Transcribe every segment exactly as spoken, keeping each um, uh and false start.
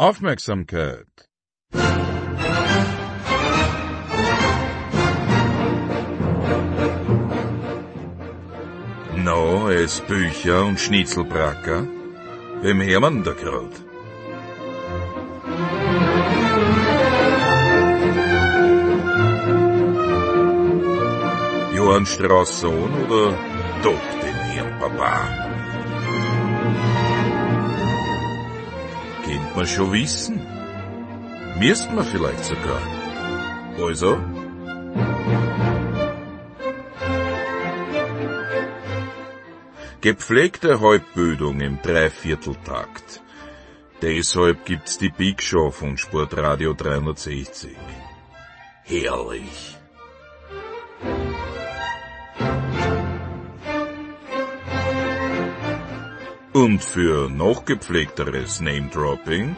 Aufmerksamkeit. No, es Bücher und Schnitzelbracker? Wem Hermann da grad? Johann Strauss Sohn oder doch den Herrn Papa? Kennt man schon wissen. Müsst man vielleicht sogar. Also? Gepflegte Halbbildung im Dreivierteltakt. Deshalb gibt's die Big Show von Sportradio dreihundertsechzig. Herrlich. Und für noch gepflegteres Name-Dropping?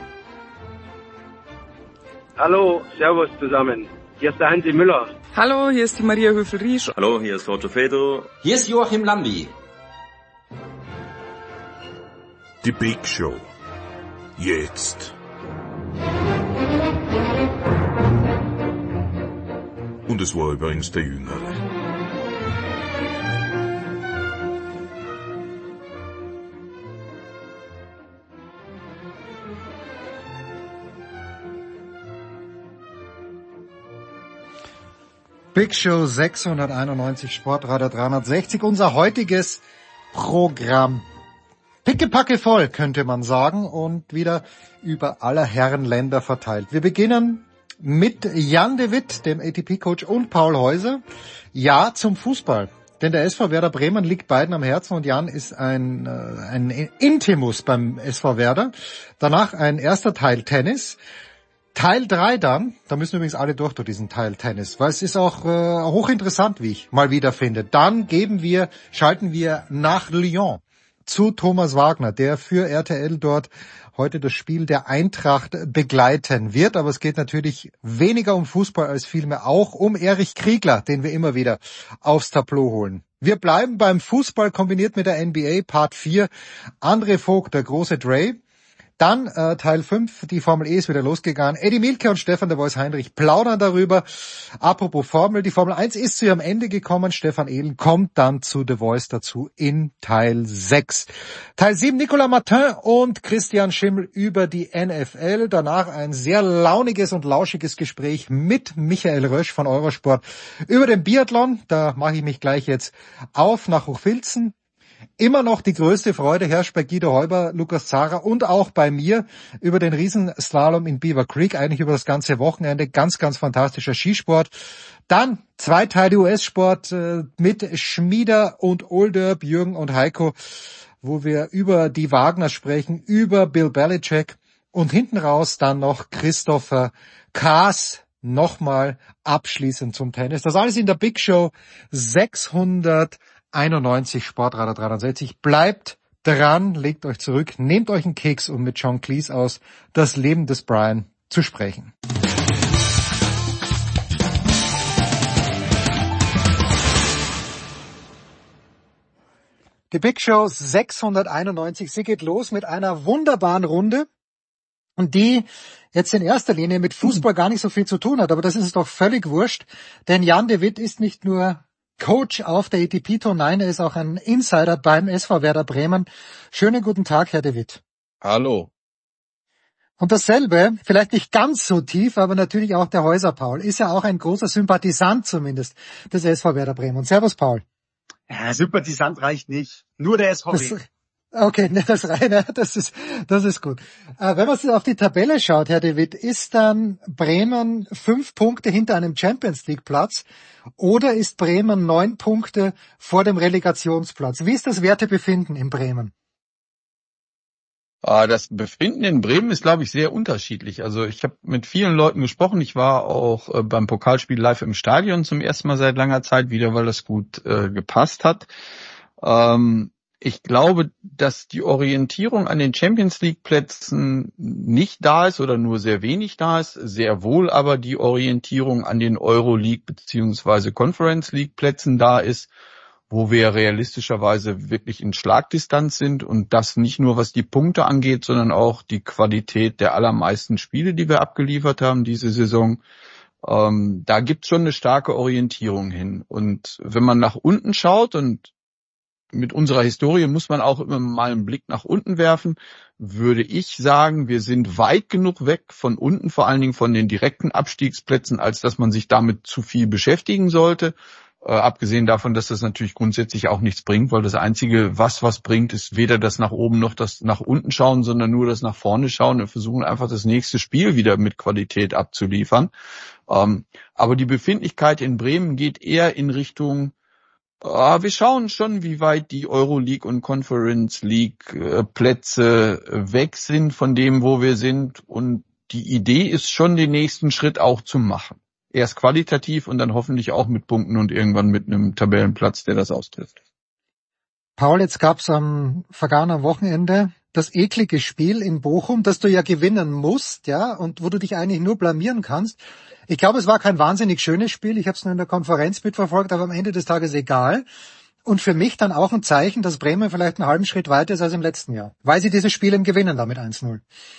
Hallo, servus zusammen. Hier ist der Hansi Müller. Hallo, hier ist die Maria Höfel-Riesch. Hallo, hier ist Roger Fedor. Hier ist Joachim Lambi. Die Big Show. Jetzt. Und es war übrigens der Jüngere. Big Show sechshunderteinundneunzig, Sportradio dreihundertsechzig, unser heutiges Programm. Pickepacke voll, könnte man sagen, und wieder über aller Herren Länder verteilt. Wir beginnen mit Jan de Witt, dem A T P-Coach, und Paul Häuser. Ja, zum Fußball. Denn der S V Werder Bremen liegt beiden am Herzen und Jan ist ein, äh, ein Intimus beim S V Werder. Danach ein erster Teil Tennis. Teil drei dann, da müssen übrigens alle durch durch diesen Teil Tennis, weil es ist auch äh, hochinteressant, wie ich mal wieder finde. Dann geben wir, schalten wir nach Lyon zu Thomas Wagner, der für R T L dort heute das Spiel der Eintracht begleiten wird. Aber es geht natürlich weniger um Fußball als vielmehr auch um Erich Kriegler, den wir immer wieder aufs Tableau holen. Wir bleiben beim Fußball kombiniert mit der N B A, Part vier. André Vogt, der große Dre. Dann äh, Teil fünf, die Formel E ist wieder losgegangen. Eddie Mielke und Stefan der Voice Heinrich plaudern darüber. Apropos Formel, die Formel eins ist zu ihrem Ende gekommen. Stefan Ehlen kommt dann zu The Voice dazu in Teil sechs. Teil sieben, Nicolas Martin und Christian Schimmel über die N F L. Danach ein sehr launiges und lauschiges Gespräch mit Michael Rösch von Eurosport über den Biathlon. Da mache ich mich gleich jetzt auf nach Hochfilzen. Immer noch die größte Freude herrscht bei Guido Heuber, Lukas Zara und auch bei mir über den Riesenslalom in Beaver Creek, eigentlich über das ganze Wochenende. Ganz, ganz fantastischer Skisport. Dann zwei Teile U S-Sport äh, mit Schmieder und Olderb, Jürgen und Heiko, wo wir über die Wagner sprechen, über Bill Belichick und hinten raus dann noch Christopher Kaas nochmal abschließend zum Tennis. Das alles in der Big Show sechshunderteinundneunzig, Sportradio dreihundertsechzig. Bleibt dran, legt euch zurück, nehmt euch einen Keks, um mit John Cleese aus Das Leben des Brian zu sprechen. Die Big Show sechshunderteinundneunzig, sie geht los mit einer wunderbaren Runde, und die jetzt in erster Linie mit Fußball gar nicht so viel zu tun hat, aber das ist doch völlig wurscht, denn Jan de Witt ist nicht nur Coach auf der A T P-Tour, nein, er ist auch ein Insider beim S V Werder Bremen. Schönen guten Tag, Herr de Witt. Hallo. Und dasselbe, vielleicht nicht ganz so tief, aber natürlich auch der Häuser Paul, ist ja auch ein großer Sympathisant zumindest des S V Werder Bremen. Und servus, Paul. Ja, Sympathisant reicht nicht. Nur der S V W. Okay, ne, das rein, das ist, das ist gut. Äh, wenn man sich auf die Tabelle schaut, Herr de Witt, ist dann Bremen fünf Punkte hinter einem Champions League Platz oder ist Bremen neun Punkte vor dem Relegationsplatz? Wie ist das Wertebefinden in Bremen? Das Befinden in Bremen ist, glaube ich, sehr unterschiedlich. Also ich habe mit vielen Leuten gesprochen. Ich war auch äh, beim Pokalspiel live im Stadion zum ersten Mal seit langer Zeit wieder, weil das gut äh, gepasst hat. Ähm, Ich glaube, dass die Orientierung an den Champions League Plätzen nicht da ist oder nur sehr wenig da ist, sehr wohl aber die Orientierung an den Euroleague beziehungsweise Conference League Plätzen da ist, wo wir realistischerweise wirklich in Schlagdistanz sind und das nicht nur was die Punkte angeht, sondern auch die Qualität der allermeisten Spiele, die wir abgeliefert haben diese Saison. Ähm, da gibt's schon eine starke Orientierung hin. Und wenn man nach unten schaut, und mit unserer Historie muss man auch immer mal einen Blick nach unten werfen, würde ich sagen, wir sind weit genug weg von unten, vor allen Dingen von den direkten Abstiegsplätzen, als dass man sich damit zu viel beschäftigen sollte. Äh, abgesehen davon, dass das natürlich grundsätzlich auch nichts bringt, weil das Einzige, was was bringt, ist weder das nach oben noch das nach unten schauen, sondern nur das nach vorne schauen und versuchen einfach das nächste Spiel wieder mit Qualität abzuliefern. Ähm, aber die Befindlichkeit in Bremen geht eher in Richtung, äh, wir schauen schon, wie weit die Euroleague und Conference League äh, Plätze weg sind von dem, wo wir sind. Und die Idee ist schon, den nächsten Schritt auch zu machen. Erst qualitativ und dann hoffentlich auch mit Punkten und irgendwann mit einem Tabellenplatz, der das austrifft. Paul, jetzt gab's am vergangenen Wochenende das eklige Spiel in Bochum, das du ja gewinnen musst, ja, und wo du dich eigentlich nur blamieren kannst. Ich glaube, es war kein wahnsinnig schönes Spiel. Ich habe es nur in der Konferenz mitverfolgt, aber am Ende des Tages egal. Und für mich dann auch ein Zeichen, dass Bremen vielleicht einen halben Schritt weiter ist als im letzten Jahr, weil sie dieses Spiel eben gewinnen damit eins null.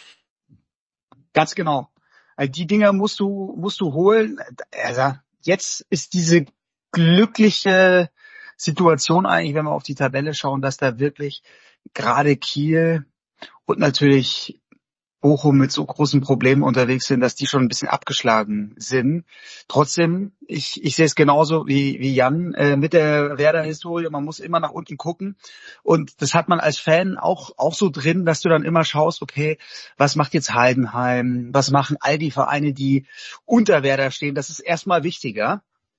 Ganz genau. Also die Dinger musst du, musst du holen. Also jetzt ist diese glückliche Situation eigentlich, wenn wir auf die Tabelle schauen, dass da wirklich gerade Kiel und natürlich Bochum mit so großen Problemen unterwegs sind, dass die schon ein bisschen abgeschlagen sind. Trotzdem, ich, ich sehe es genauso wie, wie Jan äh, mit der Werder-Historie. Man muss immer nach unten gucken. Und das hat man als Fan auch, auch so drin, dass du dann immer schaust, okay, was macht jetzt Heidenheim? Was machen all die Vereine, die unter Werder stehen? Das ist erstmal wichtiger.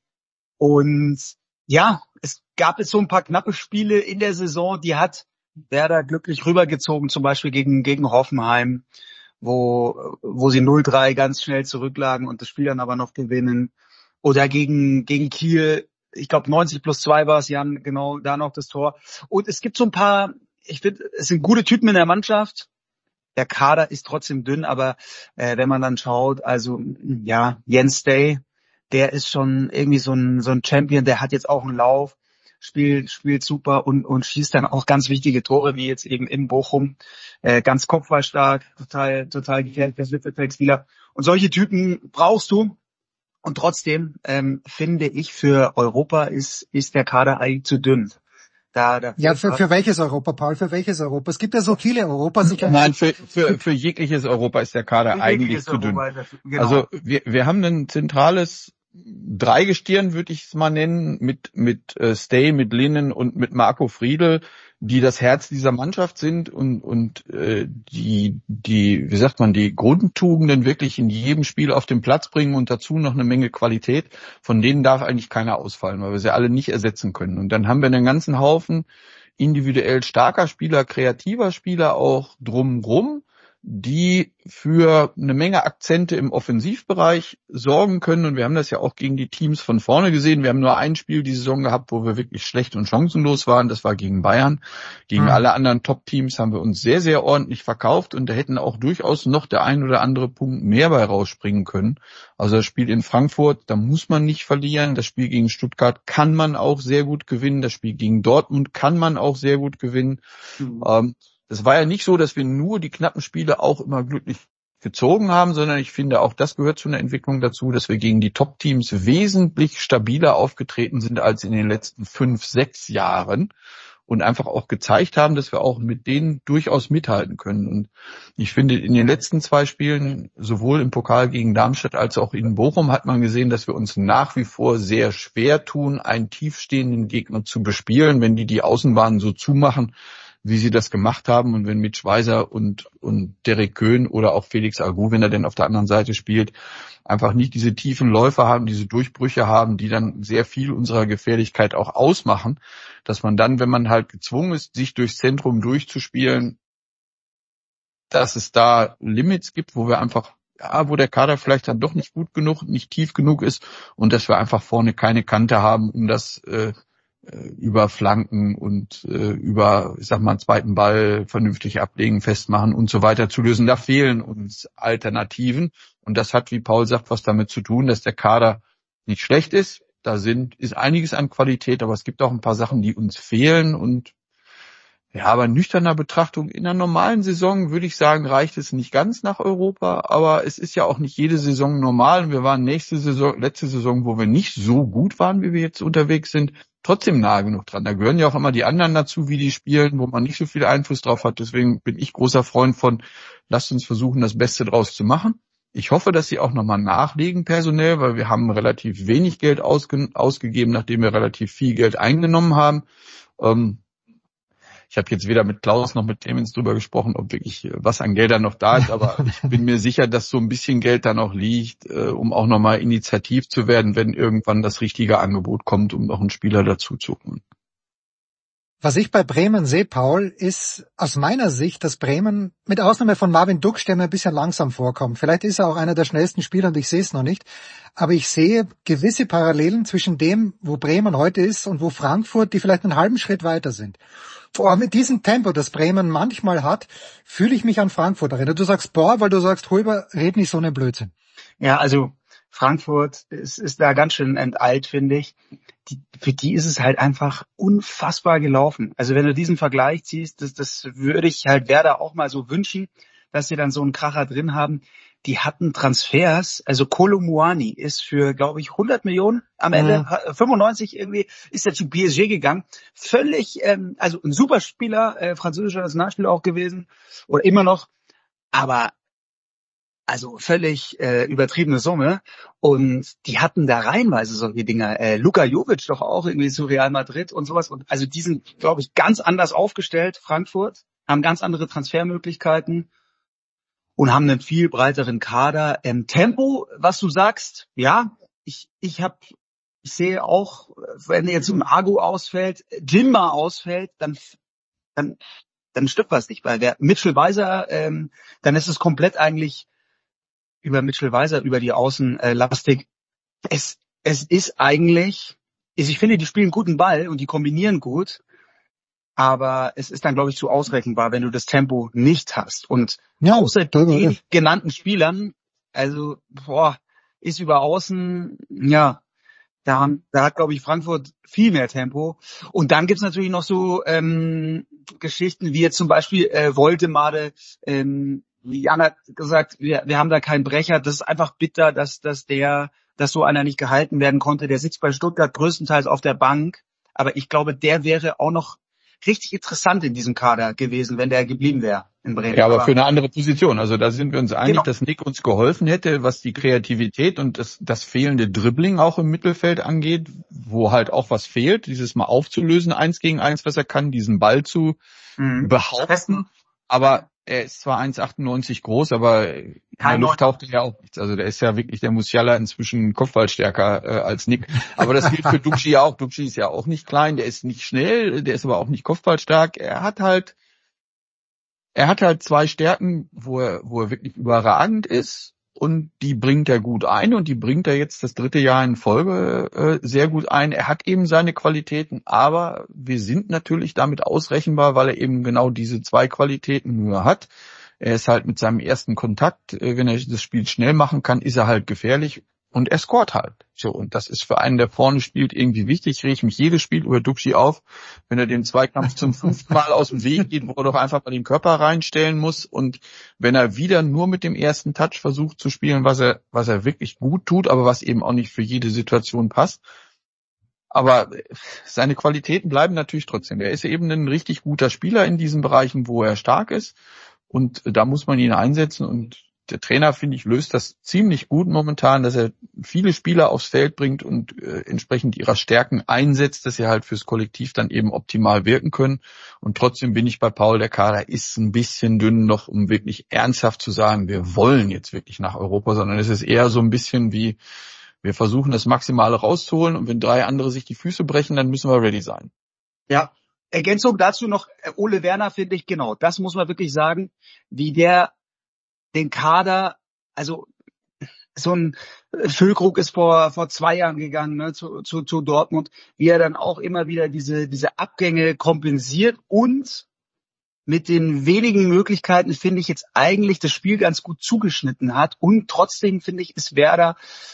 Und ja, es gab jetzt so ein paar knappe Spiele in der Saison, die hat Werder glücklich rübergezogen, zum Beispiel gegen, gegen Hoffenheim, wo, wo sie null drei ganz schnell zurücklagen und das Spiel dann aber noch gewinnen. Oder gegen, gegen Kiel, ich glaube neunzig plus zwei war es, Jan, genau, da noch das Tor. Und es gibt so ein paar, ich finde, es sind gute Typen in der Mannschaft. Der Kader ist trotzdem dünn, aber äh, wenn man dann schaut, also ja, Jens Day, der ist schon irgendwie so ein, so ein Champion, der hat jetzt auch einen Lauf. Spielt, spielt super und, und schießt dann auch ganz wichtige Tore, wie jetzt eben in Bochum. Äh, ganz kopfballstark, total, total gefährlich, der Mittelfeldspieler. Und solche Typen brauchst du. Und trotzdem, ähm, finde ich, für Europa ist, ist der Kader eigentlich zu dünn. Da, da ja, für, für welches Europa, Paul? Für welches Europa? Es gibt ja so viele Europas. Nein, für, für, für jegliches Europa ist der Kader eigentlich zu dünn. Europa, genau. Also, wir, wir haben ein zentrales Dreigestirn, würde ich es mal nennen, mit mit äh, Stay, mit Linnen und mit Marco Friedl, die das Herz dieser Mannschaft sind und und äh, die die wie sagt man die Grundtugenden wirklich in jedem Spiel auf den Platz bringen und dazu noch eine Menge Qualität. Von denen darf eigentlich keiner ausfallen, weil wir sie alle nicht ersetzen können. Und dann haben wir einen ganzen Haufen individuell starker Spieler, kreativer Spieler auch drumrum, die für eine Menge Akzente im Offensivbereich sorgen können. Und wir haben das ja auch gegen die Teams von vorne gesehen. Wir haben nur ein Spiel die Saison gehabt, wo wir wirklich schlecht und chancenlos waren. Das war gegen Bayern. Gegen mhm. alle anderen Top-Teams haben wir uns sehr, sehr ordentlich verkauft. Und da hätten auch durchaus noch der ein oder andere Punkt mehr bei rausspringen können. Also das Spiel in Frankfurt, da muss man nicht verlieren. Das Spiel gegen Stuttgart kann man auch sehr gut gewinnen. Das Spiel gegen Dortmund kann man auch sehr gut gewinnen. Mhm. Ähm, Das war ja nicht so, dass wir nur die knappen Spiele auch immer glücklich gezogen haben, sondern ich finde, auch das gehört zu einer Entwicklung dazu, dass wir gegen die Top-Teams wesentlich stabiler aufgetreten sind als in den letzten fünf, sechs Jahren und einfach auch gezeigt haben, dass wir auch mit denen durchaus mithalten können. Und ich finde, in den letzten zwei Spielen, sowohl im Pokal gegen Darmstadt als auch in Bochum, hat man gesehen, dass wir uns nach wie vor sehr schwer tun, einen tiefstehenden Gegner zu bespielen, wenn die die Außenbahnen so zumachen, wie sie das gemacht haben. Und wenn Mitch Weiser und, und Derek Köhn oder auch Felix Agu, wenn er denn auf der anderen Seite spielt, einfach nicht diese tiefen Läufe haben, diese Durchbrüche haben, die dann sehr viel unserer Gefährlichkeit auch ausmachen, dass man dann, wenn man halt gezwungen ist, sich durchs Zentrum durchzuspielen, dass es da Limits gibt, wo wir einfach, ja, wo der Kader vielleicht dann doch nicht gut genug, nicht tief genug ist und dass wir einfach vorne keine Kante haben, um das äh, über Flanken und äh, über, ich sag mal, einen zweiten Ball vernünftig ablegen, festmachen und so weiter zu lösen. Da fehlen uns Alternativen. Und das hat, wie Paul sagt, was damit zu tun, dass der Kader nicht schlecht ist, da sind, ist einiges an Qualität, aber es gibt auch ein paar Sachen, die uns fehlen und ja, aber nüchterner Betrachtung in einer normalen Saison würde ich sagen, reicht es nicht ganz nach Europa, aber es ist ja auch nicht jede Saison normal. Wir waren nächste Saison, letzte Saison, wo wir nicht so gut waren, wie wir jetzt unterwegs sind, trotzdem nahe genug dran. Da gehören ja auch immer die anderen dazu, wie die spielen, wo man nicht so viel Einfluss drauf hat. Deswegen bin ich großer Freund von, lasst uns versuchen, das Beste draus zu machen. Ich hoffe, dass sie auch nochmal nachlegen personell, weil wir haben relativ wenig Geld ausge- ausgegeben, nachdem wir relativ viel Geld eingenommen haben. Ähm, Ich habe jetzt weder mit Klaus noch mit Clemens drüber gesprochen, ob wirklich was an Geldern noch da ist, aber ich bin mir sicher, dass so ein bisschen Geld da noch liegt, äh, um auch nochmal initiativ zu werden, wenn irgendwann das richtige Angebot kommt, um noch einen Spieler dazu zu holen. Was ich bei Bremen sehe, Paul, ist aus meiner Sicht, dass Bremen mit Ausnahme von Marvin Duksch, der mir ein bisschen langsam vorkommt. Vielleicht ist er auch einer der schnellsten Spieler und ich sehe es noch nicht. Aber ich sehe gewisse Parallelen zwischen dem, wo Bremen heute ist und wo Frankfurt, die vielleicht einen halben Schritt weiter sind. Vor allem mit diesem Tempo, das Bremen manchmal hat, fühle ich mich an Frankfurt erinnert. Du sagst, boah, weil du sagst, Holber, red nicht so einen Blödsinn. Ja, also Frankfurt ist, ist da ganz schön enteilt, finde ich. Die, für die ist es halt einfach unfassbar gelaufen. Also wenn du diesen Vergleich ziehst, das, das würde ich halt Werder auch mal so wünschen, dass sie dann so einen Kracher drin haben. Die hatten Transfers, also Kolo Muani ist für, glaube ich, hundert Millionen am Ende, mhm. fünfundneunzig irgendwie, ist er zu P S G gegangen. Völlig, ähm, also ein super Spieler, äh, französischer Nationalspieler auch gewesen, oder immer noch, aber also völlig äh, übertriebene Summe. Und die hatten da reihenweise solche Dinger. Äh, Luka Jovic doch auch irgendwie zu Real Madrid und sowas. Und also die sind, glaube ich, ganz anders aufgestellt, Frankfurt, haben ganz andere Transfermöglichkeiten und haben einen viel breiteren Kader. Ähm, Tempo, was du sagst, ja, ich ich habe, ich sehe auch, wenn jetzt ein Agu ausfällt, Jimba ausfällt, dann dann dann stimmt was nicht. Weil der Mitchell Weiser, ähm, dann ist es komplett eigentlich über Mitchell Weiser, über die Außen äh, lastig. Es es ist eigentlich, ist, ich finde, die spielen guten Ball und die kombinieren gut. Aber es ist dann, glaube ich, zu ausrechenbar, wenn du das Tempo nicht hast. Und ja, außer den genannten Spielern, also boah, ist über Außen, ja, da, haben, da hat, glaube ich, Frankfurt viel mehr Tempo. Und dann gibt's natürlich noch so ähm, Geschichten, wie jetzt zum Beispiel äh, Woltemade, ähm, wie Jan hat gesagt, wir, wir haben da keinen Brecher. Das ist einfach bitter, dass, dass der, dass so einer nicht gehalten werden konnte. Der sitzt bei Stuttgart größtenteils auf der Bank. Aber ich glaube, der wäre auch noch richtig interessant in diesem Kader gewesen, wenn der geblieben wäre in Bremen. Ja, aber, aber für eine andere Position. Also da sind wir uns einig, genau, dass Nick uns geholfen hätte, was die Kreativität und das, das fehlende Dribbling auch im Mittelfeld angeht, wo halt auch was fehlt, dieses mal aufzulösen, eins gegen eins, was er kann, diesen Ball zu mhm. behaupten. Aber er ist zwar eins Komma achtundneunzig groß, aber in der Luft taucht er ja auch nichts. Also der ist ja wirklich der Musiala inzwischen Kopfballstärker äh, als Nick. Aber das gilt für Duxi ja auch. Duxi ist ja auch nicht klein, der ist nicht schnell, der ist aber auch nicht kopfballstark. Er hat halt, er hat halt zwei Stärken, wo er, wo er wirklich überragend ist. Und die bringt er gut ein und die bringt er jetzt das dritte Jahr in Folge äh, sehr gut ein. Er hat eben seine Qualitäten, aber wir sind natürlich damit ausrechenbar, weil er eben genau diese zwei Qualitäten nur hat. Er ist halt mit seinem ersten Kontakt, äh, wenn er das Spiel schnell machen kann, ist er halt gefährlich und er scoret halt. So, und das ist für einen, der vorne spielt, irgendwie wichtig. Ich reg mich jedes Spiel über Duxi auf, wenn er den Zweikampf zum fünften Mal aus dem Weg geht, wo er doch einfach mal den Körper reinstellen muss. Und wenn er wieder nur mit dem ersten Touch versucht zu spielen, was er, was er wirklich gut tut, aber was eben auch nicht für jede Situation passt. Aber seine Qualitäten bleiben natürlich trotzdem. Er ist eben ein richtig guter Spieler in diesen Bereichen, wo er stark ist. Und da muss man ihn einsetzen und der Trainer, finde ich, löst das ziemlich gut momentan, dass er viele Spieler aufs Feld bringt und äh, entsprechend ihrer Stärken einsetzt, dass sie halt fürs Kollektiv dann eben optimal wirken können. Und trotzdem bin ich bei Paul, der Kader ist ein bisschen dünn noch, um wirklich ernsthaft zu sagen, wir wollen jetzt wirklich nach Europa, sondern es ist eher so ein bisschen wie, wir versuchen das Maximale rauszuholen und wenn drei andere sich die Füße brechen, dann müssen wir ready sein. Ja, Ergänzung dazu noch, Ole Werner, finde ich, genau, das muss man wirklich sagen, wie der den Kader, also so ein Füllkrug ist vor vor zwei Jahren gegangen, ne, zu, zu zu Dortmund, wie er dann auch immer wieder diese diese Abgänge kompensiert und mit den wenigen Möglichkeiten, finde ich, jetzt eigentlich das Spiel ganz gut zugeschnitten hat und trotzdem, finde ich, ist Werder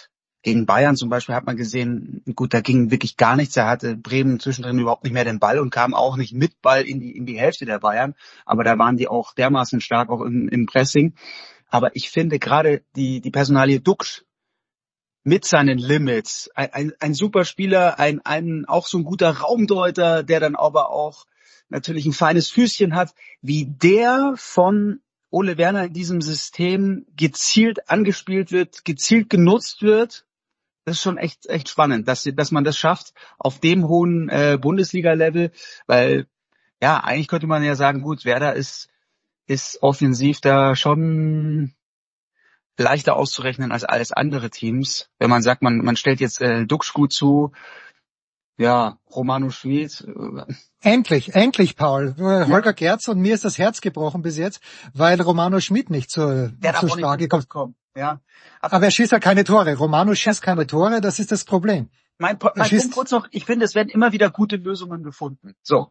Gegen Bayern zum Beispiel hat man gesehen, gut, da ging wirklich gar nichts. Er hatte Bremen zwischendrin überhaupt nicht mehr den Ball und kam auch nicht mit Ball in die in die Hälfte der Bayern. Aber da waren die auch dermaßen stark auch im, im Pressing. Aber ich finde gerade die die Personalie Duxch mit seinen Limits, ein, ein, ein super Spieler, ein, ein auch so ein guter Raumdeuter, der dann aber auch natürlich ein feines Füßchen hat, wie der von Ole Werner in diesem System gezielt angespielt wird, gezielt genutzt wird. Das ist schon echt echt spannend, dass dass man das schafft auf dem hohen äh, Bundesliga-Level, weil ja, eigentlich könnte man ja sagen, gut, Werder ist ist offensiv da schon leichter auszurechnen als alles andere Teams. Wenn man sagt, man man stellt jetzt äh, Duxch gut zu, ja, Romano Schmid. Äh, Endlich, endlich, Paul. Ja. Holger Gerz und mir ist das Herz gebrochen bis jetzt, weil Romano Schmid nicht so, so stark gekommen. Ja. Aber, Aber er schießt ja keine Tore. Romano schießt keine Tore, das ist das Problem. Mein, mein Punkt kurz noch, ich finde, es werden immer wieder gute Lösungen gefunden. So.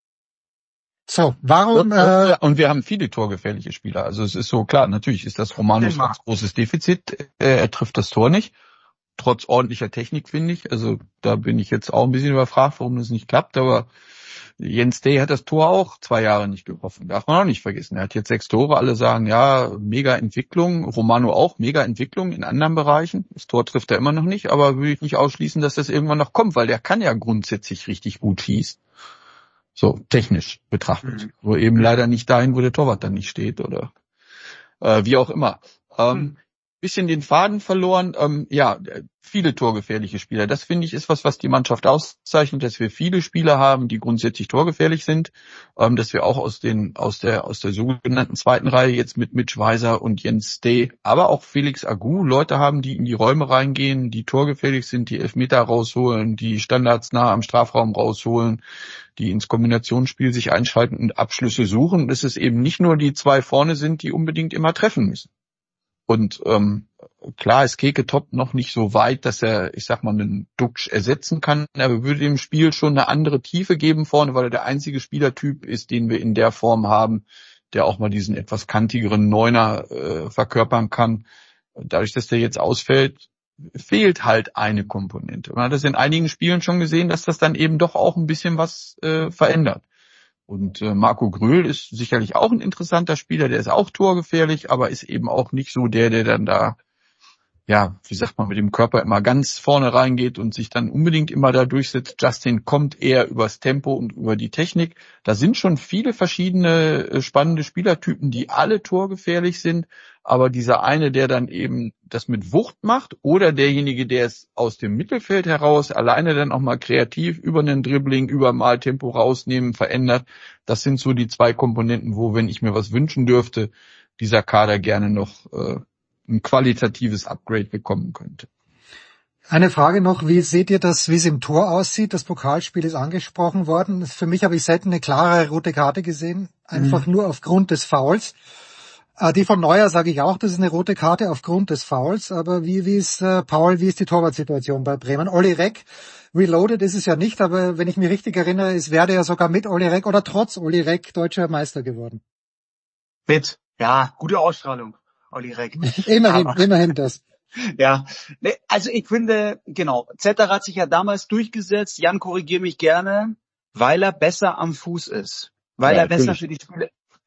So, warum... Äh, und wir haben viele torgefährliche Spieler. Also es ist so, klar, natürlich ist das Romanos ganz großes Defizit. Er trifft das Tor nicht. Trotz ordentlicher Technik, finde ich. Also da bin ich jetzt auch ein bisschen überfragt, warum das nicht klappt. Aber Jens Day hat das Tor auch zwei Jahre nicht getroffen. Darf man auch nicht vergessen. Er hat jetzt sechs Tore. Alle sagen, ja, mega Entwicklung. Romano auch, mega Entwicklung in anderen Bereichen. Das Tor trifft er immer noch nicht. Aber würde ich nicht ausschließen, dass das irgendwann noch kommt, weil der kann ja grundsätzlich richtig gut schießen. So technisch betrachtet. Mhm. Wo eben leider nicht dahin, wo der Torwart dann nicht steht oder äh, wie auch immer. Ähm, mhm. Bisschen den Faden verloren. Ähm, ja, viele torgefährliche Spieler. Das finde ich ist was, was die Mannschaft auszeichnet, dass wir viele Spieler haben, die grundsätzlich torgefährlich sind. Ähm, dass wir auch aus den aus der aus der sogenannten zweiten Reihe jetzt mit Mitch Weiser und Jens Day, aber auch Felix Agu Leute haben, die in die Räume reingehen, die torgefährlich sind, die Elfmeter rausholen, die Standards nah am Strafraum rausholen, die ins Kombinationsspiel sich einschalten und Abschlüsse suchen. Dass es eben nicht nur die zwei vorne sind, die unbedingt immer treffen müssen. Und ähm, klar ist Keke Top noch nicht so weit, dass er, ich sag mal, einen Duxch ersetzen kann. Er würde dem Spiel schon eine andere Tiefe geben vorne, weil er der einzige Spielertyp ist, den wir in der Form haben, der auch mal diesen etwas kantigeren Neuner äh, verkörpern kann. Dadurch, dass der jetzt ausfällt, fehlt halt eine Komponente. Man hat das in einigen Spielen schon gesehen, dass das dann eben doch auch ein bisschen was äh, verändert. Und äh, Marco Gröhl ist sicherlich auch ein interessanter Spieler, der ist auch torgefährlich, aber ist eben auch nicht so der, der dann da, ja, wie sagt man, mit dem Körper immer ganz vorne reingeht und sich dann unbedingt immer da durchsetzt. Justin kommt eher übers Tempo und über die Technik. Da sind schon viele verschiedene äh, spannende Spielertypen, die alle torgefährlich sind, aber dieser eine, der dann eben das mit Wucht macht oder derjenige, der es aus dem Mittelfeld heraus alleine dann auch mal kreativ über einen Dribbling, über mal Tempo rausnehmen, verändert, das sind so die zwei Komponenten, wo, wenn ich mir was wünschen dürfte, dieser Kader gerne noch äh, ein qualitatives Upgrade bekommen könnte. Eine Frage noch, wie seht ihr das, wie es im Tor aussieht? Das Pokalspiel ist angesprochen worden. Für mich habe ich selten eine klare rote Karte gesehen, einfach mhm. nur aufgrund des Fouls. Die von Neuer sage ich auch, das ist eine rote Karte aufgrund des Fouls. Aber wie, wie ist, äh, Paul, wie ist die Torwartsituation bei Bremen? Olli Reck, reloaded ist es ja nicht, aber wenn ich mich richtig erinnere, ist Werder ja sogar mit Olli Reck oder trotz Olli Reck deutscher Meister geworden. Mit, ja, gute Ausstrahlung, Olli Reck. immerhin, aber, immerhin das. Ja, also ich finde, genau, Zetter hat sich ja damals durchgesetzt, Jan, korrigier mich gerne, weil er besser am Fuß ist. Weil ja, er besser für die Spiele...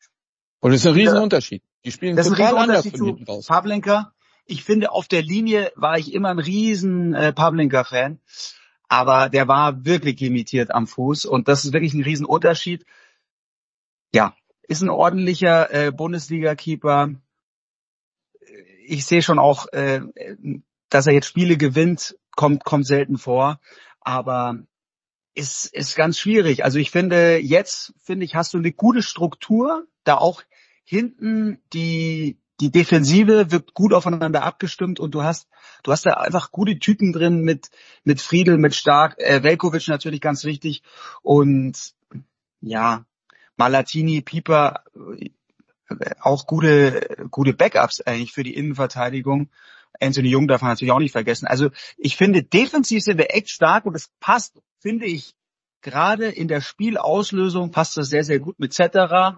Und es ist ein Riesenunterschied. Die spielen das total anders von hinten raus. Pavlenka, ich finde, auf der Linie war ich immer ein riesen äh, Pavlenka-Fan, aber der war wirklich limitiert am Fuß und das ist wirklich ein Riesenunterschied. Ja, ist ein ordentlicher äh, Bundesliga-Keeper. Ich sehe schon auch, äh, dass er jetzt Spiele gewinnt, kommt kommt selten vor, aber ist ist ganz schwierig. Also ich finde, jetzt finde ich, hast du eine gute Struktur, da auch hinten die die Defensive wird gut aufeinander abgestimmt und du hast du hast da einfach gute Typen drin mit mit Friedel, mit Stark, äh, Veljković natürlich ganz wichtig und ja, Malatini, Pieper, äh, auch gute gute Backups eigentlich für die Innenverteidigung. Anthony Jung darf man natürlich auch nicht vergessen. Also ich finde, defensiv sind wir echt stark und es passt, finde ich, gerade in der Spielauslösung passt das sehr, sehr gut mit Zetterer.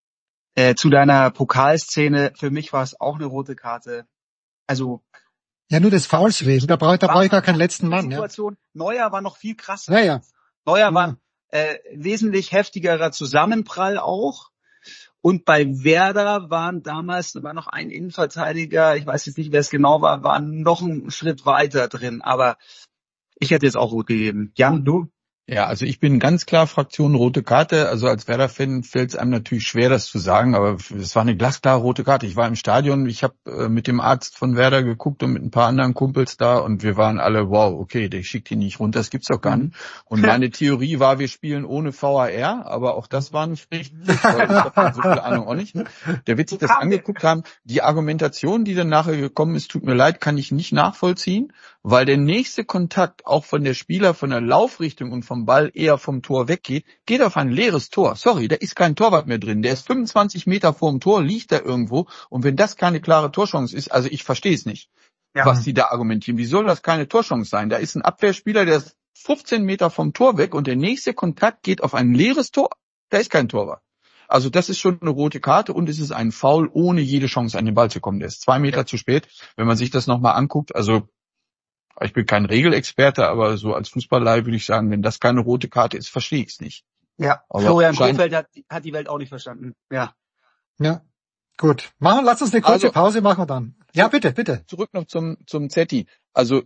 Äh, zu deiner Pokalszene, für mich war es auch eine rote Karte. Also Ja, nur des Fouls wegen. Da brauche da brauch ich gar keinen letzten Mann. Situation. Ja. Neuer war noch viel krasser. Ja, ja. Neuer ja. war äh, wesentlich heftigerer Zusammenprall auch. Und bei Werder waren damals, da war noch ein Innenverteidiger, ich weiß jetzt nicht, wer es genau war, war noch einen Schritt weiter drin. Aber ich hätte jetzt auch rot gegeben. Jan, du? Ja, also ich bin ganz klar Fraktion rote Karte. Also als Werder-Fan fällt es einem natürlich schwer, das zu sagen, aber es war eine glasklare rote Karte. Ich war im Stadion, ich habe äh, mit dem Arzt von Werder geguckt und mit ein paar anderen Kumpels da und wir waren alle, wow, okay, der schickt ihn nicht runter, das gibt's doch gar nicht. Und meine Theorie war, wir spielen ohne V A R, aber auch das war nicht richtig, weil ich hab so viel Ahnung auch nicht. Der wird sich das angeguckt haben. Die Argumentation, die dann nachher gekommen ist, tut mir leid, kann ich nicht nachvollziehen, weil der nächste Kontakt auch von der Spieler, von der Laufrichtung und vom Ball eher vom Tor weggeht, geht auf ein leeres Tor. Sorry, da ist kein Torwart mehr drin. Der ist fünfundzwanzig Meter vorm Tor, liegt da irgendwo. Und wenn das keine klare Torchance ist, also ich verstehe es nicht, ja. was die da argumentieren. Wie soll das keine Torchance sein? Da ist ein Abwehrspieler, der ist fünfzehn Meter vom Tor weg und der nächste Kontakt geht auf ein leeres Tor. Da ist kein Torwart. Also das ist schon eine rote Karte und es ist ein Foul, ohne jede Chance an den Ball zu kommen. Der ist zwei Meter ja. zu spät. Wenn man sich das nochmal anguckt, also ich bin kein Regelexperte, aber so als Fußballlei würde ich sagen, wenn das keine rote Karte ist, verstehe ich es nicht. Ja, aber Florian Kofeld hat, hat die Welt auch nicht verstanden. Ja. Ja, gut. Machen, lass uns eine kurze also, Pause machen dann. Ja, bitte, bitte. Zurück noch zum zum Zetti. Also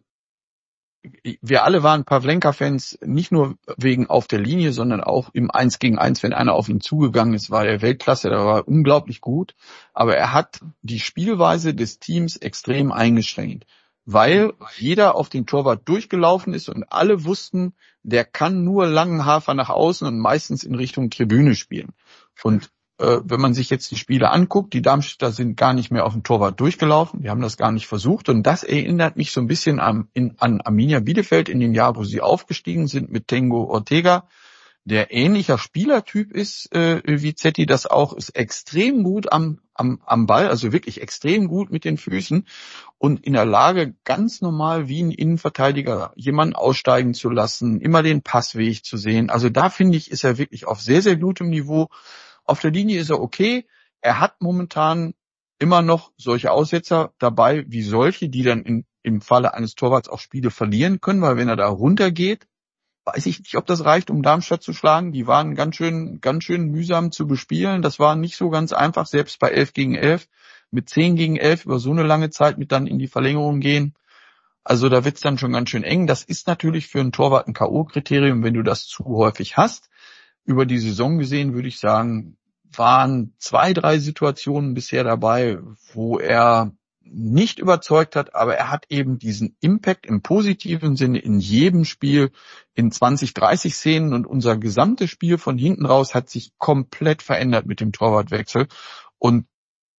wir alle waren Pavlenka-Fans, nicht nur wegen auf der Linie, sondern auch im Eins gegen Eins, wenn einer auf ihn zugegangen ist, war er Weltklasse, der war unglaublich gut. Aber er hat die Spielweise des Teams extrem eingeschränkt, weil jeder auf den Torwart durchgelaufen ist und alle wussten, der kann nur langen Hafer nach außen und meistens in Richtung Tribüne spielen. Und äh, wenn man sich jetzt die Spiele anguckt, die Darmstädter sind gar nicht mehr auf den Torwart durchgelaufen, die haben das gar nicht versucht und das erinnert mich so ein bisschen an, in, an Arminia Bielefeld in dem Jahr, wo sie aufgestiegen sind mit Tengo Ortega, der ähnlicher Spielertyp ist äh, wie Zetti, das auch ist extrem gut am, am, am Ball, also wirklich extrem gut mit den Füßen und in der Lage, ganz normal wie ein Innenverteidiger jemanden aussteigen zu lassen, immer den Passweg zu sehen. Also da finde ich, ist er wirklich auf sehr, sehr gutem Niveau. Auf der Linie ist er okay. Er hat momentan immer noch solche Aussetzer dabei, wie solche, die dann in, im Falle eines Torwarts auch Spiele verlieren können, weil wenn er da runtergeht, weiß ich nicht, ob das reicht, um Darmstadt zu schlagen. Die waren ganz schön, ganz schön mühsam zu bespielen. Das war nicht so ganz einfach, selbst bei elf gegen elf. Mit zehn gegen elf über so eine lange Zeit mit dann in die Verlängerung gehen. Also da wird's dann schon ganz schön eng. Das ist natürlich für einen Torwart ein K O-Kriterium, wenn du das zu häufig hast. Über die Saison gesehen würde ich sagen, waren zwei, drei Situationen bisher dabei, wo er nicht überzeugt hat, aber er hat eben diesen Impact im positiven Sinne in jedem Spiel in zwanzig, dreißig Szenen und unser gesamtes Spiel von hinten raus hat sich komplett verändert mit dem Torwartwechsel und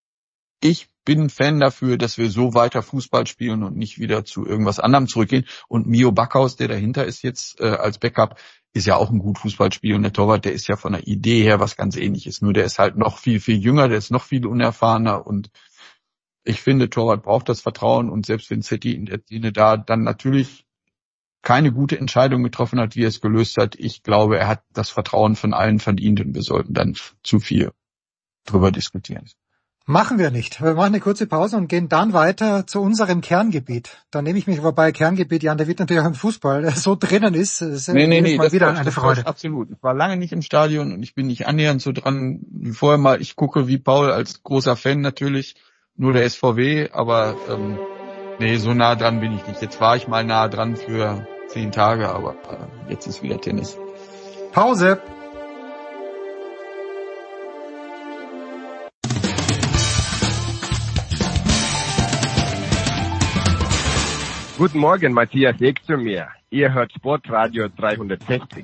ich bin Fan dafür, dass wir so weiter Fußball spielen und nicht wieder zu irgendwas anderem zurückgehen und Mio Backhaus, der dahinter ist jetzt äh, als Backup, ist ja auch ein gut Fußballspiel und der Torwart, der ist ja von der Idee her was ganz Ähnliches, nur der ist halt noch viel, viel jünger, der ist noch viel unerfahrener und ich finde, Torwart braucht das Vertrauen und selbst wenn City in der Szene da dann natürlich keine gute Entscheidung getroffen hat, wie er es gelöst hat, ich glaube, er hat das Vertrauen von allen verdient und wir sollten dann zu viel drüber diskutieren. Machen wir nicht. Wir machen eine kurze Pause und gehen dann weiter zu unserem Kerngebiet. Da nehme ich mich wobei Kerngebiet, Jan, der wird natürlich auch im Fußball so drinnen ist. ist nee, nee, nee, mal das wieder war, eine Freude. Absolut. Ich war lange nicht im Stadion und ich bin nicht annähernd so dran wie vorher mal. Ich gucke wie Paul als großer Fan natürlich, nur der S V W, aber ähm, nee, so nah dran bin ich nicht. Jetzt war ich mal nah dran für zehn Tage, aber äh, jetzt ist wieder Tennis. Pause. Guten Morgen, Matthias Ek zu mir. Ihr hört Sportradio dreihundertsechzig.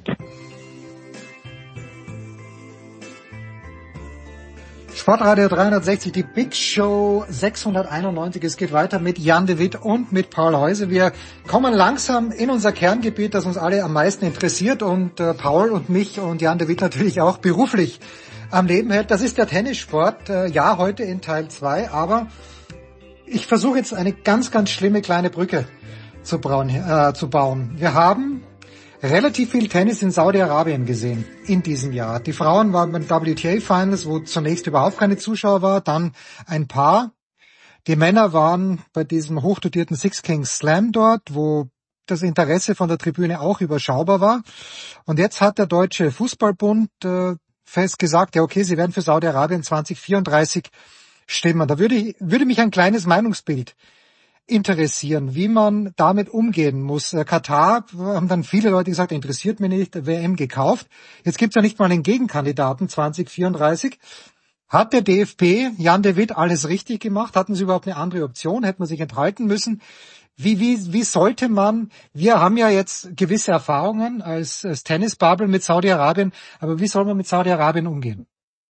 Sportradio dreihundertsechzig, die Big Show sechshunderteinundneunzig. Es geht weiter mit Jan de Witt und mit Paul Heuse. Wir kommen langsam in unser Kerngebiet, das uns alle am meisten interessiert und äh, Paul und mich und Jan de Witt natürlich auch beruflich am Leben hält. Das ist der Tennissport. Äh, ja, heute in Teil zwei, aber ich versuche jetzt eine ganz, ganz schlimme kleine Brücke zu bauen. Äh, zu bauen. Wir haben relativ viel Tennis in Saudi-Arabien gesehen in diesem Jahr. Die Frauen waren beim W T A Finals, wo zunächst überhaupt keine Zuschauer war, dann ein paar. Die Männer waren bei diesem hochdotierten Six Kings Slam dort, wo das Interesse von der Tribüne auch überschaubar war. Und jetzt hat der Deutsche Fußballbund äh, fest gesagt, ja okay, sie werden für Saudi-Arabien zwanzig vierunddreißig stimmen. Da würde, ich, würde mich ein kleines Meinungsbild interessieren, wie man damit umgehen muss. Äh, Katar, haben dann viele Leute gesagt, interessiert mich nicht, W M gekauft. Jetzt gibt's ja nicht mal einen Gegenkandidaten zwanzig vierunddreißig. Hat der D F B, Jan de Witt, alles richtig gemacht? Hatten sie überhaupt eine andere Option? Hätte man sich enthalten müssen? Wie, wie, wie sollte man, wir haben ja jetzt gewisse Erfahrungen als, als Tennisbubble mit Saudi-Arabien, aber wie soll man mit Saudi-Arabien umgehen?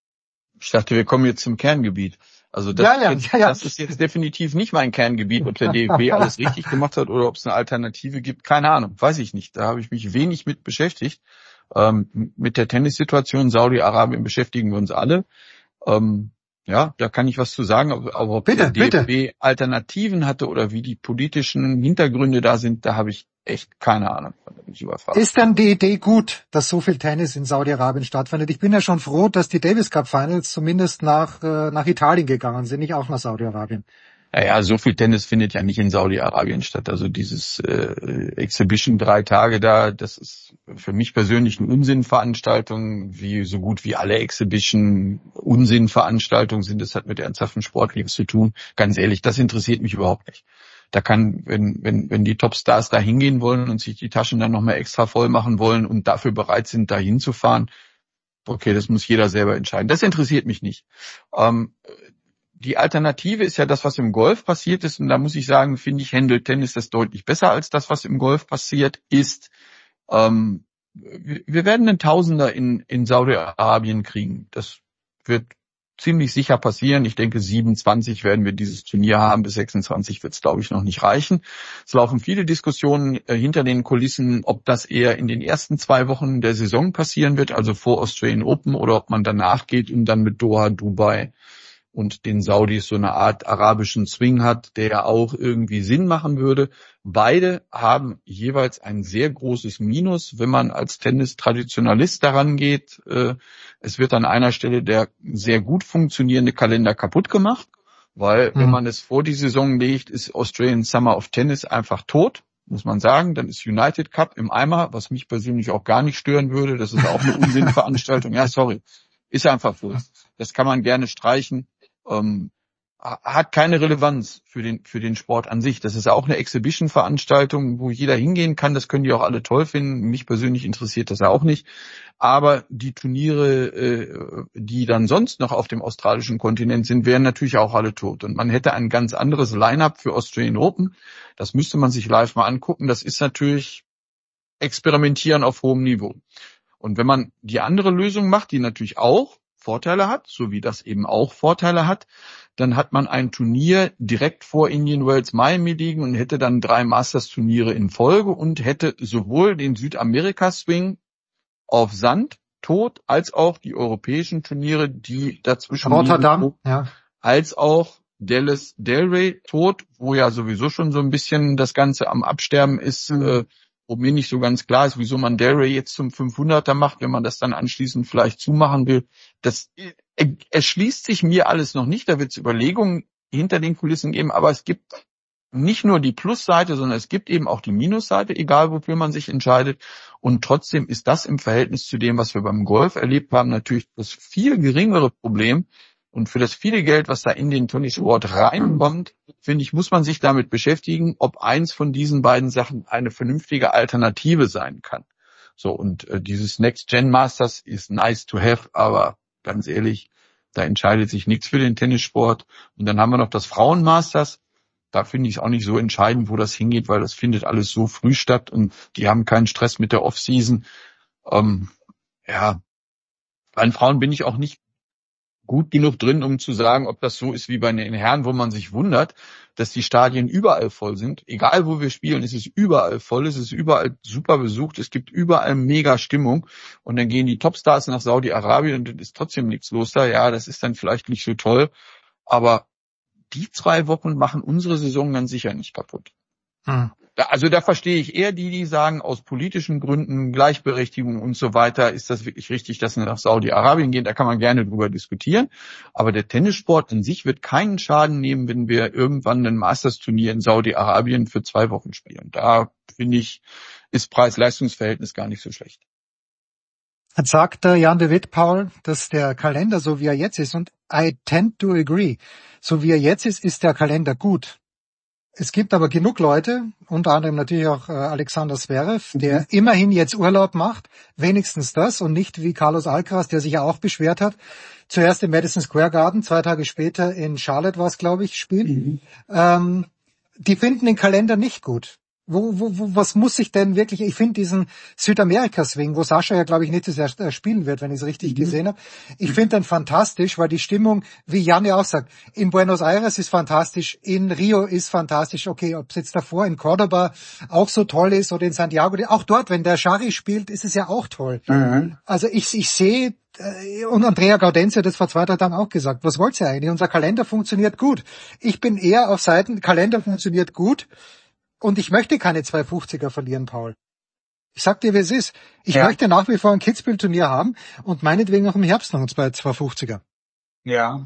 Ich dachte, wir kommen jetzt zum Kerngebiet. Also das, ja, ja, jetzt, ja, ja. das ist jetzt definitiv nicht mein Kerngebiet, ob der D F B alles richtig gemacht hat oder ob es eine Alternative gibt. Keine Ahnung, weiß ich nicht. Da habe ich mich wenig mit beschäftigt. Ähm, mit der Tennissituation Saudi-Arabien beschäftigen wir uns alle. Ähm, ja, da kann ich was zu sagen, aber ob bitte, der D F B bitte. Alternativen hatte oder wie die politischen Hintergründe da sind, da habe ich echt keine Ahnung. Da bin ich überfragt. Ist denn die Idee gut, dass so viel Tennis in Saudi-Arabien stattfindet? Ich bin ja schon froh, dass die Davis Cup Finals zumindest nach, äh, nach Italien gegangen sind, nicht auch nach Saudi-Arabien. Naja, so viel Tennis findet ja nicht in Saudi-Arabien statt. Also dieses äh, Exhibition drei Tage da, das ist für mich persönlich eine Unsinnveranstaltung, wie so gut wie alle Exhibition Unsinnveranstaltungen sind. Das hat mit ernsthaften Sport nichts zu tun. Ganz ehrlich, das interessiert mich überhaupt nicht. Da kann, wenn wenn wenn die Topstars da hingehen wollen und sich die Taschen dann nochmal extra voll machen wollen und dafür bereit sind, da hinzufahren, okay, das muss jeder selber entscheiden. Das interessiert mich nicht. Ähm, Die Alternative ist ja das, was im Golf passiert ist. Und da muss ich sagen, finde ich, handelt Tennis das deutlich besser als das, was im Golf passiert ist. Ähm, wir werden einen Tausender in, in Saudi-Arabien kriegen. Das wird ziemlich sicher passieren. Ich denke, siebenundzwanzig werden wir dieses Turnier haben. Bis sechsundzwanzig wird es, glaube ich, noch nicht reichen. Es laufen viele Diskussionen äh, hinter den Kulissen, ob das eher in den ersten zwei Wochen der Saison passieren wird, also vor Australian Open, oder ob man danach geht und dann mit Doha, Dubai und den Saudis so eine Art arabischen Swing hat, der ja auch irgendwie Sinn machen würde. Beide haben jeweils ein sehr großes Minus, wenn man als Tennis-Traditionalist daran geht. Es wird an einer Stelle der sehr gut funktionierende Kalender kaputt gemacht, weil mhm. wenn man es vor die Saison legt, ist Australian Summer of Tennis einfach tot, muss man sagen. Dann ist United Cup im Eimer, was mich persönlich auch gar nicht stören würde. Das ist auch eine Unsinnveranstaltung. Ja, sorry. Ist einfach so. Das kann man gerne streichen. Ähm, hat keine Relevanz für den für den Sport an sich. Das ist auch eine Exhibition-Veranstaltung, wo jeder hingehen kann. Das können die auch alle toll finden. Mich persönlich interessiert das ja auch nicht. Aber die Turniere, äh, die dann sonst noch auf dem australischen Kontinent sind, wären natürlich auch alle tot. Und man hätte ein ganz anderes Line-up für Australian Open. Das müsste man sich live mal angucken. Das ist natürlich Experimentieren auf hohem Niveau. Und wenn man die andere Lösung macht, die natürlich auch Vorteile hat, so wie das eben auch Vorteile hat, dann hat man ein Turnier direkt vor Indian Wells Miami liegen und hätte dann drei Masters-Turniere in Folge und hätte sowohl den Südamerika-Swing auf Sand tot, als auch die europäischen Turniere, die dazwischen Rotterdam, liegen, ja, als auch Dallas Delray tot, wo ja sowieso schon so ein bisschen das Ganze am Absterben ist, mhm. äh, wo mir nicht so ganz klar ist, wieso man Delray jetzt zum fünfhunderter macht, wenn man das dann anschließend vielleicht zumachen will. Das erschließt sich mir alles noch nicht. Da wird es Überlegungen hinter den Kulissen geben, aber es gibt nicht nur die Plusseite, sondern es gibt eben auch die Minusseite, egal wofür man sich entscheidet. Und trotzdem ist das im Verhältnis zu dem, was wir beim Golf erlebt haben, natürlich das viel geringere Problem. Und für das viele Geld, was da in den Tennissport reinkommt, finde ich, muss man sich damit beschäftigen, ob eins von diesen beiden Sachen eine vernünftige Alternative sein kann. So, und äh, dieses Next Gen Masters ist nice to have, aber ganz ehrlich, da entscheidet sich nichts für den Tennissport. Und dann haben wir noch das Frauen-Masters. Da finde ich es auch nicht so entscheidend, wo das hingeht, weil das findet alles so früh statt und die haben keinen Stress mit der Off-Season. Ähm, ja, bei den Frauen bin ich auch nicht gut genug drin, um zu sagen, ob das so ist wie bei den Herren, wo man sich wundert, dass die Stadien überall voll sind. Egal, wo wir spielen, es ist überall voll, es ist überall super besucht, es gibt überall mega Stimmung und dann gehen die Topstars nach Saudi-Arabien und dann ist trotzdem nichts los da. Ja, das ist dann vielleicht nicht so toll, aber die zwei Wochen machen unsere Saison ganz sicher nicht kaputt. Hm. Da, also da verstehe ich eher die, die sagen, aus politischen Gründen, Gleichberechtigung und so weiter, ist das wirklich richtig, dass wir nach Saudi-Arabien gehen. Da kann man gerne drüber diskutieren. Aber der Tennissport an sich wird keinen Schaden nehmen, wenn wir irgendwann ein Masters-Turnier in Saudi-Arabien für zwei Wochen spielen. Da, finde ich, ist Preis-Leistungs-Verhältnis gar nicht so schlecht. Jetzt sagt äh, Jan de Witt, Paul, dass der Kalender, so wie er jetzt ist, und I tend to agree, so wie er jetzt ist, ist der Kalender gut. Es gibt aber genug Leute, unter anderem natürlich auch äh, Alexander Zverev, der mhm. immerhin jetzt Urlaub macht, wenigstens das, und nicht wie Carlos Alcaraz, der sich ja auch beschwert hat. Zuerst im Madison Square Garden, zwei Tage später in Charlotte war es, glaube ich, Spiel. Mhm. Ähm, die finden den Kalender nicht gut. Wo, wo, wo, was muss ich denn wirklich, ich finde diesen Südamerika-Swing, wo Sascha ja, glaube ich, nicht so sehr spielen wird, wenn ich es richtig mhm. gesehen habe, ich finde den fantastisch, weil die Stimmung, wie Jan ja auch sagt, in Buenos Aires ist fantastisch, in Rio ist fantastisch, okay, ob es jetzt davor in Cordoba auch so toll ist oder in Santiago, auch dort, wenn der Schari spielt, ist es ja auch toll. Mhm. Also ich, ich sehe, und Andrea Gaudenzi hat das vor zwei, drei Tagen auch gesagt, was wollt ihr eigentlich? Unser Kalender funktioniert gut. Ich bin eher auf Seiten, Kalender funktioniert gut, und ich möchte keine zwei fünfziger verlieren, Paul. Ich sag dir, wie es ist. Ich ja. möchte nach wie vor ein Kitzbühel-Turnier haben und meinetwegen auch im Herbst noch zwei zwei fünfziger. Ja.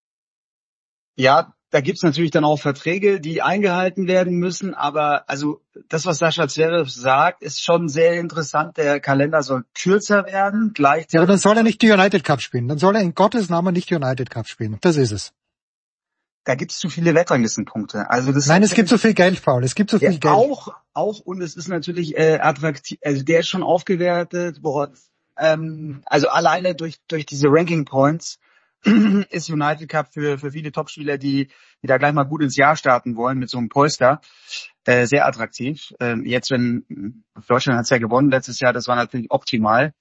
Ja, da gibt's natürlich dann auch Verträge, die eingehalten werden müssen, aber also das, was Sascha Zverev sagt, ist schon sehr interessant. Der Kalender soll kürzer werden. Gleichzeitig. Ja, aber dann soll er nicht die United Cup spielen. Dann soll er in Gottes Namen nicht die United Cup spielen. Das ist es. Da gibt's zu viele Weltranglistenpunkte. Also das Nein, es gibt so viel Geld, Paul. Es gibt so viel ja, Geld. Auch, auch, und es ist natürlich äh, attraktiv. Also der ist schon aufgewertet worden. Ähm, also alleine durch durch diese Ranking Points ist United Cup für für viele Topspieler, die die da gleich mal gut ins Jahr starten wollen mit so einem Polster, äh, sehr attraktiv. Ähm, jetzt, wenn Deutschland hat's ja gewonnen letztes Jahr, das war natürlich optimal.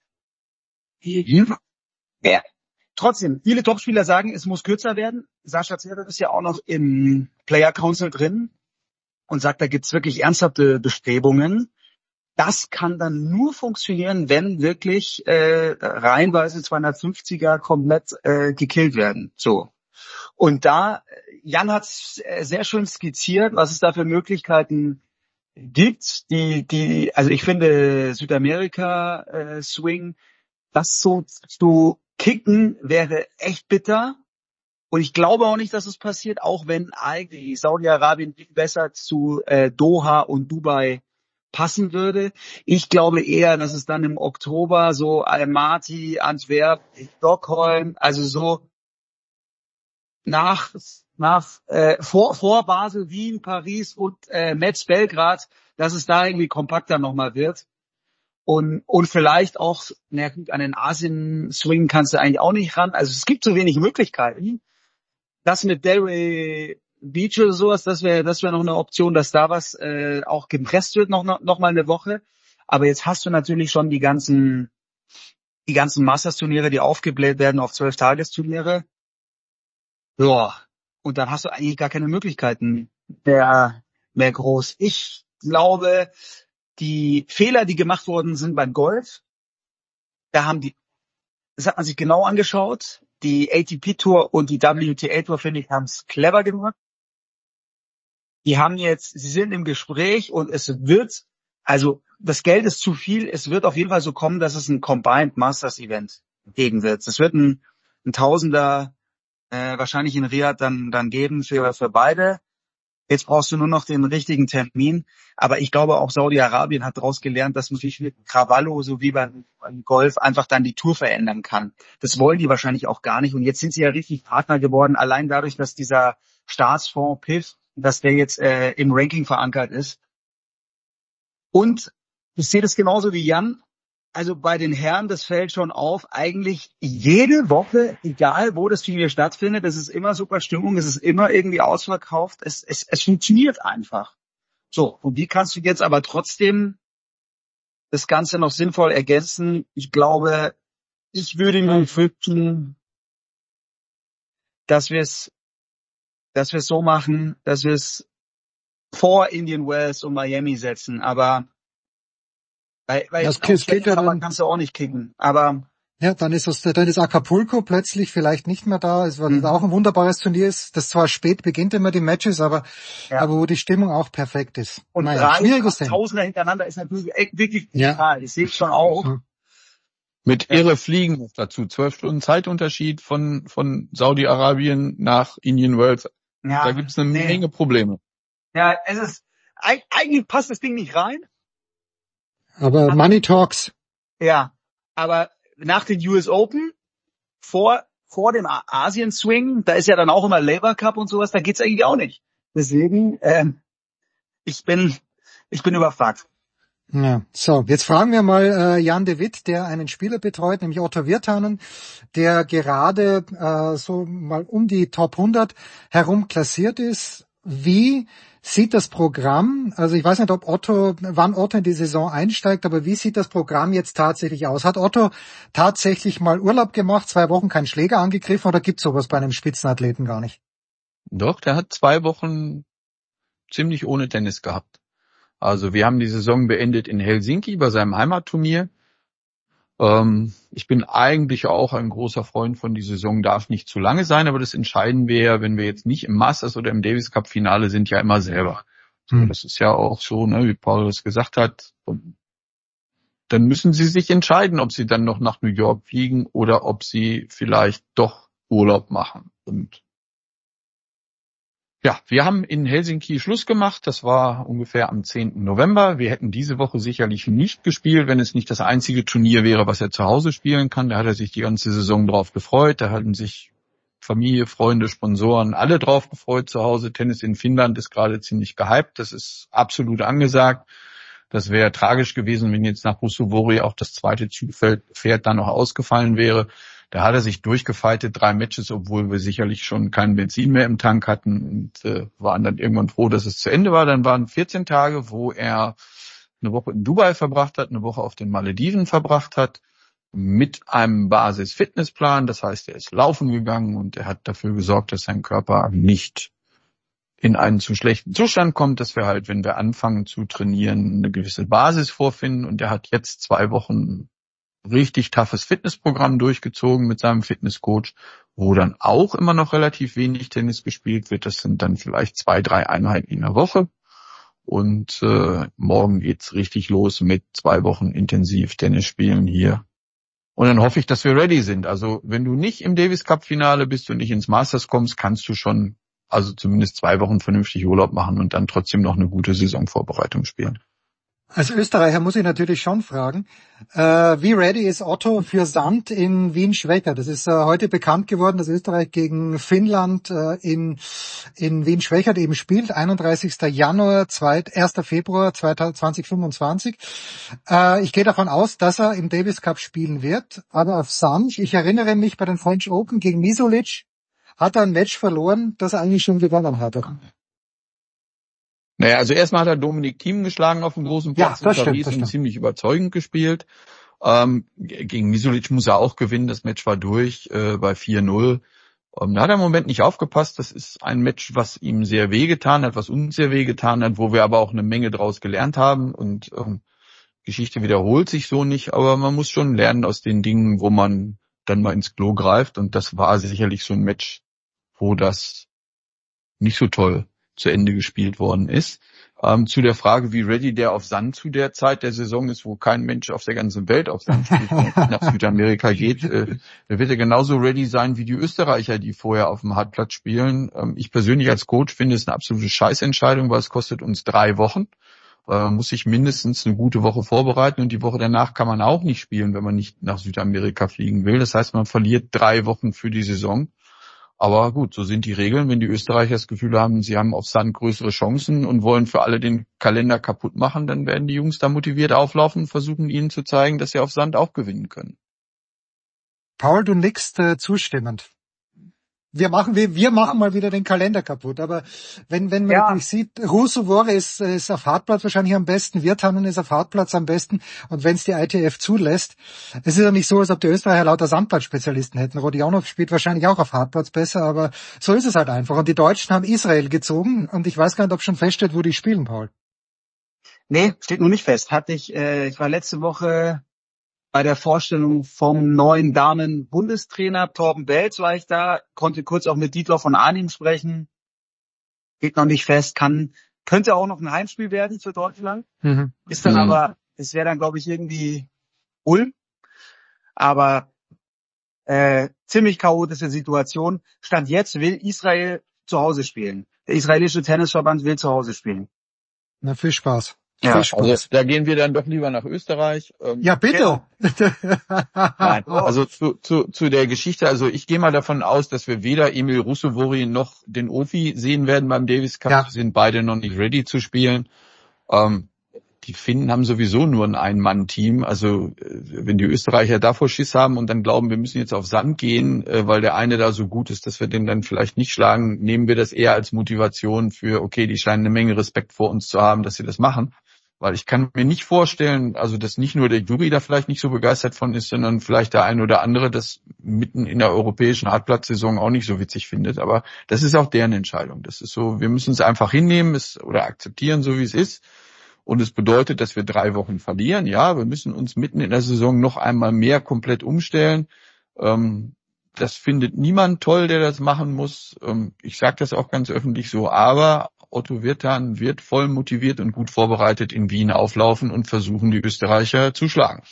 Ja. Trotzdem, viele Topspieler sagen, es muss kürzer werden. Sascha Zverev ist ja auch noch im Player Council drin und sagt, da gibt's wirklich ernsthafte Bestrebungen. Das kann dann nur funktionieren, wenn wirklich äh, reihenweise zweihundertfünfziger komplett äh, gekillt werden. So. Und da, Jan hat's sehr schön skizziert, was es da für Möglichkeiten gibt. Die, die, also ich finde Südamerika äh, Swing, das so zu kicken wäre echt bitter. Und ich glaube auch nicht, dass es passiert, auch wenn eigentlich Saudi-Arabien besser zu äh, Doha und Dubai passen würde. Ich glaube eher, dass es dann im Oktober so Almaty, Antwerpen, Stockholm, also so nach nach äh, vor vor Basel, Wien, Paris und äh, Metz, Belgrad, dass es da irgendwie kompakter nochmal wird. Und, und vielleicht auch, na gut, an den Asien-Swing kannst du eigentlich auch nicht ran. Also es gibt so wenig Möglichkeiten. Das mit Delray Beach oder sowas, das wäre das wäre noch eine Option, dass da was äh, auch gepresst wird, noch, noch mal eine Woche. Aber jetzt hast du natürlich schon die ganzen die ganzen Masters-Turniere, die aufgebläht werden auf zwölf Tagesturniere. Ja, und dann hast du eigentlich gar keine Möglichkeiten mehr, mehr groß. Ich glaube, die Fehler, die gemacht worden sind beim Golf, da haben die, das hat man sich genau angeschaut. Die A T P Tour und die W T A Tour, finde ich, haben es clever gemacht. Die haben jetzt, sie sind im Gespräch und es wird, also das Geld ist zu viel, es wird auf jeden Fall so kommen, dass es ein Combined Masters Event geben wird. Es wird ein, ein Tausender äh, wahrscheinlich in Riyadh dann dann geben für für beide. Jetzt brauchst du nur noch den richtigen Termin. Aber ich glaube, auch Saudi-Arabien hat daraus gelernt, dass man sich mit Krawallo, so wie beim, beim Golf, einfach dann die Tour verändern kann. Das wollen die wahrscheinlich auch gar nicht. Und jetzt sind sie ja richtig Partner geworden, allein dadurch, dass dieser Staatsfonds P I F, dass der jetzt äh, im Ranking verankert ist. Und ich sehe das genauso wie Jan. Also bei den Herren, das fällt schon auf, eigentlich jede Woche, egal wo das Turnier stattfindet, es ist immer super Stimmung, es ist immer irgendwie ausverkauft, es, es, es funktioniert einfach. So, und wie kannst du jetzt aber trotzdem das Ganze noch sinnvoll ergänzen? Ich glaube, ich würde mir wünschen, dass wir es, dass wir es so machen, dass wir es vor Indian Wells und Miami setzen, aber Weil, weil das geht ja dann, kannst du auch nicht kicken. Aber Ja, dann ist das, dann ist Acapulco plötzlich vielleicht nicht mehr da. Es war mhm. auch ein wunderbares Turnier ist, das zwar spät beginnt immer die Matches, aber, ja. aber wo die Stimmung auch perfekt ist. Und naja, drei Tausender hintereinander ist natürlich wirklich brutal. Ja. Ich sehe es schon auch. Mhm. Mit irre Fliegen noch dazu. Zwölf Stunden Zeitunterschied von, von Saudi-Arabien nach Indian Wells. Ja, da gibt's eine nee. Menge Probleme. Ja, es ist, eigentlich passt das Ding nicht rein. Aber, aber Money Talks. Ja, aber nach den U S Open, vor, vor dem Asien-Swing, da ist ja dann auch immer Labour Cup und sowas, da geht's eigentlich auch nicht. Deswegen, ähm, ich bin, ich bin überfragt. Ja, so, jetzt fragen wir mal äh, Jan de Witt, der einen Spieler betreut, nämlich Otto Virtanen, der gerade äh, so mal um die Top hundert herum klassiert ist. Wie sieht das Programm, also ich weiß nicht, ob Otto, wann Otto in die Saison einsteigt, aber wie sieht das Programm jetzt tatsächlich aus? Hat Otto tatsächlich mal Urlaub gemacht, zwei Wochen keinen Schläger angegriffen oder gibt's sowas bei einem Spitzenathleten gar nicht? Doch, der hat zwei Wochen ziemlich ohne Tennis gehabt. Also wir haben die Saison beendet in Helsinki bei seinem Heimatturnier. Ähm, ich bin eigentlich auch ein großer Freund von, die Saison darf nicht zu lange sein, aber das entscheiden wir ja, wenn wir jetzt nicht im Masters oder im Davis Cup Finale sind, ja immer selber. So, hm. Das ist ja auch so, ne, wie Paul das gesagt hat. Dann müssen sie sich entscheiden, ob sie dann noch nach New York fliegen oder ob sie vielleicht doch Urlaub machen. Und ja, wir haben in Helsinki Schluss gemacht. Das war ungefähr am zehnten November. Wir hätten diese Woche sicherlich nicht gespielt, wenn es nicht das einzige Turnier wäre, was er zu Hause spielen kann. Da hat er sich die ganze Saison drauf gefreut. Da hatten sich Familie, Freunde, Sponsoren alle drauf gefreut zu Hause. Tennis in Finnland ist gerade ziemlich gehypt. Das ist absolut angesagt. Das wäre tragisch gewesen, wenn jetzt nach Ruusuvuori auch das zweite Pferd dann noch ausgefallen wäre. Da hat er sich durchgefeitet, drei Matches, obwohl wir sicherlich schon kein Benzin mehr im Tank hatten und äh, waren dann irgendwann froh, dass es zu Ende war. Dann waren vierzehn Tage, wo er eine Woche in Dubai verbracht hat, eine Woche auf den Malediven verbracht hat, mit einem Basis-Fitnessplan. Das heißt, er ist laufen gegangen und er hat dafür gesorgt, dass sein Körper nicht in einen zu schlechten Zustand kommt, dass wir halt, wenn wir anfangen zu trainieren, eine gewisse Basis vorfinden. Und er hat jetzt zwei Wochen richtig toughes Fitnessprogramm durchgezogen mit seinem Fitnesscoach, wo dann auch immer noch relativ wenig Tennis gespielt wird. Das sind dann vielleicht zwei, drei Einheiten in der Woche. Und äh, morgen geht's richtig los mit zwei Wochen intensiv Tennis spielen hier. Und dann hoffe ich, dass wir ready sind. Also wenn du nicht im Davis Cup Finale bist und nicht ins Masters kommst, kannst du schon also zumindest zwei Wochen vernünftig Urlaub machen und dann trotzdem noch eine gute Saisonvorbereitung spielen. Als Österreicher muss ich natürlich schon fragen, äh, wie ready ist Otto für Sand in Wien-Schwechat? Das ist äh, heute bekannt geworden, dass Österreich gegen Finnland äh, in in Wien-Schwechat eben spielt, einunddreißigster Januar, erster Februar zweitausendfünfundzwanzig. Äh, ich gehe davon aus, dass er im Davis Cup spielen wird, aber auf Sand, ich erinnere mich bei den French Open gegen Misolic, hat er ein Match verloren, das er eigentlich schon gewonnen hatte. Naja, also erstmal hat er Dominik Thiem geschlagen auf dem großen Platz ja, das in stimmt, Paris das und stimmt. ziemlich überzeugend gespielt. Ähm, gegen Misolic muss er auch gewinnen, das Match war durch äh, bei vier null. Ähm, da hat er im Moment nicht aufgepasst, das ist ein Match, was ihm sehr wehgetan hat, was uns sehr wehgetan hat, wo wir aber auch eine Menge draus gelernt haben und ähm, Geschichte wiederholt sich so nicht, aber man muss schon lernen aus den Dingen, wo man dann mal ins Klo greift und das war sicherlich so ein Match, wo das nicht so toll zu Ende gespielt worden ist. Ähm, zu der Frage, wie ready der auf Sand zu der Zeit der Saison ist, wo kein Mensch auf der ganzen Welt auf Sand spielt, nach Südamerika geht, äh, der wird er genauso ready sein wie die Österreicher, die vorher auf dem Hartplatz spielen. Ähm, ich persönlich als Coach finde es eine absolute Scheißentscheidung, weil es kostet uns drei Wochen. Äh, muss sich mindestens eine gute Woche vorbereiten und die Woche danach kann man auch nicht spielen, wenn man nicht nach Südamerika fliegen will. Das heißt, man verliert drei Wochen für die Saison. Aber gut, so sind die Regeln. Wenn die Österreicher das Gefühl haben, sie haben auf Sand größere Chancen und wollen für alle den Kalender kaputt machen, dann werden die Jungs da motiviert auflaufen und versuchen ihnen zu zeigen, dass sie auf Sand auch gewinnen können. Paul, du nickst äh, zustimmend. Wir machen, wir, wir machen mal wieder den Kalender kaputt. Aber wenn, wenn man ja. natürlich sieht, Ruusuvuori ist, ist auf Hartplatz wahrscheinlich am besten, Virtanen ist auf Hartplatz am besten. Und wenn es die I T F zulässt, es ist ja nicht so, als ob die Österreicher lauter Sandplatzspezialisten hätten. Rodionov spielt wahrscheinlich auch auf Hartplatz besser, aber so ist es halt einfach. Und die Deutschen haben Israel gezogen und ich weiß gar nicht, ob schon feststeht, wo die spielen, Paul. Nee, steht noch nicht fest. Hatte ich, äh, ich war letzte Woche bei der Vorstellung vom neuen Damen-Bundestrainer Torben Belz war ich da, konnte kurz auch mit Dietloff von Arnim sprechen. Geht noch nicht fest, kann, könnte auch noch ein Heimspiel werden für Deutschland. Mhm. Ist dann mhm. aber, es wäre dann, glaube ich, irgendwie Ulm. Aber äh, ziemlich chaotische Situation. Stand jetzt will Israel zu Hause spielen. Der israelische Tennisverband will zu Hause spielen. Na, viel Spaß. Ja, also da gehen wir dann doch lieber nach Österreich. Ja, bitte. Nein, also zu, zu, zu der Geschichte, also ich gehe mal davon aus, dass wir weder Emil Ruusuvuori noch den Ofi sehen werden beim Davis Cup. Ja. Sind beide noch nicht ready zu spielen. Ähm, die Finnen haben sowieso nur ein Ein-Mann-Team. Also wenn die Österreicher davor Schiss haben und dann glauben, wir müssen jetzt auf Sand gehen, äh, weil der eine da so gut ist, dass wir den dann vielleicht nicht schlagen, nehmen wir das eher als Motivation für, okay, die scheinen eine Menge Respekt vor uns zu haben, dass sie das machen. Weil ich kann mir nicht vorstellen, also dass nicht nur der Juri da vielleicht nicht so begeistert von ist, sondern vielleicht der ein oder andere das mitten in der europäischen Hartplatzsaison auch nicht so witzig findet. Aber das ist auch deren Entscheidung. Das ist so, wir müssen es einfach hinnehmen es, oder akzeptieren, so wie es ist. Und es bedeutet, dass wir drei Wochen verlieren. Ja, wir müssen uns mitten in der Saison noch einmal mehr komplett umstellen. Ähm, das findet niemand toll, der das machen muss. Ähm, ich sage das auch ganz öffentlich so, aber Otto Wirtan wird voll motiviert und gut vorbereitet in Wien auflaufen und versuchen, die Österreicher zu schlagen.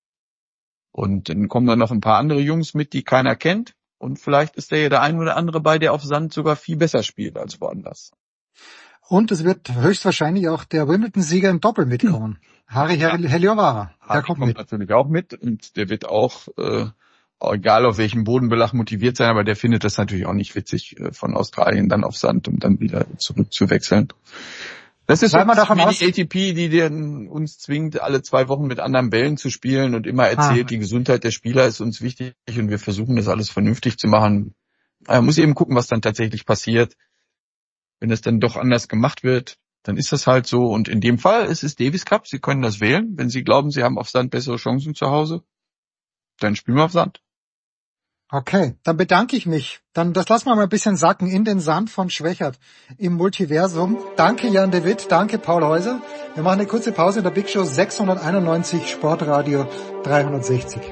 Und dann kommen da noch ein paar andere Jungs mit, die keiner kennt. Und vielleicht ist da ja der ein oder andere bei, der auf Sand sogar viel besser spielt als woanders. Und es wird höchstwahrscheinlich auch der Wimbledon-Sieger im Doppel mitkommen. Harry ja. Heliovara. Der Harry kommt, kommt mit. natürlich auch mit und der wird auch, äh, egal auf welchem Bodenbelag, motiviert sein, aber der findet das natürlich auch nicht witzig, äh, von Australien dann auf Sand, um dann wieder zurückzuwechseln. Das ist so man davon wie aus, die A T P, die den, uns zwingt, alle zwei Wochen mit anderen Bällen zu spielen und immer erzählt, ah. die Gesundheit der Spieler ist uns wichtig und wir versuchen das alles vernünftig zu machen. Man muss eben gucken, was dann tatsächlich passiert. Wenn es dann doch anders gemacht wird, dann ist das halt so. Und in dem Fall ist es Davis Cup. Sie können das wählen. Wenn Sie glauben, Sie haben auf Sand bessere Chancen zu Hause, dann spielen wir auf Sand. Okay, dann bedanke ich mich. Dann das lassen wir mal ein bisschen sacken in den Sand von Schwechat im Multiversum. Danke Jan de Witt, danke Paul Häuser. Wir machen eine kurze Pause in der Big Show sechshunderteinundneunzig, Sportradio dreihundertsechzig.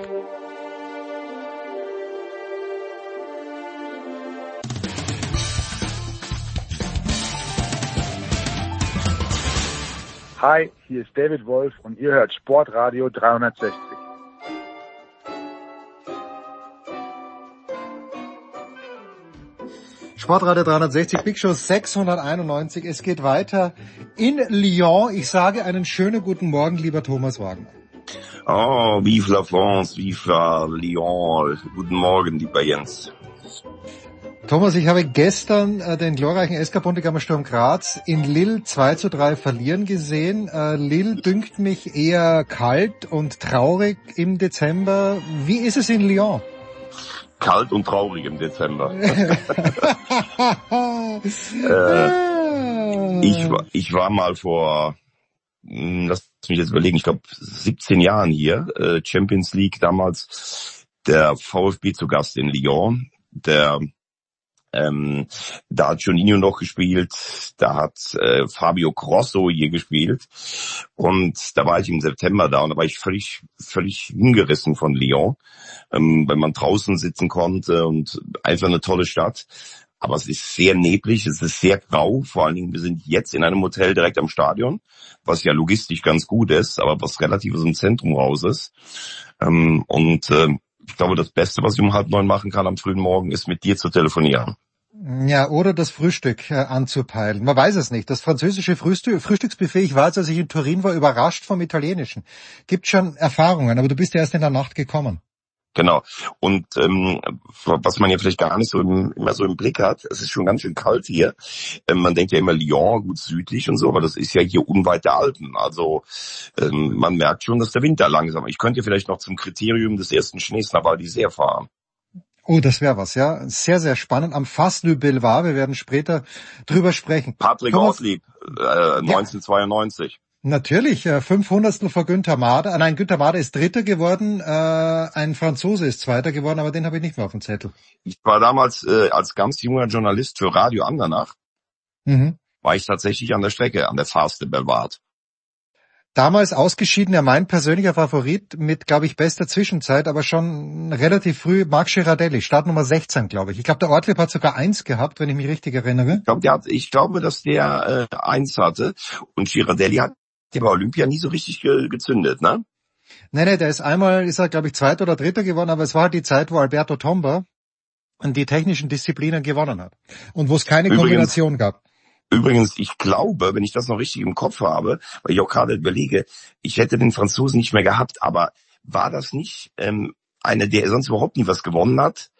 Hi, hier ist David Wolf und ihr hört Sportradio dreihundertsechzig. Sportradio dreihundertsechzig, Big Show sechshunderteinundneunzig. Es geht weiter in Lyon. Ich sage einen schönen guten Morgen, lieber Thomas Wagner. Oh, vive la France, vive la Lyon. Guten Morgen, lieber Jens. Thomas, ich habe gestern äh, den glorreichen S K Bundegammer Sturm Graz in Lille zwei zu drei verlieren gesehen. Äh, Lille dünkt mich eher kalt und traurig im Dezember. Wie ist es in Lyon? Kalt und traurig im Dezember. äh, ich, ich war mal vor, lass mich jetzt überlegen, ich glaube siebzehn Jahren hier, äh, Champions League damals, der VfB zu Gast in Lyon, der Ähm, da hat Juninho noch gespielt, da hat äh, Fabio Grosso hier gespielt und da war ich im September da und da war ich völlig völlig hingerissen von Lyon, ähm, weil man draußen sitzen konnte und einfach eine tolle Stadt. Aber es ist sehr neblig, es ist sehr grau, vor allen Dingen wir sind jetzt in einem Hotel direkt am Stadion, was ja logistisch ganz gut ist, aber was relativ aus dem Zentrum raus ist. Ähm, und äh, ich glaube, das Beste, was ich um halb neun machen kann am frühen Morgen, ist mit dir zu telefonieren. Ja, oder das Frühstück äh, anzupeilen. Man weiß es nicht. Das französische Frühstück, Frühstücksbuffet, ich war jetzt, als ich in Turin war, überrascht vom italienischen. Gibt schon Erfahrungen, aber du bist ja erst in der Nacht gekommen. Genau. Und ähm, was man ja vielleicht gar nicht so im, immer so im Blick hat, es ist schon ganz schön kalt hier. Ähm, man denkt ja immer Lyon, gut südlich und so, aber das ist ja hier unweit der Alpen. Also ähm, man merkt schon, dass der Winter langsam. Ich könnte ja vielleicht noch zum Kriterium des ersten Schnees nach Val d'Isère fahren. Oh, das wäre was, ja. Sehr, sehr spannend. Am Fas du Belvoir, wir werden später drüber sprechen. Patrick Ortlieb, äh, neunzehnhundertzweiundneunzig. Ja. Natürlich, äh, fünfhundertstel vor Günther Mader. Nein, Günther Mader ist Dritter geworden, äh, ein Franzose ist Zweiter geworden, aber den habe ich nicht mehr auf dem Zettel. Ich war damals äh, als ganz junger Journalist für Radio Andernach, mhm. war ich tatsächlich an der Strecke, an der Fas de Belvoir. Damals ausgeschieden, ja mein persönlicher Favorit mit, glaube ich, bester Zwischenzeit, aber schon relativ früh Marc Girardelli, Startnummer sechzehn, glaube ich. Ich glaube, der Ortlieb hat sogar eins gehabt, wenn ich mich richtig erinnere. Ich glaube, der hat, ich glaube, dass der äh, eins hatte und Girardelli hat der bei Olympia nie so richtig ge- gezündet, ne? Nee, nee, der ist einmal, ist er, glaube ich, Zweiter oder Dritter geworden, aber es war halt die Zeit, wo Alberto Tomba die technischen Disziplinen gewonnen hat und wo es keine Übrigens, Kombination gab. Übrigens, ich glaube, wenn ich das noch richtig im Kopf habe, weil ich auch gerade überlege, ich hätte den Franzosen nicht mehr gehabt, aber war das nicht ähm, einer, der sonst überhaupt nie was gewonnen hat?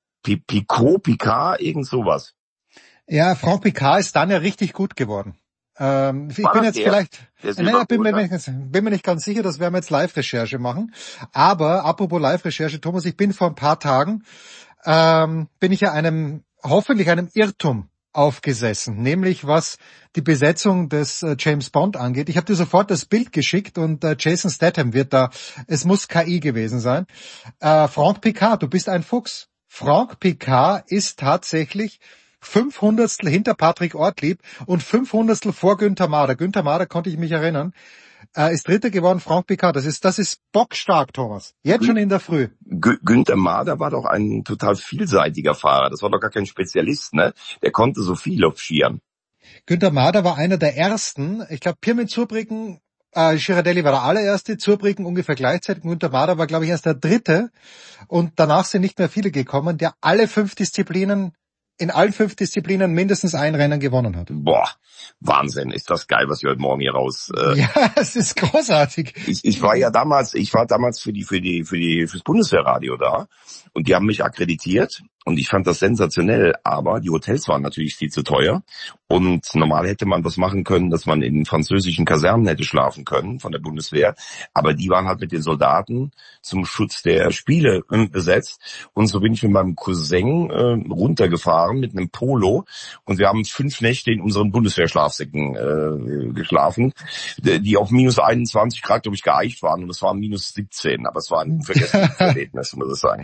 Picot, Picard, irgend sowas. Ja, Franck Picard ist dann ja richtig gut geworden. Ähm, ich war bin jetzt der, vielleicht, der nein, bin, mir nicht, bin mir nicht ganz sicher, das werden wir jetzt Live-Recherche machen. Aber apropos Live-Recherche, Thomas, ich bin vor ein paar Tagen, ähm, bin ich ja einem, hoffentlich einem Irrtum aufgesessen, nämlich was die Besetzung des äh, James Bond angeht. Ich habe dir sofort das Bild geschickt und äh, Jason Statham wird da, es muss K I gewesen sein. Äh, Franck Picard, du bist ein Fuchs. Franck Picard ist tatsächlich fünf Hundertstel hinter Patrick Ortlieb und fünf Hundertstel vor Günther Mader. Günther Mader konnte ich mich erinnern. Äh, ist Dritter geworden, Franck Picard. Das ist, das ist bockstark, Thomas. Jetzt schon in der Früh. G- Günther Mader war doch ein total vielseitiger Fahrer. Das war doch gar kein Spezialist, ne? Der konnte so viel auf Skiern. Günther Mader war einer der ersten. Ich glaube, Pirmin Zurbriggen, äh, Girardelli war der allererste, Zurbriggen ungefähr gleichzeitig. Günther Mader war, glaube ich, erst der Dritte. Und danach sind nicht mehr viele gekommen, der alle fünf Disziplinen in allen fünf Disziplinen mindestens ein Rennen gewonnen hat. Boah, Wahnsinn, ist das geil, was wir heute Morgen hier raus... Äh, ja, es ist großartig. Ich, ich war ja damals, ich war damals für die, für die, für die, fürs Bundeswehrradio da und die haben mich akkreditiert und ich fand das sensationell, aber die Hotels waren natürlich viel zu teuer und normal hätte man was machen können, dass man in französischen Kasernen hätte schlafen können von der Bundeswehr, aber die waren halt mit den Soldaten zum Schutz der Spiele äh, besetzt und so bin ich mit meinem Cousin äh, runtergefahren mit einem Polo und wir haben fünf Nächte in unseren Bundeswehrschlafsäcken äh, geschlafen, die auf minus einundzwanzig Grad, glaube ich, geeicht waren und es waren minus siebzehn, aber es war ein unvergessliches Erlebnis, muss ich sagen.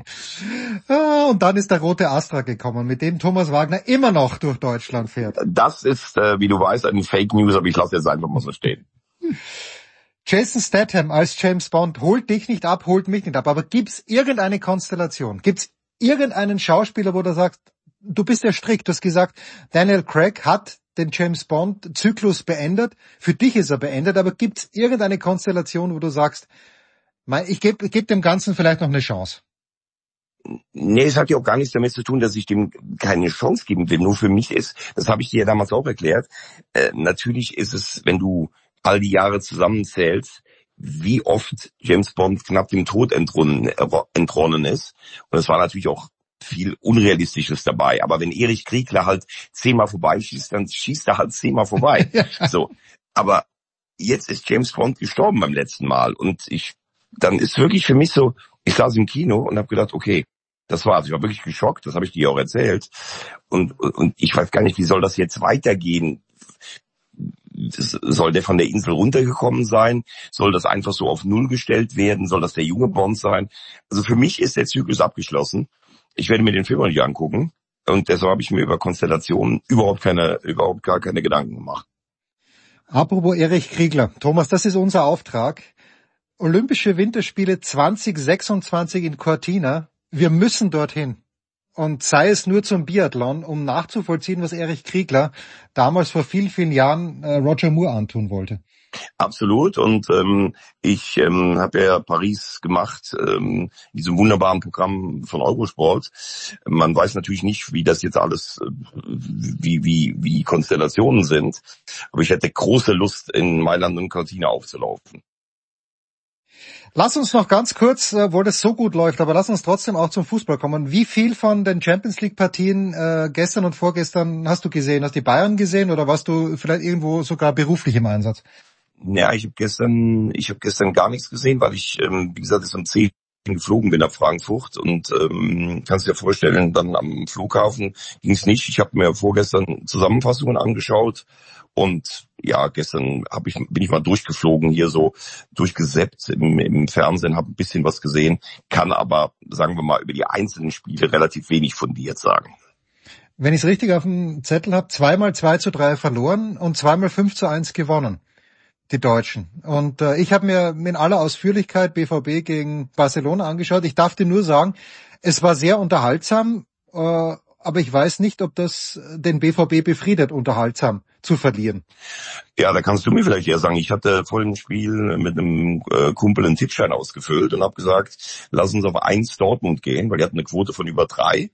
Ah, und dann ist der rote Astra gekommen, mit dem Thomas Wagner immer noch durch Deutschland fährt. Das ist, äh, wie du weißt, eine Fake News, aber ich lasse jetzt einfach mal so stehen. Jason Statham als James Bond holt dich nicht ab, holt mich nicht ab, aber gibt's irgendeine Konstellation? Gibt's irgendeinen Schauspieler, wo du sagst, du bist ja strikt, du hast gesagt, Daniel Craig hat den James Bond Zyklus beendet, für dich ist er beendet, aber gibt's irgendeine Konstellation, wo du sagst, ich gebe geb dem Ganzen vielleicht noch eine Chance? Nee, es hat ja auch gar nichts damit zu tun, dass ich dem keine Chance geben will. Nur für mich ist, das habe ich dir ja damals auch erklärt, äh, natürlich ist es, wenn du all die Jahre zusammenzählst, wie oft James Bond knapp dem Tod entronnen, äh, entronnen ist. Und es war natürlich auch viel Unrealistisches dabei. Aber wenn Erich Kriegler halt zehnmal vorbeischießt, dann schießt er halt zehnmal vorbei. ja. So. Aber jetzt ist James Bond gestorben beim letzten Mal. Und ich, dann ist wirklich für mich so, ich saß im Kino und habe gedacht, okay, das war's. Ich war wirklich geschockt, das habe ich dir auch erzählt. Und, und ich weiß gar nicht, wie soll das jetzt weitergehen? Soll der von der Insel runtergekommen sein? Soll das einfach so auf Null gestellt werden? Soll das der junge Bond sein? Also für mich ist der Zyklus abgeschlossen. Ich werde mir den Film nicht angucken. Und deshalb habe ich mir über Konstellationen überhaupt keine, überhaupt gar keine Gedanken gemacht. Apropos Erich Kriegler. Thomas, das ist unser Auftrag. Olympische Winterspiele zwanzig sechsundzwanzig in Cortina. Wir müssen dorthin. Und sei es nur zum Biathlon, um nachzuvollziehen, was Erich Kriegler damals vor vielen, vielen Jahren äh, Roger Moore antun wollte. Absolut. Und ähm, ich ähm, habe ja Paris gemacht, ähm, in diesem wunderbaren Programm von Eurosport. Man weiß natürlich nicht, wie das jetzt alles, wie wie wie Konstellationen sind. Aber ich hätte große Lust, in Mailand und Cortina aufzulaufen. Lass uns noch ganz kurz, wo das so gut läuft, aber lass uns trotzdem auch zum Fußball kommen. Wie viel von den Champions League Partien äh, gestern und vorgestern hast du gesehen? Hast du die Bayern gesehen oder warst du vielleicht irgendwo sogar beruflich im Einsatz? Ja, ich habe gestern, ich habe gestern gar nichts gesehen, weil ich, ähm, wie gesagt, jetzt um zehn geflogen bin nach Frankfurt und ähm, kannst dir vorstellen, dann am Flughafen ging es nicht. Ich habe mir vorgestern Zusammenfassungen angeschaut und ja, gestern hab ich, bin ich mal durchgeflogen, hier so durchgesäppt im, im Fernsehen, habe ein bisschen was gesehen, kann aber, sagen wir mal, über die einzelnen Spiele relativ wenig fundiert sagen. Wenn ich es richtig auf dem Zettel habe, zweimal zwei zu drei verloren und zweimal fünf zu eins gewonnen. die Deutschen. Und äh, ich habe mir in aller Ausführlichkeit B V B gegen Barcelona angeschaut. Ich darf dir nur sagen, es war sehr unterhaltsam, äh, aber ich weiß nicht, ob das den B V B befriedet, unterhaltsam zu verlieren. Ja, da kannst du mir vielleicht eher sagen, ich hatte vor dem Spiel mit einem äh, Kumpel einen Tippschein ausgefüllt und habe gesagt, lass uns auf eins Dortmund gehen, weil die hatten eine Quote von über drei.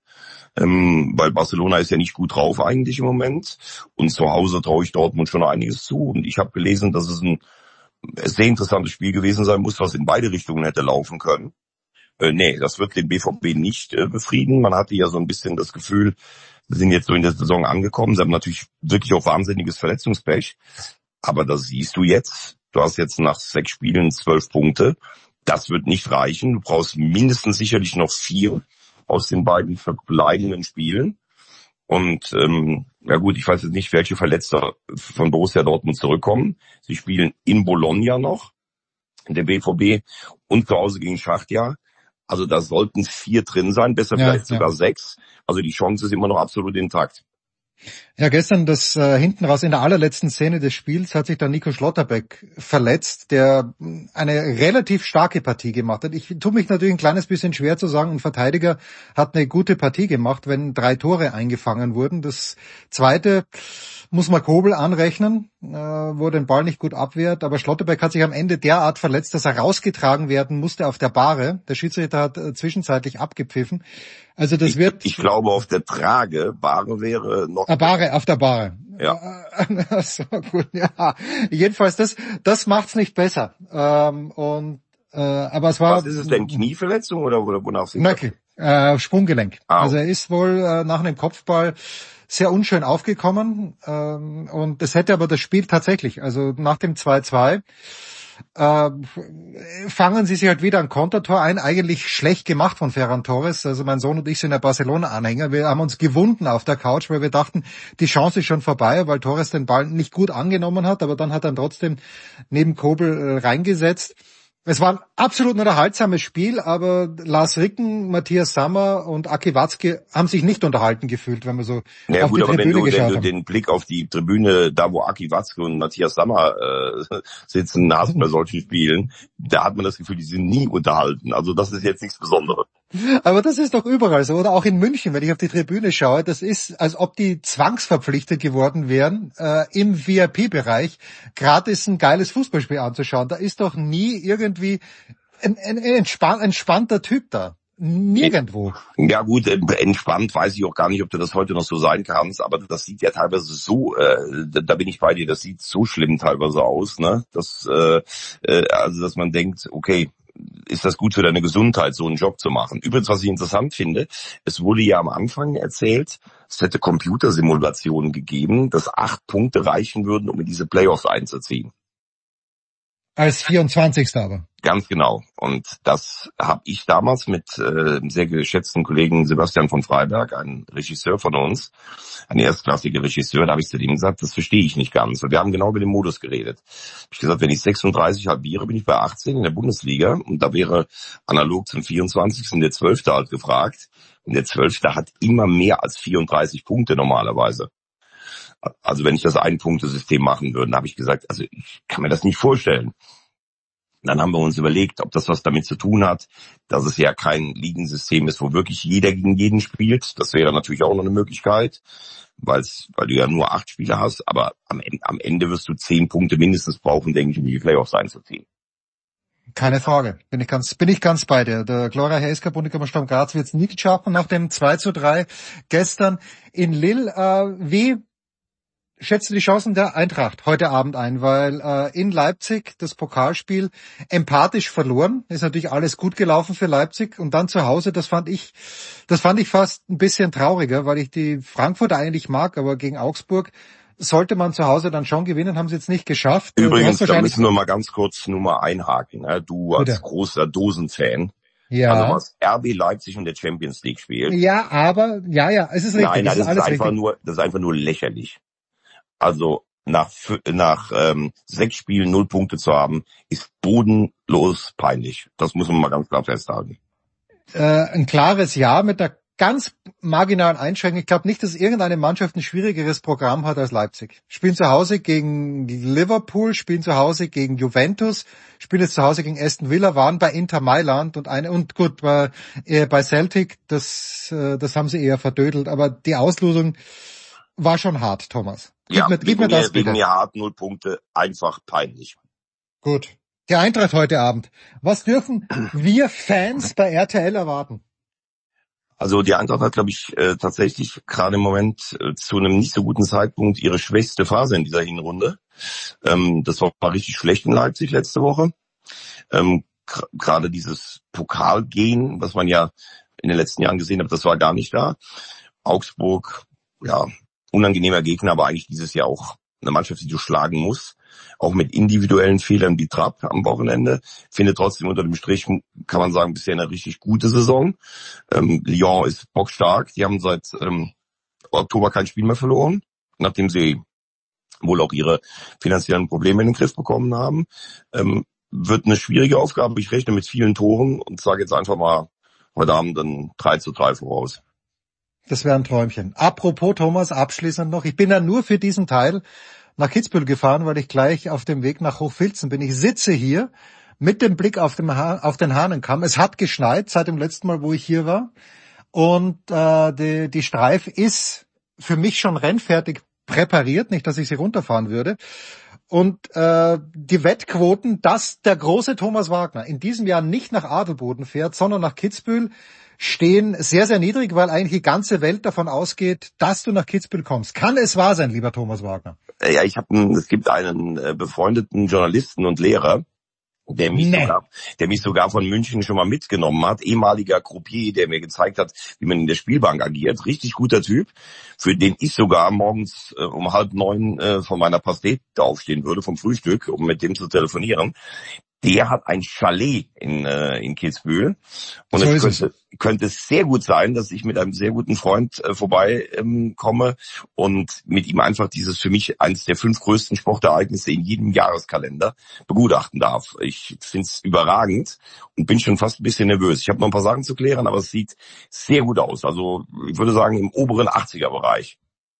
Ähm, weil Barcelona ist ja nicht gut drauf eigentlich im Moment und zu Hause traue ich Dortmund schon einiges zu und ich habe gelesen, dass es ein sehr interessantes Spiel gewesen sein muss, was in beide Richtungen hätte laufen können. Äh, nee, das wird den B V B nicht äh, befrieden. Man hatte ja so ein bisschen das Gefühl, sie sind jetzt so in der Saison angekommen, sie haben natürlich wirklich auch wahnsinniges Verletzungspech, aber das siehst du jetzt, du hast jetzt nach sechs Spielen zwölf Punkte, das wird nicht reichen, du brauchst mindestens sicherlich noch vier aus den beiden verbleibenden Spielen. Und ähm, ja gut, ich weiß jetzt nicht, welche Verletzte von Borussia Dortmund zurückkommen. Sie spielen in Bologna noch, der B V B, und zu Hause gegen Schachtja. Also da sollten vier drin sein, besser ja, vielleicht sogar ja. sechs. Also die Chance ist immer noch absolut intakt. Ja, gestern das äh, hinten raus in der allerletzten Szene des Spiels hat sich dann Nico Schlotterbeck verletzt, der eine relativ starke Partie gemacht hat. Ich tue mich natürlich ein kleines bisschen schwer zu sagen, ein Verteidiger hat eine gute Partie gemacht, wenn drei Tore eingefangen wurden. Das zweite muss man Kobel anrechnen, äh, wo den Ball nicht gut abwehrt, aber Schlotterbeck hat sich am Ende derart verletzt, dass er rausgetragen werden musste auf der Bahre. Der Schiedsrichter hat äh, zwischenzeitlich abgepfiffen. Also das ich, wird. Ich glaube, auf der Trage, Bahre wäre noch. Ah, Bahre, auf der Bahre. Ja. So gut, ja. Jedenfalls, das, das macht's nicht besser. Ähm, und, äh, aber es war. Was ist es denn? Knieverletzung oder, oder wonach sind Knöchel, äh, Sprunggelenk. Ah. Also er ist wohl äh, nach einem Kopfball sehr unschön aufgekommen, ähm, und es hätte aber das Spiel tatsächlich, also nach dem zwei zwei, äh, fangen sie sich halt wieder ein Kontertor ein, eigentlich schlecht gemacht von Ferran Torres. Also mein Sohn und ich sind ja Barcelona-Anhänger. Wir haben uns gewunden auf der Couch, weil wir dachten, die Chance ist schon vorbei, weil Torres den Ball nicht gut angenommen hat, aber dann hat er trotzdem neben Kobel äh, reingesetzt. Es war ein absolut unterhaltsames Spiel, aber Lars Ricken, Matthias Sammer und Aki Watzke haben sich nicht unterhalten gefühlt, wenn wir so ja, auf gut, die aber Tribüne wenn du, geschaut wenn du haben. den Blick auf die Tribüne, da wo Aki Watzke und Matthias Sammer äh, sitzen, hast bei solchen Spielen, da hat man das Gefühl, die sind nie unterhalten. Also das ist jetzt nichts Besonderes. Aber das ist doch überall so, oder auch in München, wenn ich auf die Tribüne schaue, das ist, als ob die zwangsverpflichtet geworden wären, äh, im V I P-Bereich gratis ein geiles Fußballspiel anzuschauen. Da ist doch nie irgendwie ein, ein, ein entspann, entspannter Typ da. Nirgendwo. Ja gut, entspannt weiß ich auch gar nicht, ob du das heute noch so sein kannst, aber das sieht ja teilweise so, äh, da bin ich bei dir, das sieht so schlimm teilweise aus, ne? Das, äh, äh, also dass man denkt, okay, ist das gut für deine Gesundheit, so einen Job zu machen? Übrigens, was ich interessant finde, es wurde ja am Anfang erzählt, es hätte Computersimulationen gegeben, dass acht Punkte reichen würden, um in diese Playoffs einzuziehen. Als vierundzwanzigster aber. Ganz genau. Und das habe ich damals mit äh, sehr geschätzten Kollegen Sebastian von Freiberg, ein Regisseur von uns, ein erstklassiger Regisseur, da habe ich zu dem gesagt, das verstehe ich nicht ganz. Und wir haben genau über den Modus geredet. Ich habe gesagt, wenn ich sechsunddreißig halbiere, bin ich bei achtzehn in der Bundesliga. Und da wäre analog zum vierundzwanzigsten der zwölfte halt gefragt. Und der zwölfte hat immer mehr als vierunddreißig Punkte normalerweise. Also wenn ich das Ein-Punkte-System machen würde, habe ich gesagt, also ich kann mir das nicht vorstellen. Dann haben wir uns überlegt, ob das was damit zu tun hat, dass es ja kein Ligensystem ist, wo wirklich jeder gegen jeden spielt. Das wäre natürlich auch noch eine Möglichkeit, weil's, weil du ja nur acht Spieler hast. Aber am Ende, am Ende wirst du zehn Punkte mindestens brauchen, denke ich, um die Playoffs einzuziehen. Keine Frage, bin ich ganz, bin ich ganz bei dir. Der glorreiche S K Bundekammer Sturm Graz wird es nicht schaffen nach dem zwei zu drei gestern in Lille. Äh, wie schätzt du die Chancen der Eintracht heute Abend ein? Weil äh, in Leipzig das Pokalspiel empathisch verloren. Ist natürlich alles gut gelaufen für Leipzig. Und dann zu Hause, das fand ich, das fand ich fast ein bisschen trauriger, weil ich die Frankfurter eigentlich mag, aber gegen Augsburg sollte man zu Hause dann schon gewinnen, haben sie jetzt nicht geschafft. Übrigens, da müssen wir mal ganz kurz nur mal einhaken. Du als Bitte. großer Dosen-Fan. Ja. Also was R B Leipzig in der Champions League spielt. Ja, aber, ja, ja, es ist richtig. Nein, nein, das, das ist, ist einfach richtig. nur, das ist einfach nur lächerlich. Also nach nach ähm, sechs Spielen null Punkte zu haben, ist bodenlos peinlich. Das muss man mal ganz klar festhalten. Äh, ein klares Ja mit der ganz marginalen Einschränkungen. Ich glaube nicht, dass irgendeine Mannschaft ein schwierigeres Programm hat als Leipzig. Spielen zu Hause gegen Liverpool, spielen zu Hause gegen Juventus, spielen jetzt zu Hause gegen Aston Villa, waren bei Inter Mailand und eine und gut bei, äh, bei Celtic, das äh, das haben sie eher verdödelt, aber die Auslosung war schon hart, Thomas. Gib ja, mir, gib mir das wegen bitte. mir hart, null Punkte, einfach peinlich. Gut. Die Eintracht heute Abend. Was dürfen wir Fans bei R T L erwarten? Also die Eintracht hat, glaube ich, äh, tatsächlich gerade im Moment äh, zu einem nicht so guten Zeitpunkt ihre schwächste Phase in dieser Hinrunde. Ähm, das war, war richtig schlecht in Leipzig letzte Woche. Ähm, gerade dieses Pokalgehen, was man ja in den letzten Jahren gesehen hat, das war gar nicht da. Augsburg, ja, unangenehmer Gegner, aber eigentlich dieses Jahr auch eine Mannschaft, die du schlagen musst. Auch mit individuellen Fehlern wie Trapp am Wochenende. Finde trotzdem unter dem Strich, kann man sagen, bisher eine richtig gute Saison. Ähm, Lyon ist bockstark. Die haben seit ähm, Oktober kein Spiel mehr verloren, nachdem sie wohl auch ihre finanziellen Probleme in den Griff bekommen haben. Ähm, wird eine schwierige Aufgabe. Ich rechne mit vielen Toren und sage jetzt einfach mal heute Abend ein drei zu drei voraus. Das wäre ein Träumchen. Apropos, Thomas, abschließend noch. Ich bin ja nur für diesen Teil nach Kitzbühel gefahren, weil ich gleich auf dem Weg nach Hochfilzen bin. Ich sitze hier mit dem Blick auf, dem ha- auf den Hahnenkamm. Es hat geschneit seit dem letzten Mal, wo ich hier war. Und äh, die, die Streif ist für mich schon rennfertig präpariert, nicht, dass ich sie runterfahren würde. Und äh, die Wettquoten, dass der große Thomas Wagner in diesem Jahr nicht nach Adelboden fährt, sondern nach Kitzbühel, stehen sehr, sehr niedrig, weil eigentlich die ganze Welt davon ausgeht, dass du nach Kitzbühel kommst. Kann es wahr sein, lieber Thomas Wagner? Ja, ich habe, es gibt einen äh, befreundeten Journalisten und Lehrer, der mich, nee. sogar, der mich sogar von München schon mal mitgenommen hat, ehemaliger Croupier, der mir gezeigt hat, wie man in der Spielbank agiert. Richtig guter Typ, für den ich sogar morgens äh, um halb neun äh, von meiner Pastete aufstehen würde, vom Frühstück, um mit dem zu telefonieren. Der hat ein Chalet in, äh, in Kitzbühel. Und so es könnte, es könnte sehr gut sein, dass ich mit einem sehr guten Freund äh, vorbei ähm, komme und mit ihm einfach dieses für mich eines der fünf größten Sportereignisse in jedem Jahreskalender begutachten darf. Ich finde es überragend und bin schon fast ein bisschen nervös. Ich habe noch ein paar Sachen zu klären, aber es sieht sehr gut aus. Also ich würde sagen im oberen achtziger-Bereich.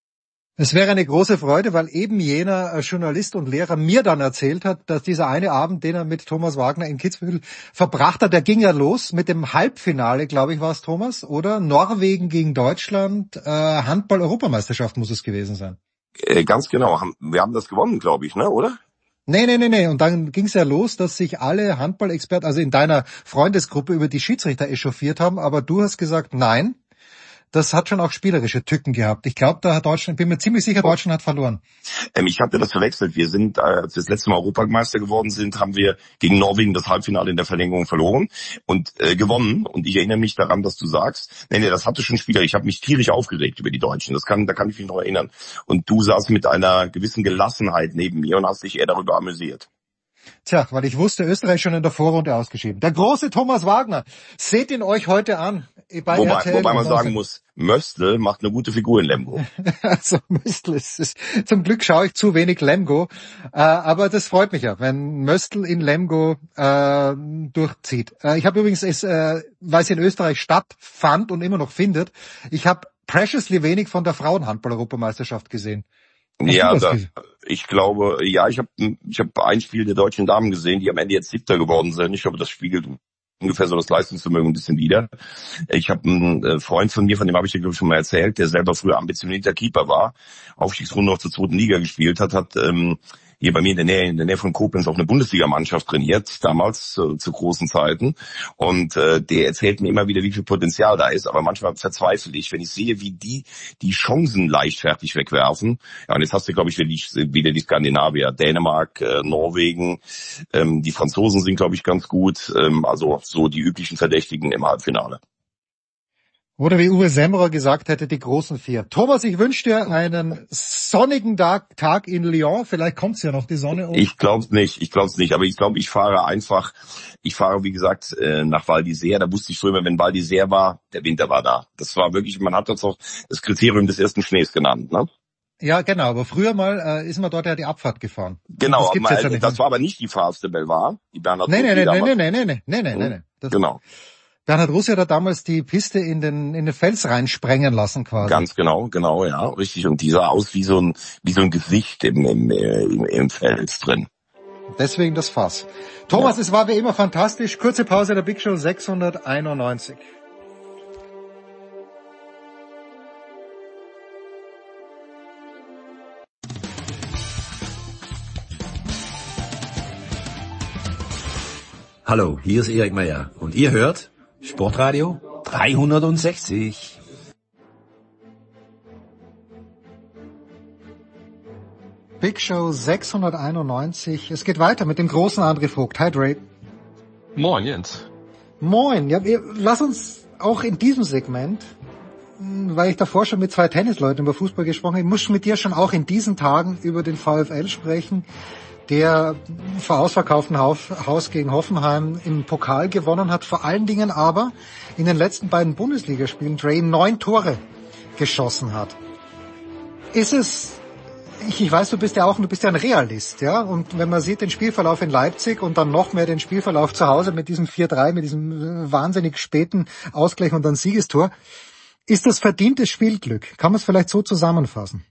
Es wäre eine große Freude, weil eben jener Journalist und Lehrer mir dann erzählt hat, dass dieser eine Abend, den er mit Thomas Wagner in Kitzbühel verbracht hat, der ging ja los mit dem Halbfinale, glaube ich, war es, Thomas, oder? Norwegen gegen Deutschland, äh, Handball-Europameisterschaft muss es gewesen sein. Äh, ganz genau. Wir haben das gewonnen, glaube ich, ne, oder? Nee, nee, nee, nee. Und dann ging es ja los, dass sich alle Handball-Experten, also in deiner Freundesgruppe, über die Schiedsrichter echauffiert haben, aber du hast gesagt, nein. Das hat schon auch spielerische Tücken gehabt. Ich glaube, da hat Deutschland, bin mir ziemlich sicher, Deutschland hat verloren. Ähm, ich hatte das verwechselt. Wir sind, als wir das letzte Mal Europameister geworden sind, haben wir gegen Norwegen das Halbfinale in der Verlängerung verloren und äh, gewonnen. Und ich erinnere mich daran, dass du sagst, nee, nee, das hatte schon Spieler. Ich habe mich tierisch aufgeregt über die Deutschen. Das kann, da kann ich mich noch erinnern. Und du saßt mit einer gewissen Gelassenheit neben mir und hast dich eher darüber amüsiert. Tja, weil ich wusste, Österreich schon in der Vorrunde ausgeschieden. Der große Thomas Wagner, seht ihn euch heute an. Bei wobei, R T L wobei man sagen muss, Möstl macht eine gute Figur in Lemgo. Also Möstl ist, ist, zum Glück schaue ich zu wenig Lemgo, äh, aber das freut mich ja, wenn Möstl in Lemgo äh, durchzieht. Äh, ich habe übrigens, es, äh, weil es in Österreich stattfand und immer noch findet, ich habe preciously wenig von der Frauenhandball-Europameisterschaft gesehen. Hast ja, da, ich glaube, ja, ich habe ich hab ein Spiel der deutschen Damen gesehen, die am Ende jetzt Siebter geworden sind. Ich glaube, das spiegelt ungefähr so das Leistungsvermögen ein bisschen wieder. Ich habe einen Freund von mir, von dem habe ich dir, glaube ich, schon mal erzählt, der selber früher ambitionierter Keeper war, Aufstiegsrunde noch zur zweiten Liga gespielt hat, hat ähm, hier bei mir in der Nähe, in der Nähe von Koblenz auch eine Bundesligamannschaft trainiert, damals äh, zu großen Zeiten. Und äh, der erzählt mir immer wieder, wie viel Potenzial da ist. Aber manchmal verzweifle ich, wenn ich sehe, wie die die Chancen leichtfertig wegwerfen. Ja, und jetzt hast du, glaube ich, wieder die, wieder die Skandinavier, Dänemark, äh, Norwegen. Ähm, die Franzosen sind, glaube ich, ganz gut. Ähm, also so die üblichen Verdächtigen im Halbfinale. Oder wie Uwe Semmerer gesagt hätte, die großen vier. Thomas, ich wünsche dir einen sonnigen Tag in Lyon. Vielleicht kommt's ja noch, die Sonne. Um. Ich glaub's nicht, ich glaub's nicht. Aber ich glaube, ich fahre einfach, ich fahre, wie gesagt, nach Val d'Isère. Da wusste ich früher, wenn Val d'Isère war, der Winter war da. Das war wirklich, man hat das auch das Kriterium des ersten Schnees genannt, ne? Ja, genau. Aber früher mal äh, ist man dort ja die Abfahrt gefahren. Genau, das, aber, ja das war aber nicht die Fars de Belvoir, die Bernhard. Nee, nee, nee, nee, nee, nee, nee, nee, nee, nee, nee. Genau. Bernhard Russi hat da damals die Piste in den, in den Fels reinsprengen lassen quasi. Ganz genau, genau, ja, richtig. Und die sah aus wie so ein, wie so ein Gesicht im, im, im, im Fels drin. Deswegen das Fass. Thomas, ja. Es war wie immer fantastisch. Kurze Pause der Big Show sechshunderteinundneunzig. Hallo, hier ist Erik Meyer und ihr hört Sportradio dreihundertsechzig. Big Show sechshunderteinundneunzig. Es geht weiter mit dem großen André Vogt. Hi, Dre. Moin, Jens. Moin. Ja, wir, lass uns auch in diesem Segment, weil ich davor schon mit zwei Tennisleuten über Fußball gesprochen habe, ich muss mit dir schon auch in diesen Tagen über den VfL sprechen, der vor ausverkauftem Haus gegen Hoffenheim im Pokal gewonnen hat, vor allen Dingen aber in den letzten beiden Bundesligaspielen Dre neun Tore geschossen hat. Ist es, ich, ich weiß, du bist ja auch, du bist ja ein Realist, ja, und wenn man sieht den Spielverlauf in Leipzig und dann noch mehr den Spielverlauf zu Hause mit diesem vier drei, mit diesem wahnsinnig späten Ausgleich und dann Siegestor, ist das verdientes Spielglück? Kann man es vielleicht so zusammenfassen?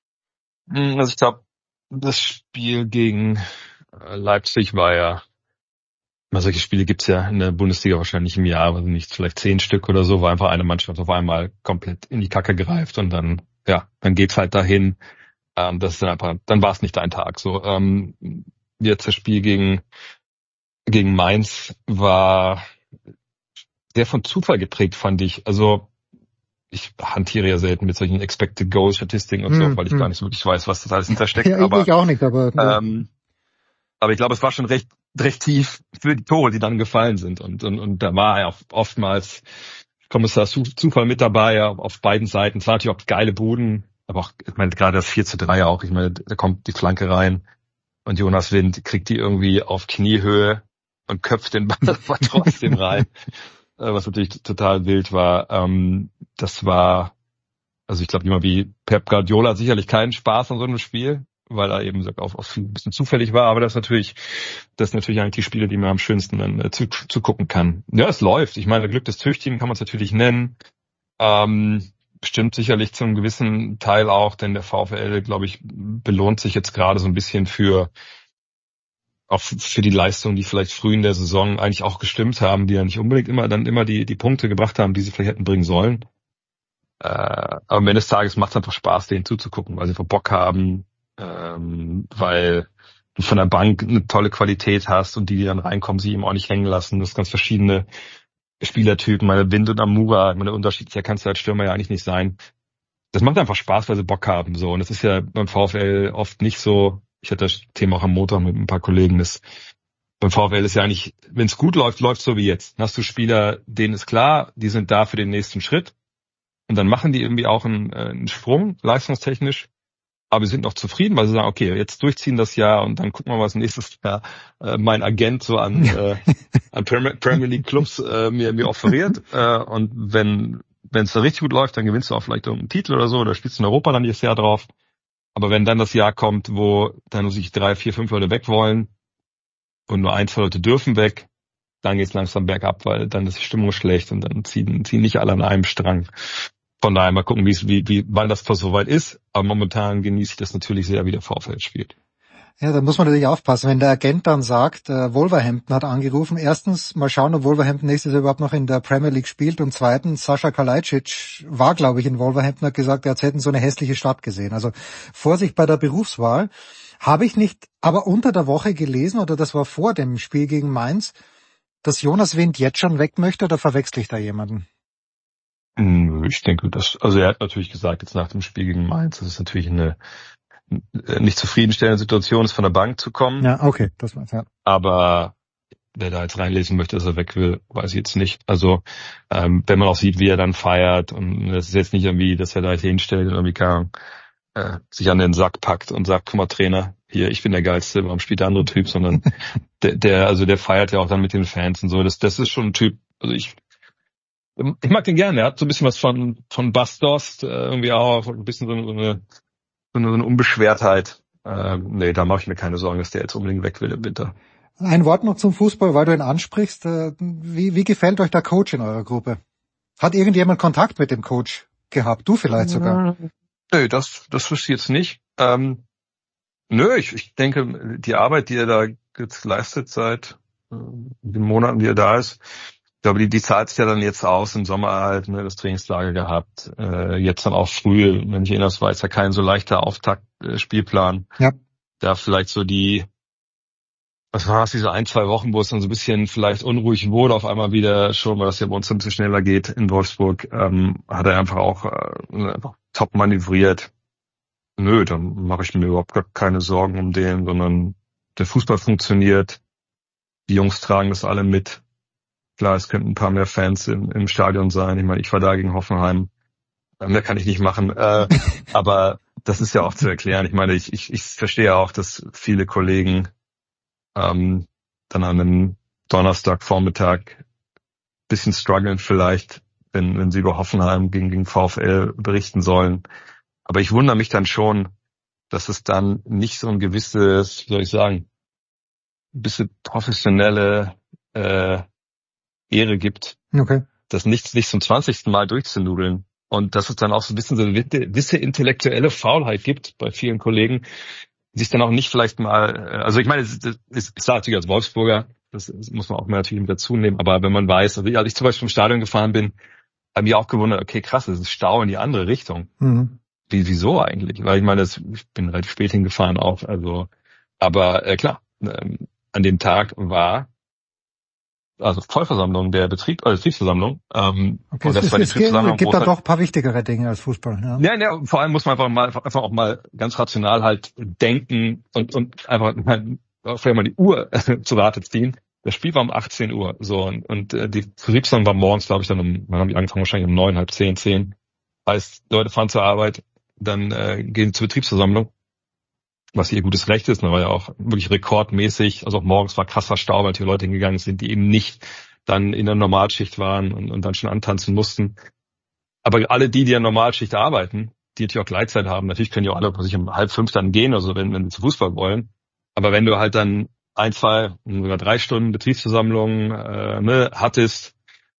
Also ich glaube, das Spiel gegen Leipzig war ja, solche Spiele gibt's ja in der Bundesliga wahrscheinlich im Jahr, also nicht vielleicht zehn Stück oder so, wo einfach eine Mannschaft auf einmal komplett in die Kacke greift und dann, ja, dann geht's halt dahin. Ähm, das ist dann einfach, dann war es nicht dein Tag. So, ähm, jetzt das Spiel gegen gegen Mainz war sehr von Zufall geprägt, fand ich. Also ich hantiere ja selten mit solchen Expected Goal Statistiken und so, hm, weil ich hm. gar nicht so wirklich weiß, was das alles hintersteckt. Ja, aber, ich auch nicht, aber, ja. ähm, aber ich glaube, es war schon recht, recht tief für die Tore, die dann gefallen sind. Und, und, und da war ja oftmals Kommissar Zufall mit dabei, ja, auf beiden Seiten. Es war natürlich auch geile Buden, aber auch, ich meine, gerade das vier zu drei auch. Ich meine, da kommt die Flanke rein und Jonas Wind kriegt die irgendwie auf Kniehöhe und köpft den Ball trotzdem rein. Was natürlich total wild war. Ähm, das war, also ich glaube, jemand wie Pep Guardiola hat sicherlich keinen Spaß an so einem Spiel, weil er eben auch, auch ein bisschen zufällig war, aber das ist natürlich, das ist natürlich eigentlich die Spiele, die man am schönsten dann äh, zu, zu gucken kann. Ja, es läuft. Ich meine, Glück des Tüchtigen kann man es natürlich nennen. Ähm, bestimmt sicherlich zum gewissen Teil auch, denn der VfL, glaube ich, belohnt sich jetzt gerade so ein bisschen für auch für die Leistungen, die vielleicht früh in der Saison eigentlich auch gestimmt haben, die ja nicht unbedingt immer dann immer die die Punkte gebracht haben, die sie vielleicht hätten bringen sollen. Äh, aber am Ende des Tages macht es einfach Spaß, denen zuzugucken, weil sie einfach Bock haben, ähm, weil du von der Bank eine tolle Qualität hast und die, die dann reinkommen, sie eben auch nicht hängen lassen. Das sind ganz verschiedene Spielertypen. Meine Wind und Amura, meine unterschiedlicher kannst du als Stürmer ja eigentlich nicht sein. Das macht einfach Spaß, weil sie Bock haben. So, und das ist ja beim VfL oft nicht so. Ich hatte das Thema auch am Montag mit ein paar Kollegen. Das, beim VfL ist ja eigentlich, wenn es gut läuft, läuft so wie jetzt. Dann hast du Spieler, denen ist klar, die sind da für den nächsten Schritt. Und dann machen die irgendwie auch einen, äh, einen Sprung, leistungstechnisch. Aber sie sind noch zufrieden, weil sie sagen, okay, jetzt durchziehen das Jahr und dann gucken wir, was nächstes Jahr äh, mein Agent so an, äh, an Premier League Clubs äh, mir, mir offeriert. Äh, und wenn wenn es da richtig gut läuft, dann gewinnst du auch vielleicht irgendeinen Titel oder so, oder spielst du in Europa dann dieses Jahr drauf. Aber wenn dann das Jahr kommt, wo dann sich drei, vier, fünf Leute weg wollen und nur ein, zwei Leute dürfen weg, dann geht's langsam bergab, weil dann ist die Stimmung schlecht und dann ziehen, ziehen nicht alle an einem Strang. Von daher mal gucken, wie es, wie, wie, wann das soweit ist. Aber momentan genieße ich das natürlich sehr, wie der VfL spielt. Ja, da muss man natürlich aufpassen, wenn der Agent dann sagt, äh, Wolverhampton hat angerufen. Erstens, mal schauen, ob Wolverhampton nächstes Jahr überhaupt noch in der Premier League spielt. Und zweitens, Sascha Kalajdzic war, glaube ich, in Wolverhampton, hat gesagt, er hätten so eine hässliche Stadt gesehen. Also Vorsicht bei der Berufswahl. Habe ich nicht aber unter der Woche gelesen, oder das war vor dem Spiel gegen Mainz, dass Jonas Wind jetzt schon weg möchte, oder verwechsel ich da jemanden? Ich denke, das, also er hat natürlich gesagt, jetzt nach dem Spiel gegen Mainz, das ist natürlich eine nicht zufriedenstellende Situation ist, von der Bank zu kommen. Ja, okay, das war's, ja. Aber wer da jetzt reinlesen möchte, dass er weg will, weiß ich jetzt nicht. Also ähm, wenn man auch sieht, wie er dann feiert, und das ist jetzt nicht irgendwie, dass er da hinstellt und irgendwie kann, äh, sich an den Sack packt und sagt, guck mal, Trainer, hier, ich bin der Geilste, warum spielt der andere Typ, sondern der, der, also der feiert ja auch dann mit den Fans und so. Das, das ist schon ein Typ, also ich ich mag den gerne. Er hat so ein bisschen was von von Bas Dost, äh, irgendwie auch ein bisschen so eine so eine, so eine Unbeschwertheit. Ähm, nee, da mache ich mir keine Sorgen, dass der jetzt unbedingt weg will im Winter. Ein Wort noch zum Fußball, weil du ihn ansprichst. Wie, wie gefällt euch der Coach in eurer Gruppe? Hat irgendjemand Kontakt mit dem Coach gehabt? Du vielleicht sogar? Nö, das, das wüsste ich jetzt nicht. Ähm, nö, ich, ich denke, die Arbeit, die er da jetzt leistet seit äh, den Monaten, die er da ist, ich glaube, die, die zahlt sich ja dann jetzt aus. Im Sommer halt, ne, das Trainingslager gehabt. Äh, jetzt dann auch früh, wenn ich erinnere, das war jetzt ja kein so leichter Auftakt-Spielplan. Ja. Da vielleicht so die, was war es, diese ein, zwei Wochen, wo es dann so ein bisschen vielleicht unruhig wurde, auf einmal wieder schon, weil das ja bei uns ein bisschen schneller geht in Wolfsburg, ähm, hat er einfach auch äh, einfach top manövriert. Nö, dann mache ich mir überhaupt gar keine Sorgen um den, sondern der Fußball funktioniert. Die Jungs tragen das alle mit. Klar, es könnten ein paar mehr Fans im, im Stadion sein. Ich meine, ich war da gegen Hoffenheim. Mehr kann ich nicht machen. Äh, aber das ist ja auch zu erklären. Ich meine, ich, ich, ich verstehe auch, dass viele Kollegen ähm, dann an einem Donnerstagvormittag bisschen strugglen vielleicht, wenn, wenn sie über Hoffenheim gegen, gegen VfL berichten sollen. Aber ich wundere mich dann schon, dass es dann nicht so ein gewisses, wie soll ich sagen, ein bisschen professionelle äh, Ehre gibt, okay. das nicht, nicht zum zwanzigsten Mal durchzunudeln. Und dass es dann auch so ein bisschen so eine gewisse intellektuelle Faulheit gibt bei vielen Kollegen, die sich dann auch nicht vielleicht mal, also ich meine, es ist, ist, ist natürlich als Wolfsburger, das, das muss man auch mal natürlich mit dazu nehmen, aber wenn man weiß, also als ich zum Beispiel vom Stadion gefahren bin, habe ich auch gewundert, okay, krass, es ist Stau in die andere Richtung. Mhm. Wie, wieso eigentlich? Weil ich meine, das, ich bin relativ spät hingefahren auch, also, aber äh, klar, ähm, an dem Tag war also Vollversammlung der Betrieb, äh, Betriebsversammlung. Ähm, okay, und das es, war die es gibt, Betriebsversammlung. gibt da doch ein paar wichtigere Dinge als Fußball. Ja, ja, ja vor allem muss man einfach mal einfach auch mal ganz rational halt denken und und einfach mal, vielleicht mal die Uhr zu Rate ziehen. Das Spiel war um achtzehn Uhr, so und, und äh, die Betriebsversammlung war morgens, glaube ich, dann um, wann haben die angefangen, wahrscheinlich um neun, halb zehn, zehn. Heißt, Leute fahren zur Arbeit, dann äh, gehen zur Betriebsversammlung, was ihr gutes Recht ist, ne, war ja auch wirklich rekordmäßig, also auch morgens war krasser Stau, weil die Leute hingegangen sind, die eben nicht dann in der Normalschicht waren und, und dann schon antanzen mussten. Aber alle die, die in der Normalschicht arbeiten, die natürlich auch Gleitzeit haben, natürlich können die auch alle was ich, um halb fünf dann gehen, also wenn, wenn sie zu Fußball wollen. Aber wenn du halt dann ein, zwei, sogar drei Stunden Betriebsversammlung äh, ne, hattest,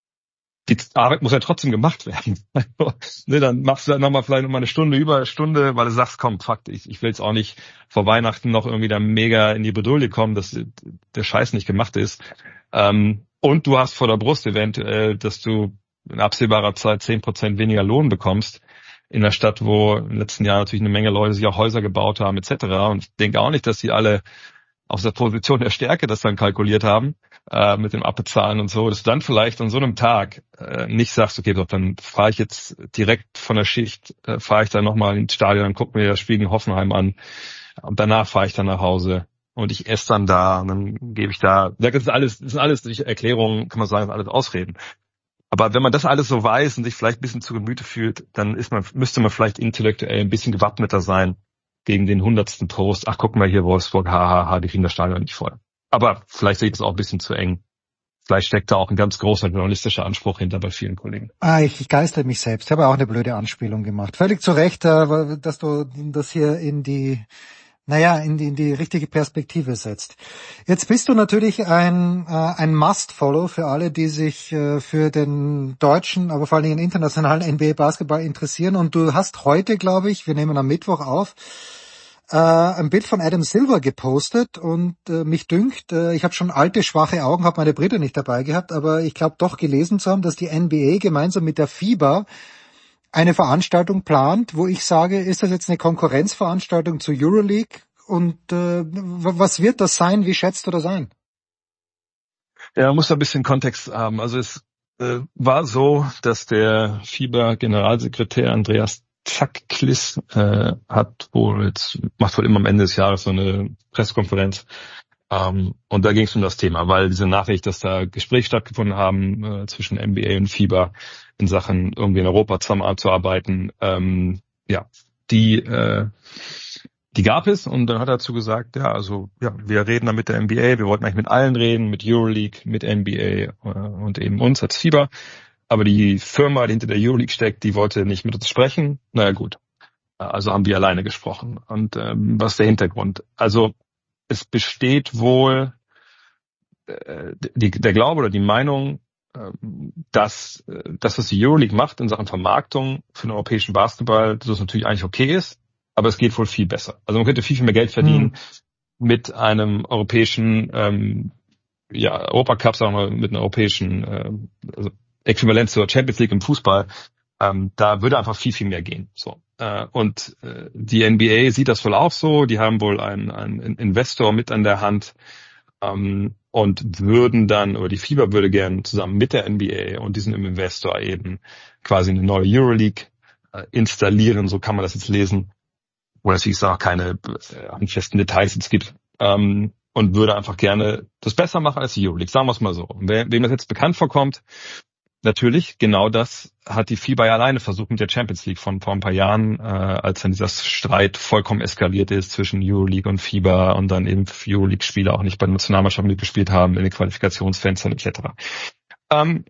die Arbeit muss ja trotzdem gemacht werden. ne, dann machst du dann nochmal vielleicht nochmal eine Stunde über eine Stunde, weil du sagst, komm, fuck, ich, ich will jetzt auch nicht vor Weihnachten noch irgendwie da mega in die Bredouille kommen, dass der Scheiß nicht gemacht ist. Ähm, und du hast vor der Brust eventuell, dass du in absehbarer Zeit zehn Prozent weniger Lohn bekommst in der Stadt, wo in den letzten Jahren natürlich eine Menge Leute sich auch Häuser gebaut haben et cetera. Und ich denke auch nicht, dass sie alle aus der Position der Stärke das dann kalkuliert haben, äh, mit dem Abbezahlen und so, dass du dann vielleicht an so einem Tag äh, nicht sagst, okay, doch, dann fahre ich jetzt direkt von der Schicht, äh, fahre ich dann nochmal ins Stadion, dann guck mir das Spiel gegen Hoffenheim an und danach fahre ich dann nach Hause und ich esse dann da und dann gebe ich da, das ist alles, das sind alles Erklärungen, kann man sagen, alles Ausreden. Aber wenn man das alles so weiß und sich vielleicht ein bisschen zu Gemüte fühlt, dann ist man, müsste man vielleicht intellektuell ein bisschen gewappneter sein gegen den hundertsten Post. Ach, guck mal hier, Wolfsburg, hahaha, die kriegen das Stadion nicht voll. Aber vielleicht sehe ich das auch ein bisschen zu eng. Vielleicht steckt da auch ein ganz großer journalistischer Anspruch hinter bei vielen Kollegen. Ah, ich, ich geistere mich selbst. Ich habe auch eine blöde Anspielung gemacht. Völlig zu Recht, äh, dass du das hier in die, naja, in die, in die richtige Perspektive setzt. Jetzt bist du natürlich ein, äh, ein Must-Follow für alle, die sich äh, für den deutschen, aber vor allen Dingen internationalen N B A-Basketball interessieren. Und du hast heute, glaube ich, wir nehmen am Mittwoch auf, äh, ein Bild von Adam Silver gepostet und äh, mich dünkt, äh, ich habe schon alte, schwache Augen, habe meine Brille nicht dabei gehabt, aber ich glaube doch gelesen zu haben, dass die N B A gemeinsam mit der FIBA eine Veranstaltung plant, wo ich sage, ist das jetzt eine Konkurrenzveranstaltung zur Euroleague und äh, was wird das sein? Wie schätzt du das ein? Ja, man muss da ein bisschen Kontext haben. Also es äh, war so, dass der FIBA-Generalsekretär Andreas Tsaklis äh, hat wohl jetzt, macht wohl immer am Ende des Jahres so eine Pressekonferenz. Ähm, und da ging es um das Thema, weil diese Nachricht, dass da Gespräche stattgefunden haben äh, zwischen N B A und FIBA in Sachen irgendwie in Europa zusammenzuarbeiten, ähm, ja, die äh, die gab es und dann hat er dazu gesagt, ja, also ja, wir reden da mit der N B A, wir wollten eigentlich mit allen reden, mit Euroleague, mit N B A äh, und eben uns als FIBA, aber die Firma, die hinter der Euroleague steckt, die wollte nicht mit uns sprechen. Naja gut, also haben wir alleine gesprochen. Und ähm, was ist der Hintergrund? Also es besteht wohl äh, die, der Glaube oder die Meinung, äh, dass äh, das, was die Euroleague macht in Sachen Vermarktung für den europäischen Basketball, das natürlich eigentlich okay ist, aber es geht wohl viel besser. Also man könnte viel, viel mehr Geld verdienen mhm. mit einem europäischen ähm, ja, Europacup, sagen wir, mit einer europäischen äh, also Äquivalent zur Champions League im Fußball. Ähm, da würde einfach viel, viel mehr gehen. So. Äh, und äh, die N B A sieht das wohl auch so. Die haben wohl einen, einen Investor mit an der Hand ähm, und würden dann, oder die FIBA würde gern zusammen mit der N B A und diesem Investor eben quasi eine neue Euroleague äh, installieren. So kann man das jetzt lesen. Wo natürlich auch keine äh, handfesten Details jetzt gibt. Ähm, und würde einfach gerne das besser machen als die Euroleague. Sagen wir es mal so. Und wer, wem das jetzt bekannt vorkommt, natürlich, genau das hat die FIBA ja alleine versucht mit der Champions League von vor ein paar Jahren, äh, als dann dieser Streit vollkommen eskaliert ist zwischen Euroleague und FIBA und dann eben Euroleague-Spieler auch nicht bei der Nationalmannschaft mitgespielt haben in den Qualifikationsfenstern et cetera. Ähm,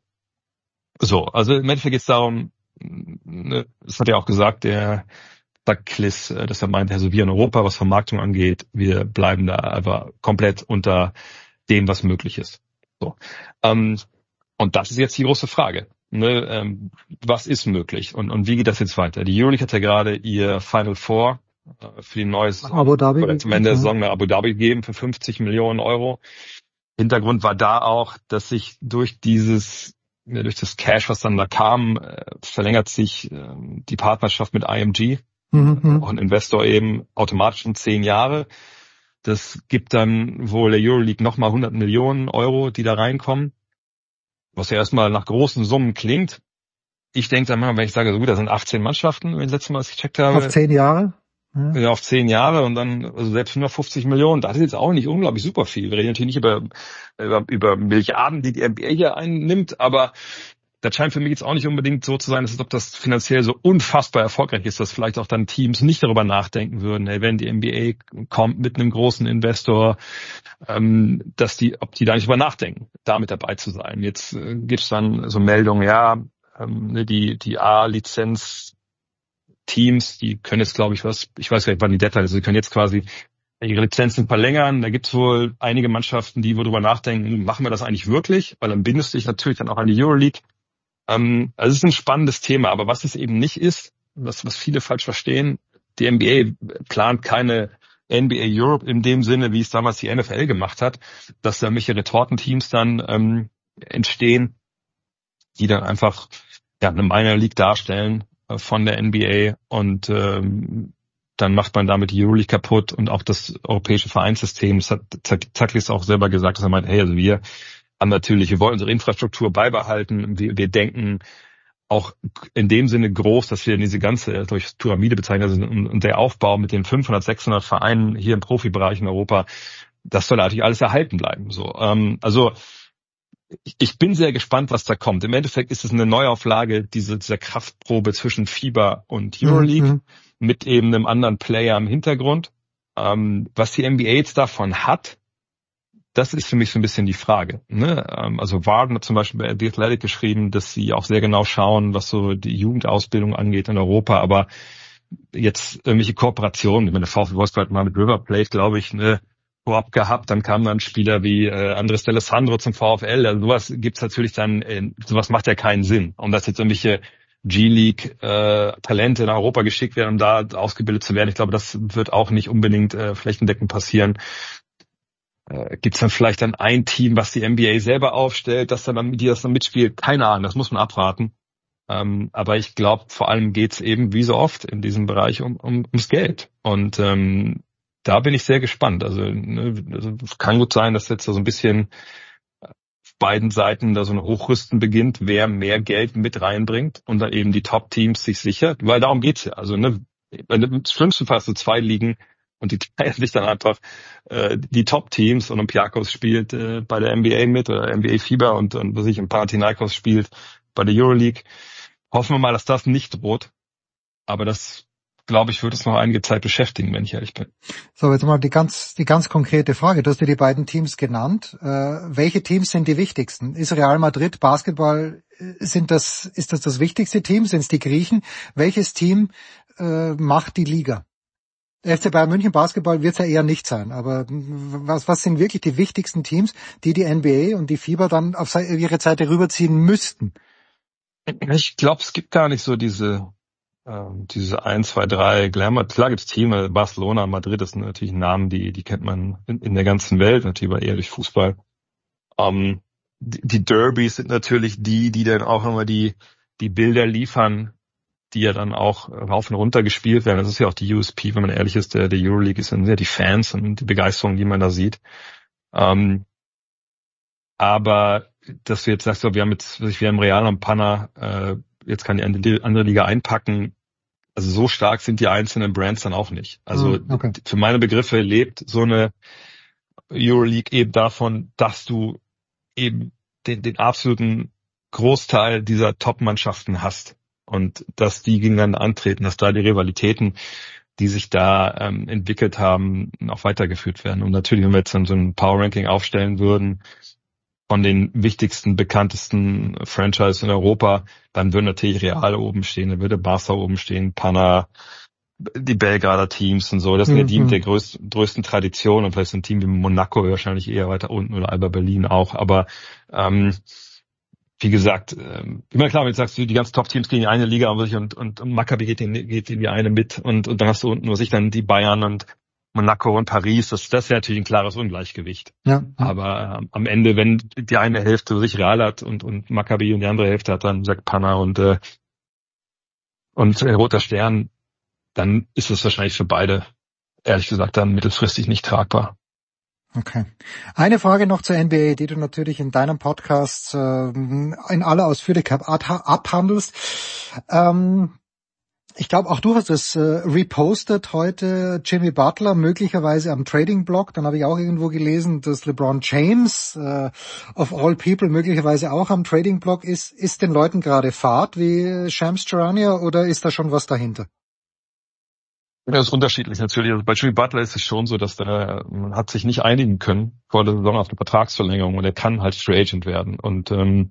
so, also im Endeffekt geht es darum, ne, das hat ja auch gesagt, der Kliss, dass er meint, also wir in Europa, was Vermarktung angeht, wir bleiben da einfach komplett unter dem, was möglich ist. So. Ähm, und das ist jetzt die große Frage. Ne? Ähm, was ist möglich? Und, und wie geht das jetzt weiter? Die Euroleague hat ja gerade ihr Final Four äh, für die neue Saison, Abu Dhabi, oder zum Ende der Saison nach Abu Dhabi gegeben für fünfzig Millionen Euro. Hintergrund war da auch, dass sich durch dieses, ja, durch das Cash, was dann da kam, äh, verlängert sich äh, die Partnerschaft mit I M G. Mhm. Auch ein Investor eben automatisch um zehn Jahre. Das gibt dann wohl der Euroleague nochmal hundert Millionen Euro, die da reinkommen. Was ja erstmal nach großen Summen klingt. Ich denke dann mal, wenn ich sage, so gut, da sind achtzehn Mannschaften, wenn ich das letzte Mal, was ich gecheckt habe. Auf zehn Jahre? Ja. ja, auf zehn Jahre und dann, also selbst hundertfünfzig Millionen, das ist jetzt auch nicht unglaublich super viel. Wir reden natürlich nicht über, über, über Milliarden, die die N B A hier einnimmt, aber das scheint für mich jetzt auch nicht unbedingt so zu sein, als ob das finanziell so unfassbar erfolgreich ist, dass vielleicht auch dann Teams nicht darüber nachdenken würden, hey, wenn die N B A kommt mit einem großen Investor, ähm, dass die, ob die da nicht drüber nachdenken, da mit dabei zu sein. Jetzt äh, gibt es dann so Meldungen, ja, ähm, die die A-Lizenz-Teams, die können jetzt, glaube ich, was, ich weiß gar nicht, wann die Deadline ist, sie können jetzt quasi ihre Lizenzen verlängern. Da gibt es wohl einige Mannschaften, die wohl drüber nachdenken, machen wir das eigentlich wirklich? Weil dann bindest du dich natürlich dann auch an die Euroleague. Ähm, also es ist ein spannendes Thema, aber was es eben nicht ist, was, was viele falsch verstehen, die N B A plant keine N B A Europe in dem Sinne, wie es damals die N F L gemacht hat, dass da welche Retortenteams dann ähm, entstehen, die dann einfach ja eine Minor League darstellen äh, von der N B A und ähm, dann macht man damit die Euroleague kaputt und auch das europäische Vereinssystem. Das hat Zaklis auch selber gesagt, dass er meint, hey, also wir haben natürlich, wir wollen unsere Infrastruktur beibehalten. Wir, wir denken auch in dem Sinne groß, dass wir diese ganze durch Pyramide bezeichnen sind und, und der Aufbau mit den fünfhundert, sechshundert Vereinen hier im Profibereich in Europa, das soll natürlich alles erhalten bleiben. So, ähm, also ich, ich bin sehr gespannt, was da kommt. Im Endeffekt ist es eine Neuauflage diese, dieser Kraftprobe zwischen FIBA und Euroleague mhm. mit eben einem anderen Player im Hintergrund. Ähm, was die N B A jetzt davon hat, das ist für mich so ein bisschen die Frage. Ne? Also Warden hat zum Beispiel bei The Athletic geschrieben, dass sie auch sehr genau schauen, was so die Jugendausbildung angeht in Europa. Aber jetzt irgendwelche Kooperationen, ich meine, der VfL Wolfsburg hat mal mit River Plate, glaube ich, eine Koop gehabt. Dann kamen dann Spieler wie äh, Andres D'Alessandro zum VfL. Also sowas gibt's natürlich dann, äh, sowas macht ja keinen Sinn. Und dass jetzt irgendwelche G-League äh, Talente in Europa geschickt werden, um da ausgebildet zu werden, ich glaube, das wird auch nicht unbedingt äh, flächendeckend passieren. Äh, Gibt es dann vielleicht dann ein Team, was die N B A selber aufstellt, das dann, die das dann mitspielt? Keine Ahnung, das muss man abwarten. Ähm, aber ich glaube, vor allem geht's eben, wie so oft in diesem Bereich, um, um ums Geld. Und ähm, da bin ich sehr gespannt. Also, ne, also kann gut sein, dass jetzt so ein bisschen auf beiden Seiten da so ein Hochrüsten beginnt, wer mehr Geld mit reinbringt und dann eben die Top-Teams sich sichert. Weil darum geht's ja. Also ne, im schlimmsten Fall so zwei Ligen und die teilen sich dann einfach äh, die Top-Teams. Olympiakos spielt äh, bei der N B A mit oder N B A FIBA und, und was ich im Panathinaikos spielt bei der Euroleague. Hoffen wir mal, dass das nicht droht. Aber das, glaube ich, wird es noch einige Zeit beschäftigen, wenn ich ehrlich bin. So, jetzt mal die ganz, die ganz konkrete Frage. Du hast dir die beiden Teams genannt. Äh, welche Teams sind die wichtigsten? Ist Real Madrid Basketball, sind das, ist das das wichtigste Team? Sind es die Griechen? Welches Team äh, macht die Liga? Der F C Bayern München Basketball wird es ja eher nicht sein, aber was, was sind wirklich die wichtigsten Teams, die die N B A und die FIBA dann auf ihre Seite rüberziehen müssten? Ich glaube, es gibt gar nicht so diese ähm, diese ein, zwei, drei Glamour. Klar gibt's Teams, Barcelona, Madrid, das sind natürlich Namen, die die kennt man in, in der ganzen Welt, natürlich aber eher durch Fußball. Ähm, die, die Derbys sind natürlich die, die dann auch immer die die Bilder liefern, die ja dann auch rauf und runter gespielt werden. Das ist ja auch die U S P, wenn man ehrlich ist, der, der Euroleague ist dann sehr die Fans und die Begeisterung, die man da sieht. Ähm, aber, dass du jetzt sagst, so, wir haben jetzt, wir haben Real am Panna, äh, jetzt kann die andere Liga einpacken. Also so stark sind die einzelnen Brands dann auch nicht. Also okay. Für meine Begriffe lebt so eine Euroleague eben davon, dass du eben den, den absoluten Großteil dieser Top-Mannschaften hast. Und dass die gegeneinander antreten, dass da die Rivalitäten, die sich da ähm, entwickelt haben, auch weitergeführt werden. Und natürlich, wenn wir jetzt dann so ein Power-Ranking aufstellen würden von den wichtigsten, bekanntesten Franchises in Europa, dann würde natürlich Real oben stehen, dann würde Barca oben stehen, Panna, die Belgrader Teams und so. Das sind ja die mit der größten, größten Tradition und vielleicht so ein Team wie Monaco wahrscheinlich eher weiter unten oder Alba Berlin auch. Aber ähm, wie gesagt, ähm, immer klar, wenn du sagst, die ganzen Top-Teams gehen in eine Liga und, und, und Maccabi geht in, geht in die eine mit und, und dann hast du unten nur sich dann die Bayern und Monaco und Paris. Das, das wäre natürlich ein klares Ungleichgewicht. Ja. Aber ähm, am Ende, wenn die eine Hälfte sich Real hat und, und Maccabi und die andere Hälfte hat dann Jack Panna und, äh, und äh, Roter Stern, dann ist es wahrscheinlich für beide, ehrlich gesagt, dann mittelfristig nicht tragbar. Okay. Eine Frage noch zur N B A, die du natürlich in deinem Podcast äh, in aller Ausführlichkeit abhandelst. Ähm, ich glaube, auch du hast es äh, repostet heute, Jimmy Butler möglicherweise am Trading-Blog. Dann habe ich auch irgendwo gelesen, dass LeBron James äh, of all people möglicherweise auch am Trading-Blog ist. Ist den Leuten gerade Fahrt wie Shams Charania oder ist da schon was dahinter? Das ist unterschiedlich natürlich. Also bei Jimmy Butler ist es schon so, dass der man hat sich nicht einigen können vor der Saison auf eine Vertragsverlängerung und er kann halt Free Agent werden. Und ähm,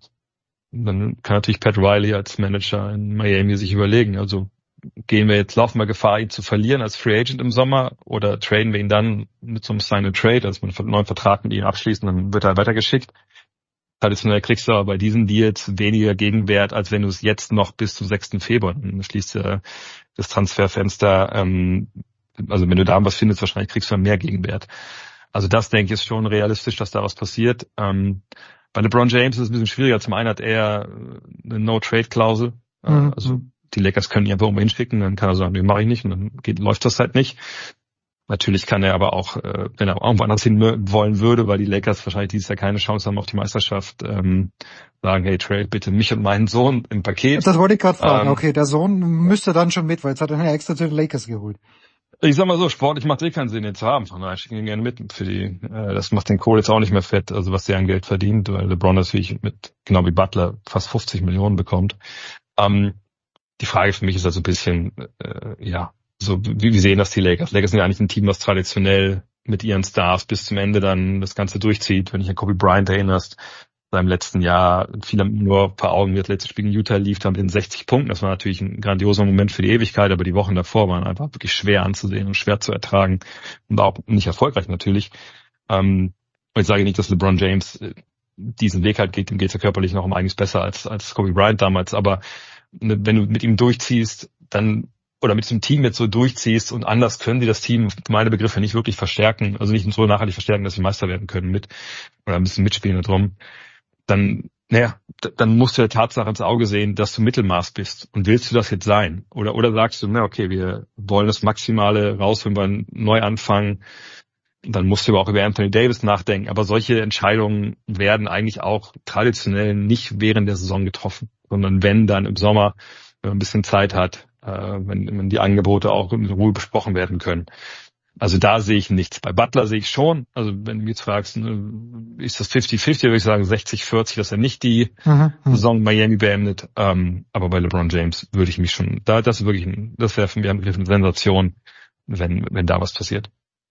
dann kann natürlich Pat Riley als Manager in Miami sich überlegen, also gehen wir jetzt, laufen wir Gefahr, ihn zu verlieren als Free Agent im Sommer oder traden wir ihn dann mit so einem Sign and Trade, also mit einem neuen Vertrag mit ihm abschließen, dann wird er weitergeschickt. Traditionell kriegst du aber bei diesen Deals weniger Gegenwert, als wenn du es jetzt noch bis zum sechsten Februar, dann schließt äh, das Transferfenster, ähm, also wenn du da was findest, wahrscheinlich kriegst du mehr Gegenwert. Also das, denke ich, ist schon realistisch, dass da was passiert. Ähm, bei LeBron James ist es ein bisschen schwieriger. Zum einen hat er eine No-Trade-Klausel. Mhm. Also die Lakers können ihn einfach irgendwo hinschicken, dann kann er sagen, nee, mache ich nicht und dann geht, läuft das halt nicht. Natürlich kann er aber auch, äh, wenn er irgendwo anders hin wollen würde, weil die Lakers wahrscheinlich dieses Jahr keine Chance haben auf die Meisterschaft, ähm, sagen, hey, trade bitte mich und meinen Sohn im Paket. Das wollte ich gerade fragen. Ähm, okay, der Sohn müsste dann schon mit, weil jetzt hat er ja extra zu den Lakers geholt. Ich sag mal so, sportlich macht es eh keinen Sinn, den zu haben. Von daher schicken ihn gerne mit für die, äh, das macht den Kohl jetzt auch nicht mehr fett, also was der an Geld verdient, weil LeBron natürlich mit, genau wie Butler, fast fünfzig Millionen bekommt. Ähm, die Frage für mich ist also ein bisschen, äh, ja, so wie, wie sehen das die Lakers? Lakers sind ja eigentlich ein Team, was traditionell mit ihren Stars bis zum Ende dann das Ganze durchzieht. Wenn ich an Kobe Bryant erinnerst, seinem letzten Jahr, viele nur vor Augen, wie das letzte Spiel in Utah lief, da mit den sechzig Punkten. Das war natürlich ein grandioser Moment für die Ewigkeit, aber die Wochen davor waren einfach wirklich schwer anzusehen und schwer zu ertragen und auch nicht erfolgreich natürlich. Ähm, und ich sage nicht, dass LeBron James diesen Weg halt geht, dem geht es ja körperlich noch um einiges besser als, als Kobe Bryant damals, aber wenn du mit ihm durchziehst, dann oder mit diesem Team jetzt so durchziehst und anders können die das Team, meine Begriffe, nicht wirklich verstärken, also nicht so nachhaltig verstärken, dass sie Meister werden können mit oder ein bisschen mitspielen drum, dann, naja, dann musst du der Tatsache ins Auge sehen, dass du Mittelmaß bist. Und willst du das jetzt sein? Oder oder sagst du, na okay, wir wollen das Maximale raus, wenn wir neu anfangen, dann musst du aber auch über Anthony Davis nachdenken. Aber solche Entscheidungen werden eigentlich auch traditionell nicht während der Saison getroffen, sondern wenn, dann im Sommer, wenn man ein bisschen Zeit hat, wenn, wenn die Angebote auch in Ruhe besprochen werden können. Also da sehe ich nichts. Bei Butler sehe ich schon, also wenn du mich jetzt fragst, ist das fünfzig fünfzig, würde ich sagen sechzig vierzig, dass er nicht die mhm. Saison Miami beendet. Ähm, aber bei LeBron James würde ich mich schon, da das ist wirklich, ein, das wäre für mich eine Sensation, wenn wenn da was passiert.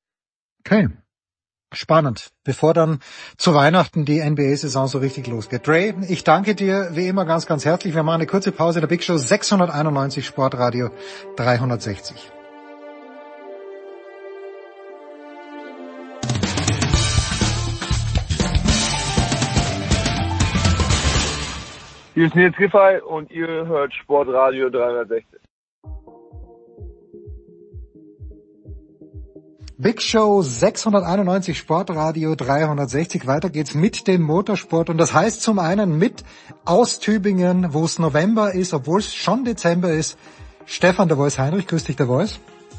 Okay. Spannend. Bevor dann zu Weihnachten die N B A-Saison so richtig losgeht. Dre, ich danke dir wie immer ganz, ganz herzlich. Wir machen eine kurze Pause in der Big Show sechshunderteinundneunzig Sportradio dreihundertsechzig. Hier ist Nils Giffey und ihr hört Sportradio dreihundertsechzig. Big Show sechshunderteinundneunzig, Sportradio dreihundertsechzig. Weiter geht's mit dem Motorsport. Und das heißt zum einen mit aus Tübingen, wo es November ist, obwohl es schon Dezember ist. Stefan der Voice Heinrich, grüß dich der Voice.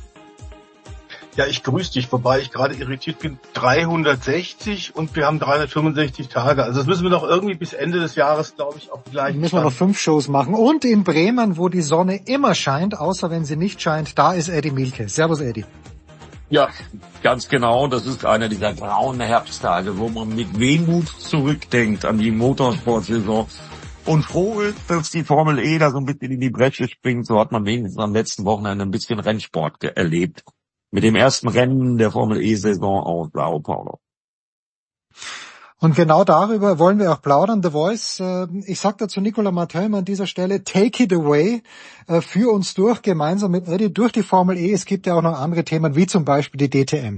Ja, ich grüße dich, wobei ich gerade irritiert bin. dreihundertsechzig und wir haben dreihundertfünfundsechzig Tage. Also das müssen wir noch irgendwie bis Ende des Jahres, glaube ich, auch gleich. Müssen wir noch fünf Shows machen. Und in Bremen, wo die Sonne immer scheint, außer wenn sie nicht scheint, da ist Eddie Mielke. Servus Eddie. Ja, ganz genau. Das ist einer dieser grauen Herbsttage, wo man mit Wehmut zurückdenkt an die Motorsportsaison und froh ist, dass die Formel E da so ein bisschen in die Bresche springt. So hat man wenigstens am letzten Wochenende ein bisschen Rennsport ge- erlebt. Mit dem ersten Rennen der Formel E-Saison aus Sao Paulo. Und genau darüber wollen wir auch plaudern. The Voice, äh, ich sag dazu Nicolas Martin an dieser Stelle, take it away, äh, führ uns durch, gemeinsam mit Eddie, durch die Formel E. Es gibt ja auch noch andere Themen, wie zum Beispiel die D T M.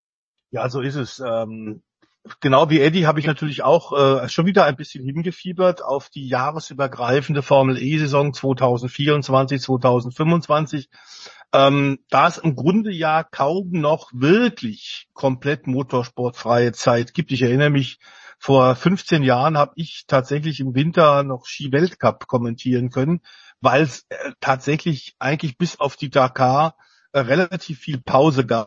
Ja, so ist es. Ähm, genau wie Eddie habe ich natürlich auch äh, schon wieder ein bisschen hingefiebert auf die jahresübergreifende Formel E-Saison zweitausendvierundzwanzig, zweitausendfünfundzwanzig. Ähm, da es im Grunde ja kaum noch wirklich komplett motorsportfreie Zeit gibt. Ich erinnere mich, vor fünfzehn Jahren habe ich tatsächlich im Winter noch Ski-Weltcup kommentieren können, weil es äh, tatsächlich eigentlich bis auf die Dakar äh, relativ viel Pause gab.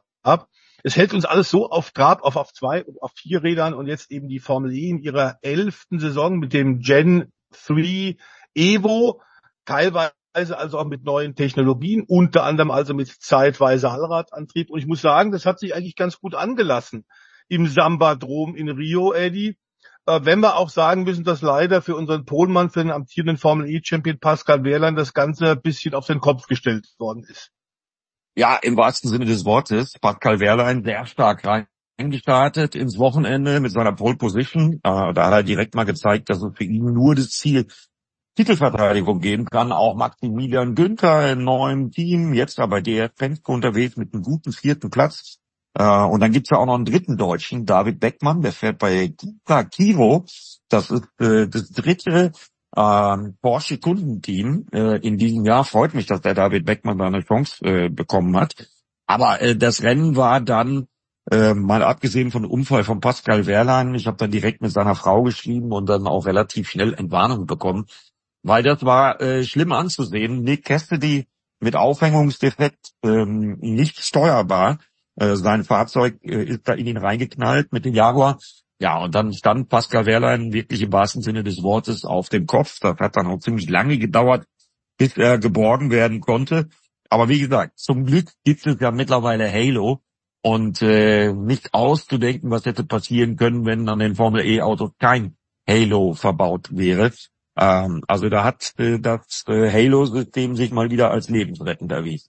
Es hält uns alles so auf Trab, auf, auf zwei, auf vier Rädern und jetzt eben die Formel E in ihrer elften Saison mit dem Gen drei Evo, teilweise also auch mit neuen Technologien, unter anderem also mit zeitweise Allradantrieb. Und ich muss sagen, das hat sich eigentlich ganz gut angelassen im Sambadrom in Rio, Eddie. Äh, wenn wir auch sagen müssen, dass leider für unseren Polmann, für den amtierenden Formel-E-Champion Pascal Wehrlein das Ganze ein bisschen auf den Kopf gestellt worden ist. Ja, im wahrsten Sinne des Wortes. Pascal Wehrlein sehr stark reingestartet ins Wochenende mit seiner Pole Position. Äh, da hat er direkt mal gezeigt, dass es für ihn nur das Ziel Titelverteidigung geben kann. Auch Maximilian Günther im neuen Team, jetzt aber D R Penske unterwegs mit einem guten vierten Platz. Äh, und dann gibt's ja auch noch einen dritten Deutschen, David Beckmann, der fährt bei Kita Kiro. Das ist äh, das dritte äh, Porsche-Kundenteam äh, in diesem Jahr. Freut mich, dass der David Beckmann da eine Chance äh, bekommen hat. Aber äh, das Rennen war dann, äh, mal abgesehen von dem Unfall von Pascal Wehrlein, ich habe dann direkt mit seiner Frau geschrieben und dann auch relativ schnell Entwarnung bekommen, weil das war äh, schlimm anzusehen. Nick Cassidy mit Aufhängungsdefekt, ähm, nicht steuerbar. Äh, sein Fahrzeug äh, ist da in ihn reingeknallt mit dem Jaguar. Ja, und dann stand Pascal Wehrlein wirklich im wahrsten Sinne des Wortes auf dem Kopf. Das hat dann auch ziemlich lange gedauert, bis er geborgen werden konnte. Aber wie gesagt, zum Glück gibt es ja mittlerweile Halo. Und äh, nicht auszudenken, was hätte passieren können, wenn an den Formel-E-Autos kein Halo verbaut wäre. Ähm, also da hat äh, das äh, Halo-System sich mal wieder als lebensrettend erwiesen.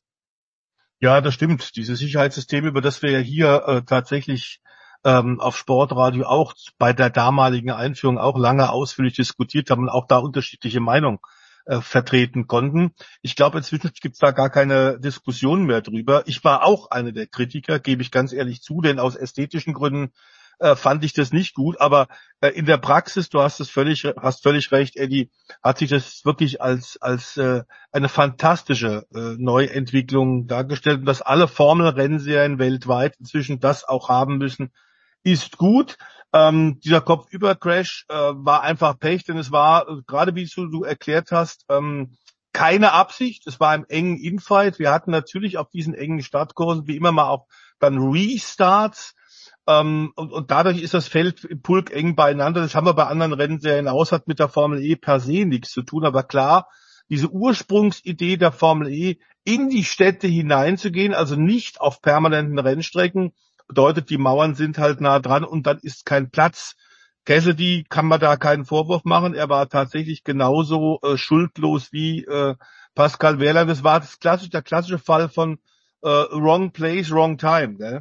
Ja, das stimmt. Dieses Sicherheitssystem, über das wir ja hier äh, tatsächlich ähm, auf Sportradio auch bei der damaligen Einführung auch lange ausführlich diskutiert haben und auch da unterschiedliche Meinungen äh, vertreten konnten. Ich glaube, inzwischen gibt's da gar keine Diskussion mehr drüber. Ich war auch einer der Kritiker, gebe ich ganz ehrlich zu, denn aus ästhetischen Gründen Äh, fand ich das nicht gut, aber äh, in der Praxis, du hast es völlig, hast völlig recht, Eddie, hat sich das wirklich als als äh, eine fantastische äh, Neuentwicklung dargestellt. Und dass alle Formel-Rennserien weltweit inzwischen das auch haben müssen, ist gut. Ähm, dieser Kopfüber-Crash äh, war einfach Pech, denn es war, äh, gerade wie du, du erklärt hast, ähm, keine Absicht. Es war im engen Infight. Wir hatten natürlich auf diesen engen Startkursen wie immer mal auch dann Restarts. Um, und, und dadurch ist das Feld im Pulk eng beieinander. Das haben wir bei anderen Rennserien aus, hat mit der Formel E per se nichts zu tun. Aber klar, diese Ursprungsidee der Formel E, in die Städte hineinzugehen, also nicht auf permanenten Rennstrecken, bedeutet, die Mauern sind halt nah dran und dann ist kein Platz. Cassidy kann man da keinen Vorwurf machen. Er war tatsächlich genauso äh, schuldlos wie äh, Pascal Wehrlein. Das war das klassische, der klassische Fall von äh, wrong place, wrong time, gell?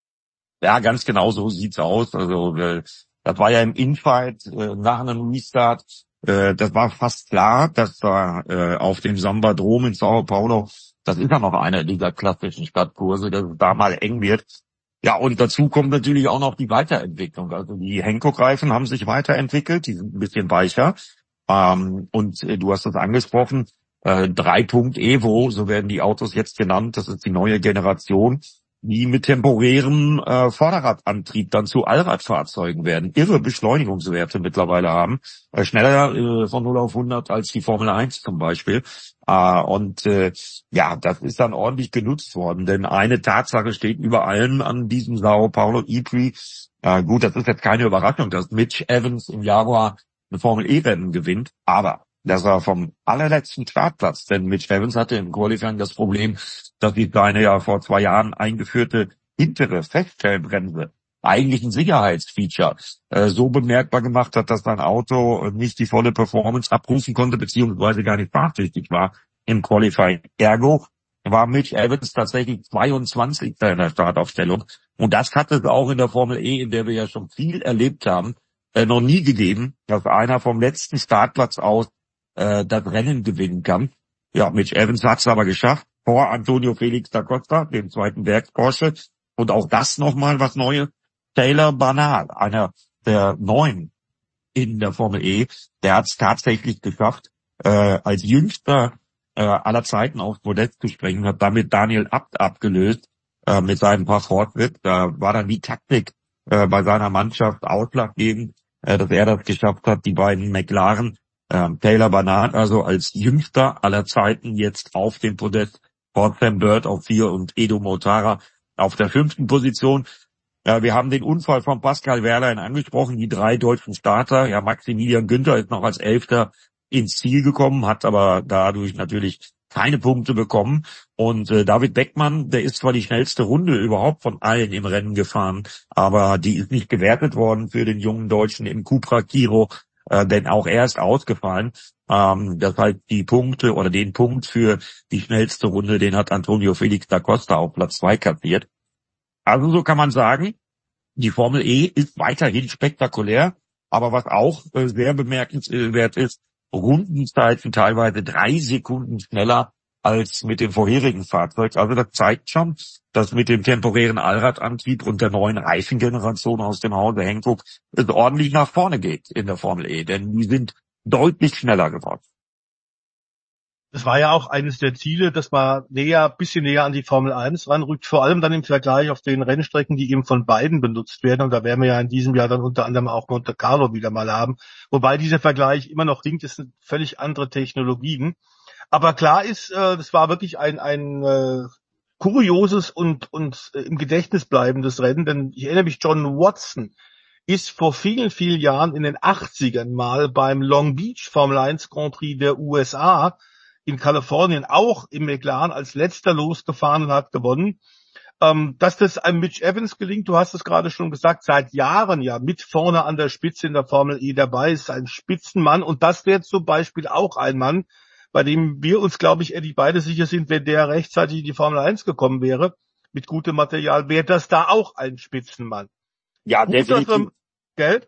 Ja, ganz genau so sieht's aus. Also äh, das war ja im Infight äh, nach einem Restart. Äh, das war fast klar, dass da äh, auf dem Sambadrom in Sao Paulo, das ist ja noch einer dieser klassischen Stadtkurse, dass es da mal eng wird. Ja, und dazu kommt natürlich auch noch die Weiterentwicklung. Also die Hankook-Reifen haben sich weiterentwickelt, die sind ein bisschen weicher. Ähm, und äh, du hast das angesprochen, äh, drei Punkt Evo, so werden die Autos jetzt genannt, das ist die neue Generation, die mit temporärem äh, Vorderradantrieb dann zu Allradfahrzeugen werden, irre Beschleunigungswerte mittlerweile haben, äh, schneller äh, von null auf hundert als die Formel eins zum Beispiel. Äh, und äh, ja, das ist dann ordentlich genutzt worden, denn eine Tatsache steht über allem an diesem Sao Paulo E-Prix. Äh, gut, das ist jetzt keine Überraschung, dass Mitch Evans im Jaguar ein Formel-E-Rennen gewinnt, aber das war vom allerletzten Startplatz, denn Mitch Evans hatte im Qualifying das Problem, dass die seine ja vor zwei Jahren eingeführte hintere Feststellbremse, eigentlich ein Sicherheitsfeature, äh, so bemerkbar gemacht hat, dass sein Auto nicht die volle Performance abrufen konnte, beziehungsweise gar nicht fahrtüchtig war im Qualifying. Ergo war Mitch Evans tatsächlich zweiundzwanzigster in der Startaufstellung. Und das hat es auch in der Formel E, in der wir ja schon viel erlebt haben, äh, noch nie gegeben, dass einer vom letzten Startplatz aus äh, das Rennen gewinnen kann. Ja, Mitch Evans hat es aber geschafft, vor Antonio Felix da Costa, dem zweiten Werks Porsche. Und auch das nochmal was Neues. Taylor Bernal, einer der Neuen in der Formel E, der hat es tatsächlich geschafft, äh, als jüngster äh, aller Zeiten aufs Podest zu springen, hat damit Daniel Abt abgelöst äh, mit seinem Paar-Fortschritt. Da war dann die Taktik äh, bei seiner Mannschaft ausschlaggebend, äh, dass er das geschafft hat, die beiden McLaren, äh, Taylor Bernal, also als jüngster aller Zeiten jetzt auf dem Podest, vor Sam Bird auf vier und Edo Mortara auf der fünften Position. Ja, wir haben den Unfall von Pascal Wehrlein angesprochen, die drei deutschen Starter. Ja, Maximilian Günther ist noch als Elfter ins Ziel gekommen, hat aber dadurch natürlich keine Punkte bekommen. Und äh, David Beckmann, der ist zwar die schnellste Runde überhaupt von allen im Rennen gefahren, aber die ist nicht gewertet worden für den jungen Deutschen im Cupra Giro, äh, denn auch er ist ausgefallen. Ähm, das heißt, die Punkte oder den Punkt für die schnellste Runde, den hat Antonio Felix da Costa auf Platz zwei kassiert. Also so kann man sagen, die Formel E ist weiterhin spektakulär, aber was auch äh, sehr bemerkenswert ist, Rundenzeiten teilweise drei Sekunden schneller als mit dem vorherigen Fahrzeug. Also das zeigt schon, dass mit dem temporären Allradantrieb und der neuen Reifengeneration aus dem Hause Hankook es ordentlich nach vorne geht in der Formel E, denn die sind deutlich schneller geworden. Das war ja auch eines der Ziele, dass man näher, bisschen näher an die Formel eins ranrückt, vor allem dann im Vergleich auf den Rennstrecken, die eben von beiden benutzt werden. Und da werden wir ja in diesem Jahr dann unter anderem auch Monte Carlo wieder mal haben. Wobei dieser Vergleich immer noch hinkt, es sind völlig andere Technologien. Aber klar ist, äh, das war wirklich ein, ein äh, kurioses und, und äh, im Gedächtnis bleibendes Rennen, denn ich erinnere mich, John Watson ist vor vielen, vielen Jahren in den achtzigern mal beim Long Beach Formel eins Grand Prix der U S A in Kalifornien auch im McLaren als letzter losgefahren und hat gewonnen. Ähm, dass das einem Mitch Evans gelingt, du hast es gerade schon gesagt, seit Jahren ja mit vorne an der Spitze in der Formel E dabei, ist ein Spitzenmann. Und das wäre zum Beispiel auch ein Mann, bei dem wir uns, glaube ich, Eddie, beide sicher sind, wenn der rechtzeitig in die Formel eins gekommen wäre, mit gutem Material, wäre das da auch ein Spitzenmann. Ja, Gut, definitiv. dass wir, gell?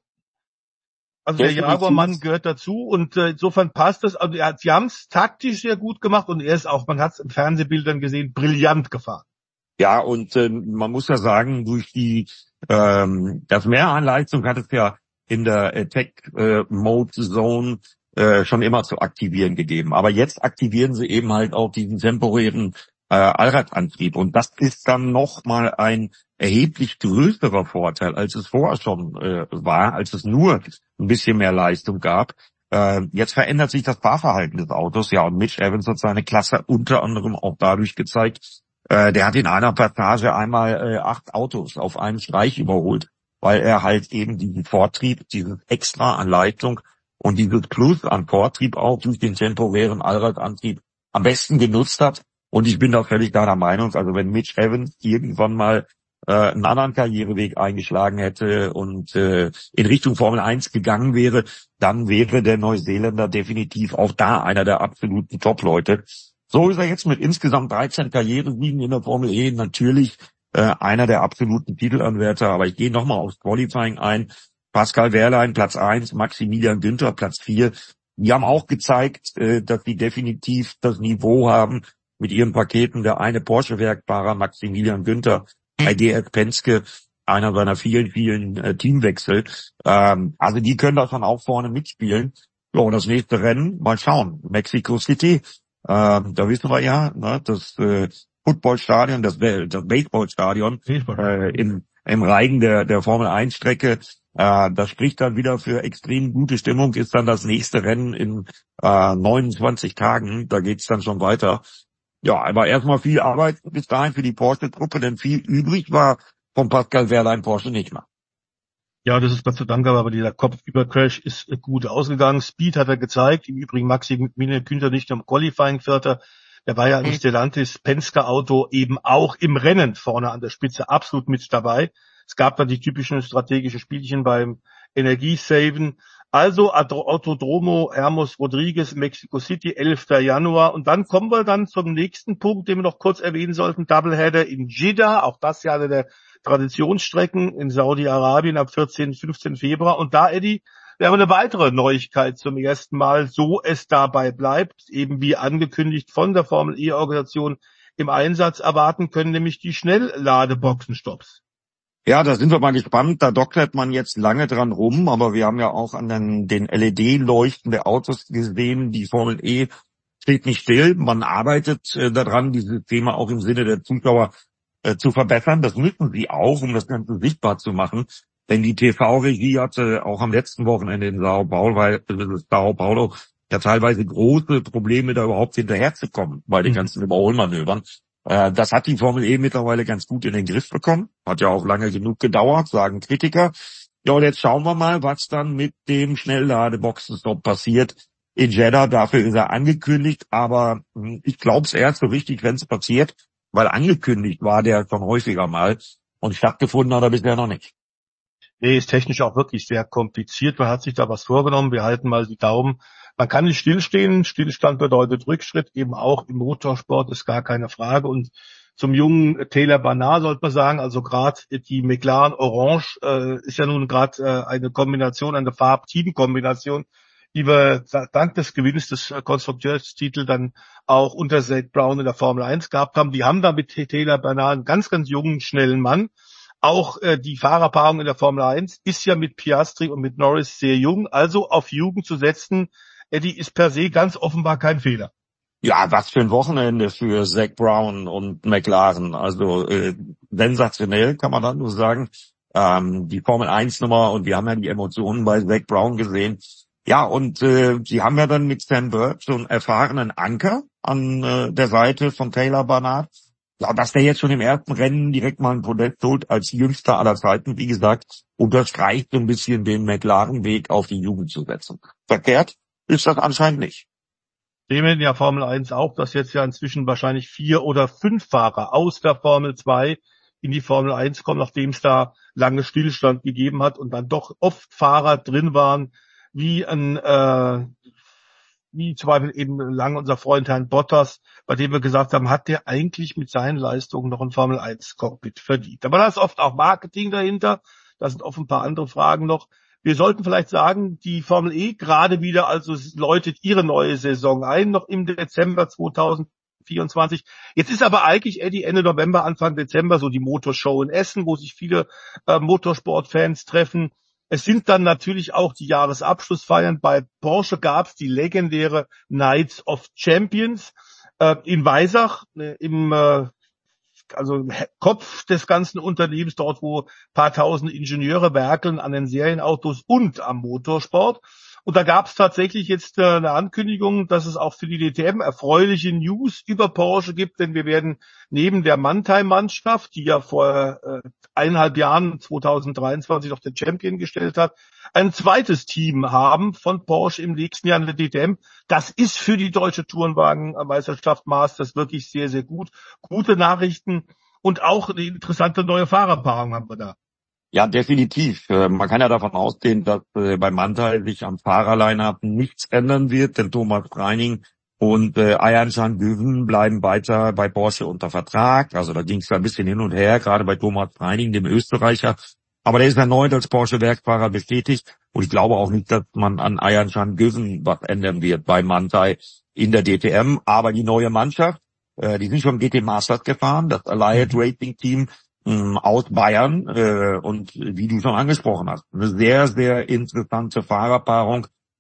Also der Jaguar-Mann gehört dazu und äh, insofern passt das. Also er, sie haben es taktisch sehr gut gemacht und er ist auch, man hat es in Fernsehbildern gesehen, brillant gefahren. Ja, und äh, man muss ja sagen, durch die ähm, das Mehr an Leistung hat es ja in der Attack äh, Mode Zone äh, schon immer zu aktivieren gegeben. Aber jetzt aktivieren sie eben halt auch diesen temporären äh, Allradantrieb und das ist dann nochmal ein erheblich größerer Vorteil, als es vorher schon äh, war, als es nur ein bisschen mehr Leistung gab. Äh, jetzt verändert sich das Fahrverhalten des Autos, ja, und Mitch Evans hat seine Klasse unter anderem auch dadurch gezeigt, äh, der hat in einer Passage einmal äh, acht Autos auf einen Streich überholt, weil er halt eben diesen Vortrieb, dieses Extra an Leistung und dieses Plus an Vortrieb auch durch den temporären Allradantrieb am besten genutzt hat. Und ich bin da völlig deiner Meinung, also wenn Mitch Evans irgendwann mal äh, einen anderen Karriereweg eingeschlagen hätte und äh, in Richtung Formel eins gegangen wäre, dann wäre der Neuseeländer definitiv auch da einer der absoluten Top-Leute. So ist er jetzt mit insgesamt dreizehn Karrieresiegen in der Formel E natürlich äh, einer der absoluten Titelanwärter. Aber ich gehe nochmal aufs Qualifying ein. Pascal Wehrlein Platz eins, Maximilian Günther Platz vier. Die haben auch gezeigt, äh, dass sie definitiv das Niveau haben mit ihren Paketen. Der eine Porsche-Werkfahrer Maximilian Günther bei D S Penske, einer seiner vielen, vielen äh, Teamwechsel. Ähm, also die können da schon auch vorne mitspielen. Ja, und das nächste Rennen, mal schauen, Mexico City, ähm, da wissen wir ja, ne, das äh, Footballstadion, das, das Baseballstadion äh, im, im Reigen der, der Formel eins Strecke, äh, das spricht dann wieder für extrem gute Stimmung, ist dann das nächste Rennen in äh, neunundzwanzig Tagen, da geht's dann schon weiter. Ja, aber erstmal viel Arbeit bis dahin für die Porsche-Truppe, denn viel übrig war von Pascal Wehrlein Porsche nicht mehr. Ja, das ist Gott sei Dank, aber dieser Kopfüber-Crash ist gut ausgegangen. Speed hat er gezeigt. Im Übrigen Maximilian Günther nicht nur im Qualifying Vierter. Der war ja im Stellantis Penske-Auto eben auch im Rennen vorne an der Spitze absolut mit dabei. Es gab dann die typischen strategischen Spielchen beim Energiesaven. Also Autodromo Hermos Rodriguez, Mexico City, elfter Januar. Und dann kommen wir dann zum nächsten Punkt, den wir noch kurz erwähnen sollten. Doubleheader in Jeddah. Auch das ja eine der Traditionsstrecken in Saudi-Arabien ab vierzehnten, fünfzehnten Februar. Und da, Eddie, wir haben eine weitere Neuigkeit zum ersten Mal, so es dabei bleibt, eben wie angekündigt von der Formel E-Organisation im Einsatz erwarten können, nämlich die Schnellladeboxenstopps. Ja, da sind wir mal gespannt. Da doktert man jetzt lange dran rum, aber wir haben ja auch an den, den L E D-Leuchten der Autos gesehen, die Formel E steht nicht still. Man arbeitet äh, daran, dieses Thema auch im Sinne der Zuschauer äh, zu verbessern. Das müssen sie auch, um das Ganze sichtbar zu machen. Denn die T V-Regie hatte auch am letzten Wochenende in Sao Paulo, weil äh, Sao Paulo ja teilweise große Probleme, da überhaupt hinterherzukommen bei den ganzen Überholmanövern. Äh, das hat die Formel E mittlerweile ganz gut in den Griff bekommen. Hat ja auch lange genug gedauert, sagen Kritiker. Ja, und jetzt schauen wir mal, was dann mit dem Schnellladeboxenstopp passiert in Jeddah. Dafür ist er angekündigt, aber mh, ich glaube es erst so richtig, wenn es passiert, weil angekündigt war der schon häufiger mal und stattgefunden hat er bisher noch nicht. Nee, ist technisch auch wirklich sehr kompliziert. Man hat sich da was vorgenommen. Wir halten mal die Daumen. Man kann nicht stillstehen. Stillstand bedeutet Rückschritt, eben auch im Motorsport, ist gar keine Frage. Und zum jungen Taylor Bernard sollte man sagen, also gerade die McLaren Orange äh, ist ja nun gerade äh, eine Kombination, eine Farb-Team-Kombination, die wir dank des Gewinns des Konstrukteurstitels dann auch unter Zach Brown in der Formel eins gehabt haben. Die haben da mit Taylor Bernard einen ganz, ganz jungen, schnellen Mann. Auch äh, die Fahrerpaarung in der Formel eins ist ja mit Piastri und mit Norris sehr jung. Also auf Jugend zu setzen, Eddie, ist per se ganz offenbar kein Fehler. Ja, was für ein Wochenende für Zach Brown und McLaren. Also äh, sensationell, kann man dann nur sagen. Ähm, die Formel eins Nummer, und wir haben ja die Emotionen bei Zach Brown gesehen. Ja, und äh, sie haben ja dann mit Stan Burt so einen erfahrenen Anker an äh, der Seite von Taylor Bernard. Ja, dass der jetzt schon im ersten Rennen direkt mal ein Podest holt als jüngster aller Zeiten, wie gesagt, unterstreicht so ein bisschen den McLaren-Weg auf die Jugend zu setzen. Verkehrt ist das anscheinend nicht. Sehen wir in der Formel eins auch, dass jetzt ja inzwischen wahrscheinlich vier oder fünf Fahrer aus der Formel zwei in die Formel eins kommen, nachdem es da lange Stillstand gegeben hat und dann doch oft Fahrer drin waren, wie ein äh, wie zum Beispiel eben lange unser Freund Herrn Bottas, bei dem wir gesagt haben, hat der eigentlich mit seinen Leistungen noch ein Formel eins Cockpit verdient. Aber da ist oft auch Marketing dahinter, da sind oft ein paar andere Fragen noch. Wir sollten vielleicht sagen, die Formel E gerade wieder, also läutet ihre neue Saison ein, noch im Dezember zweitausendvierundzwanzig. Jetzt ist aber eigentlich, Eddie, Ende November, Anfang Dezember so die Motorshow in Essen, wo sich viele äh, Motorsportfans treffen. Es sind dann natürlich auch die Jahresabschlussfeiern. Bei Porsche gab es die legendäre Nights of Champions äh, in Weissach, äh, im äh, also Kopf des ganzen Unternehmens, dort wo paar tausend Ingenieure werkeln an den Serienautos und am Motorsport. Und da gab es tatsächlich jetzt äh, eine Ankündigung, dass es auch für die D T M erfreuliche News über Porsche gibt, denn wir werden neben der Mannheim-Mannschaft, die ja vor äh, eineinhalb Jahren, zweitausenddreiundzwanzig, noch den Champion gestellt hat, ein zweites Team haben von Porsche im nächsten Jahr in der D T M. Das ist für die deutsche Tourenwagenmeisterschaft Masters wirklich sehr, sehr gut. Gute Nachrichten und auch eine interessante neue Fahrerpaarung haben wir da. Ja, definitiv. Man kann ja davon ausgehen, dass bei Manthey sich am Fahrerline-Up nichts ändern wird, denn Thomas Preining und äh, Ayhancan Güven bleiben weiter bei Porsche unter Vertrag. Also da ging es ein bisschen hin und her, gerade bei Thomas Preining, dem Österreicher. Aber der ist erneut als Porsche-Werksfahrer bestätigt. Und ich glaube auch nicht, dass man an Ayhancan Güven was ändern wird bei Manthey in der D T M. Aber die neue Mannschaft, äh, die sind schon G T Masters gefahren, das Allied Racing Team aus Bayern, äh, und wie du schon angesprochen hast, eine sehr, sehr interessante Fahrerpaarung.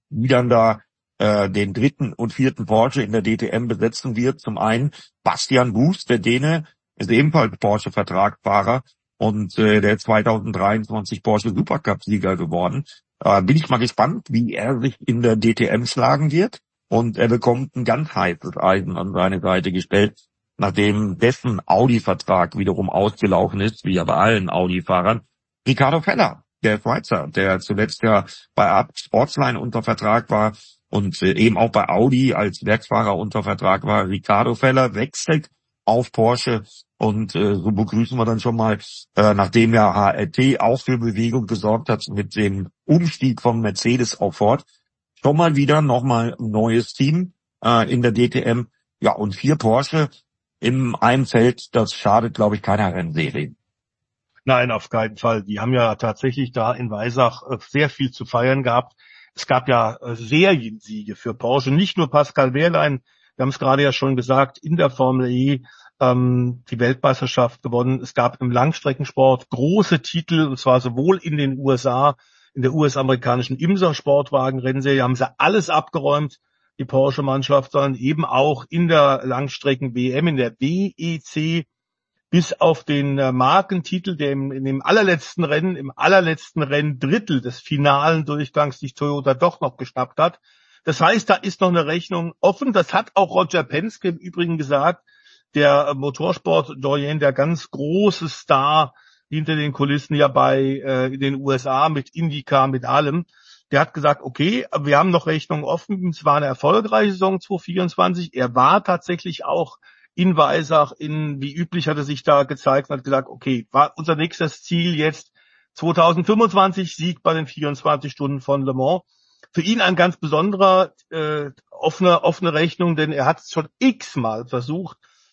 die dann da äh, den dritten und vierten Porsche in der D T M besetzen wird. Zum einen Bastian Buß, der Däne, ist ebenfalls Porsche-Vertragsfahrer und äh, der zwanzig dreiundzwanzig Porsche Supercup-Sieger geworden. Äh, bin ich mal gespannt, wie er sich in der D T M schlagen wird. Und er bekommt ein ganz heißes Eisen an seine Seite gestellt, nachdem dessen Audi-Vertrag wiederum ausgelaufen ist, wie ja bei allen Audi-Fahrern. Riccardo Feller, der Schweizer, der zuletzt ja bei Sportsline unter Vertrag war und äh, eben auch bei Audi als Werksfahrer unter Vertrag war. Riccardo Feller wechselt auf Porsche und äh, so begrüßen wir dann schon mal, äh, nachdem ja H R T auch für Bewegung gesorgt hat mit dem Umstieg von Mercedes auf Ford, schon mal wieder nochmal ein neues Team äh, in der D T M. Ja, und vier Porsche in einem Feld, das schadet, glaube ich, keiner Rennserie. Nein, auf keinen Fall. Die haben ja tatsächlich da in Weissach sehr viel zu feiern gehabt. Es gab ja Seriensiege für Porsche, nicht nur Pascal Wehrlein, wir haben es gerade ja schon gesagt, in der Formel E ähm, die Weltmeisterschaft gewonnen. Es gab im Langstreckensport große Titel, und zwar sowohl in den U S A, in der U S-amerikanischen IMSA-Sportwagen-Rennserie haben sie alles abgeräumt, die Porsche-Mannschaft, sondern eben auch in der Langstrecken-W M, in der W E C, bis auf den Markentitel, der im, in dem allerletzten Rennen, im allerletzten Renndrittel des finalen Durchgangs sich Toyota doch noch geschnappt hat. Das heißt, da ist noch eine Rechnung offen. Das hat auch Roger Penske im Übrigen gesagt, der Motorsport-Doyen, der ganz große Star hinter den Kulissen ja bei äh, den U S A mit IndyCar, mit allem. Der hat gesagt, okay, wir haben noch Rechnungen offen. Es war eine erfolgreiche Saison zwanzig vierundzwanzig. Er war tatsächlich auch in Weissach, in, wie üblich hat er sich da gezeigt und hat gesagt, okay, war unser nächstes Ziel jetzt zwanzig fünfundzwanzig, Sieg bei den vierundzwanzig Stunden von Le Mans. Für ihn ein ganz besonderer, äh, offene, offene Rechnung, denn er hat es schon x-mal versucht.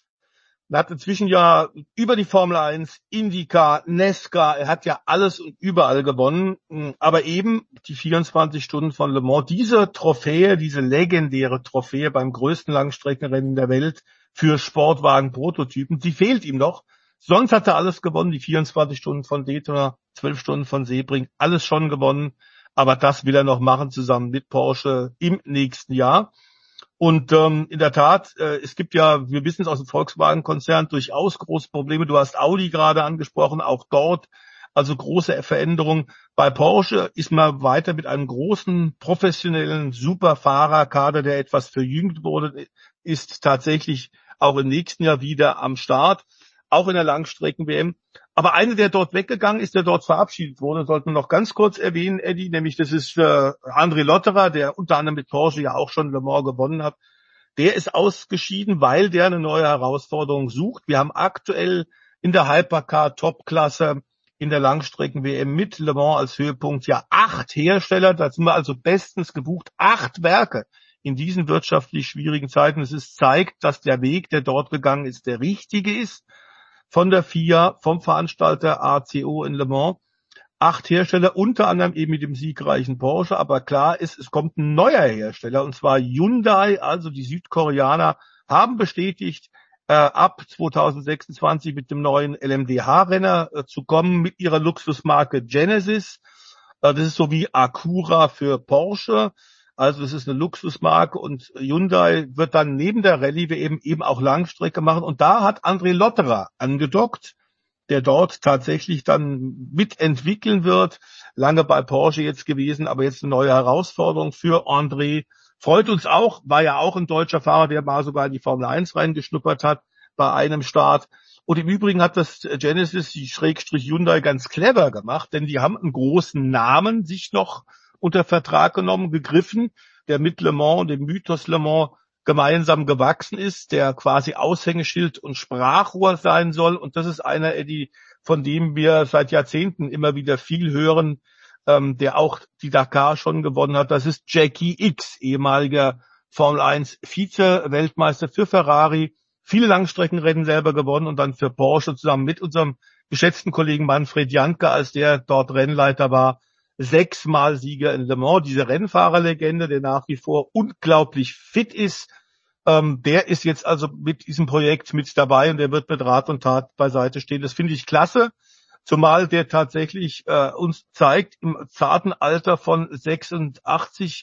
Er hat inzwischen ja über die Formel eins, IndyCar, NASCAR, er hat ja alles und überall gewonnen. Aber eben die vierundzwanzig Stunden von Le Mans, diese Trophäe, diese legendäre Trophäe beim größten Langstreckenrennen der Welt für Sportwagen-Prototypen, die fehlt ihm noch. Sonst hat er alles gewonnen, die vierundzwanzig Stunden von Daytona, zwölf Stunden von Sebring, alles schon gewonnen. Aber das will er noch machen zusammen mit Porsche im nächsten Jahr. Und ähm, in der Tat, äh, es gibt ja, wir wissen es aus dem Volkswagen-Konzern, durchaus große Probleme. Du hast Audi gerade angesprochen, auch dort, also große Veränderungen. Bei Porsche ist man weiter mit einem großen, professionellen Superfahrerkader, der etwas verjüngt wurde, ist tatsächlich auch im nächsten Jahr wieder am Start, auch in der Langstrecken-W M. Aber einer, der dort weggegangen ist, der dort verabschiedet wurde, sollten wir noch ganz kurz erwähnen, Eddie, nämlich das ist äh, André Lotterer, der unter anderem mit Porsche ja auch schon Le Mans gewonnen hat. Der ist ausgeschieden, weil der eine neue Herausforderung sucht. Wir haben aktuell in der Hypercar-Top-Klasse in der Langstrecken-W M mit Le Mans als Höhepunkt ja acht Hersteller. Da sind wir also bestens gebucht, acht Werke in diesen wirtschaftlich schwierigen Zeiten. Es ist, zeigt, dass der Weg, der dort gegangen ist, der richtige ist. Von der F I A, vom Veranstalter A C O in Le Mans. Acht Hersteller, unter anderem eben mit dem siegreichen Porsche. Aber klar ist, es kommt ein neuer Hersteller, und zwar Hyundai. Also die Südkoreaner haben bestätigt, äh, ab zwanzig sechsundzwanzig mit dem neuen L M D H-Renner äh, zu kommen, mit ihrer Luxusmarke Genesis. Äh, das ist so wie Acura für Porsche. Also das ist eine Luxusmarke, und Hyundai wird dann neben der Rallye eben eben auch Langstrecke machen. Und da hat André Lotterer angedockt, der dort tatsächlich dann mitentwickeln wird. Lange bei Porsche jetzt gewesen, aber jetzt eine neue Herausforderung für André. Freut uns auch, war ja auch ein deutscher Fahrer, der mal sogar in die Formel eins reingeschnuppert hat bei einem Start. Und im Übrigen hat das Genesis, die Schrägstrich Hyundai, ganz clever gemacht, denn die haben einen großen Namen sich noch unter Vertrag genommen, gegriffen, der mit Le Mans und dem Mythos Le Mans gemeinsam gewachsen ist, der quasi Aushängeschild und Sprachrohr sein soll. Und das ist einer, Eddie, von dem wir seit Jahrzehnten immer wieder viel hören, ähm, der auch die Dakar schon gewonnen hat. Das ist Jackie X, ehemaliger Formel eins Vize-Weltmeister für Ferrari, viele Langstreckenrennen selber gewonnen und dann für Porsche zusammen mit unserem geschätzten Kollegen Manfred Janke, als der dort Rennleiter war, sechsmal Sieger in Le Mans, diese Rennfahrerlegende, der nach wie vor unglaublich fit ist, ähm, der ist jetzt also mit diesem Projekt mit dabei, und der wird mit Rat und Tat beiseite stehen. Das finde ich klasse, zumal der tatsächlich äh, uns zeigt, im zarten Alter von sechsundachtzig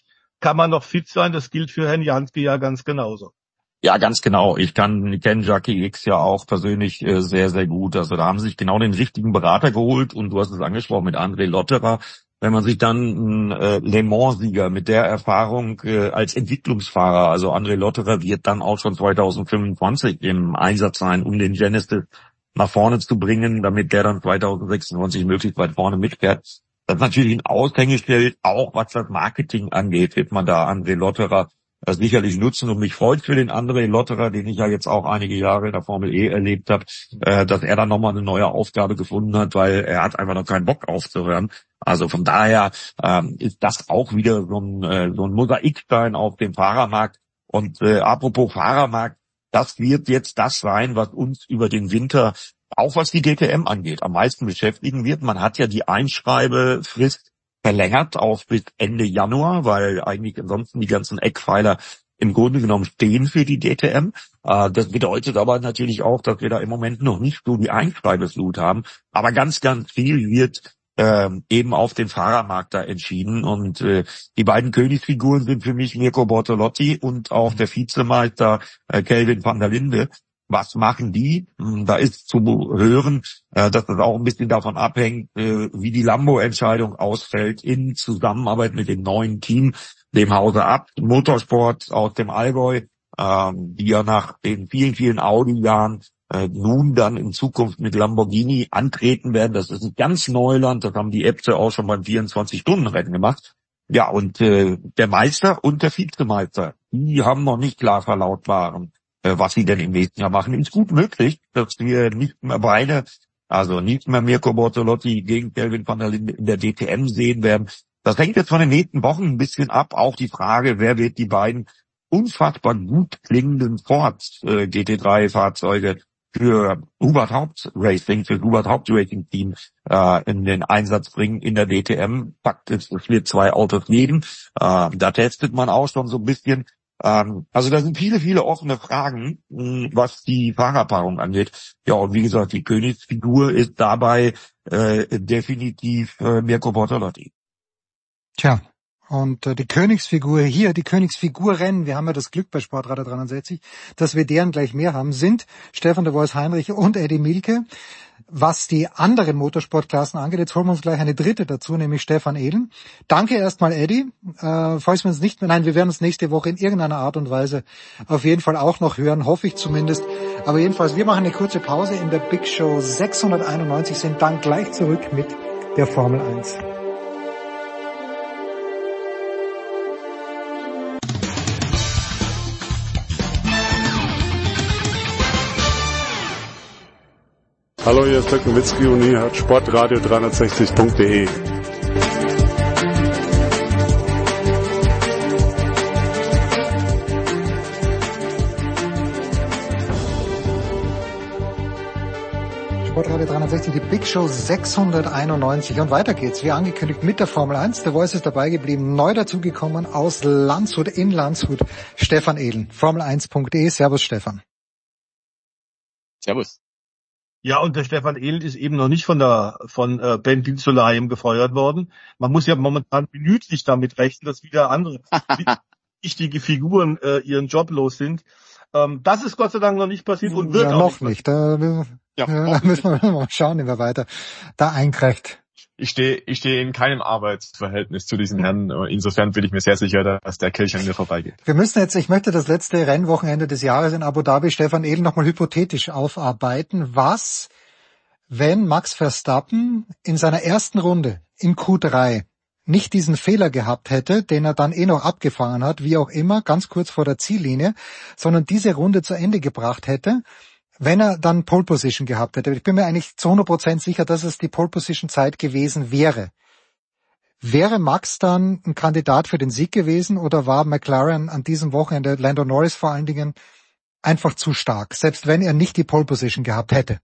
kann man noch fit sein. Das gilt für Herrn Jansky ja ganz genauso. Ja, ganz genau. Ich kann kenne Jackie X ja auch persönlich äh, sehr, sehr gut. Also da haben sie sich genau den richtigen Berater geholt und du hast es angesprochen mit André Lotterer. Wenn man sich dann einen äh, Le Mans-Sieger mit der Erfahrung äh, als Entwicklungsfahrer, also André Lotterer wird dann auch schon zwanzig fünfundzwanzig im Einsatz sein, um den Genesis nach vorne zu bringen, damit der dann zwanzig sechsundzwanzig möglichst weit vorne mitfährt. Das ist natürlich ein Aushängeschild, auch was das Marketing angeht, wird man da André Lotterer das sicherlich nutzen und mich freut für den André Lotterer, den ich ja jetzt auch einige Jahre in der Formel E erlebt habe, äh, dass er dann nochmal eine neue Aufgabe gefunden hat, weil er hat einfach noch keinen Bock aufzuhören. Also von daher ähm, ist das auch wieder so ein, äh, so ein Mosaikstein auf dem Fahrermarkt. Und äh, apropos Fahrermarkt, das wird jetzt das sein, was uns über den Winter, auch was die D T M angeht, am meisten beschäftigen wird. Man hat ja die Einschreibefrist verlängert auf bis Ende Januar, weil eigentlich ansonsten die ganzen Eckpfeiler im Grunde genommen stehen für die D T M. Äh, das bedeutet aber natürlich auch, dass wir da im Moment noch nicht so die Einschreibeflut haben. Aber ganz, ganz viel wird äh, eben auf den Fahrermarkt da entschieden. Und äh, die beiden Königsfiguren sind für mich Mirko Bortolotti und auch der Vizemeister äh, Kelvin van der Linde. Was machen die? Da ist zu hören, dass das auch ein bisschen davon abhängt, wie die Lambo-Entscheidung ausfällt in Zusammenarbeit mit dem neuen Team, dem Hause Abt Motorsport aus dem Allgäu, die ja nach den vielen, vielen Audi-Jahren nun dann in Zukunft mit Lamborghini antreten werden. Das ist ein ganz Neuland, das haben die Äbte auch schon beim vierundzwanzig-Stunden-Rennen gemacht. Ja, und äh, der Meister und der Vizemeister, die haben noch nicht klar verlautbaren, was sie denn im nächsten Jahr machen. Ist gut möglich, dass wir nicht mehr beide, also nicht mehr Mirko Bortolotti gegen Kelvin van der Linde in der D T M sehen werden. Das hängt jetzt von den nächsten Wochen ein bisschen ab. Auch die Frage, wer wird die beiden unfassbar gut klingenden Ford äh, G T drei Fahrzeuge für Hubert Haupt Racing, für Hubert Haupt Racing Team äh, in den Einsatz bringen in der D T M. Fakt ist, es wird zwei Autos geben. Äh, da testet man auch schon so ein bisschen. Also da sind viele, viele offene Fragen, was die Fahrerpaarung angeht. Ja, und wie gesagt, die Königsfigur ist dabei äh, definitiv äh, Mirko Bortolotti. Tja, und äh, die Königsfigur hier, die Königsfiguren, wir haben ja das Glück bei Sportradio dreiundsechzig, dass wir deren gleich mehr haben, sind Stefan de Vois Heinrich und Eddie Mielke. Was die anderen Motorsportklassen angeht, jetzt holen wir uns gleich eine dritte dazu, nämlich Stefan Ehlen. Danke erstmal, Eddie. Äh, falls wir uns nicht mehr, nein, wir werden uns nächste Woche in irgendeiner Art und Weise auf jeden Fall auch noch hören, hoffe ich zumindest. Aber jedenfalls, wir machen eine kurze Pause in der Big Show sechshunderteinundneunzig, sind dann gleich zurück mit der Formel eins. Hallo, hier ist Dirk Nowitzki und ihr hört Sportradio dreihundertsechzig Punkt de. Sportradio dreihundertsechzig, die Big Show sechshunderteinundneunzig. Und weiter geht's, wie angekündigt, mit der Formel eins. Der Voice ist dabei geblieben, neu dazugekommen aus Landshut, in Landshut, Stefan Ehlen, Formel eins Punkt de. Servus, Stefan. Servus. Ja, und der Stefan Ehlen ist eben noch nicht von der von äh, Ben Dinsolheim gefeuert worden. Man muss ja momentan minütlich damit rechnen, dass wieder andere wichtige Figuren äh, ihren Job los sind. Ähm, das ist Gott sei Dank noch nicht passiert und wird ja, auch noch nicht. Da, ja, da müssen wir mal schauen, wie wir weiter da einkriegt. Ich stehe ich stehe in keinem Arbeitsverhältnis zu diesen Herren. Insofern bin ich mir sehr sicher, dass der Kelch an mir vorbeigeht. Wir müssen jetzt, ich möchte das letzte Rennwochenende des Jahres in Abu Dhabi, Stefan Ehlen, nochmal hypothetisch aufarbeiten. Was, wenn Max Verstappen in seiner ersten Runde in Q drei nicht diesen Fehler gehabt hätte, den er dann eh noch abgefangen hat, wie auch immer, ganz kurz vor der Ziellinie, sondern diese Runde zu Ende gebracht hätte, wenn er dann Pole Position gehabt hätte. Ich bin mir eigentlich zu hundert Prozent sicher, dass es die Pole Position Zeit gewesen wäre. Wäre Max dann ein Kandidat für den Sieg gewesen oder war McLaren an diesem Wochenende, Lando Norris vor allen Dingen, einfach zu stark, selbst wenn er nicht die Pole Position gehabt hätte?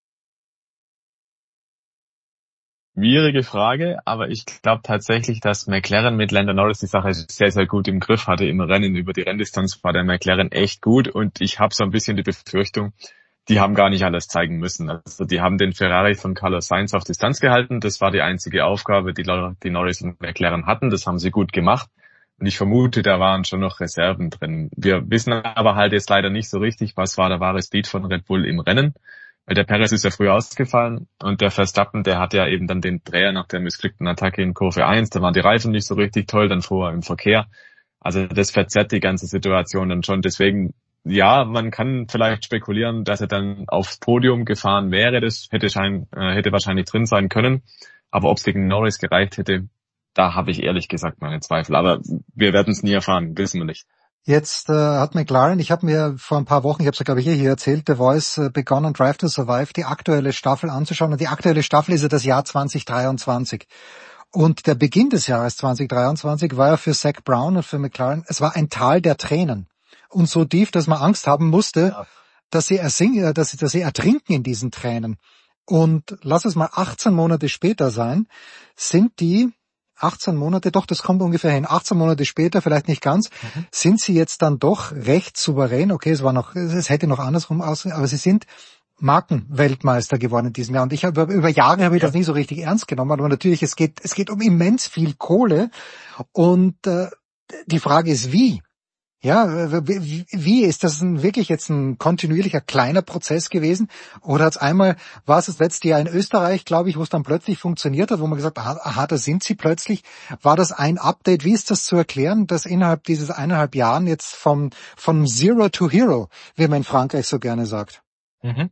Schwierige Frage, aber ich glaube tatsächlich, dass McLaren mit Lando Norris die Sache sehr, sehr gut im Griff hatte im Rennen. Über die Renndistanz war der McLaren echt gut und ich habe so ein bisschen die Befürchtung, die haben gar nicht alles zeigen müssen. Also die haben den Ferrari von Carlos Sainz auf Distanz gehalten. Das war die einzige Aufgabe, die, die Norris und McLaren hatten. Das haben sie gut gemacht. Und ich vermute, da waren schon noch Reserven drin. Wir wissen aber halt jetzt leider nicht so richtig, was war der wahre Speed von Red Bull im Rennen. Weil der Perez ist ja früh ausgefallen und der Verstappen, der hat ja eben dann den Dreher nach der missglückten Attacke in Kurve eins. Da waren die Reifen nicht so richtig toll, dann fuhr er im Verkehr. Also das verzerrt die ganze Situation dann schon. Deswegen, ja, man kann vielleicht spekulieren, dass er dann aufs Podium gefahren wäre. Das hätte, schein, äh, hätte wahrscheinlich drin sein können. Aber ob es gegen Norris gereicht hätte, da habe ich ehrlich gesagt meine Zweifel. Aber wir werden es nie erfahren, wissen wir nicht. Jetzt äh, hat McLaren, ich habe mir vor ein paar Wochen, ich habe es ja glaube ich hier erzählt, The Voice äh, begonnen, Drive to Survive, die aktuelle Staffel anzuschauen. Und die aktuelle Staffel ist ja das Jahr zwanzig dreiundzwanzig. Und der Beginn des Jahres zwanzig dreiundzwanzig war ja für Zak Brown und für McLaren, es war ein Tal der Tränen. Und so tief, dass man Angst haben musste, ja. dass sie ersingen, dass sie, dass sie ertrinken in diesen Tränen. Und lass es mal achtzehn Monate später sein, sind die achtzehn Monate, doch, das kommt ungefähr hin. achtzehn Monate später, vielleicht nicht ganz, mhm. sind sie jetzt dann doch recht souverän. Okay, es war noch, es hätte noch andersrum aussehen, aber sie sind Markenweltmeister geworden in diesem Jahr. Und ich habe über Jahre habe ich ja. das nie so richtig ernst genommen, aber natürlich, es geht, es geht um immens viel Kohle. Und äh, die Frage ist, wie? Ja, wie, wie ist das ein, wirklich jetzt ein kontinuierlicher kleiner Prozess gewesen? Oder hat's einmal, war es das letzte Jahr in Österreich, glaube ich, wo es dann plötzlich funktioniert hat, wo man gesagt hat, aha, aha, da sind sie plötzlich. War das ein Update? Wie ist das zu erklären, dass innerhalb dieses eineinhalb Jahren jetzt vom, vom Zero to Hero, wie man in Frankreich so gerne sagt? Mhm.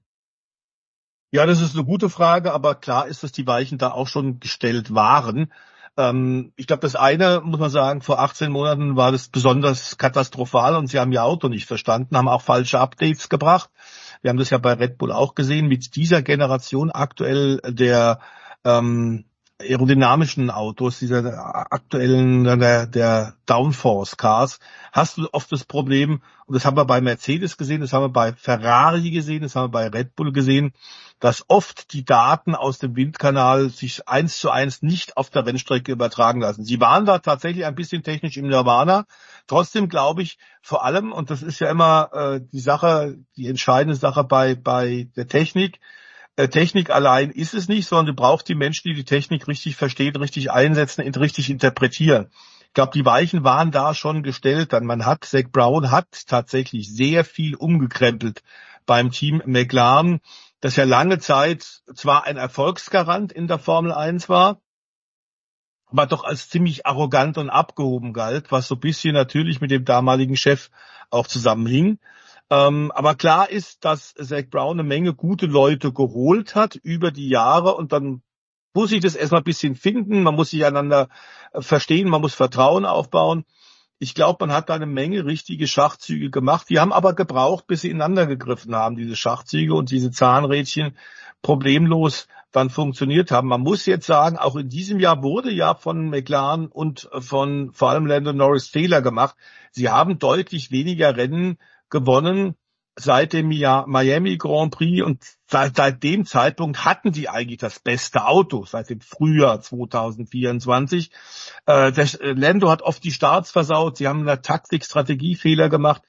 Ja, das ist eine gute Frage, aber klar ist, dass die Weichen da auch schon gestellt waren. Ich glaube, das eine, muss man sagen, vor achtzehn Monaten war das besonders katastrophal und sie haben ihr Auto nicht verstanden, haben auch falsche Updates gebracht. Wir haben das ja bei Red Bull auch gesehen, mit dieser Generation aktuell der ähm, aerodynamischen Autos, dieser aktuellen, der, der Downforce Cars, hast du oft das Problem, und das haben wir bei Mercedes gesehen, das haben wir bei Ferrari gesehen, das haben wir bei Red Bull gesehen, dass oft die Daten aus dem Windkanal sich eins zu eins nicht auf der Rennstrecke übertragen lassen. Sie waren da tatsächlich ein bisschen technisch im Nirvana. Trotzdem glaube ich vor allem, und das ist ja immer äh, die Sache, die entscheidende Sache bei bei der Technik, äh, Technik allein ist es nicht, sondern du brauchst die Menschen, die die Technik richtig verstehen, richtig einsetzen, richtig interpretieren. Ich glaube, die Weichen waren da schon gestellt. Dann man hat, Zak Brown hat tatsächlich sehr viel umgekrempelt beim Team McLaren, das ja lange Zeit zwar ein Erfolgsgarant in der Formel eins war, aber doch als ziemlich arrogant und abgehoben galt, was so ein bisschen natürlich mit dem damaligen Chef auch zusammenhing. Ähm, aber klar ist, dass Zak Brown eine Menge gute Leute geholt hat über die Jahre und dann muss ich das erstmal ein bisschen finden, man muss sich einander verstehen, man muss Vertrauen aufbauen. Ich glaube, man hat da eine Menge richtige Schachzüge gemacht. Die haben aber gebraucht, bis sie ineinander gegriffen haben, diese Schachzüge und diese Zahnrädchen problemlos dann funktioniert haben. Man muss jetzt sagen, auch in diesem Jahr wurde ja von McLaren und von vor allem Lando Norris Fehler gemacht. Sie haben deutlich weniger Rennen gewonnen seit dem Miami Grand Prix und seit, seit dem Zeitpunkt hatten die eigentlich das beste Auto, seit dem Frühjahr zwanzig vierundzwanzig. Äh, der Lando hat oft die Starts versaut, sie haben in der Taktik Strategiefehler gemacht.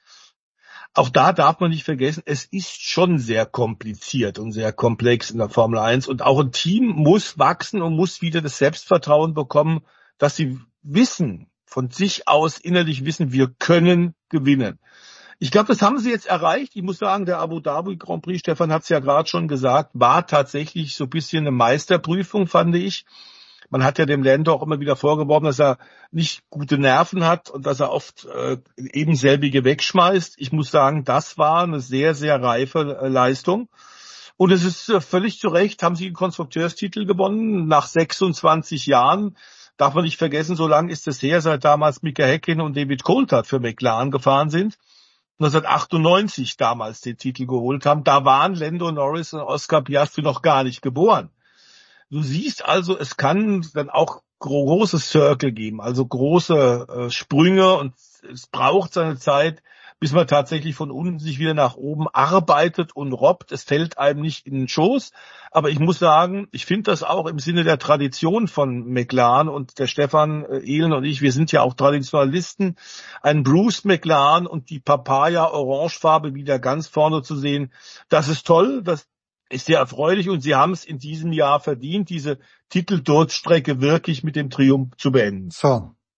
Auch da darf man nicht vergessen, es ist schon sehr kompliziert und sehr komplex in der Formel eins und auch ein Team muss wachsen und muss wieder das Selbstvertrauen bekommen, dass sie wissen, von sich aus innerlich wissen, wir können gewinnen. Ich glaube, das haben sie jetzt erreicht. Ich muss sagen, der Abu Dhabi Grand Prix, Stefan hat es ja gerade schon gesagt, war tatsächlich so ein bisschen eine Meisterprüfung, fand ich. Man hat ja dem Lando auch immer wieder vorgeworfen, dass er nicht gute Nerven hat und dass er oft äh, eben selbige wegschmeißt. Ich muss sagen, das war eine sehr, sehr reife äh, Leistung. Und es ist äh, völlig zu Recht, haben sie einen Konstrukteurstitel gewonnen nach sechsundzwanzig Jahren. Darf man nicht vergessen, so lange ist es her, seit damals Mika Häkkinen und David Coulthard für McLaren gefahren sind. neunzehnhundertachtundneunzig damals den Titel geholt haben. Da waren Lando Norris und Oscar Piastri noch gar nicht geboren. Du siehst also, es kann dann auch große Circle geben, also große äh, Sprünge und es braucht seine Zeit, bis man tatsächlich von unten sich wieder nach oben arbeitet und robbt. Es fällt einem nicht in den Schoß. Aber ich muss sagen, ich finde das auch im Sinne der Tradition von McLaren und der Stefan Ehlen und ich, wir sind ja auch Traditionalisten, ein Bruce McLaren und die Papaya-Orangefarbe wieder ganz vorne zu sehen, das ist toll, das ist sehr erfreulich und sie haben es in diesem Jahr verdient, diese Titeldurchstrecke wirklich mit dem Triumph zu beenden. So,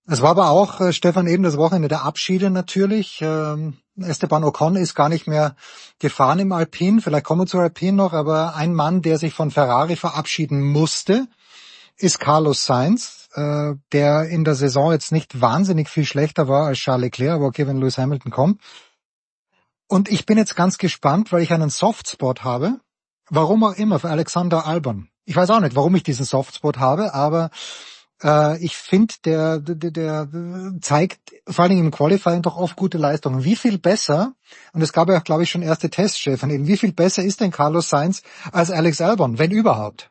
Es war aber auch, äh, Stefan, eben das Wochenende der Abschiede natürlich. Ähm, Esteban Ocon ist gar nicht mehr gefahren im Alpine. Vielleicht kommen wir zu Alpine noch, aber ein Mann, der sich von Ferrari verabschieden musste, ist Carlos Sainz, äh, der in der Saison jetzt nicht wahnsinnig viel schlechter war als Charles Leclerc, aber okay, wenn Lewis Hamilton kommt. Und ich bin jetzt ganz gespannt, weil ich einen Softspot habe, warum auch immer, für Alexander Albon. Ich weiß auch nicht, warum ich diesen Softspot habe, aber äh, ich finde, der, der, der zeigt vor allen Dingen im Qualifying doch oft gute Leistungen. Wie viel besser, und es gab ja auch, glaube ich, schon erste Tests, Stefan, eben, wie viel besser ist denn Carlos Sainz als Alex Albon, wenn überhaupt?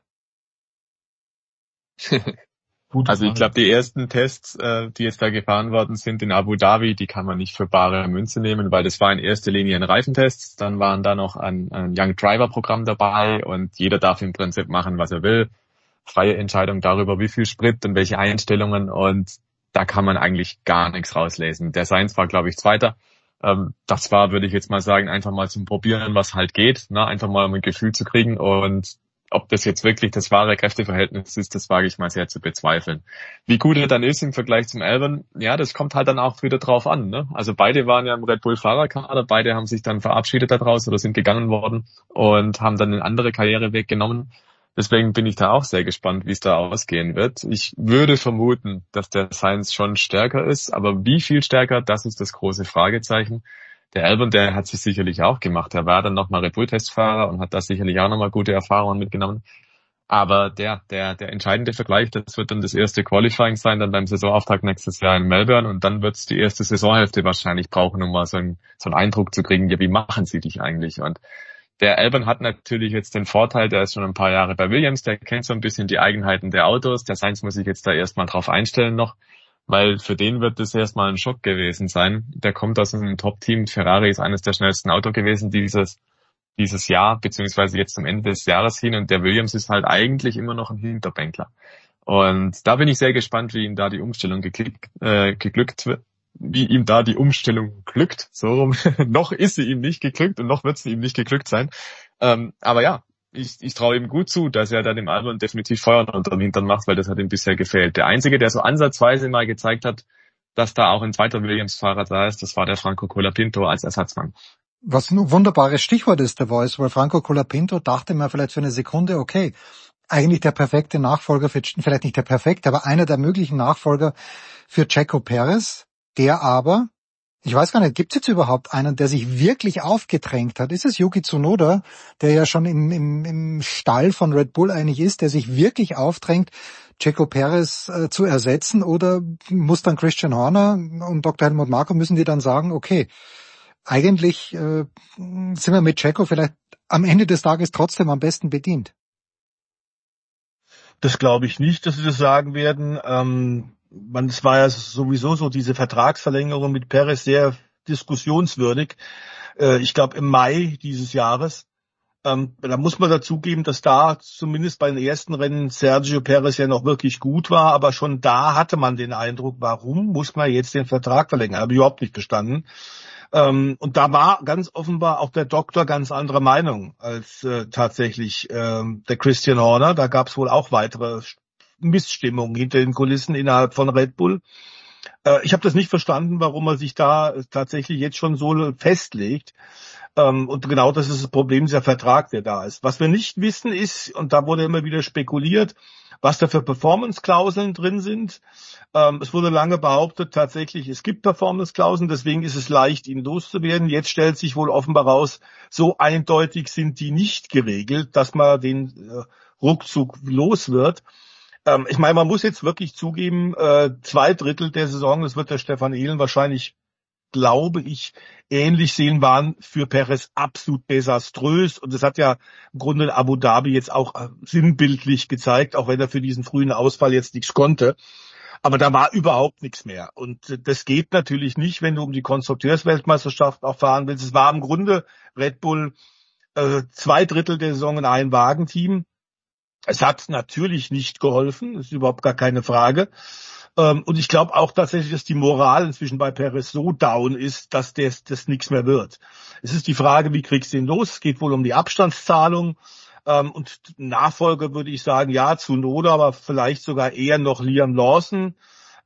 Also ich glaube, die ersten Tests, äh, die jetzt da gefahren worden sind in Abu Dhabi, die kann man nicht für bare Münze nehmen, weil das war in erster Linie ein Reifentest. Dann waren da noch ein, ein Young Driver Programm dabei und jeder darf im Prinzip machen, was er will. Freie Entscheidung darüber, wie viel Sprit und welche Einstellungen, und da kann man eigentlich gar nichts rauslesen. Der Sainz war, glaube ich, Zweiter. Ähm, das war, würde ich jetzt mal sagen, einfach mal zum Probieren, was halt geht, ne? Einfach mal um ein Gefühl zu kriegen, und ob das jetzt wirklich das wahre Kräfteverhältnis ist, das wage ich mal sehr zu bezweifeln. Wie gut er dann ist im Vergleich zum Albon, ja, das kommt halt dann auch wieder drauf an, ne? Also beide waren ja im Red Bull Fahrerkader, beide haben sich dann verabschiedet daraus oder sind gegangen worden und haben dann einen anderen Karriereweg genommen. Deswegen bin ich da auch sehr gespannt, wie es da ausgehen wird. Ich würde vermuten, dass der Sainz schon stärker ist, aber wie viel stärker, das ist das große Fragezeichen. Der Albon, der hat sich sicherlich auch gemacht. Er war dann nochmal Red Bull-Testfahrer und hat da sicherlich auch nochmal gute Erfahrungen mitgenommen. Aber der, der, der entscheidende Vergleich, das wird dann das erste Qualifying sein, dann beim Saisonauftakt nächstes Jahr in Melbourne, und dann wird es die erste Saisonhälfte wahrscheinlich brauchen, um mal so einen, so einen Eindruck zu kriegen, ja, wie machen sie dich eigentlich? Und der Albon hat natürlich jetzt den Vorteil, der ist schon ein paar Jahre bei Williams, der kennt so ein bisschen die Eigenheiten der Autos. Der Sainz muss sich jetzt da erstmal drauf einstellen noch, weil für den wird das erstmal ein Schock gewesen sein. Der kommt aus einem Top-Team. Ferrari ist eines der schnellsten Autos gewesen dieses dieses Jahr, beziehungsweise jetzt zum Ende des Jahres hin, und der Williams ist halt eigentlich immer noch ein Hinterbänkler. Und da bin ich sehr gespannt, wie ihm da die Umstellung geglückt, äh, geglückt wird. wie ihm da die Umstellung glückt. So rum. Noch ist sie ihm nicht geglückt und noch wird sie ihm nicht geglückt sein. Ähm, aber ja, ich, ich traue ihm gut zu, dass er da dem Albon definitiv Feuer unter den Hintern macht, weil das hat ihm bisher gefehlt. Der Einzige, der so ansatzweise mal gezeigt hat, dass da auch ein zweiter Williams-Fahrer da ist, das war der Franco Colapinto als Ersatzmann. Was ein wunderbares Stichwort ist, der Voice, weil Franco Colapinto dachte mir vielleicht für eine Sekunde, okay, eigentlich der perfekte Nachfolger für, vielleicht nicht der perfekte, aber einer der möglichen Nachfolger für Checo Perez, der aber, ich weiß gar nicht, gibt es jetzt überhaupt einen, der sich wirklich aufgedrängt hat? Ist es Yuki Tsunoda, der ja schon im, im, im Stall von Red Bull eigentlich ist, der sich wirklich aufdrängt, Checo Perez äh, zu ersetzen, oder muss dann Christian Horner und Doktor Helmut Marko, müssen die dann sagen, okay, eigentlich äh, sind wir mit Checo vielleicht am Ende des Tages trotzdem am besten bedient? Das glaube ich nicht, dass sie das sagen werden. Ähm, man, es war ja sowieso so, diese Vertragsverlängerung mit Perez sehr diskussionswürdig. Äh, ich glaube im Mai dieses Jahres. Ähm, da muss man dazugeben, dass da zumindest bei den ersten Rennen Sergio Perez ja noch wirklich gut war, aber schon da hatte man den Eindruck, warum muss man jetzt den Vertrag verlängern? Habe ich überhaupt nicht verstanden. Ähm, und da war ganz offenbar auch der Doktor ganz andere Meinung als äh, tatsächlich ähm, der Christian Horner. Da gab es wohl auch weitere Missstimmungen hinter den Kulissen innerhalb von Red Bull. Äh, ich habe das nicht verstanden, warum man sich da tatsächlich jetzt schon so festlegt. Ähm, und genau das ist das Problem, dieser Vertrag, der da ist. Was wir nicht wissen ist, und da wurde immer wieder spekuliert, was da für Performance-Klauseln drin sind. Ähm, es wurde lange behauptet, tatsächlich, es gibt Performance-Klauseln, deswegen ist es leicht, ihn loszuwerden. Jetzt stellt sich wohl offenbar raus, so eindeutig sind die nicht geregelt, dass man den äh, ruckzuck los wird. Ähm, ich meine, man muss jetzt wirklich zugeben, äh, zwei Drittel der Saison, das wird der Stefan Ehlen wahrscheinlich, glaube ich, ähnlich sehen, waren für Perez absolut desaströs. Und das hat ja im Grunde in Abu Dhabi jetzt auch sinnbildlich gezeigt, auch wenn er für diesen frühen Ausfall jetzt nichts konnte. Aber da war überhaupt nichts mehr. Und das geht natürlich nicht, wenn du um die Konstrukteursweltmeisterschaft auch fahren willst. Es war im Grunde Red Bull äh, zwei Drittel der Saison in einem Wagenteam. Es hat natürlich nicht geholfen, das ist überhaupt gar keine Frage. Und ich glaube auch tatsächlich, dass die Moral inzwischen bei Perez so down ist, dass das, das nichts mehr wird. Es ist die Frage, wie kriegst du ihn los? Es geht wohl um die Abstandszahlung. Und Nachfolger würde ich sagen, ja, Tsunoda, aber vielleicht sogar eher noch Liam Lawson.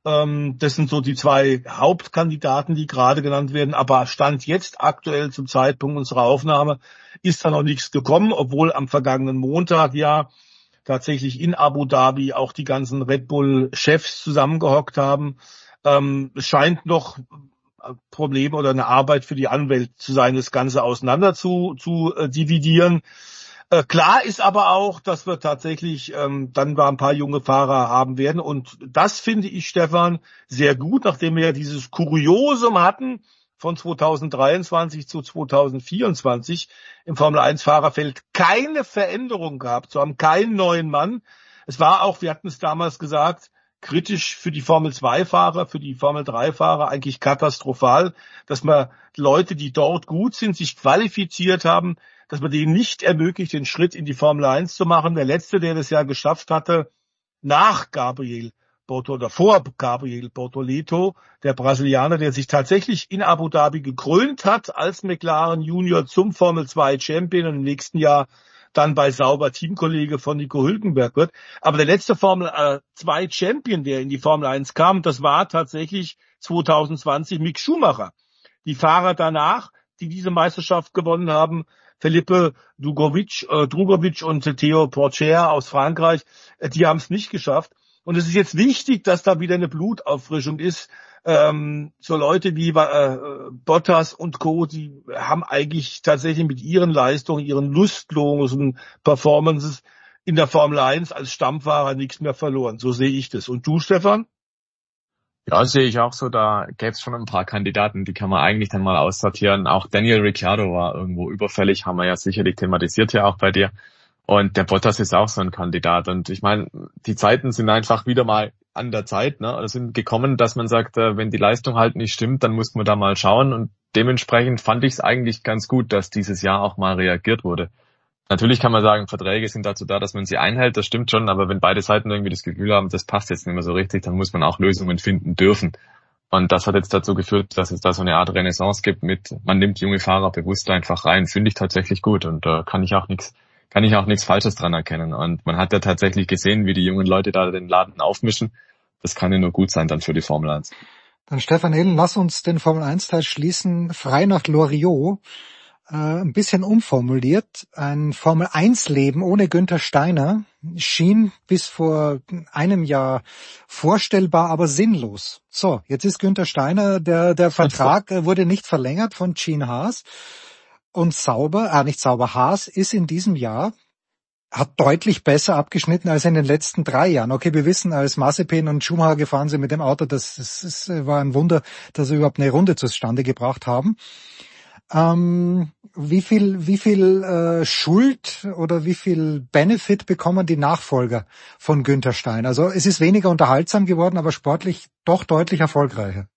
Ähm, das sind so die zwei Hauptkandidaten, die gerade genannt werden. Aber Stand jetzt aktuell zum Zeitpunkt unserer Aufnahme ist da noch nichts gekommen, obwohl am vergangenen Montag ja tatsächlich in Abu Dhabi auch die ganzen Red Bull-Chefs zusammengehockt haben. Ähm, es scheint noch Probleme oder eine Arbeit für die Anwälte zu sein, das Ganze auseinander zu, zu äh, dividieren. Äh, klar ist aber auch, dass wir tatsächlich ähm, dann mal ein paar junge Fahrer haben werden. Und das finde ich, Stefan, sehr gut, nachdem wir ja dieses Kuriosum hatten von zweitausenddreiundzwanzig zu zweitausendvierundzwanzig im Formel eins Fahrerfeld keine Veränderung gab. So haben keinen neuen Mann. Es war auch, wir hatten es damals gesagt, kritisch für die Formel zwei Fahrer, für die Formel drei Fahrer eigentlich katastrophal, dass man Leute, die dort gut sind, sich qualifiziert haben, dass man denen nicht ermöglicht, den Schritt in die Formel eins zu machen. Der letzte, der das ja geschafft hatte, nach Gabriel Bortoleto, oder vor Gabriel Bortoleto, der Brasilianer, der sich tatsächlich in Abu Dhabi gekrönt hat als McLaren Junior zum Formel zwei Champion und im nächsten Jahr dann bei Sauber Teamkollege von Nico Hülkenberg wird. Aber der letzte Formel zwei Champion, der in die Formel eins kam, das war tatsächlich zweitausendzwanzig Mick Schumacher. Die Fahrer danach, die diese Meisterschaft gewonnen haben, Felipe Drugovich, äh, Drugovich und Theo Pourchaire aus Frankreich, äh, die haben es nicht geschafft. Und es ist jetzt wichtig, dass da wieder eine Blutauffrischung ist. Ähm, so Leute wie äh, Bottas und Co., die haben eigentlich tatsächlich mit ihren Leistungen, ihren lustlosen Performances in der Formel eins als Stammfahrer nichts mehr verloren. So sehe ich das. Und du, Stefan? Ja, sehe ich auch so. Da gäbe es schon ein paar Kandidaten, die kann man eigentlich dann mal aussortieren. Auch Daniel Ricciardo war irgendwo überfällig, haben wir ja sicherlich thematisiert ja auch bei dir. Und der Bottas ist auch so ein Kandidat. Und ich meine, die Zeiten sind einfach wieder mal an der Zeit, ne? Oder sind gekommen, dass man sagt, wenn die Leistung halt nicht stimmt, dann muss man da mal schauen. Und dementsprechend fand ich es eigentlich ganz gut, dass dieses Jahr auch mal reagiert wurde. Natürlich kann man sagen, Verträge sind dazu da, dass man sie einhält, das stimmt schon, aber wenn beide Seiten irgendwie das Gefühl haben, das passt jetzt nicht mehr so richtig, dann muss man auch Lösungen finden dürfen. Und das hat jetzt dazu geführt, dass es da so eine Art Renaissance gibt mit, man nimmt junge Fahrer bewusst einfach rein, finde ich tatsächlich gut und da äh, kann ich auch nichts kann ich auch nichts Falsches dran erkennen. Und man hat ja tatsächlich gesehen, wie die jungen Leute da den Laden aufmischen. Das kann ja nur gut sein dann für die Formel eins. Dann Stefan Ehlen, lass uns den Formel eins Teil schließen. Frei nach Loriot. Äh, ein bisschen umformuliert. Ein Formel eins Leben ohne Günther Steiner schien bis vor einem Jahr vorstellbar, aber sinnlos. So, jetzt ist Günther Steiner, der, der Vertrag wurde nicht verlängert von Gene Haas. Und Sauber, ah nicht Sauber, Haas ist in diesem Jahr, hat deutlich besser abgeschnitten als in den letzten drei Jahren. Okay, wir wissen, als Mazepin und Schumacher gefahren sind mit dem Auto, das, das, das war ein Wunder, dass sie überhaupt eine Runde zustande gebracht haben. Ähm, wie viel, wie viel äh, Schuld oder wie viel Benefit bekommen die Nachfolger von Günther Steiner? Also es ist weniger unterhaltsam geworden, aber sportlich doch deutlich erfolgreicher.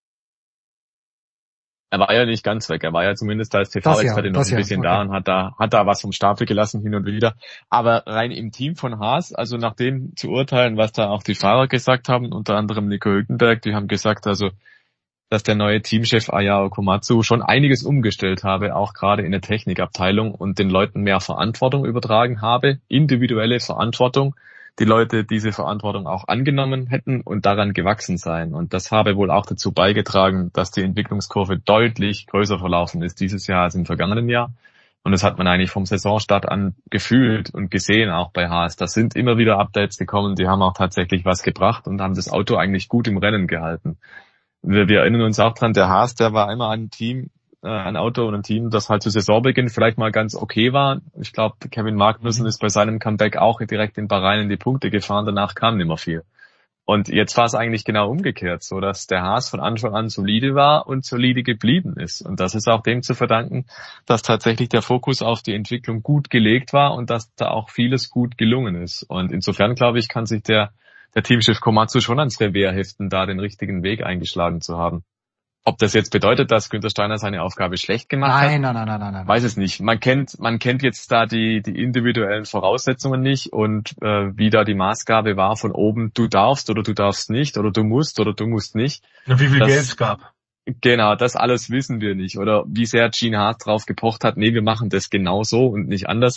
Er war ja nicht ganz weg. Er war ja zumindest als T V-Experte ja, noch ein bisschen ja, okay. da und hat da, hat da was vom Stapel gelassen hin und wieder. Aber rein im Team von Haas, also nach dem zu urteilen, was da auch die Fahrer gesagt haben, unter anderem Nico Hülkenberg, die haben gesagt, also, dass der neue Teamchef Ayao Komatsu schon einiges umgestellt habe, auch gerade in der Technikabteilung und den Leuten mehr Verantwortung übertragen habe, individuelle Verantwortung. Die Leute diese Verantwortung auch angenommen hätten und daran gewachsen seien. Und das habe wohl auch dazu beigetragen, dass die Entwicklungskurve deutlich größer verlaufen ist dieses Jahr als im vergangenen Jahr. Und das hat man eigentlich vom Saisonstart an gefühlt und gesehen, auch bei Haas. Da sind immer wieder Updates gekommen, die haben auch tatsächlich was gebracht und haben das Auto eigentlich gut im Rennen gehalten. Wir, wir erinnern uns auch dran, der Haas, der war immer ein Team, ein Auto und ein Team, das halt zu Saisonbeginn vielleicht mal ganz okay war. Ich glaube, Kevin Magnussen ist bei seinem Comeback auch direkt in Bahrain in die Punkte gefahren, danach kam nicht mehr viel. Und jetzt war es eigentlich genau umgekehrt, so dass der Haas von Anfang an solide war und solide geblieben ist. Und das ist auch dem zu verdanken, dass tatsächlich der Fokus auf die Entwicklung gut gelegt war und dass da auch vieles gut gelungen ist. Und insofern, glaube ich, kann sich der, der Teamchef Komatsu schon ans Revier heften, da den richtigen Weg eingeschlagen zu haben. Ob das jetzt bedeutet, dass Günther Steiner seine Aufgabe schlecht gemacht nein, hat? Nein, nein, nein, nein, nein. Weiß es nicht. Man kennt, man kennt jetzt da die, die individuellen Voraussetzungen nicht und äh, wie da die Maßgabe war von oben, du darfst oder du darfst nicht oder du musst oder du musst nicht. Und wie viel das, Geld es gab. Genau, das alles wissen wir nicht. Oder wie sehr Gene Haas drauf gepocht hat, nee, wir machen das genau so und nicht anders.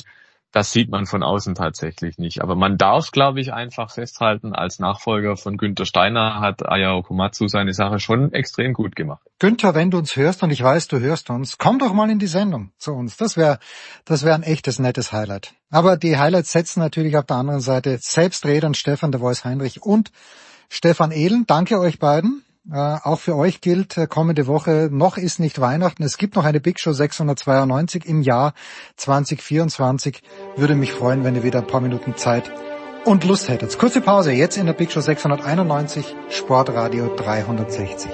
das sieht man von außen tatsächlich nicht. Aber man darf, glaube ich, einfach festhalten, als Nachfolger von Günther Steiner hat Ayao Komatsu seine Sache schon extrem gut gemacht. Günther, wenn du uns hörst, und ich weiß, du hörst uns, komm doch mal in die Sendung zu uns. Das wäre das wäre ein echtes, nettes Highlight. Aber die Highlights setzen natürlich auf der anderen Seite selbst Rädern, Stefan de Vois Heinrich und Stefan Ehlen. Danke euch beiden. Äh, auch für euch gilt äh, kommende Woche, noch ist nicht Weihnachten. Es gibt noch eine Big Show sechshundertzweiundneunzig im Jahr zwanzig vierundzwanzig. Würde mich freuen, wenn ihr wieder ein paar Minuten Zeit und Lust hättet. Kurze Pause, jetzt in der Big Show sechshunderteinundneunzig, Sportradio dreihundertsechzig.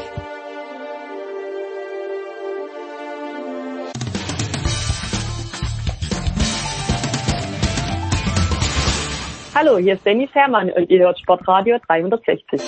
Hallo, hier ist Dennis Herrmann und ihr hört Sportradio dreihundertsechzig.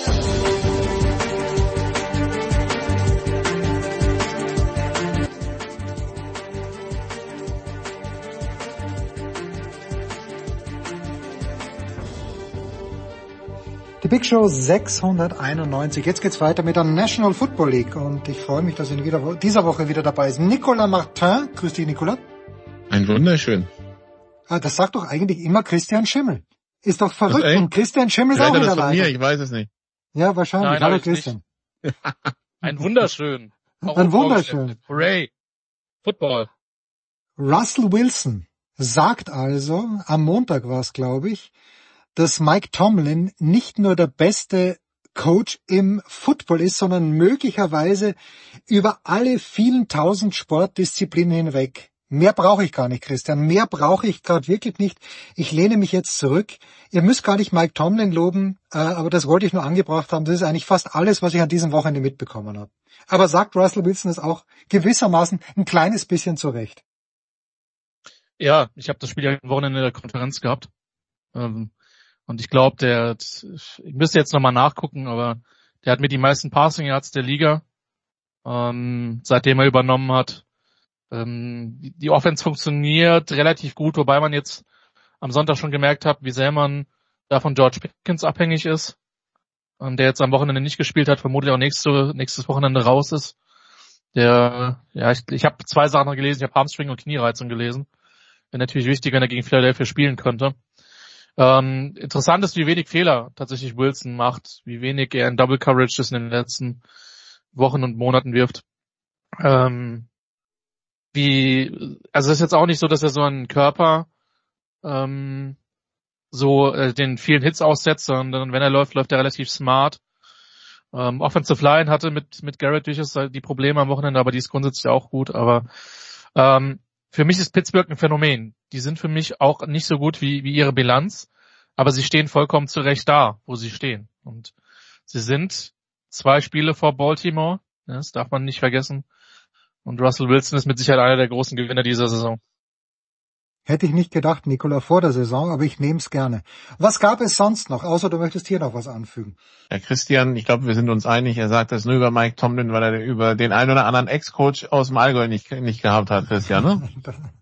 Die Big Show sechshunderteinundneunzig. Jetzt geht's weiter mit der National Football League und ich freue mich, dass in dieser Woche wieder dabei ist Nicolas Martin. Grüß dich, Nicolas. Ein wunderschön. Ah, das sagt doch eigentlich immer Christian Schimmel. Ist doch verrückt. Und Christian Schimmel ist auch in der Leitung. Ich weiß es nicht. Ja, wahrscheinlich. Nein, Hallo Christian. Ein wunderschön. Ein wunderschön. Hooray. Football. Russell Wilson sagt also, am Montag war es, glaube ich, dass Mike Tomlin nicht nur der beste Coach im Football ist, sondern möglicherweise über alle vielen tausend Sportdisziplinen hinweg. Mehr brauche ich gar nicht, Christian. Mehr brauche ich gerade wirklich nicht. Ich lehne mich jetzt zurück. Ihr müsst gar nicht Mike Tomlin loben, äh, aber das wollte ich nur angebracht haben. Das ist eigentlich fast alles, was ich an diesem Wochenende mitbekommen habe. Aber sagt Russell Wilson es auch gewissermaßen ein kleines bisschen zurecht? Ja, ich habe das Spiel ja am Wochenende in der Konferenz gehabt. Ähm, und ich glaube, der, ich müsste jetzt nochmal nachgucken, aber der hat mit die meisten Passing Yards der Liga, ähm, seitdem er übernommen hat. Ähm, die Offense funktioniert relativ gut, wobei man jetzt am Sonntag schon gemerkt hat, wie sehr man da von George Pickens abhängig ist, ähm, der jetzt am Wochenende nicht gespielt hat, vermutlich auch nächste, nächstes Wochenende raus ist. Der, ja, ich, ich habe zwei Sachen gelesen, ich habe Hamstring und Kniereizung gelesen. Wäre natürlich wichtig, wenn er gegen Philadelphia spielen könnte. Ähm, interessant ist, wie wenig Fehler tatsächlich Wilson macht, wie wenig er in Double Coverage in den letzten Wochen und Monaten wirft. Ähm, wie, also es ist jetzt auch nicht so, dass er so einen Körper ähm, so äh, den vielen Hits aussetzt, sondern wenn er läuft, läuft er relativ smart. Ähm, Offensive Line hatte mit mit Garrett durchaus die Probleme am Wochenende, aber die ist grundsätzlich auch gut. Aber ähm, für mich ist Pittsburgh ein Phänomen. Die sind für mich auch nicht so gut wie wie ihre Bilanz, aber sie stehen vollkommen zurecht da, wo sie stehen. Und sie sind zwei Spiele vor Baltimore, ja, das darf man nicht vergessen. Und Russell Wilson ist mit Sicherheit einer der großen Gewinner dieser Saison. Hätte ich nicht gedacht, Nicola, vor der Saison, aber ich nehme es gerne. Was gab es sonst noch, außer du möchtest hier noch was anfügen? Ja, Christian, ich glaube, wir sind uns einig. Er sagt das nur über Mike Tomlin, weil er über den einen oder anderen Ex-Coach aus dem Allgäu nicht, nicht gehabt hat, Christian, ne?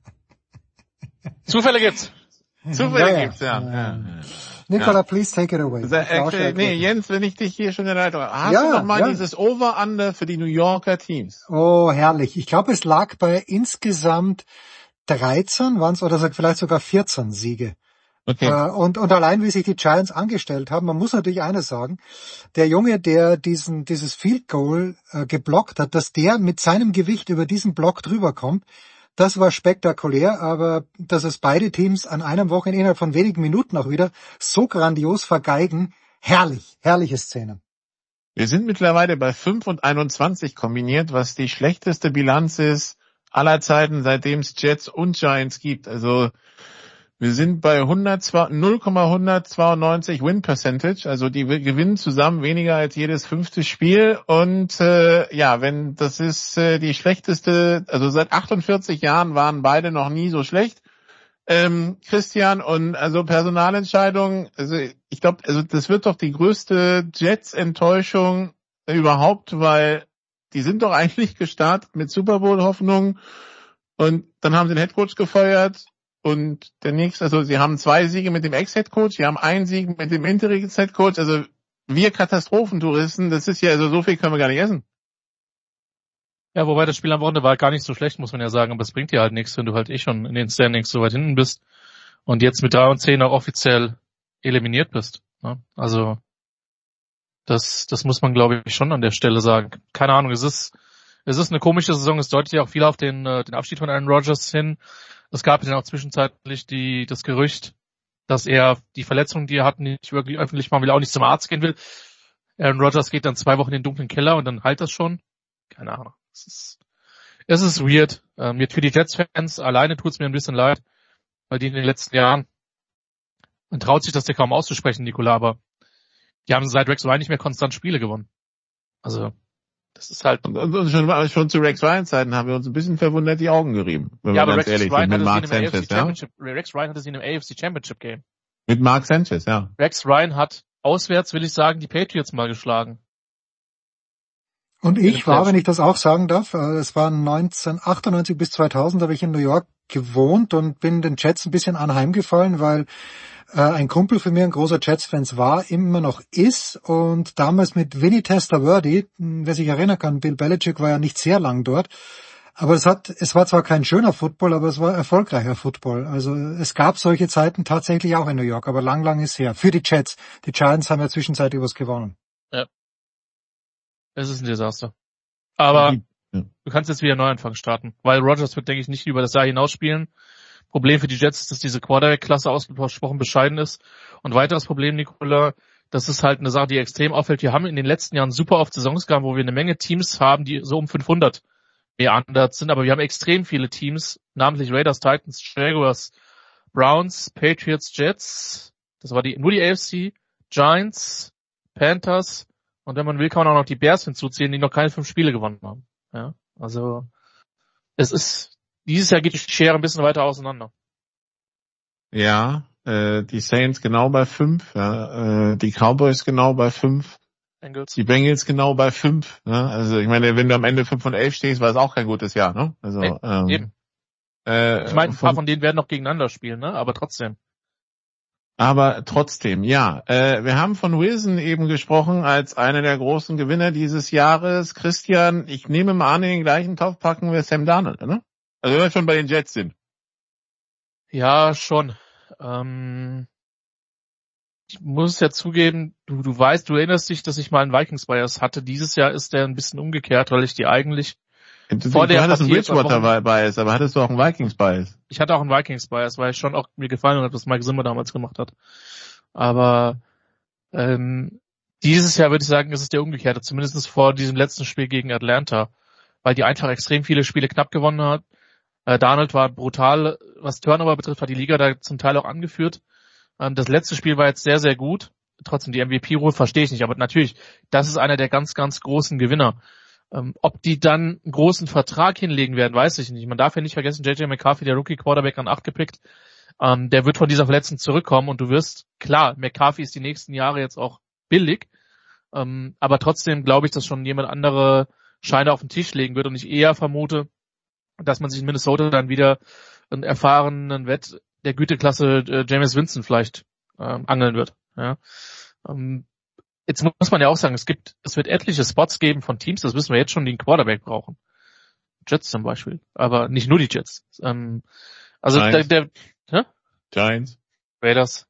Zufälle gibt's. Zufälle ja, gibt's, ja. ja. ja. Nicola, ja. please take it away. Äh, nee, Jens, wenn ich dich hier schon in der Leitung habe. Hast ja, du noch mal ja. dieses Over-Under für die New Yorker Teams? Oh, herrlich. Ich glaube, es lag bei insgesamt dreizehn, waren es, oder vielleicht sogar vierzehn Siege. Okay. Äh, und, und allein, wie sich die Giants angestellt haben, man muss natürlich eines sagen, der Junge, der diesen dieses Field Goal äh, geblockt hat, dass der mit seinem Gewicht über diesen Block drüber kommt, das war spektakulär, aber dass es beide Teams an einem Wochenende innerhalb von wenigen Minuten auch wieder so grandios vergeigen, herrlich, herrliche Szene. Wir sind mittlerweile bei fünf und einundzwanzig kombiniert, was die schlechteste Bilanz ist aller Zeiten, seitdem es Jets und Giants gibt. Also wir sind bei null Komma hundertzweiundneunzig Win Percentage, also die gewinnen zusammen weniger als jedes fünfte Spiel und äh, ja, wenn das ist äh, die schlechteste, also seit achtundvierzig Jahren waren beide noch nie so schlecht. Ähm, Christian, und also Personalentscheidungen, also ich glaube, also das wird doch die größte Jets-Enttäuschung überhaupt, weil die sind doch eigentlich gestartet mit Super Bowl-Hoffnungen und dann haben sie den Headcoach gefeuert. Und der nächste, also sie haben zwei Siege mit dem Ex-Headcoach, sie haben einen Sieg mit dem Interims-Headcoach, also wir Katastrophentouristen, das ist ja, also so viel können wir gar nicht essen. Ja, wobei das Spiel am Wochenende war gar nicht so schlecht, muss man ja sagen, aber es bringt dir halt nichts, wenn du halt eh schon in den Standings so weit hinten bist und jetzt mit drei und zehn auch offiziell eliminiert bist. Ne? Also das das muss man, glaube ich, schon an der Stelle sagen. Keine Ahnung, es ist es ist eine komische Saison, es deutet ja auch viel auf den äh, den Abschied von Aaron Rodgers hin. Es gab ja auch zwischenzeitlich die das Gerücht, dass er die Verletzung, die er hat, nicht wirklich öffentlich machen will, auch nicht zum Arzt gehen will. Aaron Rodgers geht dann zwei Wochen in den dunklen Keller und dann heilt das schon. Keine Ahnung. Es ist, es ist weird. Ähm, jetzt für die Jets-Fans alleine tut's mir ein bisschen leid, weil die in den letzten Jahren, man traut sich das ja kaum auszusprechen, Nikola, aber die haben seit Rex Ryan nicht mehr konstant Spiele gewonnen. Also, das ist halt... Und, und schon, schon zu Rex Ryan Zeiten haben wir uns ein bisschen verwundert die Augen gerieben. Wenn ja, wir aber ganz Rex ehrlich Ryan, sind, mit hatte Mark sie in einem Sanchez, A F C ja? Championship, Rex Ryan hatte sie in einem A F C Championship Game. Mit Mark Sanchez, ja. Rex Ryan hat auswärts, will ich sagen, die Patriots mal geschlagen. Und ich war, wenn ich das auch sagen darf, es war neunzehnhundertachtundneunzig bis zweitausend, habe ich in New York gewohnt und bin den Jets ein bisschen anheimgefallen, weil äh, ein Kumpel von mir, ein großer Jets-Fan war, immer noch ist und damals mit Vinny Testaverde, wer sich erinnern kann, Bill Belichick war ja nicht sehr lang dort, aber es hat, es war zwar kein schöner Football, aber es war erfolgreicher Football. Also es gab solche Zeiten tatsächlich auch in New York, aber lang, lang ist her. Für die Jets. Die Giants haben ja zwischenzeitlich was gewonnen. Ja. Es ist ein Desaster. Aber ja. Du kannst jetzt wieder einen Neuanfang starten, weil Rodgers wird, denke ich, nicht über das Jahr hinaus spielen. Problem für die Jets ist, dass diese Quarterback-Klasse ausgesprochen bescheiden ist. Und weiteres Problem, Nicola, das ist halt eine Sache, die extrem auffällt. Wir haben in den letzten Jahren super oft Saisons gehabt, wo wir eine Menge Teams haben, die so um fünfhundert meandert sind, aber wir haben extrem viele Teams, namentlich Raiders, Titans, Jaguars, Browns, Patriots, Jets, das war die nur die A F C, Giants, Panthers und wenn man will, kann man auch noch die Bears hinzuziehen, die noch keine fünf Spiele gewonnen haben. Ja, also es ist, dieses Jahr geht die Schere ein bisschen weiter auseinander. Ja, äh, die Saints genau bei fünf, ja, äh, die Cowboys genau bei fünf. Bengals. Die Bengals genau bei fünf. Ne? Also ich meine, wenn du am Ende fünf von elf stehst, war es auch kein gutes Jahr. Ne? Also Ey, ähm, eben. Äh, ich meine, ein paar von denen werden noch gegeneinander spielen, ne? Aber trotzdem. Aber trotzdem, ja. Äh, wir haben von Wilson eben gesprochen als einer der großen Gewinner dieses Jahres. Christian, ich nehme mal an, in den gleichen Topf packen wir Sam Darnold, ne? Also wenn wir schon bei den Jets sind. Ja, schon. Ähm... Ich muss ja zugeben, du, du weißt, du erinnerst dich, dass ich mal einen Vikings-Bias hatte. Dieses Jahr ist der ein bisschen umgekehrt, weil ich die eigentlich du, vor du der hattest einen Bridgewater-Bias, aber hattest du auch einen Vikings-Bias? Ich hatte auch einen Vikings-Bias, weil ich schon auch mir gefallen hat, was Mike Zimmer damals gemacht hat. Aber ähm, dieses Jahr würde ich sagen, ist es der umgekehrte, zumindest vor diesem letzten Spiel gegen Atlanta, weil die einfach extrem viele Spiele knapp gewonnen hat. Äh, Darnold war brutal, was Turnover betrifft, hat die Liga da zum Teil auch angeführt. Das letzte Spiel war jetzt sehr, sehr gut. Trotzdem die M V P-Ruhe verstehe ich nicht. Aber natürlich, das ist einer der ganz, ganz großen Gewinner. Ähm, ob die dann einen großen Vertrag hinlegen werden, weiß ich nicht. Man darf ja nicht vergessen, J J McCarthy, der Rookie-Quarterback, an acht gepickt. Ähm, der wird von dieser Verletzung zurückkommen und du wirst, klar, McCarthy ist die nächsten Jahre jetzt auch billig. Ähm, aber trotzdem glaube ich, dass schon jemand andere Scheine auf den Tisch legen wird und ich eher vermute, dass man sich in Minnesota dann wieder einen erfahrenen Wett der Güteklasse äh, Jameis Winston vielleicht ähm, angeln wird. Ja. Ähm, jetzt muss man ja auch sagen, es gibt, es wird etliche Spots geben von Teams, das wissen wir jetzt schon, die einen Quarterback brauchen. Jets zum Beispiel, aber nicht nur die Jets. Ähm, also Giants. der, der hä? Giants. Raiders.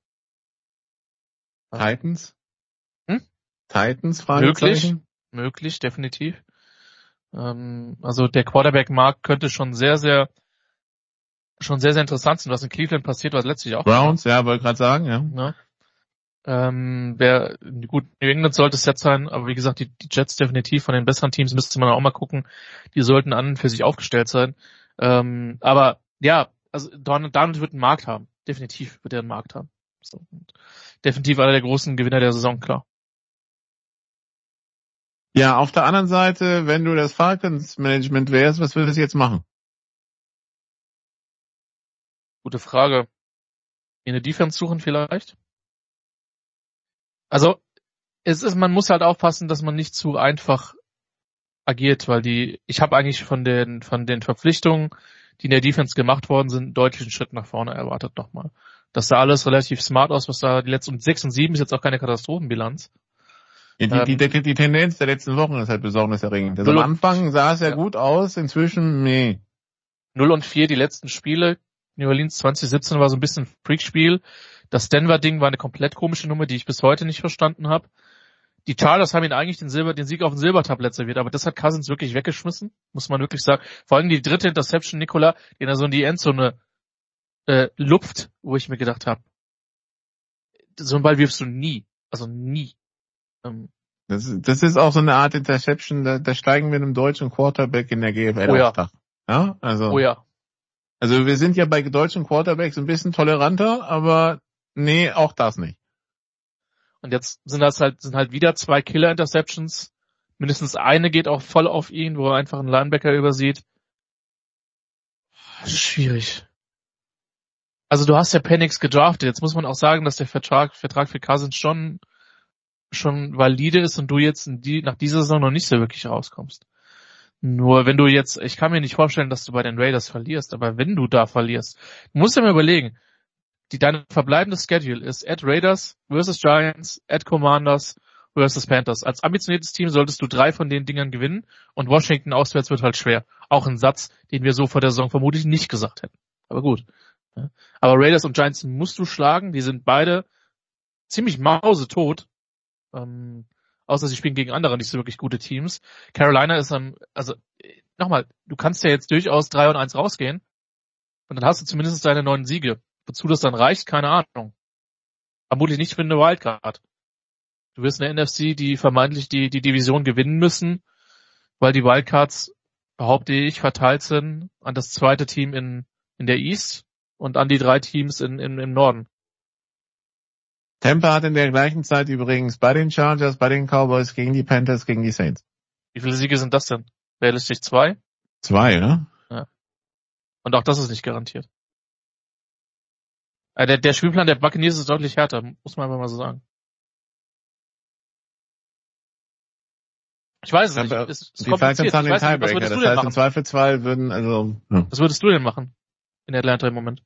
Titans. Hm? Titans, Möglich, möglich, definitiv. Ähm, also der Quarterback-Markt könnte schon sehr, sehr schon sehr, sehr interessant sind, was in Cleveland passiert, was letztlich auch... Browns, ja, wollte gerade sagen, ja. ja. Ähm, wer, gut, New England sollte es jetzt sein, aber wie gesagt, die, die Jets definitiv von den besseren Teams müsste man auch mal gucken. Die sollten an und für sich aufgestellt sein. Ähm, aber ja, also Donald wird einen Markt haben. Definitiv wird er einen Markt haben. So, definitiv einer der großen Gewinner der Saison, klar. Ja, auf der anderen Seite, wenn du das Falcons-Management wärst, was würdest du jetzt machen? Gute Frage. Eine Defense suchen vielleicht? Also, es ist, man muss halt aufpassen, dass man nicht zu einfach agiert, weil die, ich habe eigentlich von den, von den Verpflichtungen, die in der Defense gemacht worden sind, einen deutlichen Schritt nach vorne erwartet nochmal. Das sah alles relativ smart aus, was da die letzten, und sechs und sieben ist jetzt auch keine Katastrophenbilanz. Ja, die, die, die, die Tendenz der letzten Wochen ist halt besorgniserregend. Also am Anfang sah es ja, ja gut aus, inzwischen, nee. null und vier die letzten Spiele, New Orleans zwanzig siebzehn war so ein bisschen ein Freakspiel. Das Denver-Ding war eine komplett komische Nummer, die ich bis heute nicht verstanden habe. Die Chargers haben ihn eigentlich den, Silber, den Sieg auf dem Silbertablett serviert, aber das hat Cousins wirklich weggeschmissen, muss man wirklich sagen. Vor allem die dritte Interception, Nikola, den er so in die Endzone äh, lupft, wo ich mir gedacht habe, so einen Ball wirfst du nie, also nie. Ähm, Das, das ist auch so eine Art Interception, da, da steigen wir einem deutschen Quarterback in der G F L oh ja. aufs Dach. Ja, also. Oh ja. Also wir sind ja bei deutschen Quarterbacks ein bisschen toleranter, aber nee, auch das nicht. Und jetzt sind das halt, sind halt wieder zwei Killer-Interceptions. Mindestens eine geht auch voll auf ihn, wo er einfach einen Linebacker übersieht. Schwierig. Also du hast ja Penix gedraftet. Jetzt muss man auch sagen, dass der Vertrag, Vertrag für Cousins schon, schon valide ist und du jetzt in die, nach dieser Saison noch nicht so wirklich rauskommst. Nur wenn du jetzt, ich kann mir nicht vorstellen, dass du bei den Raiders verlierst, aber wenn du da verlierst, du musst dir mal überlegen, die, deine verbleibende Schedule ist at Raiders versus Giants, at Commanders versus Panthers. Als ambitioniertes Team solltest du drei von den Dingern gewinnen und Washington auswärts wird halt schwer. Auch ein Satz, den wir so vor der Saison vermutlich nicht gesagt hätten. Aber gut. Aber Raiders und Giants musst du schlagen, die sind beide ziemlich mausetot. Ähm, außer sie spielen gegen andere nicht so wirklich gute Teams. Carolina ist am, also nochmal, du kannst ja jetzt durchaus drei und eins rausgehen und dann hast du zumindest deine neun Siege. Wozu das dann reicht, keine Ahnung. Vermutlich nicht für eine Wildcard. Du wirst in der N F C die vermeintlich die die Division gewinnen müssen, weil die Wildcards, behaupte ich, verteilt sind an das zweite Team in in der East und an die drei Teams in, in im Norden. Tampa hat in der gleichen Zeit übrigens bei den Chargers, bei den Cowboys, gegen die Panthers, gegen die Saints. Wie viele Siege sind das denn? Realistisch zwei? Zwei, ne? Ja. Und auch das ist nicht garantiert. Also der, der Spielplan der Buccaneers ist deutlich härter, muss man einfach mal so sagen. Ich weiß es nicht. Es ist die Falcons haben den Tiebreaker, das heißt im Zweifelsfall würden, also... Ja. Was würdest du denn machen in Atlanta im Moment?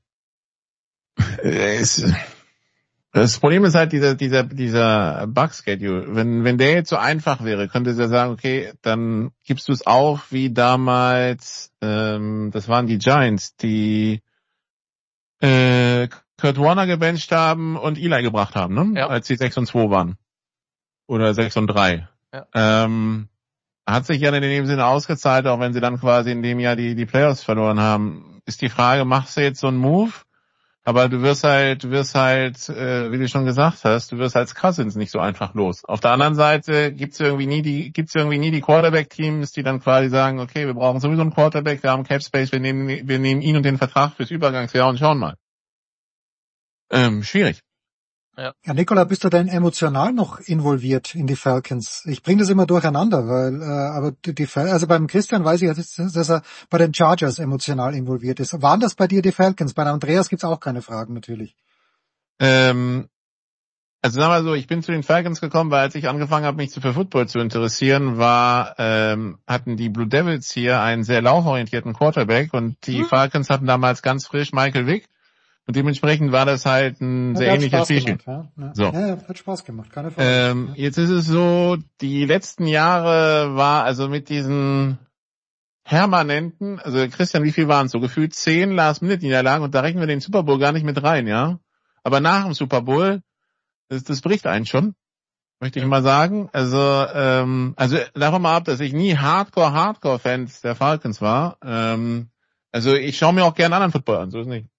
Es, das Problem ist halt dieser dieser dieser Bug-Schedule. Wenn wenn der jetzt so einfach wäre, könnte sie ja sagen, okay, dann gibst du es auf wie damals, ähm, das waren die Giants, die äh, Kurt Warner gebencht haben und Eli gebracht haben, ne? Ja. Als sie sechs und zwei waren. Oder sechs und drei. Ja. Ähm, hat sich ja in dem Sinne ausgezahlt, auch wenn sie dann quasi in dem Jahr die die Playoffs verloren haben. Ist die Frage, machst du jetzt so einen Move? Aber du wirst halt, du wirst halt, äh, wie du schon gesagt hast, du wirst als Cousins nicht so einfach los. Auf der anderen Seite gibt's irgendwie nie die, gibt's irgendwie nie die Quarterback-Teams, die dann quasi sagen, okay, wir brauchen sowieso einen Quarterback, wir haben Cap Space, wir nehmen, wir nehmen ihn und den Vertrag fürs Übergangsjahr und schauen mal. Ähm, schwierig. Ja. Ja, Nikola, bist du denn emotional noch involviert in die Falcons? Ich bringe das immer durcheinander, weil, äh, aber die, die also beim Christian weiß ich jetzt, dass er bei den Chargers emotional involviert ist. Waren das bei dir die Falcons? Bei Andreas gibt's auch keine Fragen natürlich. Ähm, also sagen wir so, ich bin zu den Falcons gekommen, weil als ich angefangen habe, mich für Football zu interessieren, war, ähm, hatten die Blue Devils hier einen sehr lauforientierten Quarterback und die hm. Falcons hatten damals ganz frisch Michael Vick. Und dementsprechend war das halt ein ja, sehr ähnliches Spiel. Ja. Ja. So. Ja, ja, hat Spaß gemacht, keine Frage. Ähm, ja. Jetzt ist es so, die letzten Jahre war also mit diesen permanenten, also Christian, wie viel waren es? So gefühlt zehn Last-Minute-Niederlagen und da rechnen wir den Super Bowl gar nicht mit rein, ja. Aber nach dem Super Bowl, das, das bricht einen schon, möchte ich mal sagen. Also, ähm, also davon mal ab, dass ich nie Hardcore-Hardcore-Fans der Falcons war. Ähm, also ich schaue mir auch gerne anderen Football an, so ist nicht.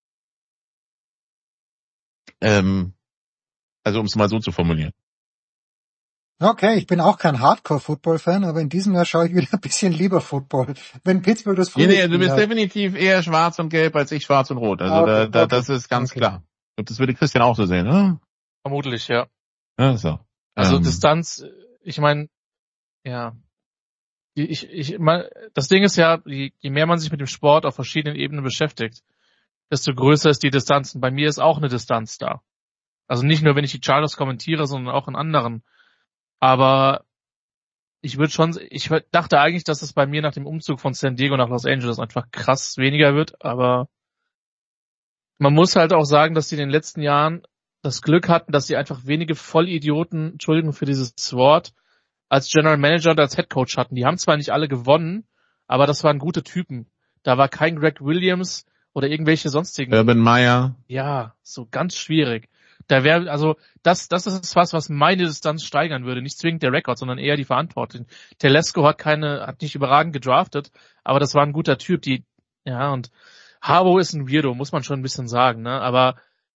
Ähm, also um es mal so zu formulieren. Okay, ich bin auch kein Hardcore-Football-Fan, aber in diesem Jahr schaue ich wieder ein bisschen lieber Football. Wenn Pittsburgh das früher nee, nee, du bist hat. definitiv eher schwarz und gelb als ich schwarz und rot. Also okay, da, da, okay. das ist ganz okay. klar. Ich glaube, das würde Christian auch so sehen, oder? Vermutlich, ja. Ja, so. Also ähm. Distanz, ich meine, ja. Ich, ich, mein, das Ding ist ja, je, je mehr man sich mit dem Sport auf verschiedenen Ebenen beschäftigt, desto größer ist die Distanz. Und bei mir ist auch eine Distanz da. Also nicht nur, wenn ich die Chargers kommentiere, sondern auch in anderen. Aber ich würde schon, ich dachte eigentlich, dass es bei mir nach dem Umzug von San Diego nach Los Angeles einfach krass weniger wird. Aber man muss halt auch sagen, dass sie in den letzten Jahren das Glück hatten, dass sie einfach wenige Vollidioten, Entschuldigung für dieses Wort, als General Manager und als Head Coach hatten. Die haben zwar nicht alle gewonnen, aber das waren gute Typen. Da war kein Greg Williams oder irgendwelche sonstigen. Urban Meyer. Ja, so ganz schwierig. Da wäre, also, das, das ist was, was meine Distanz steigern würde. Nicht zwingend der Rekord, sondern eher die Verantwortung. Telesco hat keine, hat nicht überragend gedraftet, aber das war ein guter Typ, die, ja, und Harbaugh ist ein Weirdo, muss man schon ein bisschen sagen, ne, aber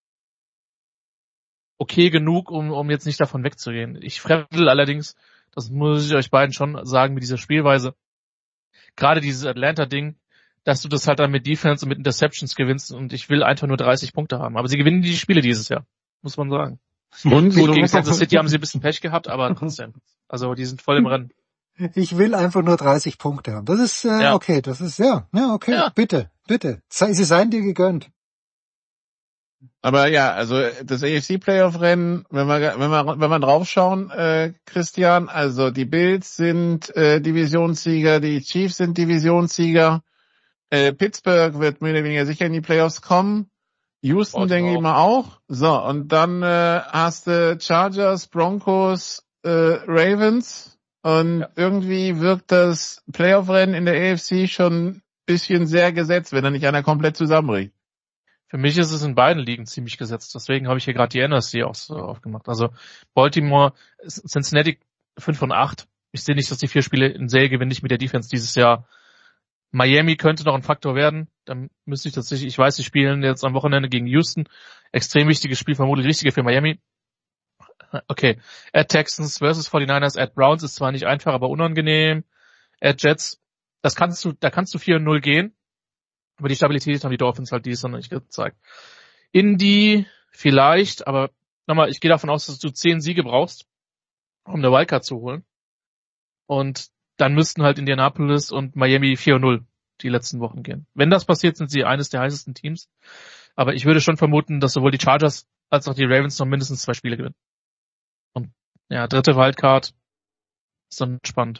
okay genug, um, um jetzt nicht davon wegzugehen. Ich fremdel allerdings, das muss ich euch beiden schon sagen, mit dieser Spielweise. Gerade dieses Atlanta-Ding, dass du das halt dann mit Defense und mit Interceptions gewinnst und ich will einfach nur dreißig Punkte haben. Aber sie gewinnen die Spiele dieses Jahr, muss man sagen. Und Gut, gegen Kansas City haben sie ein bisschen Pech gehabt, aber trotzdem. Also die sind voll im Rennen. Ich will einfach nur dreißig Punkte haben. Das ist äh, Ja. okay, das ist ja, ja okay, Ja. bitte, bitte. Sei, sie seien dir gegönnt. Aber ja, also das A F C-Playoff-Rennen, wenn wir wenn wir wenn wir draufschauen, äh, Christian, also die Bills sind äh, Divisionssieger, die Chiefs sind Divisionssieger, äh, Pittsburgh wird mehr oder weniger sicher in die Playoffs kommen, Houston Baltimore denke ich auch. mal auch. So, und dann äh, hast du Chargers, Broncos, äh, Ravens und Ja. irgendwie wirkt das Playoff-Rennen in der A F C schon ein bisschen sehr gesetzt, wenn da nicht einer komplett zusammenbricht. Für mich ist es in beiden Ligen ziemlich gesetzt. Deswegen habe ich hier gerade die N F C auch so aufgemacht. Also Baltimore, Cincinnati fünf von acht. Ich sehe nicht, dass die vier Spiele in Serie gewinnen, nicht mit der Defense dieses Jahr. Miami könnte noch ein Faktor werden. Dann müsste ich tatsächlich, ich weiß, sie spielen jetzt am Wochenende gegen Houston. Extrem wichtiges Spiel, vermutlich richtige für Miami. Okay. At Texans versus forty-niners, at Browns ist zwar nicht einfach, aber unangenehm. At Jets, das kannst du, da kannst du vier null gehen. Aber die Stabilität haben die Dolphins halt dieses Jahr noch nicht gezeigt. Indy vielleicht, aber nochmal, ich gehe davon aus, dass du zehn Siege brauchst, um eine Wildcard zu holen. Und dann müssten halt Indianapolis und Miami vier null die letzten Wochen gehen. Wenn das passiert, sind sie eines der heißesten Teams. Aber ich würde schon vermuten, dass sowohl die Chargers als auch die Ravens noch mindestens zwei Spiele gewinnen. Und ja, dritte Wildcard ist dann spannend.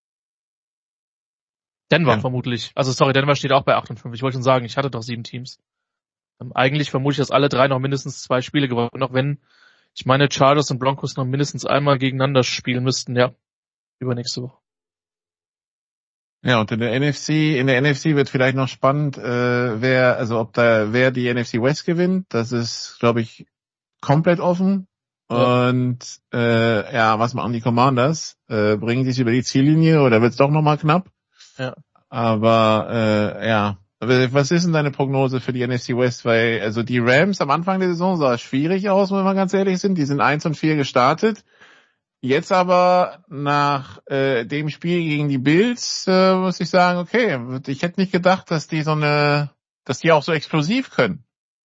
Denver Ja. vermutlich. Also sorry, Denver steht auch bei acht und fünf. Ich wollte schon sagen, ich hatte doch sieben Teams. Ähm, eigentlich vermute ich, dass alle drei noch mindestens zwei Spiele gewonnen, auch wenn ich meine Chargers und Broncos noch mindestens einmal gegeneinander spielen müssten, ja. Übernächste Woche. Ja, und in der N F C, in der N F C wird vielleicht noch spannend, äh, wer, also ob da, wer die N F C West gewinnt. Das ist, glaube ich, komplett offen. Ja. Und äh, ja, was machen die Commanders? Äh, bringen die es über die Ziellinie oder wird es doch nochmal knapp? Ja. Aber äh, ja, was ist denn deine Prognose für die N F C West? Weil also die Rams am Anfang der Saison sah schwierig aus, wenn wir ganz ehrlich sind. Die sind eins und vier gestartet. Jetzt aber nach äh, dem Spiel gegen die Bills äh, muss ich sagen, okay, ich hätte nicht gedacht, dass die so eine, dass die auch so explosiv können.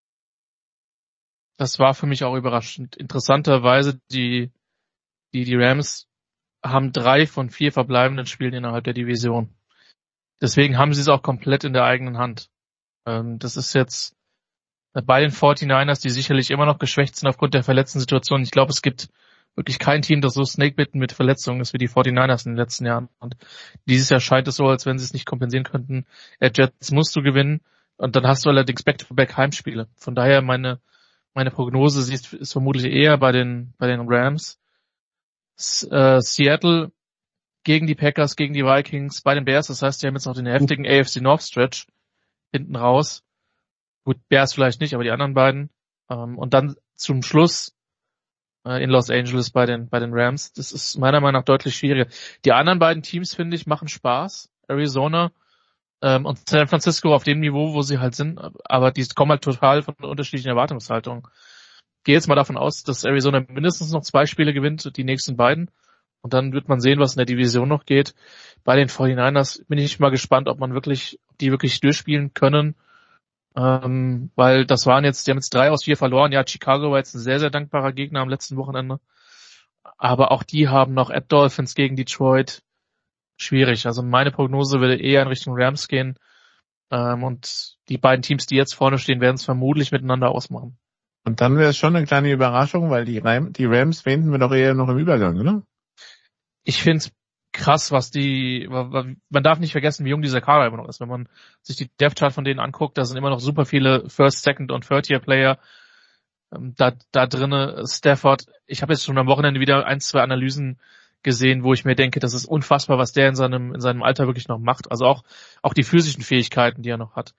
Das war für mich auch überraschend. Interessanterweise, die, die, die Rams haben drei von vier verbleibenden Spielen innerhalb der Division. Deswegen haben sie es auch komplett in der eigenen Hand. Ähm, das ist jetzt bei den forty-niners, die sicherlich immer noch geschwächt sind aufgrund der verletzten Situation. Ich glaube, es gibt wirklich kein Team, das so snakebitten mit Verletzungen ist wie die forty-niners in den letzten Jahren. Und dieses Jahr scheint es so, als wenn sie es nicht kompensieren könnten. At Jets musst du gewinnen. Und dann hast du allerdings Back-to-Back Heimspiele. Von daher meine, meine Prognose ist, ist vermutlich eher bei den, bei den Rams. S- äh, Seattle gegen die Packers, gegen die Vikings, bei den Bears. Das heißt, die haben jetzt noch den heftigen A F C North Stretch hinten raus. Gut, Bears vielleicht nicht, aber die anderen beiden. Ähm, und dann zum Schluss äh, in Los Angeles bei den, bei den Rams. Das ist meiner Meinung nach deutlich schwieriger. Die anderen beiden Teams, finde ich, machen Spaß. Arizona ähm, und San Francisco auf dem Niveau, wo sie halt sind. Aber die kommen halt total von unterschiedlichen Erwartungshaltungen. Gehe jetzt mal davon aus, dass Arizona mindestens noch zwei Spiele gewinnt, die nächsten beiden. Und dann wird man sehen, was in der Division noch geht. Bei den forty-niners bin ich mal gespannt, ob man wirklich, die wirklich durchspielen können. Ähm, weil das waren jetzt, die haben jetzt drei aus vier verloren. Ja, Chicago war jetzt ein sehr, sehr dankbarer Gegner am letzten Wochenende. Aber auch die haben noch at Dolphins gegen Detroit. Schwierig. Also meine Prognose würde eher in Richtung Rams gehen. Ähm, und die beiden Teams, die jetzt vorne stehen, werden es vermutlich miteinander ausmachen. Und dann wäre es schon eine kleine Überraschung, weil die, Ram, die Rams finden wir doch eher noch im Übergang, oder? Ich finde es krass, was die, man darf nicht vergessen, wie jung dieser Kader immer noch ist. Wenn man sich die Depth Chart von denen anguckt, da sind immer noch super viele First, Second und Third Year Player. Da, da drinne Stafford. Ich habe jetzt schon am Wochenende wieder ein, zwei Analysen gesehen, wo ich mir denke, das ist unfassbar, was der in seinem, in seinem Alter wirklich noch macht. Also auch, auch die physischen Fähigkeiten, die er noch hat.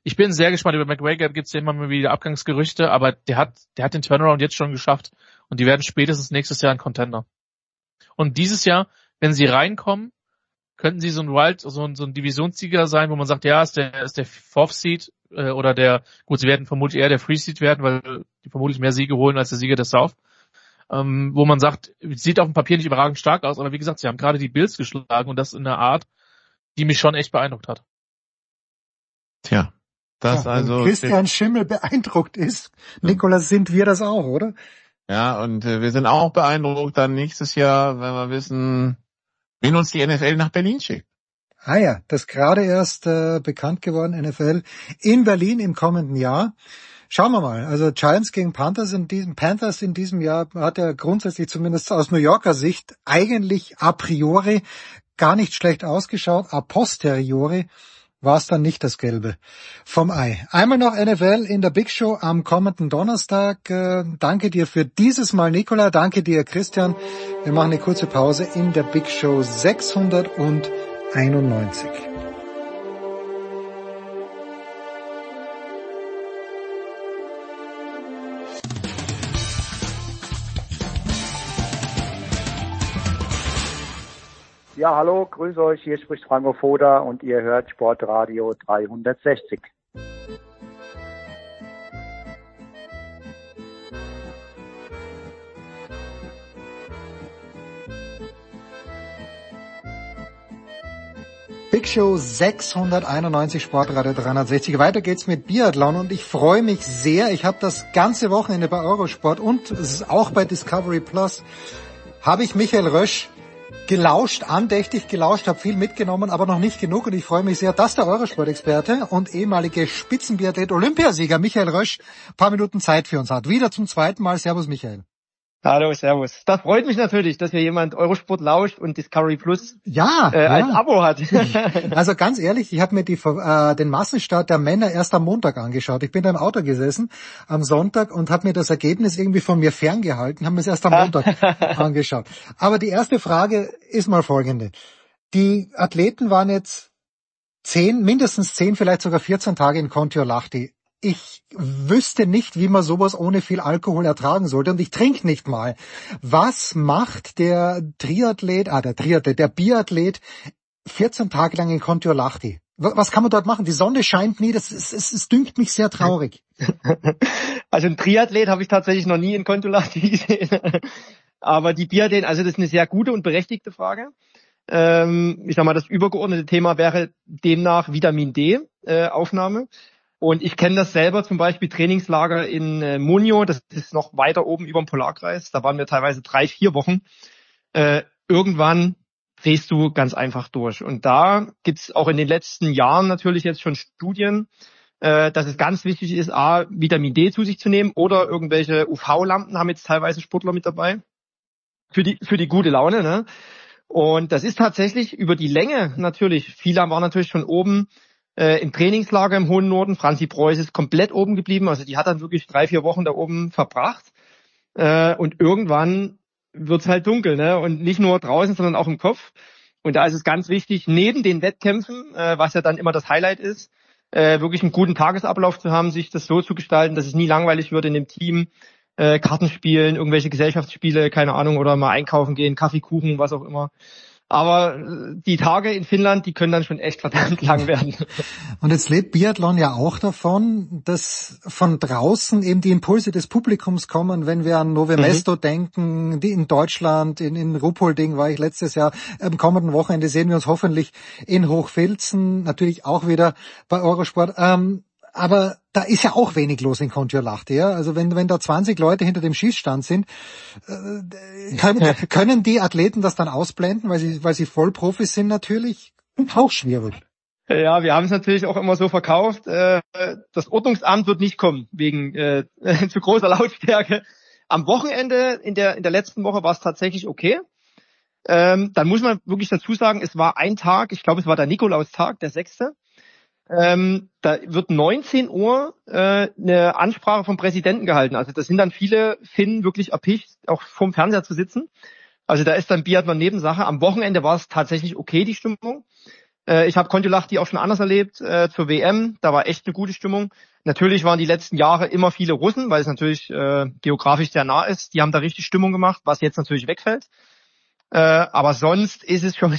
Ich bin sehr gespannt. Über McGregor gibt's ja immer mal wieder Abgangsgerüchte, aber der hat, der hat den Turnaround jetzt schon geschafft und die werden spätestens nächstes Jahr ein Contender. Und dieses Jahr, wenn sie reinkommen, könnten sie so ein Wild, so ein, so ein Divisionssieger sein, wo man sagt, ja, ist der, ist der Fourth Seed, äh, oder der, gut, sie werden vermutlich eher der Free Seed werden, weil die vermutlich mehr Siege holen als der Sieger des South. Ähm, wo man sagt, sieht auf dem Papier nicht überragend stark aus, aber wie gesagt, sie haben gerade die Bills geschlagen und das in einer Art, die mich schon echt beeindruckt hat. Tja, das ja, also. Wenn Christian Schimmel beeindruckt ist, Nikolas, sind wir das auch, oder? Ja, und äh, wir sind auch beeindruckt dann nächstes Jahr, wenn wir wissen, wen uns die N F L nach Berlin schickt. Ah ja, das gerade erst äh, bekannt geworden, N F L in Berlin im kommenden Jahr. Schauen wir mal. Also Giants gegen Panthers in diesem Panthers in diesem Jahr hat ja grundsätzlich zumindest aus New Yorker Sicht eigentlich a priori gar nicht schlecht ausgeschaut. A posteriori war es dann nicht das Gelbe vom Ei. Einmal noch N F L in der Big Show am kommenden Donnerstag. Äh, danke dir für dieses Mal, Nikola. Danke dir, Christian. Wir machen eine kurze Pause in der Big Show sechshunderteinundneunzig. Ja, hallo, grüß euch, hier spricht Franco Foda und ihr hört Sportradio dreihundertsechzig. Big Show sechshunderteinundneunzig, Sportradio dreihundertsechzig. Weiter geht's mit Biathlon und ich freue mich sehr. Ich habe das ganze Wochenende bei Eurosport und es ist auch bei Discovery Plus, habe ich Michael Rösch gelauscht, andächtig gelauscht, habe viel mitgenommen, aber noch nicht genug und ich freue mich sehr, dass der Eurosport-Experte und ehemalige Spitzenbiathlet Olympiasieger Michael Rösch ein paar Minuten Zeit für uns hat. Wieder zum zweiten Mal. Servus Michael. Hallo, servus. Das freut mich natürlich, dass hier jemand Eurosport lauscht und Discovery Plus ja, äh, ja. als Abo hat. Also ganz ehrlich, ich habe mir die, äh, den Massenstart der Männer erst am Montag angeschaut. Ich bin da im Auto gesessen am Sonntag und habe mir das Ergebnis irgendwie von mir ferngehalten, habe mir es erst am Montag angeschaut. Aber die erste Frage ist mal folgende. Die Athleten waren jetzt zehn, mindestens zehn, vielleicht sogar vierzehn Tage in Kontiolahti. Ich wüsste nicht, wie man sowas ohne viel Alkohol ertragen sollte und ich trinke nicht mal. Was macht der Triathlet, ah der Triathlet, der Biathlet vierzehn Tage lang in Kontiolahti? Was kann man dort machen? Die Sonne scheint nie, das ist, es, es dünkt mich sehr traurig. Also ein Triathlet habe ich tatsächlich noch nie in Kontiolahti gesehen. Aber die Biathleten, also das ist eine sehr gute und berechtigte Frage. Ähm, ich sag mal, das übergeordnete Thema wäre demnach Vitamin D äh, Aufnahme. Und ich kenne das selber, zum Beispiel Trainingslager in äh, Munio, das ist noch weiter oben über dem Polarkreis, da waren wir teilweise drei, vier Wochen. Äh, irgendwann drehst du ganz einfach durch. Und da gibt's auch in den letzten Jahren natürlich jetzt schon Studien, äh, dass es ganz wichtig ist, A, Vitamin D zu sich zu nehmen oder irgendwelche U V-Lampen haben jetzt teilweise Sportler mit dabei für die für die gute Laune. Ne? Und das ist tatsächlich über die Länge natürlich, viele waren natürlich schon oben, Äh, im Trainingslager im hohen Norden. Franzi Preuß ist komplett oben geblieben. Also die hat dann wirklich drei, vier Wochen da oben verbracht. Äh, und irgendwann wird's halt dunkel, ne? Und nicht nur draußen, sondern auch im Kopf. Und da ist es ganz wichtig, neben den Wettkämpfen, äh, was ja dann immer das Highlight ist, äh, wirklich einen guten Tagesablauf zu haben, sich das so zu gestalten, dass es nie langweilig wird in dem Team. Äh, Karten spielen, irgendwelche Gesellschaftsspiele, keine Ahnung, oder mal einkaufen gehen, Kaffee, Kuchen, was auch immer. Aber die Tage in Finnland, die können dann schon echt verdammt lang werden. Und jetzt lebt Biathlon ja auch davon, dass von draußen eben die Impulse des Publikums kommen, wenn wir an Nove Mesto mhm. denken, die in Deutschland, in, in Ruhpolding war ich letztes Jahr, am kommenden Wochenende sehen wir uns hoffentlich in Hochfilzen, natürlich auch wieder bei Eurosport. Ähm, aber da ist ja auch wenig los in Kontiolahti, ja. Also wenn, wenn da zwanzig Leute hinter dem Schießstand sind, äh, können, können die Athleten das dann ausblenden, weil sie, weil sie Vollprofis sind natürlich? Auch schwierig. Ja, wir haben es natürlich auch immer so verkauft. Äh, das Ordnungsamt wird nicht kommen, wegen äh, zu großer Lautstärke. Am Wochenende, in der, in der letzten Woche war es tatsächlich okay. Ähm, dann muss man wirklich dazu sagen, es war ein Tag, ich glaube, es war der Nikolaustag, der sechste. Ähm, da wird neunzehn Uhr äh, eine Ansprache vom Präsidenten gehalten. Also das sind dann viele Finnen wirklich erpicht, auch vorm Fernseher zu sitzen. Also da ist dann Biathlon Nebensache. Am Wochenende war es tatsächlich okay, die Stimmung. Äh, ich habe Kontiolahti auch schon anders erlebt, äh, zur W M. Da war echt eine gute Stimmung. Natürlich waren die letzten Jahre immer viele Russen, weil es natürlich äh, geografisch sehr nah ist. Die haben da richtig Stimmung gemacht, was jetzt natürlich wegfällt. Äh, aber sonst ist es schon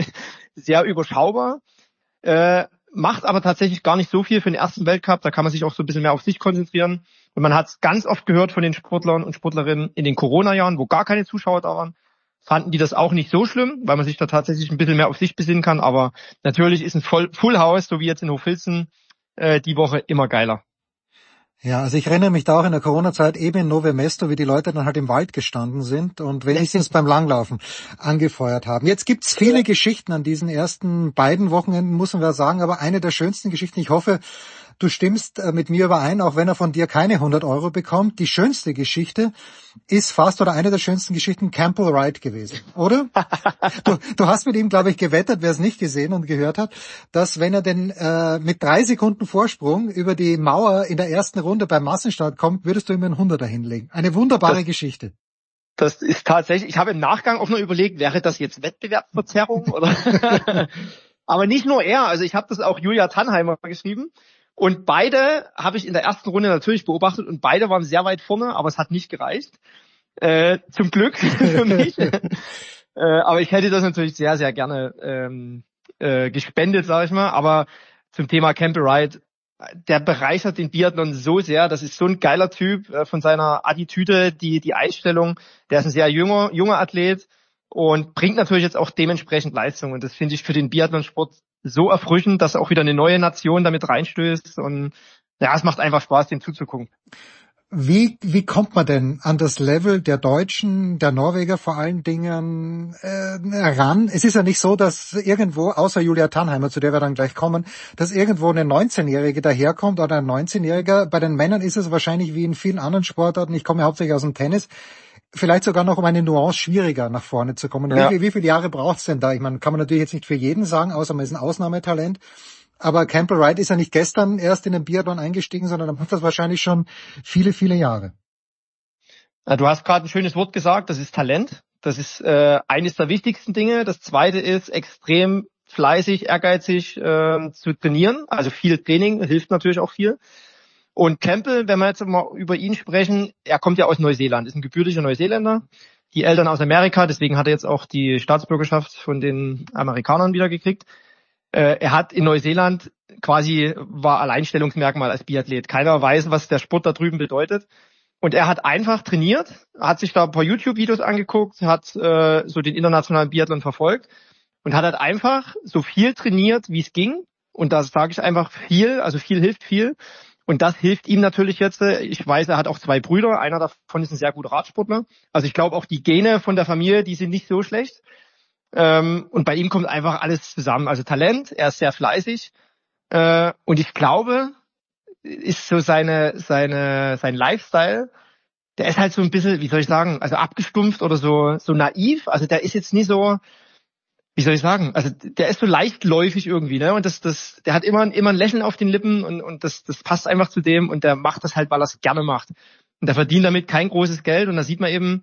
sehr überschaubar. Äh, macht aber tatsächlich gar nicht so viel für den ersten Weltcup. Da kann man sich auch so ein bisschen mehr auf sich konzentrieren. Und man hat es ganz oft gehört von den Sportlern und Sportlerinnen in den Corona-Jahren, wo gar keine Zuschauer da waren, fanden die das auch nicht so schlimm, weil man sich da tatsächlich ein bisschen mehr auf sich besinnen kann. Aber natürlich ist ein Full House, so wie jetzt in Hochfilzen, äh, die Woche immer geiler. Ja, also ich erinnere mich da auch in der Corona-Zeit eben in Nove Mesto, wie die Leute dann halt im Wald gestanden sind und wenigstens beim Langlaufen angefeuert haben. Jetzt gibt's viele Geschichten an diesen ersten beiden Wochenenden, muss man ja sagen, aber eine der schönsten Geschichten, ich hoffe, du stimmst mit mir überein, auch wenn er von dir keine hundert Euro bekommt. Die schönste Geschichte ist fast, oder eine der schönsten Geschichten, Campbell Wright gewesen, oder? du, du hast mit ihm, glaube ich, gewettet, wer es nicht gesehen und gehört hat, dass wenn er denn äh, mit drei Sekunden Vorsprung über die Mauer in der ersten Runde beim Massenstart kommt, würdest du ihm einen Hunderter hinlegen. Eine wunderbare das, Geschichte. Das ist tatsächlich, ich habe im Nachgang auch noch überlegt, wäre das jetzt Wettbewerbsverzerrung oder? Aber nicht nur er, also ich habe das auch Julia Tannheimer geschrieben. Und beide habe ich in der ersten Runde natürlich beobachtet und beide waren sehr weit vorne, aber es hat nicht gereicht. Äh, zum Glück für mich. äh, aber ich hätte das natürlich sehr, sehr gerne ähm, äh, gespendet, sage ich mal. Aber zum Thema Campbell Wright, der bereichert den Biathlon so sehr. Das ist so ein geiler Typ äh, von seiner Attitüde, die die Einstellung. Der ist ein sehr junger, junger Athlet und bringt natürlich jetzt auch dementsprechend Leistung. Und das finde ich für den Biathlonsport so erfrischend, dass auch wieder eine neue Nation damit reinstößt und ja, es macht einfach Spaß, dem zuzugucken. Wie, wie kommt man denn an das Level der Deutschen, der Norweger vor allen Dingen äh, ran? Es ist ja nicht so, dass irgendwo, außer Julia Tannheimer, zu der wir dann gleich kommen, dass irgendwo eine neunzehnjährige daherkommt oder ein neunzehnjähriger. Bei den Männern ist es wahrscheinlich wie in vielen anderen Sportarten, ich komme ja hauptsächlich aus dem Tennis, vielleicht sogar noch um eine Nuance schwieriger nach vorne zu kommen. Ja. Wie, wie viele Jahre braucht's denn da? Ich meine, kann man natürlich jetzt nicht für jeden sagen, außer man ist ein Ausnahmetalent. Aber Campbell Wright ist ja nicht gestern erst in den Biathlon eingestiegen, sondern er macht das wahrscheinlich schon viele, viele Jahre. Ja, du hast gerade ein schönes Wort gesagt, das ist Talent. Das ist äh, eines der wichtigsten Dinge. Das zweite ist extrem fleißig, ehrgeizig äh, zu trainieren. Also viel Training hilft natürlich auch viel. Und Campbell, wenn wir jetzt mal über ihn sprechen, er kommt ja aus Neuseeland, ist ein gebürtiger Neuseeländer. Die Eltern aus Amerika, deswegen hat er jetzt auch die Staatsbürgerschaft von den Amerikanern wieder gekriegt. Äh, er hat in Neuseeland quasi, war Alleinstellungsmerkmal als Biathlet. Keiner weiß, was der Sport da drüben bedeutet. Und er hat einfach trainiert, hat sich da ein paar YouTube-Videos angeguckt, hat äh, so den internationalen Biathlon verfolgt und hat halt einfach so viel trainiert, wie es ging. Und da sage ich einfach viel, also viel hilft viel. Und das hilft ihm natürlich jetzt. Ich weiß, er hat auch zwei Brüder. Einer davon ist ein sehr guter Radsportler. Also ich glaube, auch die Gene von der Familie, die sind nicht so schlecht. Und bei ihm kommt einfach alles zusammen. Also Talent, er ist sehr fleißig. Und ich glaube, ist so seine, seine, sein Lifestyle, der ist halt so ein bisschen, wie soll ich sagen, also abgestumpft oder so, so naiv. Also der ist jetzt nie so, wie soll ich sagen, also der ist so leichtläufig irgendwie, ne? Und das, das, der hat immer, immer ein Lächeln auf den Lippen und, und das, das passt einfach zu dem und der macht das halt, weil er es gerne macht. Und der verdient damit kein großes Geld und da sieht man eben,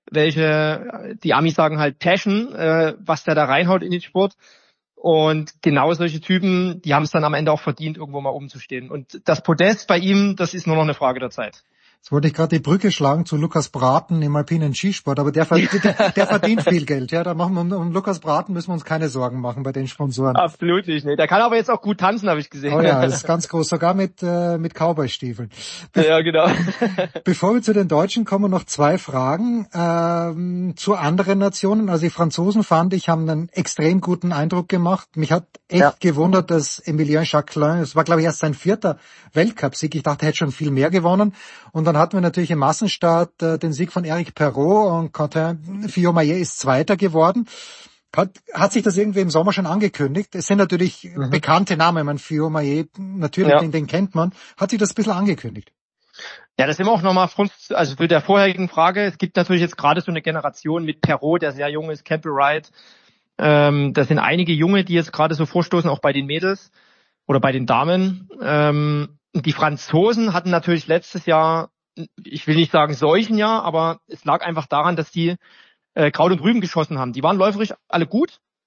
welche, die Amis sagen halt Passion, äh, was der da reinhaut in den Sport. Und genau solche Typen, die haben es dann am Ende auch verdient, irgendwo mal oben zu stehen. Und das Podest bei ihm, das ist nur noch eine Frage der Zeit. Jetzt wollte ich gerade die Brücke schlagen zu Lukas Braten im alpinen Skisport, aber der, der, der verdient viel Geld. Ja, da machen wir um, um Lukas Braten müssen wir uns keine Sorgen machen bei den Sponsoren. Absolut nicht. Nee. Der kann aber jetzt auch gut tanzen, habe ich gesehen. Oh ja, das ist ganz groß, sogar mit äh, mit Cowboy-Stiefeln. Be- ja, genau. Bevor wir zu den Deutschen kommen, noch zwei Fragen ähm, zu anderen Nationen. Also die Franzosen, fand ich, haben einen extrem guten Eindruck gemacht. Mich hat echt ja. gewundert, dass Emilien Jacquelin, es war glaube ich erst sein vierter Weltcupsieg, ich dachte, er hätte schon viel mehr gewonnen. Und dann hatten wir natürlich im Massenstart äh, den Sieg von Eric Perrault und Quentin Fillon-Maillet ist Zweiter geworden. Hat, hat sich das irgendwie im Sommer schon angekündigt? Es sind natürlich mhm. bekannte Namen, man Fillon-Maillet, natürlich, ja. den, den kennt man. Hat sich das ein bisschen angekündigt? Ja, das sind wir auch nochmal, also zu der vorherigen Frage. Es gibt natürlich jetzt gerade so eine Generation mit Perrault, der sehr jung ist, Campbell Wright. Ähm, das sind einige Junge, die jetzt gerade so vorstoßen, auch bei den Mädels oder bei den Damen. Ähm, die Franzosen hatten natürlich letztes Jahr, ich will nicht sagen solchen Jahr, aber es lag einfach daran, dass die äh, Kraut und Rüben geschossen haben. Die waren läuferisch alle gut.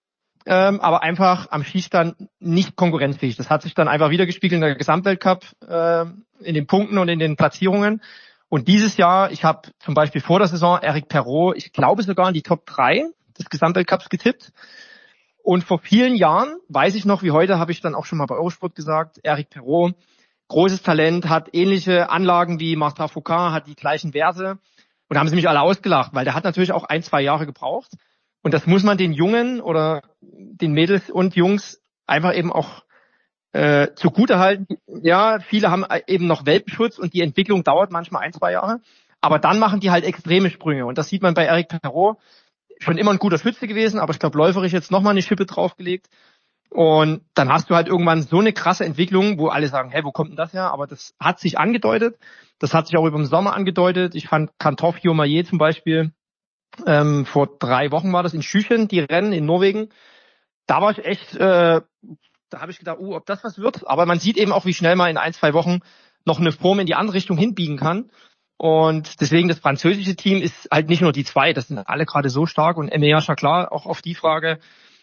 ähm, aber einfach am Schießstand nicht konkurrenzfähig. Das hat sich dann einfach wieder gespiegelt in der Gesamtweltcup, äh, in den Punkten und in den Platzierungen. Und dieses Jahr, ich habe zum Beispiel vor der Saison Eric Perrault, ich glaube sogar in die Top drei des Gesamtweltcups getippt. Und vor vielen Jahren, weiß ich noch wie heute, habe ich dann auch schon mal bei Eurosport gesagt, Eric Perrault, großes Talent, hat ähnliche Anlagen wie Martin Fourcade, hat die gleichen Werte. Und da haben sie mich alle ausgelacht, weil der hat natürlich auch ein, zwei Jahre gebraucht. Und das muss man den Jungen oder den Mädels und Jungs einfach eben auch äh, zugutehalten. Ja, viele haben eben noch Welpenschutz und die Entwicklung dauert manchmal ein, zwei Jahre. Aber dann machen die halt extreme Sprünge. Und das sieht man bei Eric Perrault. Schon immer ein guter Schütze gewesen, aber ich glaube, läuferisch jetzt nochmal eine Schippe draufgelegt. Und dann hast du halt irgendwann so eine krasse Entwicklung, wo alle sagen, hey, wo kommt denn das her? Aber das hat sich angedeutet. Das hat sich auch über den Sommer angedeutet. Ich fand Kantov Jomaye zum Beispiel, ähm, vor drei Wochen war das in Schüchen, die Rennen in Norwegen. Da war ich echt, äh, da habe ich gedacht, uh, ob das was wird. Aber man sieht eben auch, wie schnell man in ein, zwei Wochen noch eine Form in die andere Richtung hinbiegen kann. Und deswegen das französische Team ist halt nicht nur die zwei, das sind alle gerade so stark. Und Emea Chaklar, auch auf die Frage,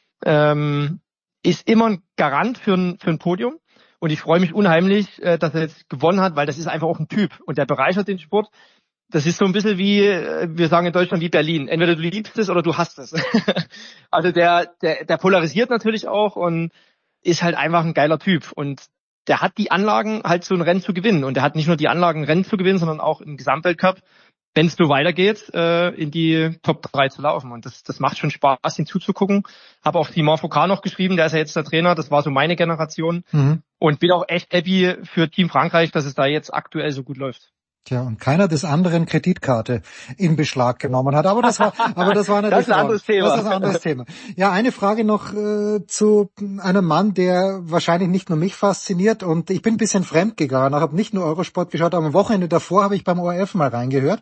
ähm, ist immer ein Garant für ein, für ein Podium. Und ich freue mich unheimlich, äh, dass er jetzt gewonnen hat, weil das ist einfach auch ein Typ. Und der bereichert den Sport. Das ist so ein bisschen wie, wir sagen in Deutschland, wie Berlin. Entweder du liebst es oder du hasst es. Also der, der, der polarisiert natürlich auch und ist halt einfach ein geiler Typ. Und der hat die Anlagen, halt so ein Rennen zu gewinnen. Und der hat nicht nur die Anlagen, Rennen zu gewinnen, sondern auch im Gesamtweltcup, wenn es so weitergeht, äh, in die Top drei zu laufen. Und das, das macht schon Spaß, ihn zuzugucken. Habe auch Simon Fourcade noch geschrieben, der ist ja jetzt der Trainer. Das war so meine Generation. Mhm. Und bin auch echt happy für Team Frankreich, dass es da jetzt aktuell so gut läuft. Tja, und keiner des anderen Kreditkarte in Beschlag genommen hat. Aber das war, aber das war natürlich das ist ein anderes Thema. Das ist ein anderes Thema. Ja, eine Frage noch äh, zu einem Mann, der wahrscheinlich nicht nur mich fasziniert. Und ich bin ein bisschen fremd gegangen. Ich habe nicht nur Eurosport geschaut, aber am Wochenende davor habe ich beim O R F mal reingehört.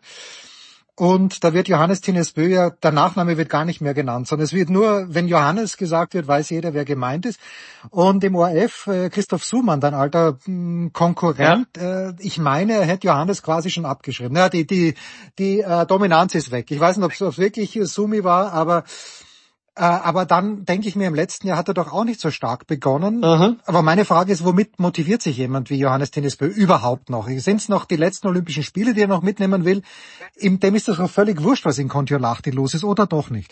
Und da wird Johannes Tinnes Bö, ja, der Nachname wird gar nicht mehr genannt, sondern es wird nur, wenn Johannes gesagt wird, weiß jeder, wer gemeint ist. Und im O R F, äh, Christoph Sumann, dein alter mh, Konkurrent, ja. äh, ich meine, er hätte Johannes quasi schon abgeschrieben. Ja, die die die äh, Dominanz ist weg. Ich weiß nicht, ob es wirklich Sumi war, aber äh, aber dann denke ich mir, im letzten Jahr hat er doch auch nicht so stark begonnen. Mhm. Aber meine Frage ist, womit motiviert sich jemand wie Johannes Tinnes Bö überhaupt noch? Sind es noch die letzten Olympischen Spiele, die er noch mitnehmen will? Im, dem ist das doch völlig wurscht, was in Kontiolahti los ist, oder doch nicht?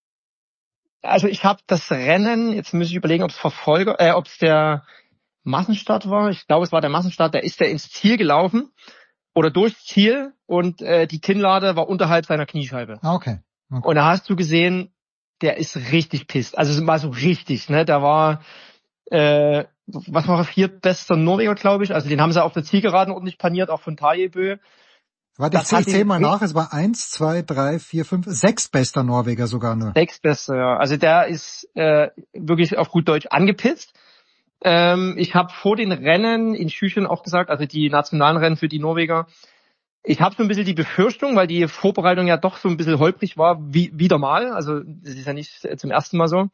Also ich habe das Rennen, jetzt muss ich überlegen, ob es Verfolger, äh, ob es der Massenstart war. Ich glaube, es war der Massenstart. Da ist er ins Ziel gelaufen oder durchs Ziel und äh, die Kinnlade war unterhalb seiner Kniescheibe. Okay. okay. Und da hast du gesehen, der ist richtig pisst. Also es war so richtig, ne? Da war, äh, was war er, viertbester Norweger, glaube ich. Also den haben sie auf der Zielgeraden ordentlich paniert, auch von Tajebø. Warte, ich zähl, zähl mal nach. Es war eins, zwei, drei, vier, fünf, sechs bester Norweger sogar nur. Sechs bester, ja. Also der ist äh, wirklich auf gut Deutsch angepisst. Ähm, ich habe vor den Rennen in Schüchen auch gesagt, also die nationalen Rennen für die Norweger, ich habe so ein bisschen die Befürchtung, weil die Vorbereitung ja doch so ein bisschen holprig war, wie wieder mal. Also das ist ja nicht zum ersten Mal so.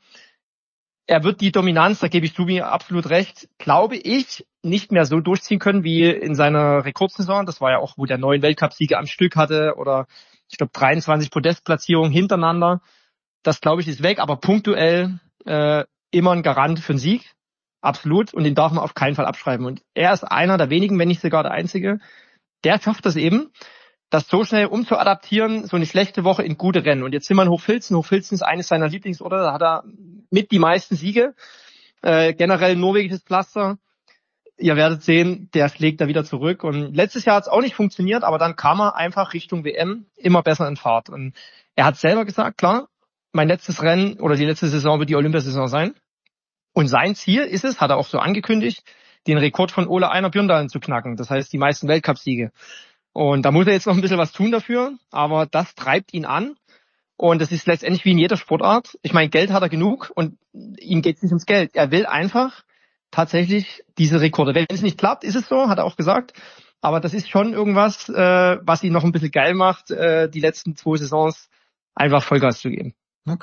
Er wird die Dominanz, da gebe ich Subi absolut recht, glaube ich, nicht mehr so durchziehen können wie in seiner Rekordsaison. Das war ja auch, wo der neun Weltcupsiege am Stück hatte oder ich glaube dreiundzwanzig Podestplatzierungen hintereinander. Das, glaube ich, ist weg, aber punktuell äh, immer ein Garant für einen Sieg. Absolut. Und den darf man auf keinen Fall abschreiben. Und er ist einer der wenigen, wenn nicht sogar der Einzige, der schafft das eben, das so schnell umzuadaptieren, so eine schlechte Woche in gute Rennen. Und jetzt sind wir in Hochfilzen. Hochfilzen ist eines seiner Lieblingsorte. Da hat er mit die meisten Siege. Äh, generell ein norwegisches Pflaster. Ihr werdet sehen, der schlägt da wieder zurück. Und letztes Jahr hat es auch nicht funktioniert, aber dann kam er einfach Richtung W M immer besser in Fahrt. Und er hat selber gesagt, klar, mein letztes Rennen oder die letzte Saison wird die Olympiasaison sein. Und sein Ziel ist es, hat er auch so angekündigt, den Rekord von Ole Einar Bjørndalen zu knacken. Das heißt, die meisten Weltcupsiege. Und da muss er jetzt noch ein bisschen was tun dafür, aber das treibt ihn an. Und das ist letztendlich wie in jeder Sportart. Ich meine, Geld hat er genug und ihm geht es nicht ums Geld. Er will einfach tatsächlich diese Rekorde. Wenn es nicht klappt, ist es so, hat er auch gesagt. Aber das ist schon irgendwas, äh, was ihn noch ein bisschen geil macht, äh, die letzten zwei Saisons einfach Vollgas zu geben. Okay.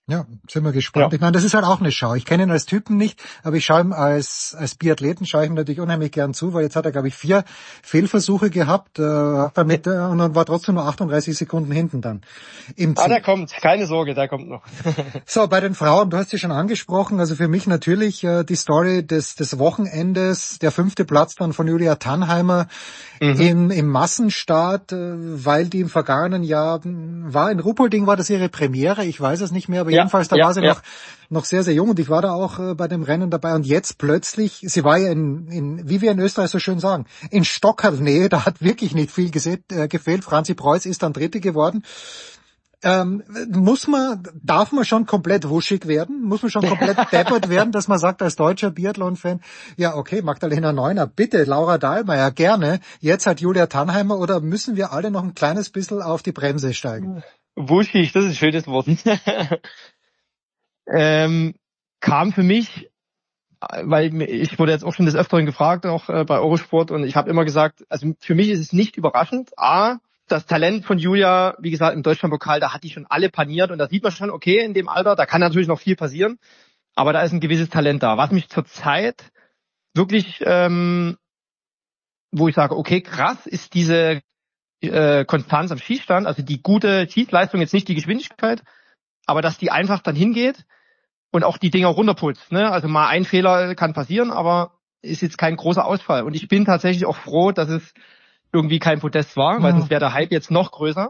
Ja, sind wir gespannt. Ja. Ich meine, das ist halt auch eine Schau. Ich kenne ihn als Typen nicht, aber ich schaue ihm als als Biathleten schaue ich ihm natürlich unheimlich gern zu, weil jetzt hat er, glaube ich, vier Fehlversuche gehabt äh, damit, äh, und dann war trotzdem nur achtunddreißig Sekunden hinten dann im Ziel. Ah, der kommt. Keine Sorge, der kommt noch. So, bei den Frauen, du hast sie schon angesprochen, also für mich natürlich äh, die Story des des Wochenendes, der fünfte Platz dann von Julia Tannheimer mhm. im im Massenstart, äh, weil die im vergangenen Jahr war, in Ruhpolding war das ihre Premiere, ich weiß es nicht mehr, aber ja, jedenfalls, da ja, war sie ja. noch noch sehr, sehr jung und ich war da auch äh, bei dem Rennen dabei und jetzt plötzlich, sie war ja in, in wie wir in Österreich so schön sagen, in Stockerl-Nähe, da hat wirklich nicht viel gesät, äh, gefehlt. Franzi Preuß ist dann Dritte geworden. Ähm, muss man, darf man schon komplett wuschig werden? Muss man schon komplett deppert werden, dass man sagt als deutscher Biathlon-Fan, ja okay, Magdalena Neuner, bitte, Laura Dahlmeier, gerne, jetzt hat Julia Tannheimer, oder müssen wir alle noch ein kleines bisschen auf die Bremse steigen? Wuschig, das ist ein schönes Wort. ähm, kam für mich, weil ich wurde jetzt auch schon des Öfteren gefragt, auch äh, bei Eurosport, und ich habe immer gesagt, also für mich ist es nicht überraschend. A, das Talent von Julia, wie gesagt, im Deutschlandpokal, da hat die schon alle paniert und da sieht man schon, okay, in dem Alter, da kann natürlich noch viel passieren, aber da ist ein gewisses Talent da. Was mich zurzeit wirklich, ähm, wo ich sage, okay, krass, ist diese äh, Konstanz am Schießstand, also die gute Schießleistung, jetzt nicht die Geschwindigkeit, aber dass die einfach dann hingeht und auch die Dinger runterputzt. Ne? Also mal ein Fehler kann passieren, aber ist jetzt kein großer Ausfall. Und ich bin tatsächlich auch froh, dass es irgendwie kein Podest war, weil sonst wäre der Hype jetzt noch größer.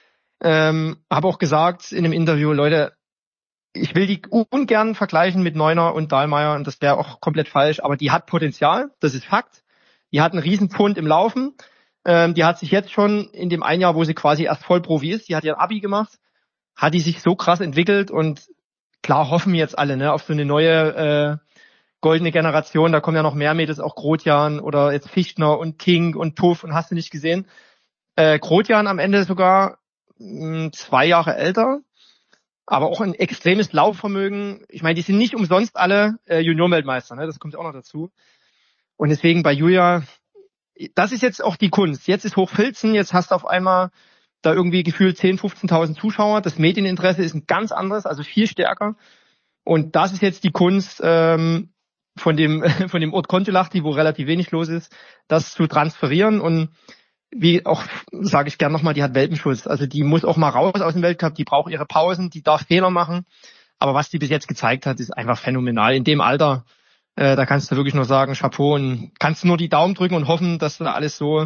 Ähm, habe auch gesagt in einem Interview, Leute, ich will die ungern vergleichen mit Neuner und Dahlmeier und das wäre auch komplett falsch, aber die hat Potenzial, das ist Fakt. Die hat einen riesen Pfund im Laufen. Ähm, die hat sich jetzt schon in dem ein Jahr, wo sie quasi erst Vollprofi ist, die hat ihr Abi gemacht, hat die sich so krass entwickelt und klar hoffen jetzt alle ne, auf so eine neue äh, goldene Generation, da kommen ja noch mehr Mädels, auch Grotjan oder jetzt Fichtner und King und Puff und hast du nicht gesehen. Äh, Grotjan am Ende sogar mh, zwei Jahre älter, aber auch ein extremes Laufvermögen. Ich meine, die sind nicht umsonst alle äh, Juniorweltmeister, ne? Das kommt auch noch dazu. Und deswegen bei Julia, das ist jetzt auch die Kunst. Jetzt ist Hochfilzen, jetzt hast du auf einmal da irgendwie gefühlt zehntausend, fünfzehntausend Zuschauer. Das Medieninteresse ist ein ganz anderes, also viel stärker. Und das ist jetzt die Kunst, ähm, von dem von dem Ort Kontiolahti, wo relativ wenig los ist, das zu transferieren. Und wie auch, sage ich gern nochmal, die hat Welpenschutz. Also die muss auch mal raus aus dem Weltcup, die braucht ihre Pausen, die darf Fehler machen. Aber was die bis jetzt gezeigt hat, ist einfach phänomenal. In dem Alter, äh, da kannst du wirklich nur sagen, Chapeau, und kannst du nur die Daumen drücken und hoffen, dass da alles so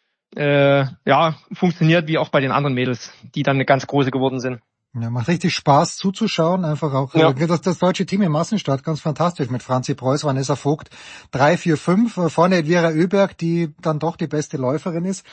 äh, ja funktioniert, wie auch bei den anderen Mädels, die dann eine ganz große geworden sind. Ja, macht richtig Spaß zuzuschauen, einfach auch. Ja. Das, das deutsche Team im Massenstart, ganz fantastisch mit Franzi Preuß, Vanessa Vogt, drei, vier, fünf, vorne Elvira Oeberg, die dann doch die beste Läuferin ist.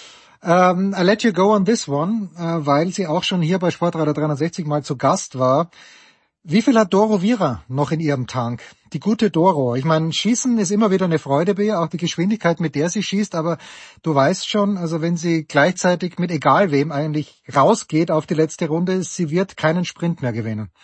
Um, I let you go on this one, uh, weil sie auch schon hier bei Sportradio dreihundertsechzig mal zu Gast war. Wie viel hat Doro Vira noch in ihrem Tank? Die gute Doro. Ich meine, Schießen ist immer wieder eine Freude bei ihr, auch die Geschwindigkeit, mit der sie schießt, aber du weißt schon, also wenn sie gleichzeitig mit egal wem eigentlich rausgeht auf die letzte Runde, sie wird keinen Sprint mehr gewinnen.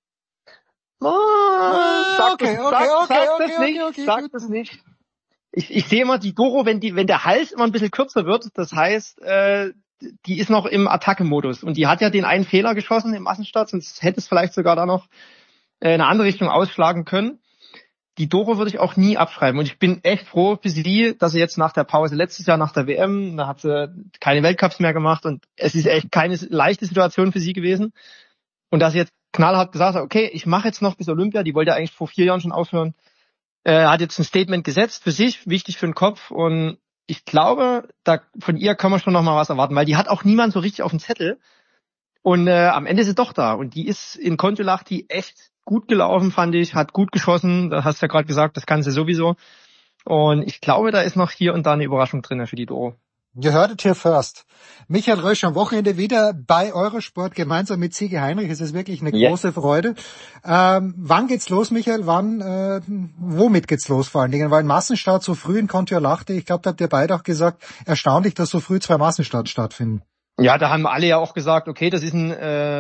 Oh, sag okay, das, okay, sag, okay, sag okay, das okay, nicht, okay, sag gut. das nicht. Ich, ich sehe immer die Doro, wenn die, wenn der Hals immer ein bisschen kürzer wird, das heißt, äh, die ist noch im Attacke-Modus und die hat ja den einen Fehler geschossen im Massenstart, sonst hätte es vielleicht sogar da noch äh, in eine andere Richtung ausschlagen können. Die Doro würde ich auch nie abschreiben und ich bin echt froh für sie, dass sie jetzt nach der Pause letztes Jahr nach der W M, da hat sie keine Weltcups mehr gemacht und es ist echt keine leichte Situation für sie gewesen und dass sie jetzt knallhart gesagt hat, okay, ich mache jetzt noch bis Olympia, die wollte eigentlich vor vier Jahren schon aufhören, äh, hat jetzt ein Statement gesetzt für sich, wichtig für den Kopf und ich glaube, da von ihr kann man schon noch mal was erwarten, weil die hat auch niemand so richtig auf dem Zettel. Und äh, am Ende ist sie doch da. Und die ist in Kontiolahti echt gut gelaufen, fand ich, hat gut geschossen. Da hast du ja gerade gesagt, das kann sie sowieso. Und ich glaube, da ist noch hier und da eine Überraschung drin für die Doro. You heard it here first. Michael Rösch am Wochenende wieder bei Eurosport gemeinsam mit Sigi Heinrich. Es ist wirklich eine yeah. große Freude. Ähm, wann geht's los, Michael? Wann, äh, womit geht's los vor allen Dingen? Weil ein Massenstart so früh in Kontiolahti, ich glaube, da habt ihr beide auch gesagt, erstaunlich, dass so früh zwei Massenstarts stattfinden. Ja, da haben alle ja auch gesagt, okay, das ist ein, äh,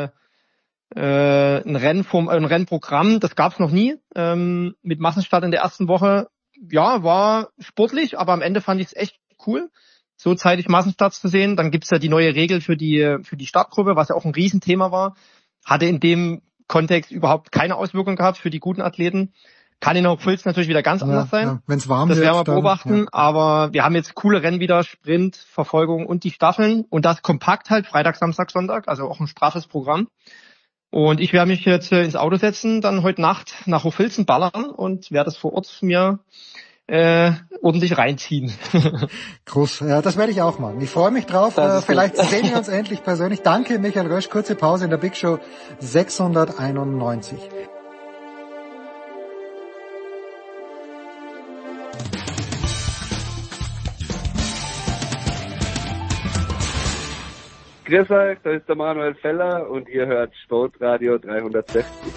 äh, ein, Rennform, ein Rennprogramm, das gab's noch nie, ähm, mit Massenstart in der ersten Woche. Ja, war sportlich, aber am Ende fand ich es echt cool, so zeitig Massenstarts zu sehen. Dann gibt's ja die neue Regel für die für die Startgruppe, was ja auch ein Riesenthema war. Hatte in dem Kontext überhaupt keine Auswirkung gehabt für die guten Athleten. Kann in Hochfilzen natürlich wieder ganz Ja, anders sein. ja. Wenn es warm Das wird, werden wir dann- beobachten. ja. Aber wir haben jetzt coole Rennen wieder, Sprint, Verfolgung und die Staffeln. Und das kompakt halt, Freitag, Samstag, Sonntag. Also auch ein straffes Programm. Und ich werde mich jetzt äh, ins Auto setzen, dann heute Nacht nach Hochfilzen ballern und werde es vor Ort mir äh, ordentlich reinziehen. Groß, ja, das werde ich auch machen. Ich freue mich drauf. Das Äh, ist vielleicht gut. sehen wir uns endlich persönlich. Danke, Michael Rösch. Kurze Pause in der Big Show sechshunderteinundneunzig. Grüß euch, da ist der Manuel Feller und ihr hört Sportradio dreihundertsechzig.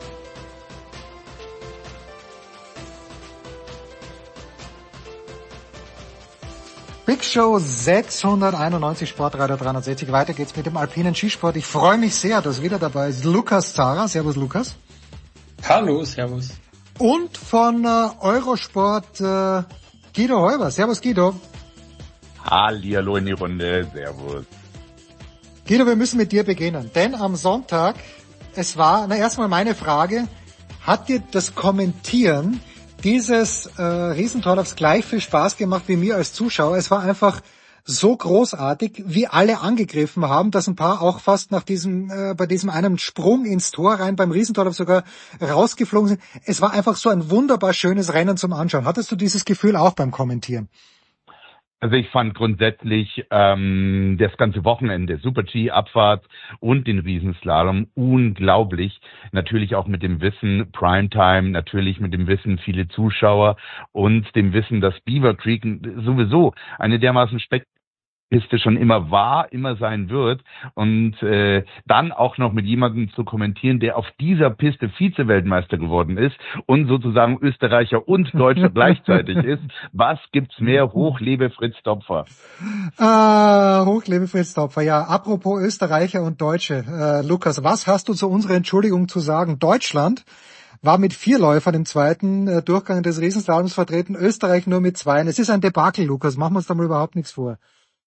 Big Show sechshunderteinundneunzig, Sportradio dreihundertsechzig. Weiter geht's mit dem alpinen Skisport. Ich freue mich sehr, dass wieder dabei ist Lukas Zara. Servus, Lukas. Hallo, servus. Und von äh, Eurosport äh, Guido Heuber. Servus, Guido. Hallihallo in die Runde, servus. Guido, wir müssen mit dir beginnen, denn am Sonntag, es war, na erstmal meine Frage, hat dir das Kommentieren dieses äh, Riesentorlaufs gleich viel Spaß gemacht wie mir als Zuschauer? Es war einfach so großartig, wie alle angegriffen haben, dass ein paar auch fast nach diesem, äh, bei diesem einen Sprung ins Tor rein beim Riesentorlauf sogar rausgeflogen sind. Es war einfach so ein wunderbar schönes Rennen zum Anschauen. Hattest du dieses Gefühl auch beim Kommentieren? Also ich fand grundsätzlich ähm, das ganze Wochenende, Super-G-Abfahrt und den Riesenslalom unglaublich. Natürlich auch mit dem Wissen Primetime, natürlich mit dem Wissen viele Zuschauer und dem Wissen, dass Beaver Creek sowieso eine dermaßen spektakuläre Piste schon immer war, immer sein wird und äh, dann auch noch mit jemandem zu kommentieren, der auf dieser Piste Vize-Weltmeister geworden ist und sozusagen Österreicher und Deutscher gleichzeitig ist. Was gibt's mehr? Hoch lebe Fritz Topfer. Ah, hochlebe Fritz Topfer. Ja, apropos Österreicher und Deutsche. Äh, Lukas, was hast du zu unserer Entschuldigung zu sagen? Deutschland war mit vier Läufern im zweiten äh, Durchgang des Riesenslaloms vertreten, Österreich nur mit zwei. Es ist ein Debakel, Lukas. Machen wir uns da mal überhaupt nichts vor.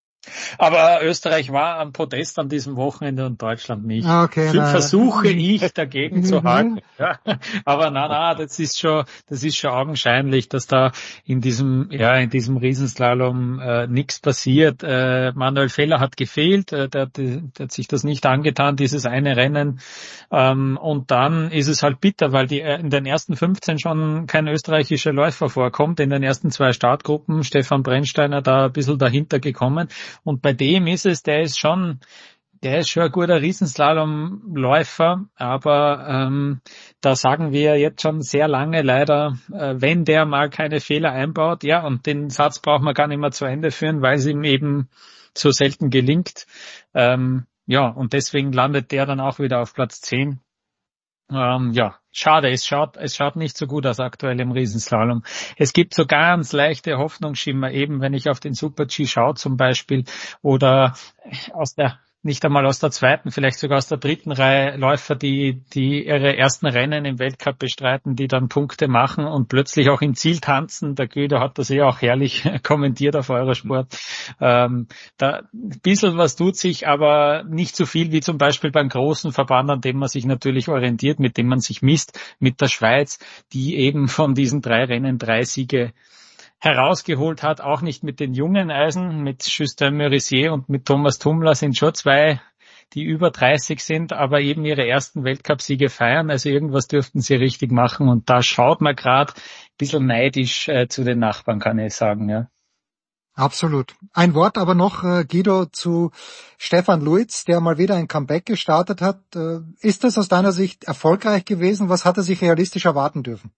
Aber Österreich war am Podest an diesem Wochenende und Deutschland nicht. Okay, Für- na, Versuche ich dagegen zu Mhm. halten. Ja. Aber na, na, das ist schon, das ist schon augenscheinlich, dass da in diesem, ja, in diesem Riesenslalom äh, nichts passiert. Äh, Manuel Feller hat gefehlt, äh, der, der, der hat sich das nicht angetan, dieses eine Rennen. Ähm, und dann ist es halt bitter, weil die äh, in den ersten fünfzehn schon kein österreichischer Läufer vorkommt. In den ersten zwei Startgruppen Stefan Brennsteiner da ein bisschen dahinter gekommen. Und bei dem ist es, der ist schon, der ist schon ein guter Riesenslalomläufer, aber ähm, da sagen wir jetzt schon sehr lange leider, äh, wenn der mal keine Fehler einbaut, ja, und den Satz braucht man gar nicht mehr zu Ende führen, weil es ihm eben so selten gelingt. Ähm, ja, und deswegen landet der dann auch wieder auf Platz zehn. Ähm, ja, schade, es schaut, es schaut nicht so gut aus aktuell im Riesenslalom. Es gibt so ganz leichte Hoffnungsschimmer, eben wenn ich auf den Super-G schaue zum Beispiel, oder aus der, nicht einmal aus der zweiten, vielleicht sogar aus der dritten Reihe Läufer, die, die ihre ersten Rennen im Weltcup bestreiten, die dann Punkte machen und plötzlich auch im Ziel tanzen. Der Güter hat das eh auch herrlich kommentiert auf Eurosport. Ähm, da, ein bisschen was tut sich, aber nicht so viel wie zum Beispiel beim großen Verband, an dem man sich natürlich orientiert, mit dem man sich misst, mit der Schweiz, die eben von diesen drei Rennen drei Siege herausgeholt hat, auch nicht mit den jungen Eisen, mit Justin Merisier und mit Thomas Tummler sind schon zwei, die über dreißig sind, aber eben ihre ersten Weltcupsiege feiern, also irgendwas dürften sie richtig machen und da schaut man gerade ein bisschen neidisch äh, zu den Nachbarn, kann ich sagen, ja. Absolut. Ein Wort aber noch, äh, Guido, zu Stefan Luiz, der mal wieder ein Comeback gestartet hat. Äh, ist das aus deiner Sicht erfolgreich gewesen? Was hat er sich realistisch erwarten dürfen?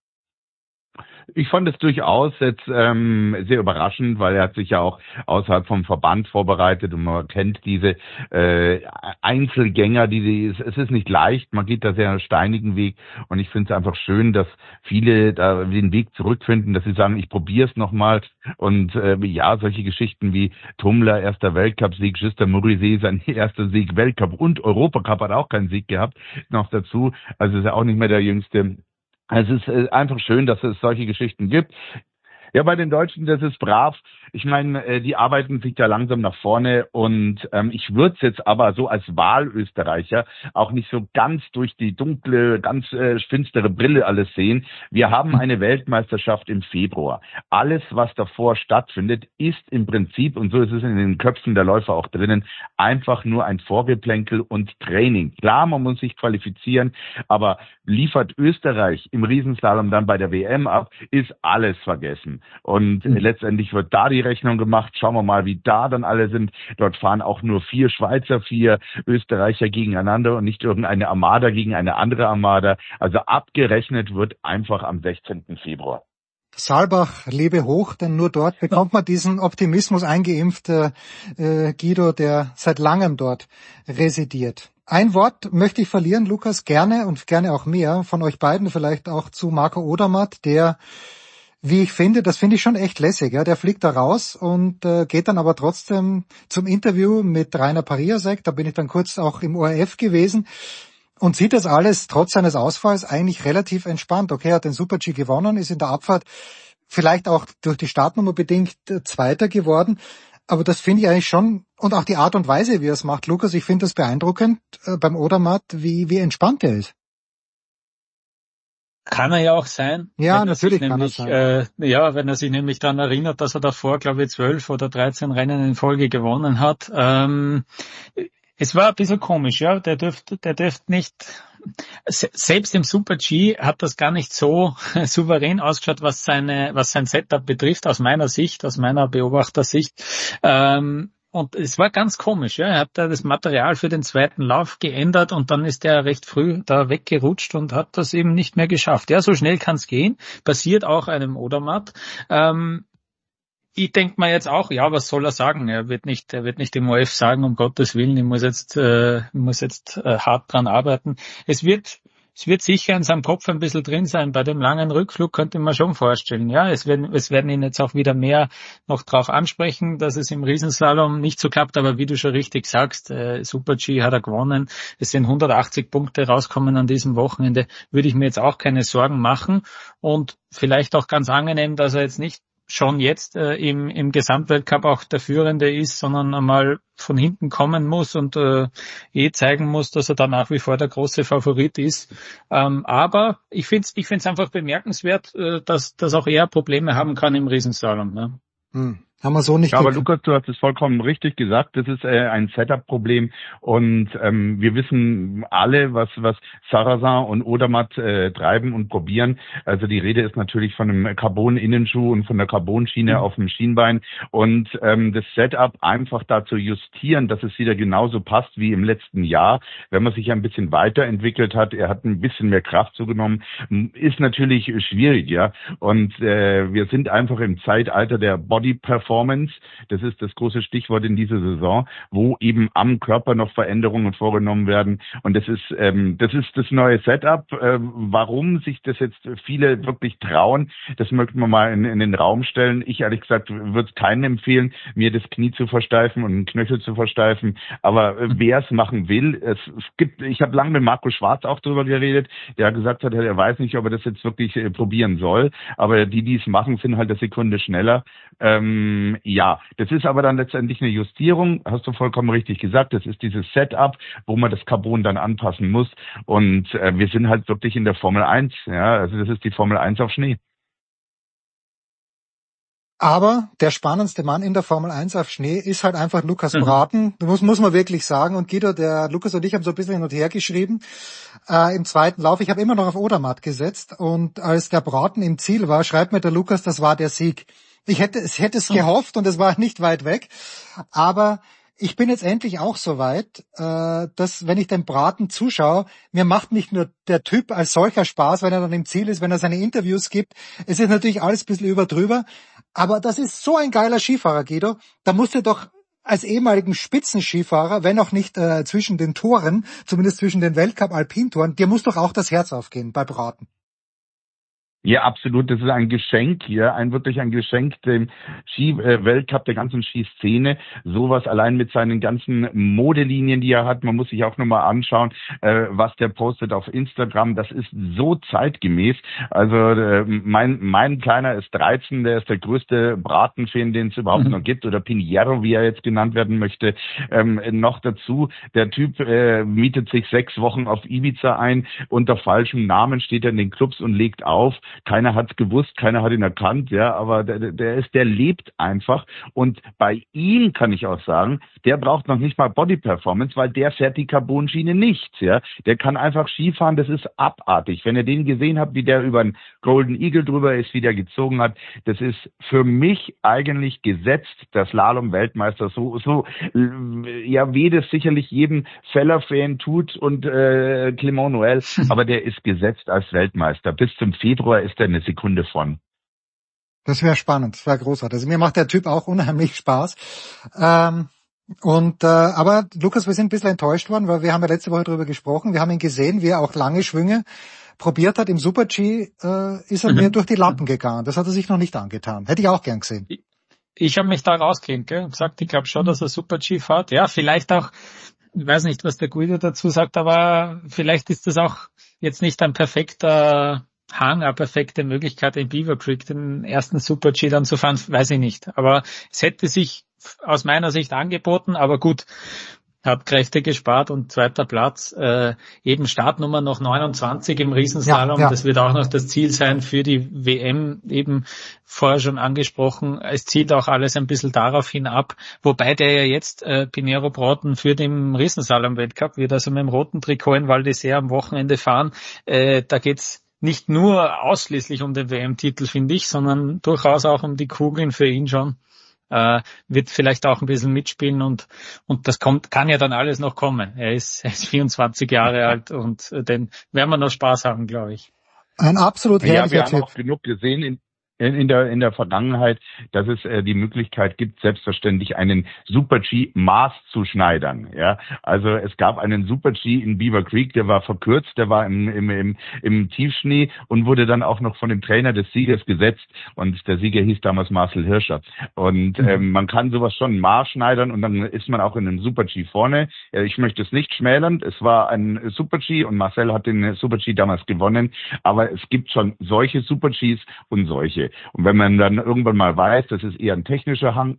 Ich fand es durchaus jetzt ähm, sehr überraschend, weil er hat sich ja auch außerhalb vom Verband vorbereitet und man kennt diese äh, Einzelgänger, die, die es ist nicht leicht, man geht da sehr einen steinigen Weg und ich finde es einfach schön, dass viele da den Weg zurückfinden, dass sie sagen, ich probiere es nochmal und äh, ja, solche Geschichten wie Tummler, erster Weltcup-Sieg, Justin Merisier, sein erster Sieg, Weltcup und Europacup hat auch keinen Sieg gehabt, noch dazu, also ist er auch nicht mehr der Jüngste. Es ist einfach schön, dass es solche Geschichten gibt. Ja, bei den Deutschen, das ist brav. Ich meine, äh, die arbeiten sich da langsam nach vorne und ähm, ich würde es jetzt aber so als Wahlösterreicher auch nicht so ganz durch die dunkle, ganz äh, finstere Brille alles sehen. Wir haben eine Weltmeisterschaft im Februar. Alles, was davor stattfindet, ist im Prinzip, und so ist es in den Köpfen der Läufer auch drinnen, einfach nur ein Vorgeplänkel und Training. Klar, man muss sich qualifizieren, aber liefert Österreich im Riesenslalom dann bei der W M ab, ist alles vergessen. Und mhm. letztendlich wird da die Rechnung gemacht. Schauen wir mal, wie da dann alle sind. Dort fahren auch nur vier Schweizer, vier Österreicher gegeneinander und nicht irgendeine Armada gegen eine andere Armada. Also abgerechnet wird einfach am sechzehnten Februar. Saalbach lebe hoch, denn nur dort bekommt man diesen Optimismus eingeimpft, äh, Guido, der seit langem dort residiert. Ein Wort möchte ich verlieren, Lukas, gerne und gerne auch mehr, von euch beiden vielleicht auch zu Marco Odermatt, der, wie ich finde, das finde ich schon echt lässig, ja, der fliegt da raus und äh, geht dann aber trotzdem zum Interview mit Rainer Pariasek, da bin ich dann kurz auch im O R F gewesen und sieht das alles trotz seines Ausfalls eigentlich relativ entspannt. Okay, er hat den Super-G gewonnen, ist in der Abfahrt vielleicht auch durch die Startnummer bedingt äh, Zweiter geworden. Aber das finde ich eigentlich schon, und auch die Art und Weise, wie er es macht, Lukas, ich finde das beeindruckend äh, beim Odermatt, wie, wie entspannt er ist. Kann er ja auch sein. Ja, natürlich kann nämlich, er sein. Äh, ja, wenn er sich nämlich daran erinnert, dass er davor, glaube ich, zwölf oder dreizehn Rennen in Folge gewonnen hat. Ähm, es war ein bisschen komisch, ja. Der dürfte, der dürfte nicht, selbst im Super-G hat das gar nicht so souverän ausgeschaut, was seine, was sein Setup betrifft, aus meiner Sicht, aus meiner Beobachtersicht. Ähm, und es war ganz komisch, ja. Er hat da das Material für den zweiten Lauf geändert und dann ist er recht früh da weggerutscht und hat das eben nicht mehr geschafft. Ja, so schnell kann es gehen. Passiert auch einem Odermatt. Ähm, Ich denke mir jetzt auch, ja, was soll er sagen? Er wird nicht, er wird nicht im O F sagen, um Gottes Willen, ich muss jetzt, äh, ich muss jetzt äh, hart dran arbeiten. Es wird, es wird sicher in seinem Kopf ein bisschen drin sein. Bei dem langen Rückflug könnte man schon vorstellen. Ja, es werden, es werden ihn jetzt auch wieder mehr noch drauf ansprechen, dass es im Riesenslalom nicht so klappt. Aber wie du schon richtig sagst, äh, Super-G hat er gewonnen. Es sind hundertachtzig Punkte rauskommen an diesem Wochenende. Würde ich mir jetzt auch keine Sorgen machen. Und vielleicht auch ganz angenehm, dass er jetzt nicht schon jetzt äh, im, im Gesamtweltcup auch der Führende ist, sondern einmal von hinten kommen muss und äh, eh zeigen muss, dass er da nach wie vor der große Favorit ist. Ähm, aber ich finde es ich find's einfach bemerkenswert, äh, dass, dass auch er Probleme haben kann im Riesenslalom. Ne? Hm. Haben wir so nicht. Ja, aber Lukas, du hast es vollkommen richtig gesagt. Das ist äh, ein Setup-Problem und ähm, wir wissen alle, was was Sarrazin und Odermatt äh, treiben und probieren. Also die Rede ist natürlich von einem Carbon-Innenschuh und von der Carbon-Schiene mhm. auf dem Schienbein und ähm, das Setup einfach da zu justieren, dass es wieder genauso passt wie im letzten Jahr, wenn man sich ein bisschen weiterentwickelt hat. Er hat ein bisschen mehr Kraft zugenommen, ist natürlich schwierig, ja. Und äh, wir sind einfach im Zeitalter der Body-Performance. Das ist das große Stichwort in dieser Saison, wo eben am Körper noch Veränderungen vorgenommen werden. Und das ist ähm, das ist das neue Setup. Äh, warum sich das jetzt viele wirklich trauen, das möchten wir mal in, in den Raum stellen. Ich ehrlich gesagt würde es keinen empfehlen, mir das Knie zu versteifen und den Knöchel zu versteifen. Aber äh, wer es machen will, es, es gibt. Ich habe lange mit Marco Schwarz auch darüber geredet, der gesagt hat, er weiß nicht, ob er das jetzt wirklich äh, probieren soll. Aber die, die es machen, sind halt eine Sekunde schneller. Ähm, Ja, das ist aber dann letztendlich eine Justierung, hast du vollkommen richtig gesagt. Das ist dieses Setup, wo man das Carbon dann anpassen muss. Und äh, wir sind halt wirklich in der Formel eins. Ja, also das ist die Formel eins auf Schnee. Aber der spannendste Mann in der Formel eins auf Schnee ist halt einfach Lukas Braten. Das muss, muss man wirklich sagen. Und Guido, der Lukas und ich haben so ein bisschen hin und her geschrieben äh, im zweiten Lauf. Ich habe immer noch auf Odermatt gesetzt. Und als der Braten im Ziel war, schreibt mir der Lukas, das war der Sieg. Ich hätte es hätte es gehofft und es war nicht weit weg. Aber ich bin jetzt endlich auch so weit, äh, dass, wenn ich dem Braten zuschaue, mir macht nicht nur der Typ als solcher Spaß, wenn er dann im Ziel ist, wenn er seine Interviews gibt. Es ist natürlich alles ein bisschen überdrüber. Aber das ist so ein geiler Skifahrer, Guido. Da musst du doch als ehemaligen Spitzenskifahrer, wenn auch nicht äh, zwischen den Toren, zumindest zwischen den Weltcup-Alpintoren, dir muss doch auch das Herz aufgehen bei Braten. Ja, absolut. Das ist ein Geschenk hier, ein wirklich ein Geschenk dem Ski-Weltcup, der ganzen Skiszene. Sowas allein mit seinen ganzen Modelinien, die er hat. Man muss sich auch nochmal anschauen, äh, was der postet auf Instagram. Das ist so zeitgemäß. Also äh, mein mein Kleiner ist dreizehn, der ist der größte Bratenfan, den es überhaupt mhm. noch gibt, oder Pinheiro, wie er jetzt genannt werden möchte. Ähm, noch dazu, der Typ äh, mietet sich sechs Wochen auf Ibiza ein. Unter falschem Namen steht er in den Clubs und legt auf. Keiner hat's gewusst, keiner hat ihn erkannt, ja, aber der, der ist, der lebt einfach. Und bei ihm kann ich auch sagen, der braucht noch nicht mal Body Performance, weil der fährt die Carbon-Schiene nicht, ja. Der kann einfach Skifahren, das ist abartig. Wenn ihr den gesehen habt, wie der über den Golden Eagle drüber ist, wie der gezogen hat, das ist für mich eigentlich gesetzt, der Slalom-Weltmeister, so, so, ja, wie das sicherlich jedem Feller-Fan tut und äh, Clement Noël, aber der ist gesetzt als Weltmeister. Bis zum Februar ist er eine Sekunde von. Das wäre spannend, das wäre großartig. Also mir macht der Typ auch unheimlich Spaß. Ähm, und äh, aber Lukas, wir sind ein bisschen enttäuscht worden, weil wir haben ja letzte Woche darüber gesprochen. Wir haben ihn gesehen, wie er auch lange Schwünge probiert hat. Im Super-G äh, ist er mhm. mir durch die Lappen gegangen. Das hat er sich noch nicht angetan. Hätte ich auch gern gesehen. Ich, ich habe mich da rausgehend, gell, gesagt, ich glaube schon, dass er Super-G fährt. Ja, vielleicht auch, ich weiß nicht, was der Guido dazu sagt, aber vielleicht ist das auch jetzt nicht ein perfekter Hang, eine perfekte Möglichkeit, in Beaver Creek den ersten Super-G dann zu fahren, weiß ich nicht. Aber es hätte sich aus meiner Sicht angeboten, aber gut, hat Kräfte gespart und zweiter Platz, äh, eben Startnummer noch neunundzwanzig im Riesenslalom, ja, ja. Das wird auch noch das Ziel sein für die W M, eben vorher schon angesprochen. Es zielt auch alles ein bisschen darauf hin ab, wobei der ja jetzt, äh, Pinheiro Broughton für den Riesenslalom-Weltcup wird also mit dem roten Trikot in Val d'Isère am Wochenende fahren. Äh, da geht's nicht nur ausschließlich um den W M-Titel, finde ich, sondern durchaus auch um die Kugeln für ihn schon. Äh, wird vielleicht auch ein bisschen mitspielen und und das kommt, kann ja dann alles noch kommen. Er ist, er ist vierundzwanzig Jahre alt und äh, den werden wir noch Spaß haben, glaube ich. Ein absolut herrlicher ja, wir Typ. haben auch genug gesehen in In, in der in der Vergangenheit, dass es äh, die Möglichkeit gibt, selbstverständlich einen Super-G Maß zu schneidern. Ja, also es gab einen Super-G in Beaver Creek, der war verkürzt, der war im im im, im Tiefschnee und wurde dann auch noch von dem Trainer des Siegers gesetzt und der Sieger hieß damals Marcel Hirscher. Und mhm. ähm, man kann sowas schon Maß schneidern und dann ist man auch in einem Super-G vorne. Äh, ich möchte es nicht schmälern. Es war ein Super-G und Marcel hat den Super-G damals gewonnen. Aber es gibt schon solche Super-Gs und solche. Und wenn man dann irgendwann mal weiß, das ist eher ein technischer Hang,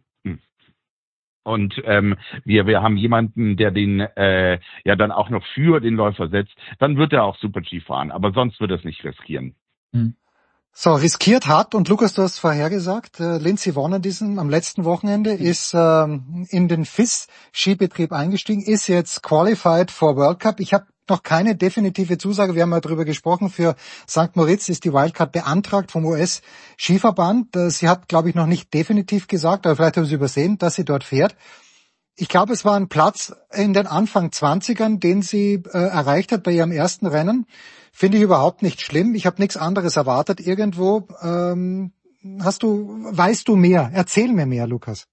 und ähm, wir wir haben jemanden, der den äh, ja dann auch noch für den Läufer setzt, dann wird er auch Super-G fahren, aber sonst wird er es nicht riskieren. So, riskiert hat, und Lukas, du hast vorhergesagt, äh, Lindsey Vonn an diesem, am letzten Wochenende ist ähm, in den F I S-Skibetrieb eingestiegen, ist jetzt qualified for World Cup. Ich habe noch keine definitive Zusage, wir haben ja darüber gesprochen, für Sankt Moritz ist die Wildcard beantragt vom U S-Skiverband. Sie hat, glaube ich, noch nicht definitiv gesagt, aber vielleicht haben Sie übersehen, dass sie dort fährt. Ich glaube, es war ein Platz in den Anfang zwanzigern, den sie äh, erreicht hat bei ihrem ersten Rennen. Finde ich überhaupt nicht schlimm. Ich habe nichts anderes erwartet irgendwo. Ähm, hast du, weißt du mehr? Erzähl mir mehr, Lukas.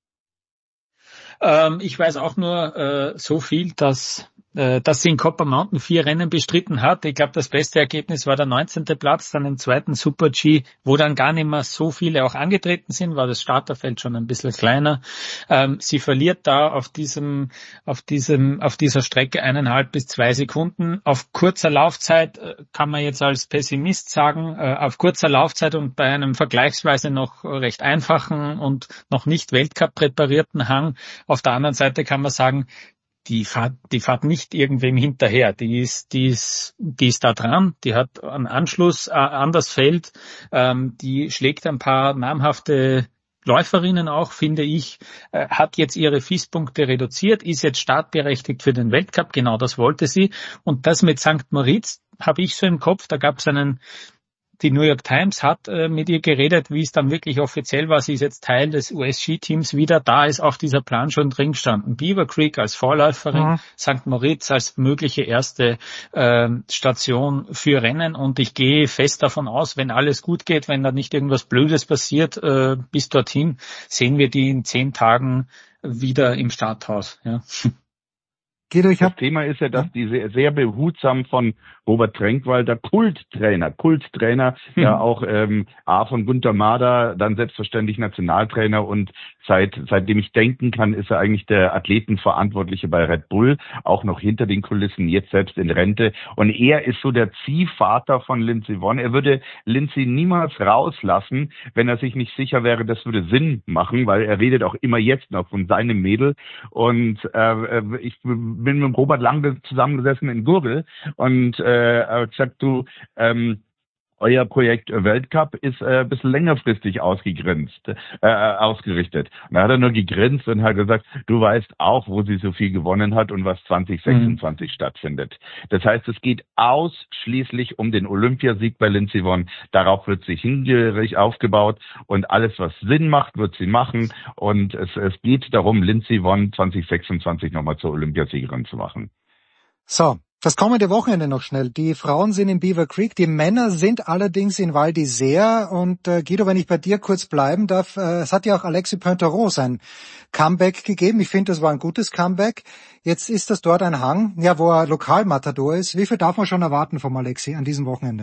Ähm, ich weiß auch nur äh, so viel, dass dass sie in Copper Mountain vier Rennen bestritten hat. Ich glaube, das beste Ergebnis war der neunzehnte Platz, dann im zweiten Super-G, wo dann gar nicht mehr so viele auch angetreten sind, war das Starterfeld schon ein bisschen kleiner. Ähm, sie verliert da auf diesem, auf diesem, auf dieser Strecke eineinhalb bis zwei Sekunden. Auf kurzer Laufzeit äh, kann man jetzt als Pessimist sagen, äh, auf kurzer Laufzeit und bei einem vergleichsweise noch recht einfachen und noch nicht Weltcup präparierten Hang. Auf der anderen Seite kann man sagen, die fährt, die fährt nicht irgendwem hinterher. Die ist, die ist, die ist da dran. Die hat einen Anschluss äh, an das Feld. Ähm, die schlägt ein paar namhafte Läuferinnen auch, finde ich, äh, hat jetzt ihre F I S-Punkte reduziert, ist jetzt startberechtigt für den Weltcup. Genau das wollte sie. Und das mit Sankt Moritz habe ich so im Kopf. Da gab es einen, die New York Times hat äh, mit ihr geredet, wie es dann wirklich offiziell war. Sie ist jetzt Teil des U S-Skiteams wieder. Da ist auch dieser Plan schon drin gestanden. Beaver Creek als Vorläuferin, mhm. Sankt Moritz als mögliche erste äh, Station für Rennen. Und ich gehe fest davon aus, wenn alles gut geht, wenn da nicht irgendwas Blödes passiert, äh, bis dorthin, sehen wir die in zehn Tagen wieder im Starthaus. Ja. Guido, ich Das hab, Thema ist ja, dass die sehr, sehr behutsam von Robert Tränkwalder, Kulttrainer, Kulttrainer, Mhm. ja auch ähm, A von Gunter Mader, dann selbstverständlich Nationaltrainer und seit seitdem ich denken kann, ist er eigentlich der Athletenverantwortliche bei Red Bull, auch noch hinter den Kulissen, jetzt selbst in Rente. Und er ist so der Ziehvater von Lindsey Vonn. Er würde Lindsey niemals rauslassen, wenn er sich nicht sicher wäre, das würde Sinn machen, weil er redet auch immer jetzt noch von seinem Mädel. Und äh, ich bin mit Robert lange zusammengesessen in Gurgel und äh, er hat gesagt, du, ähm, euer Projekt Weltcup ist äh, ein bisschen längerfristig ausgegrenzt, äh, ausgerichtet. Und da hat er nur gegrinst und hat gesagt, du weißt auch, wo sie so viel gewonnen hat und was zwanzig sechsundzwanzig mhm. stattfindet. Das heißt, es geht ausschließlich um den Olympiasieg bei Lindsey Vonn. Darauf wird sich hingierig aufgebaut und alles, was Sinn macht, wird sie machen. Und es, es geht darum, Lindsey Vonn zwanzig sechsundzwanzig nochmal zur Olympiasiegerin zu machen. So, das kommende Wochenende noch schnell. Die Frauen sind in Beaver Creek, die Männer sind allerdings in Val d'Isère. Und äh, Guido, wenn ich bei dir kurz bleiben darf, äh, es hat ja auch Alexis Pointerot sein Comeback gegeben. Ich finde, das war ein gutes Comeback. Jetzt ist das dort ein Hang, ja, wo er Lokalmatador ist. Wie viel darf man schon erwarten vom Alexis an diesem Wochenende?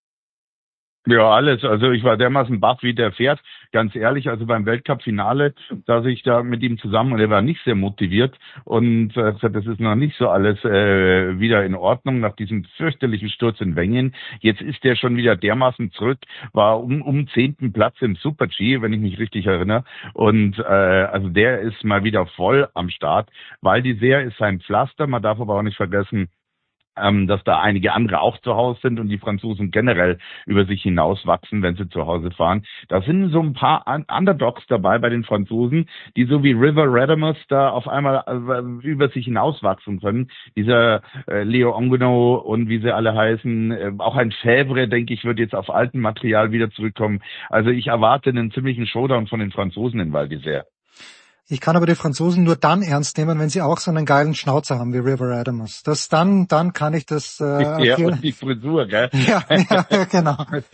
Ja, alles. Also ich war dermaßen baff, wie der fährt. Ganz ehrlich, also beim Weltcup-Finale saß ich da mit ihm zusammen und er war nicht sehr motiviert und äh, das ist noch nicht so alles äh, wieder in Ordnung nach diesem fürchterlichen Sturz in Wengen. Jetzt ist der schon wieder dermaßen zurück, war um um zehnten Platz im Super-G, wenn ich mich richtig erinnere. Und äh, also der ist mal wieder voll am Start. Val d'Isère ist sein Pflaster, man darf aber auch nicht vergessen, ähm, dass da einige andere auch zu Hause sind und die Franzosen generell über sich hinauswachsen, wenn sie zu Hause fahren. Da sind so ein paar Underdogs dabei bei den Franzosen, die so wie River Radamus da auf einmal äh, über sich hinauswachsen können. Dieser äh, Leo Ongono und wie sie alle heißen, äh, auch ein Fèvre, denke ich, wird jetzt auf altem Material wieder zurückkommen. Also ich erwarte einen ziemlichen Showdown von den Franzosen in Val d'Isère. Ich kann aber die Franzosen nur dann ernst nehmen, wenn sie auch so einen geilen Schnauzer haben wie River Adamus. Das dann, dann kann ich das. Äh, ja, und die Frisur, gell? Ja, ja, genau.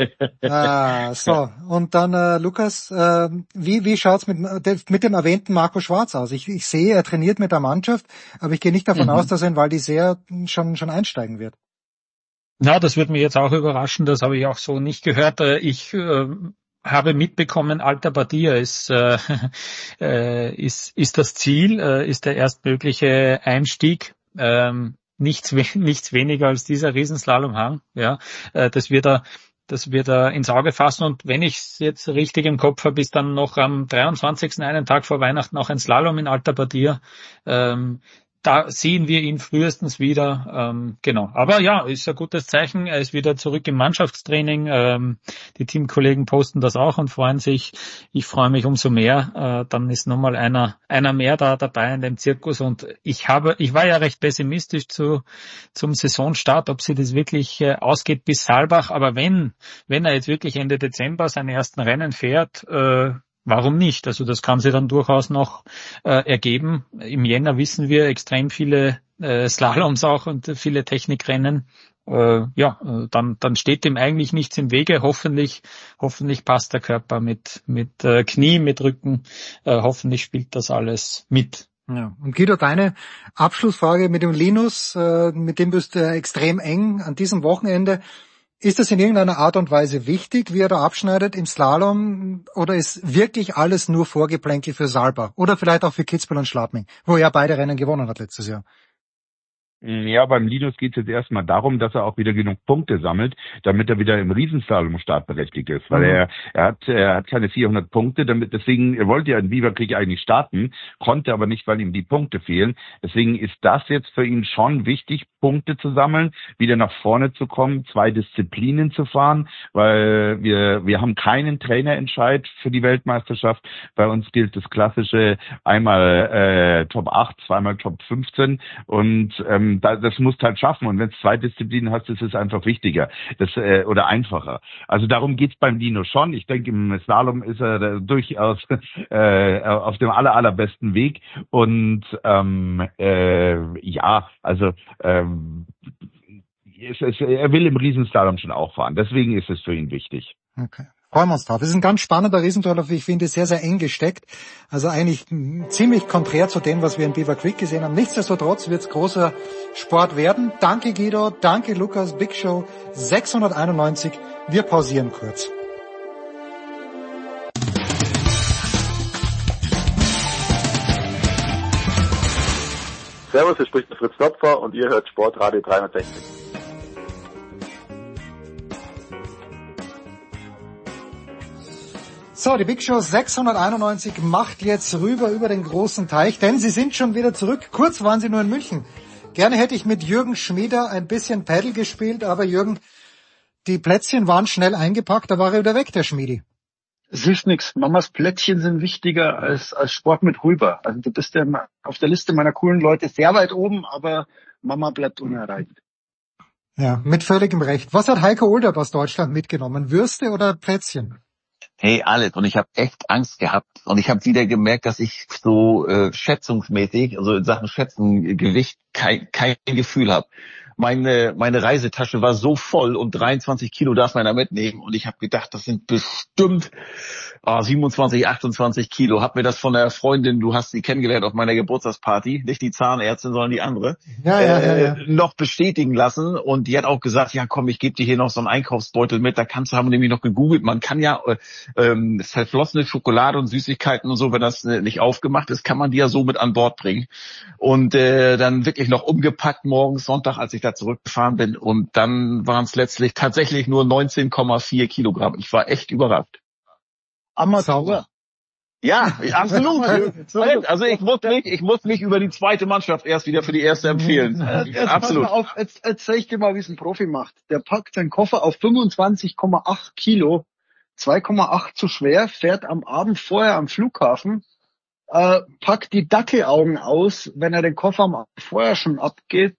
ah, so und dann äh, Lukas, äh, wie wie schaut's mit mit dem erwähnten Marco Schwarz aus? Ich, ich sehe, er trainiert mit der Mannschaft, aber ich gehe nicht davon mhm. aus, dass er in Val d'Isère schon schon einsteigen wird. Ja, das wird mich jetzt auch überraschen. Das habe ich auch so nicht gehört. Ich äh, habe mitbekommen, Alta Badia ist, äh, äh, ist, ist das Ziel, äh, ist der erstmögliche Einstieg. Ähm, nichts, nichts weniger als dieser Riesenslalomhang, ja, äh, das wird er, das wird er ins Auge fassen. Und wenn ich es jetzt richtig im Kopf habe, ist dann noch am dreiundzwanzigsten einen Tag vor Weihnachten auch ein Slalom in Alta Badia. Ähm, Da sehen wir ihn frühestens wieder, ähm, genau. Aber ja, ist ein gutes Zeichen. Er ist wieder zurück im Mannschaftstraining. Ähm, die Teamkollegen posten das auch und freuen sich. Ich freue mich umso mehr. Äh, dann ist nochmal einer einer mehr da dabei in dem Zirkus. Und ich habe, ich war ja recht pessimistisch zu zum Saisonstart, ob sie das wirklich äh, ausgeht bis Saalbach. Aber wenn wenn er jetzt wirklich Ende Dezember seine ersten Rennen fährt, äh, warum nicht? Also das kann sich dann durchaus noch äh, ergeben. Im Jänner wissen wir extrem viele äh, Slaloms auch und viele Technikrennen. Äh, ja, äh, dann dann steht dem eigentlich nichts im Wege. Hoffentlich hoffentlich passt der Körper mit mit äh, Knie, mit Rücken. Äh, hoffentlich spielt das alles mit. Ja. Und Guido, deine Abschlussfrage mit dem Linus, äh, mit dem bist du extrem eng an diesem Wochenende. Ist das in irgendeiner Art und Weise wichtig, wie er da abschneidet im Slalom, oder ist wirklich alles nur Vorgeplänkel für Saalbach? Oder vielleicht auch für Kitzbühel und Schladming, wo er ja beide Rennen gewonnen hat letztes Jahr? Ja, beim Linus geht es jetzt erstmal darum, dass er auch wieder genug Punkte sammelt, damit er wieder im Riesenslalom startberechtigt ist, weil mhm. er er hat er hat keine vierhundert Punkte, damit deswegen er wollte ja in Beaver Creek eigentlich starten, konnte aber nicht, weil ihm die Punkte fehlen. Deswegen ist das jetzt für ihn schon wichtig, Punkte zu sammeln, wieder nach vorne zu kommen, zwei Disziplinen zu fahren, weil wir wir haben keinen Trainerentscheid für die Weltmeisterschaft. Bei uns gilt das klassische einmal äh, Top acht, zweimal Top fünfzehn und ähm, das musst halt schaffen. Und wenn es zwei Disziplinen hast, ist es einfach wichtiger das, äh, oder einfacher. Also darum geht's beim Dino schon. Ich denke, im Slalom ist er äh, durchaus äh, auf dem aller, allerbesten Weg. Und ähm, äh, ja, also ähm, es, es, er will im Riesenslalom schon auch fahren. Deswegen ist es für ihn wichtig. Okay. Freuen wir uns drauf. Es ist ein ganz spannender Riesendurlauf, wie ich finde, sehr, sehr eng gesteckt. Also eigentlich ziemlich konträr zu dem, was wir in Beaver Creek gesehen haben. Nichtsdestotrotz wird es großer Sport werden. Danke Guido, danke Lukas, Big Show sechshunderteinundneunzig. Wir pausieren kurz. Servus, hier spricht der Fritz Topfer und ihr hört Sportradio dreihundertsechzig. So, die Big Show sechshunderteinundneunzig macht jetzt rüber über den großen Teich, denn sie sind schon wieder zurück. Kurz waren sie nur in München. Gerne hätte ich mit Jürgen Schmieder ein bisschen Paddle gespielt, aber Jürgen, die Plätzchen waren schnell eingepackt, da war er wieder weg, der Schmiedi. Es ist nix. Mamas Plätzchen sind wichtiger als, als Sport mit Rüber. Also du bist ja auf der Liste meiner coolen Leute sehr weit oben, aber Mama bleibt unerreicht. Ja, mit völligem Recht. Was hat Heiko Olderb aus Deutschland mitgenommen? Würste oder Plätzchen? Hey, alles. Und ich habe echt Angst gehabt. Und ich habe wieder gemerkt, dass ich so äh, schätzungsmäßig, also in Sachen Schätzen, Gewicht, kein, kein Gefühl habe. Meine, meine Reisetasche war so voll und dreiundzwanzig Kilo darf man da mitnehmen. Und ich habe gedacht, das sind bestimmt oh, siebenundzwanzig, achtundzwanzig Kilo. Hab mir das von der Freundin, du hast sie kennengelernt auf meiner Geburtstagsparty, nicht die Zahnärztin, sondern die andere, ja, ja, ja, ja. Äh, noch bestätigen lassen. Und die hat auch gesagt, ja komm, ich gebe dir hier noch so einen Einkaufsbeutel mit. Da kannst du, haben wir nämlich noch gegoogelt, man kann ja äh, ähm, verflossene Schokolade und Süßigkeiten und so, wenn das äh, nicht aufgemacht ist, kann man die ja so mit an Bord bringen. Und äh, dann wirklich noch umgepackt morgens Sonntag, als ich da zurückgefahren bin, und dann waren es letztlich tatsächlich nur neunzehn Komma vier Kilogramm. Ich war echt überrascht. Amateur. Ja, absolut. Also ich muss mich, ich muss mich über die zweite Mannschaft erst wieder für die erste empfehlen. Jetzt, jetzt absolut. Pass mal auf, jetzt, jetzt zeig ich dir mal, wie es ein Profi macht. Der packt seinen Koffer auf fünfundzwanzig Komma acht Kilo, zwei Komma acht zu schwer, fährt am Abend vorher am Flughafen, äh, packt die Dackelaugen aus, wenn er den Koffer am Abend vorher schon abgeht,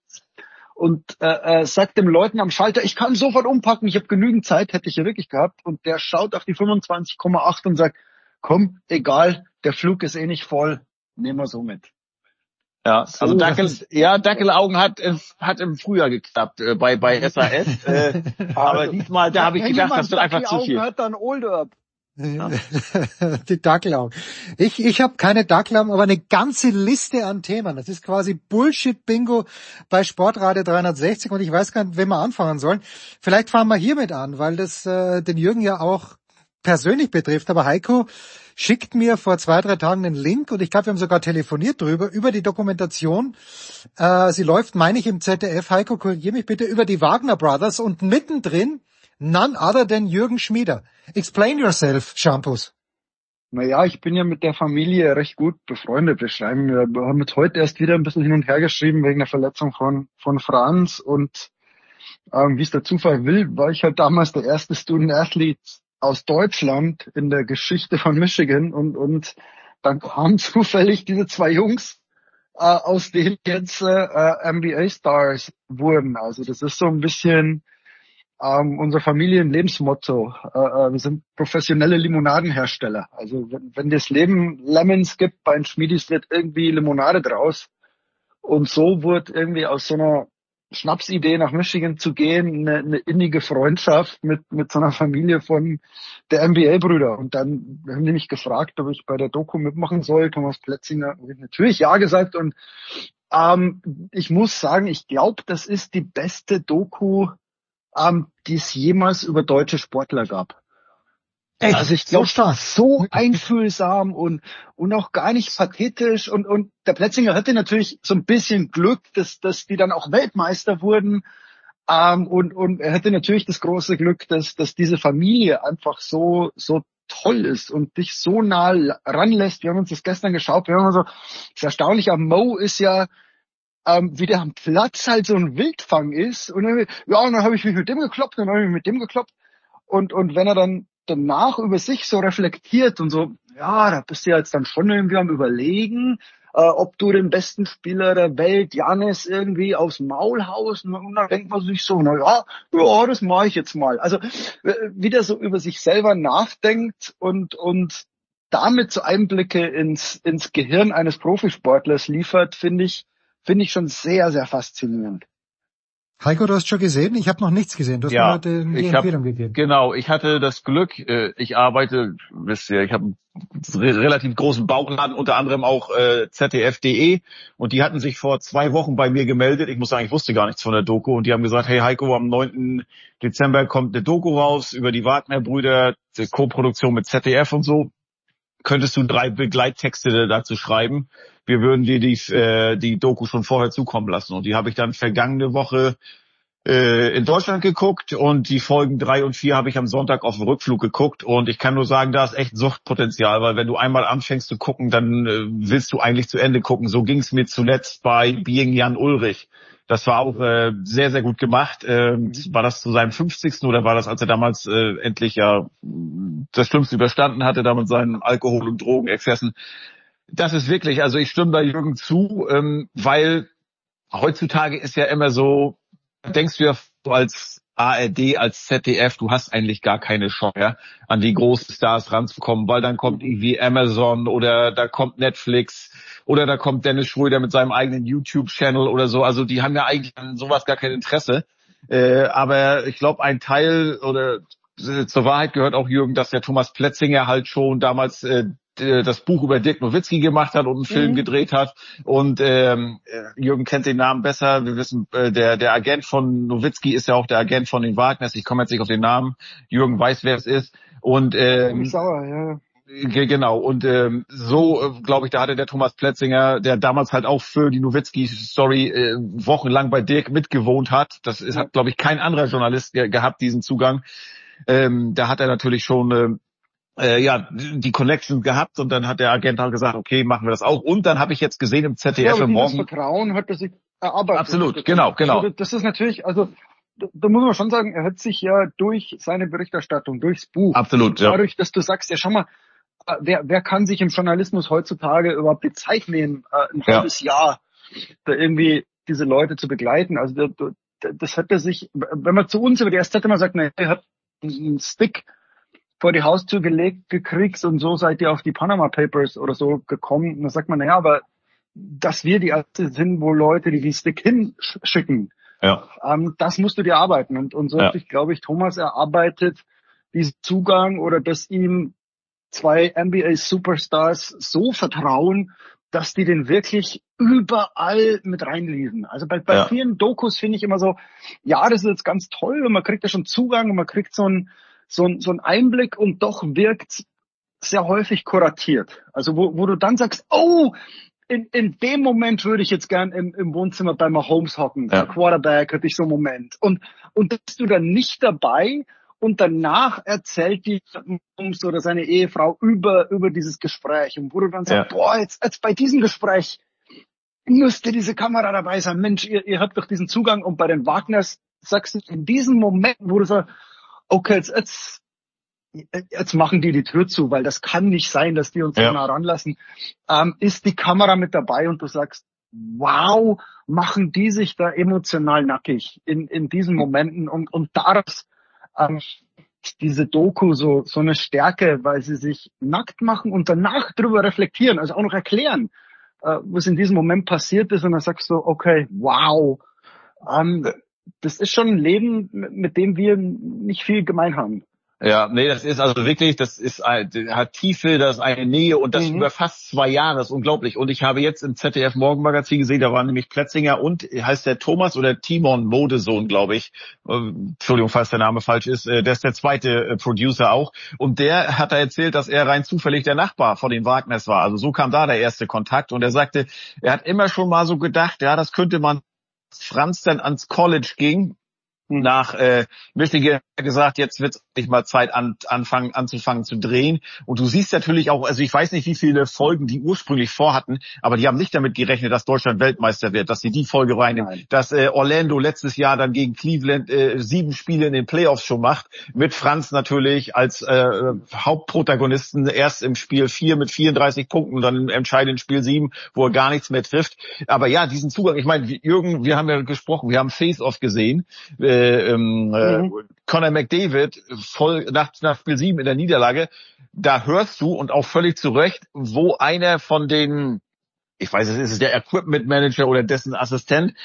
und äh, äh, sagt dem Leuten am Schalter, ich kann sofort umpacken, ich habe genügend Zeit, hätte ich ja wirklich gehabt. Und der schaut auf die fünfundzwanzig Komma acht und sagt, komm, egal, der Flug ist eh nicht voll, nehmen wir so mit. Ja, also Dackel, ja, Dackelaugen hat hat im Frühjahr geklappt äh, bei bei S A S, äh, aber diesmal, da habe ich gedacht, das wird einfach zu viel. Hat dann Olderb. Ja. Die Dackelaugen. Ich, ich habe keine Dackelaugen, aber eine ganze Liste an Themen. Das ist quasi Bullshit-Bingo bei Sportradio dreihundertsechzig und ich weiß gar nicht, wenn wir anfangen sollen. Vielleicht fangen wir hiermit an, weil das äh, den Jürgen ja auch persönlich betrifft. Aber Heiko schickt mir vor zwei, drei Tagen einen Link und ich glaube, wir haben sogar telefoniert drüber, über die Dokumentation. Äh, sie läuft, meine ich, im Z D F. Heiko, korrigier mich bitte, über die Wagner Brothers und mittendrin none other than Jürgen Schmieder. Explain yourself, Shampoos. Naja, ich bin ja mit der Familie recht gut befreundet. Wir schreiben, wir haben jetzt heute erst wieder ein bisschen hin und her geschrieben wegen der Verletzung von von Franz und ähm, wie es der Zufall will, war ich halt damals der erste Student Athlete aus Deutschland in der Geschichte von Michigan und und dann kamen zufällig diese zwei Jungs, äh, aus denen jetzt äh, N B A-Stars wurden. Also das ist so ein bisschen Ähm, unser Familienlebensmotto. Äh, äh, wir sind professionelle Limonadenhersteller. Also wenn, wenn das Leben Lemons gibt bei den Schmiedis, wird irgendwie Limonade draus. Und so wurde irgendwie aus so einer Schnapsidee nach Michigan zu gehen, eine, eine innige Freundschaft mit mit so einer Familie von der N B A-Brüder. Und dann haben die mich gefragt, ob ich bei der Doku mitmachen soll. Thomas Plätzinger hat natürlich ja gesagt. Und ähm, ich muss sagen, ich glaube, das ist die beste Doku, Um, die es jemals über deutsche Sportler gab. Echt? Also ich glaube, so, so einfühlsam und und auch gar nicht pathetisch und und der Plätzinger hatte natürlich so ein bisschen Glück, dass dass die dann auch Weltmeister wurden, um, und und er hatte natürlich das große Glück, dass dass diese Familie einfach so so toll ist und dich so nah ranlässt. Wir haben uns das gestern geschaut, wir haben so, das Erstaunliche am Mo ist ja, Ähm, wie der am Platz halt so ein Wildfang ist. Und dann, ja, und dann habe ich mich mit dem gekloppt, dann habe ich mich mit dem gekloppt. Und und wenn er dann danach über sich so reflektiert und so, ja, da bist du ja jetzt dann schon irgendwie am Überlegen, äh, ob du den besten Spieler der Welt, Giannis, irgendwie aufs Maul haust. Und dann denkt man sich so, na ja, ja, das mache ich jetzt mal. Also wie der so über sich selber nachdenkt und und damit so Einblicke ins ins Gehirn eines Profisportlers liefert, finde ich, Finde ich schon sehr, sehr faszinierend. Heiko, du hast schon gesehen? Ich habe noch nichts gesehen. Du hast Ja, mir heute die ich Empfehlung hab, gegeben. genau, ich hatte das Glück, äh, ich arbeite, wisst ihr, ich habe einen re- relativ großen Bauchladen, unter anderem auch äh, Z D F punkt de, und die hatten sich vor zwei Wochen bei mir gemeldet. Ich muss sagen, ich wusste gar nichts von der Doku, und die haben gesagt, hey Heiko, am neunten Dezember kommt eine Doku raus über die Wagner-Brüder, die Co-Produktion mit Z D F und so. Könntest du drei Begleittexte dazu schreiben? Wir würden dir die, äh, die Doku schon vorher zukommen lassen. Und die habe ich dann vergangene Woche äh, in Deutschland geguckt, und die Folgen drei und vier habe ich am Sonntag auf dem Rückflug geguckt, und ich kann nur sagen, da ist echt Suchtpotenzial, weil wenn du einmal anfängst zu gucken, dann äh, willst du eigentlich zu Ende gucken. So ging es mir zuletzt bei Being Jan Ulrich. Das war auch äh, sehr, sehr gut gemacht. Ähm, war das zu seinem fünfzigsten oder war das, als er damals äh, endlich ja das Schlimmste überstanden hatte, da mit seinen Alkohol- und Drogenexzessen? Das ist wirklich, also ich stimme da Jürgen zu, ähm, weil heutzutage ist ja immer so, denkst du ja so als A R D, als Z D F, du hast eigentlich gar keine Chance mehr, an die großen Stars ranzukommen, weil dann kommt irgendwie Amazon oder da kommt Netflix oder da kommt Dennis Schröder mit seinem eigenen YouTube-Channel oder so. Also die haben ja eigentlich an sowas gar kein Interesse. Äh, aber ich glaube, ein Teil oder äh, zur Wahrheit gehört auch, Jürgen, dass der Thomas Plätzinger halt schon damals äh, das Buch über Dirk Nowitzki gemacht hat und einen Film Mhm. gedreht hat. Und ähm, Jürgen kennt den Namen besser. Wir wissen, äh, der der Agent von Nowitzki ist ja auch der Agent von den Wagners. Ich komme jetzt nicht auf den Namen. Jürgen weiß, wer es ist. Und ähm, Sauer, ja. Ge- Genau, und ähm, so, äh, glaube ich, da hatte der Thomas Plätzinger, der damals halt auch für die Nowitzki-Story äh, wochenlang bei Dirk mitgewohnt hat. Das ist, hat, glaube ich, kein anderer Journalist ge gehabt, diesen Zugang. Ähm, da hat er natürlich schon ähm, äh, ja die Connection gehabt, und dann hat der Agent halt gesagt, okay, machen wir das auch. Und dann habe ich jetzt gesehen im Z D F Ja, aber am dieses Morgen. Vertrauen hat er sich erarbeitet. Absolut, genau, genau. Also das ist natürlich, also da, da muss man schon sagen, er hat sich ja durch seine Berichterstattung, durchs Buch, Absolut, ja. dadurch, dass du sagst, ja schau mal, äh, wer, wer kann sich im Journalismus heutzutage überhaupt die Zeit nehmen, äh, ein Ja. halbes Jahr da irgendwie diese Leute zu begleiten? Also da, da, das hat er sich, wenn man zu uns über die S Z immer sagt, ne, er hat einen Stick vor die Haustür gelegt gekriegt und so seid ihr auf die Panama Papers oder so gekommen. Und dann sagt man, naja, aber dass wir die Ärzte sind, wo Leute, die den Stick hinschicken, Ja. ähm, das musst du dir arbeiten. Und, und so Ja. hat sich, glaube ich, Thomas erarbeitet, diesen Zugang, oder dass ihm zwei N B A-Superstars so vertrauen, dass die den wirklich überall mit reinlesen. Also bei, bei Ja. vielen Dokus finde ich immer so, ja, das ist jetzt ganz toll und man kriegt ja schon Zugang und man kriegt so einen so einen so einen Einblick, und doch wirkt sehr häufig kuratiert. Also wo, wo du dann sagst, oh, in, in dem Moment würde ich jetzt gern im, im Wohnzimmer bei Mahomes hocken. Ja. Der Quarterback hatte ich so einen Moment. Und, und da bist du dann nicht dabei, und danach erzählt die Mahomes oder seine Ehefrau über, über dieses Gespräch. Und wo du dann sagst, Ja. boah, jetzt, jetzt bei diesem Gespräch müsste diese Kamera dabei sein. Mensch, ihr, ihr habt doch diesen Zugang. Und bei den Wagners sagst du in diesem Moment, wo du sagst, okay, jetzt, jetzt, jetzt machen die die Tür zu, weil das kann nicht sein, dass die uns Ja. so nah ranlassen, ähm, ist die Kamera mit dabei, und du sagst, wow, machen die sich da emotional nackig in, in diesen Momenten, und, und daraus ähm, diese Doku so, so eine Stärke, weil sie sich nackt machen und danach drüber reflektieren, also auch noch erklären, äh, was in diesem Moment passiert ist, und dann sagst du, okay, wow, ähm, das ist schon ein Leben, mit dem wir nicht viel gemein haben. Ja, nee, das ist also wirklich, das ist ein, hat Tiefe, das ist eine Nähe, und das Mhm. über fast zwei Jahre, das ist unglaublich. Und ich habe jetzt im Z D F Morgenmagazin gesehen, da war nämlich Plätzinger und heißt der Thomas oder Timon Modesohn, glaube ich. Äh, Entschuldigung, falls der Name falsch ist. Äh, der ist der zweite äh, Producer auch. Und der hat da erzählt, dass er rein zufällig der Nachbar von den Wagners war. Also so kam da der erste Kontakt. Und er sagte, er hat immer schon mal so gedacht, ja, das könnte man, Franz dann ans College ging, nach äh, Michigan gesagt, jetzt wird es nicht mal Zeit an, anfangen anzufangen zu drehen. Und du siehst natürlich auch, also ich weiß nicht, wie viele Folgen die ursprünglich vorhatten, aber die haben nicht damit gerechnet, dass Deutschland Weltmeister wird, dass sie die Folge reinnehmen, Nein. dass äh, Orlando letztes Jahr dann gegen Cleveland äh, sieben Spiele in den Playoffs schon macht, mit Franz natürlich als äh, Hauptprotagonisten, erst im Spiel vier mit vierunddreißig Punkten und dann im entscheidenden Spiel sieben, wo er gar nichts mehr trifft. Aber ja, diesen Zugang, ich meine, Jürgen, wir haben ja gesprochen, wir haben Face-Off gesehen, äh, ähm, äh, mhm. Conor McDavid voll nach, nach Spiel sieben in der Niederlage, da hörst du, und auch völlig zu Recht, wo einer von den, ich weiß es ist der Equipment Manager oder dessen Assistent,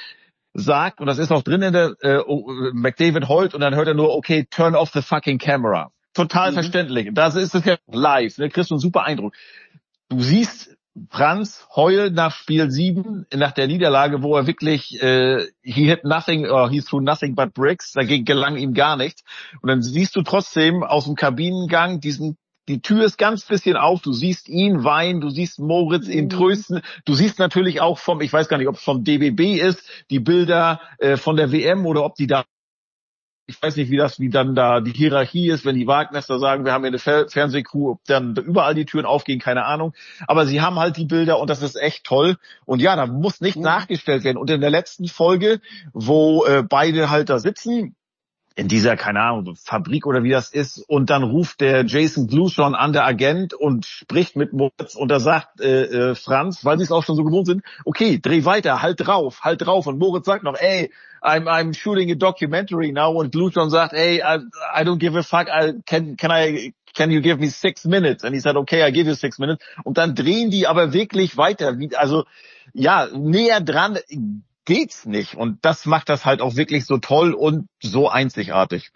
sagt, und das ist auch drin in der, äh, McDavid heult und dann hört er nur, okay, turn off the fucking camera. Total mhm. verständlich. Das ist es ja live, ne? Kriegst du einen super Eindruck. Du siehst Franz heulen nach Spiel sieben, nach der Niederlage, wo er wirklich, äh, he hit nothing, or he threw nothing but bricks, dagegen gelang ihm gar nichts. Und dann siehst du trotzdem aus dem Kabinengang diesen, die Tür ist ganz bisschen auf, du siehst ihn weinen, du siehst Moritz ihn trösten, du siehst natürlich auch vom, ich weiß gar nicht, ob es vom D B B ist, die Bilder äh, von der W M oder ob die da, ich weiß nicht, wie das, wie dann da die Hierarchie ist, wenn die Wagnester sagen, wir haben hier eine Fer- Fernsehcrew, ob dann überall die Türen aufgehen, keine Ahnung. Aber sie haben halt die Bilder und das ist echt toll. Und ja, da muss nicht mhm. nachgestellt werden. Und in der letzten Folge, wo äh, beide halt da sitzen, in dieser, keine Ahnung, Fabrik oder wie das ist, und dann ruft der Jason Glushon an, der Agent, und spricht mit Moritz und da sagt äh, äh, Franz, weil sie es auch schon so gewohnt sind, okay, dreh weiter, halt drauf, halt drauf. Und Moritz sagt noch, ey, I'm I'm shooting a documentary now, und Glushon sagt, ey, I, I don't give a fuck, I, can can I can you give me six minutes? And he said, okay, I give you six minutes. Und dann drehen die aber wirklich weiter, also ja, näher dran geht's nicht. Und das macht das halt auch wirklich so toll und so einzigartig.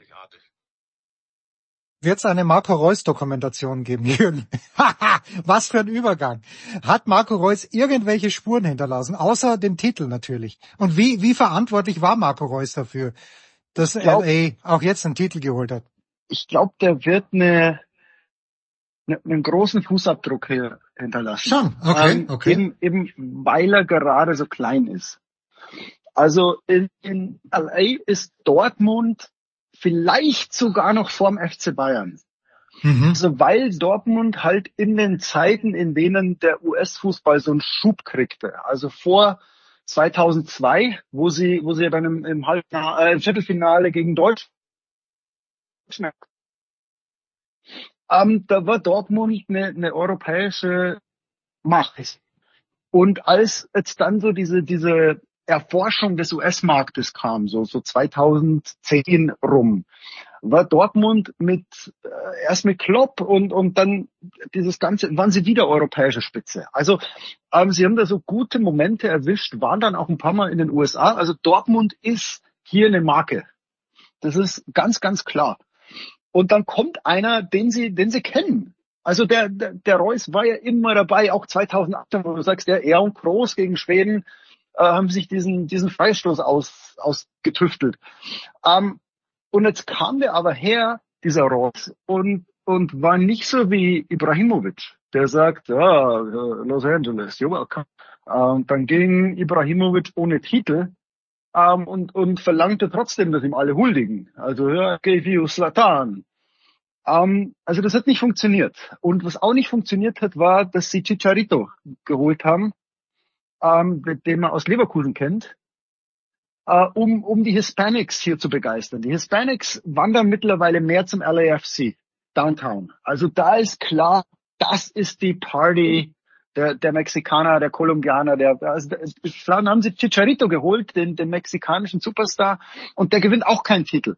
Wird es eine Marco Reus-Dokumentation geben, Jürgen? Was für ein Übergang. Hat Marco Reus irgendwelche Spuren hinterlassen, außer dem Titel natürlich? Und wie wie verantwortlich war Marco Reus dafür, dass glaub, L A auch jetzt einen Titel geholt hat? Ich glaube, der wird eine, eine, einen großen Fußabdruck hier hinterlassen. Schon, okay, ähm, okay. Eben, eben weil er gerade so klein ist. Also in, in L A ist Dortmund vielleicht sogar noch vorm F C Bayern. Mhm. Also weil Dortmund halt in den Zeiten, in denen der U S-Fußball so einen Schub kriegte, also vor zweitausendzwei, wo sie, wo sie dann im, im Halb- äh, im Viertelfinale gegen Deutschland, ähm, da war Dortmund eine, eine europäische Macht. Und als jetzt dann so diese, diese Erforschung des U S-Marktes kam, so, so zweitausendzehn rum, war Dortmund mit, äh, erst mit Klopp und, und dann dieses Ganze, waren sie wieder europäische Spitze. Also, ähm, sie haben da so gute Momente erwischt, waren dann auch ein paar Mal in den U S A. Also Dortmund ist hier eine Marke. Das ist ganz, ganz klar. Und dann kommt einer, den sie, den sie kennen. Also der, der, der Reus war ja immer dabei, auch zweitausendachtzehn, wo du sagst, der er und Kroos gegen Schweden, äh, haben sich diesen, diesen Freistoß aus, ausgetüftelt. Ähm, und jetzt kam der aber her, dieser Reus, und, und war nicht so wie Ibrahimovic, der sagt, ja, Los Angeles, you're welcome. Ähm, dann ging Ibrahimovic ohne Titel, ähm, und, und verlangte trotzdem, dass ihm alle huldigen. Also, ja, gave you Zlatan. Um, also das hat nicht funktioniert. Und was auch nicht funktioniert hat, war, dass sie Chicharito geholt haben, um, den man aus Leverkusen kennt, uh, um, um die Hispanics hier zu begeistern. Die Hispanics wandern mittlerweile mehr zum L A F C, Downtown. Also da ist klar, das ist die Party der, der Mexikaner, der Kolumbianer. Der, also dann haben sie Chicharito geholt, den, den mexikanischen Superstar, und der gewinnt auch keinen Titel.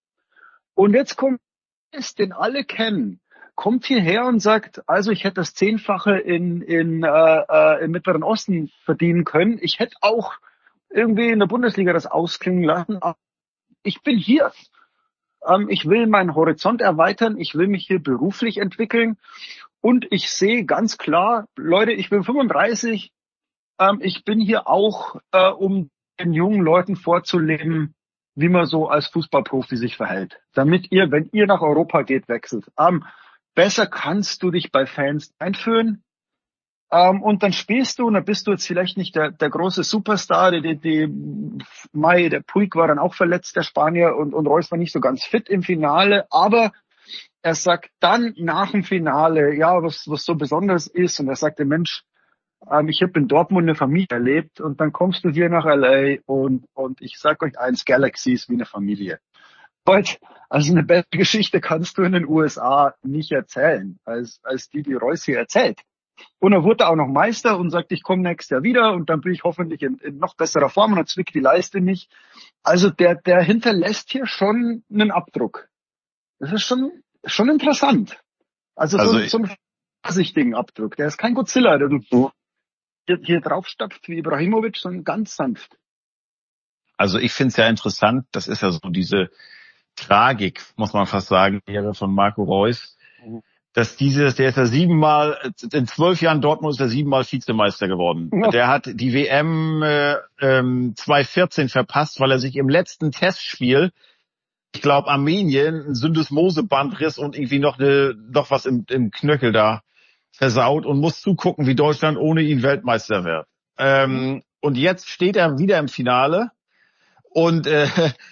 Und jetzt kommt ist, den alle kennen, kommt hierher und sagt, also ich hätte das Zehnfache in, in, äh, äh, im Mittleren Osten verdienen können. Ich hätte auch irgendwie in der Bundesliga das ausklingen lassen. Aber ich bin hier. Ähm, ich will meinen Horizont erweitern. Ich will mich hier beruflich entwickeln. Und ich sehe ganz klar, Leute, ich bin fünfunddreißig. Ähm, ich bin hier auch, äh, um den jungen Leuten vorzuleben, wie man so als Fußballprofi sich verhält. Damit ihr, wenn ihr nach Europa geht, wechselt. Ähm, besser kannst du dich bei Fans einführen. Ähm, und dann spielst du, und dann bist du jetzt vielleicht nicht der, der große Superstar, die, die, die Mai, der Puig war dann auch verletzt, der Spanier, und, und Reus war nicht so ganz fit im Finale, aber er sagt dann nach dem Finale, ja, was, was so besonders ist, und er sagte, Mensch, ich habe in Dortmund eine Familie erlebt, und dann kommst du hier nach L A und und ich sag euch eins, Galaxy ist wie eine Familie. But, also eine bessere Geschichte kannst du in den U S A nicht erzählen, als als die, die Reus hier erzählt. Und er wurde auch noch Meister und sagt, ich komme nächstes Jahr wieder, und dann bin ich hoffentlich in, in noch besserer Form, und dann zwickt die Leiste nicht. Also der der hinterlässt hier schon einen Abdruck. Das ist schon schon interessant. Also, also so, so einen vorsichtigen Abdruck. Der ist kein Godzilla, der du hier drauf stapft wie Ibrahimovic, sondern ganz sanft. Also ich finde es ja interessant, das ist ja so diese Tragik, muss man fast sagen, von Marco Reus, dass dieses, der ist ja siebenmal, in zwölf Jahren Dortmund ist er siebenmal Vizemeister geworden. Ja. Der hat die W M äh, ähm, zwanzig vierzehn verpasst, weil er sich im letzten Testspiel, ich glaube Armenien, ein Syndesmosebandriss und irgendwie noch eine, noch was im, im Knöchel da versaut und muss zugucken, wie Deutschland ohne ihn Weltmeister wird. Ähm, und jetzt steht er wieder im Finale und äh,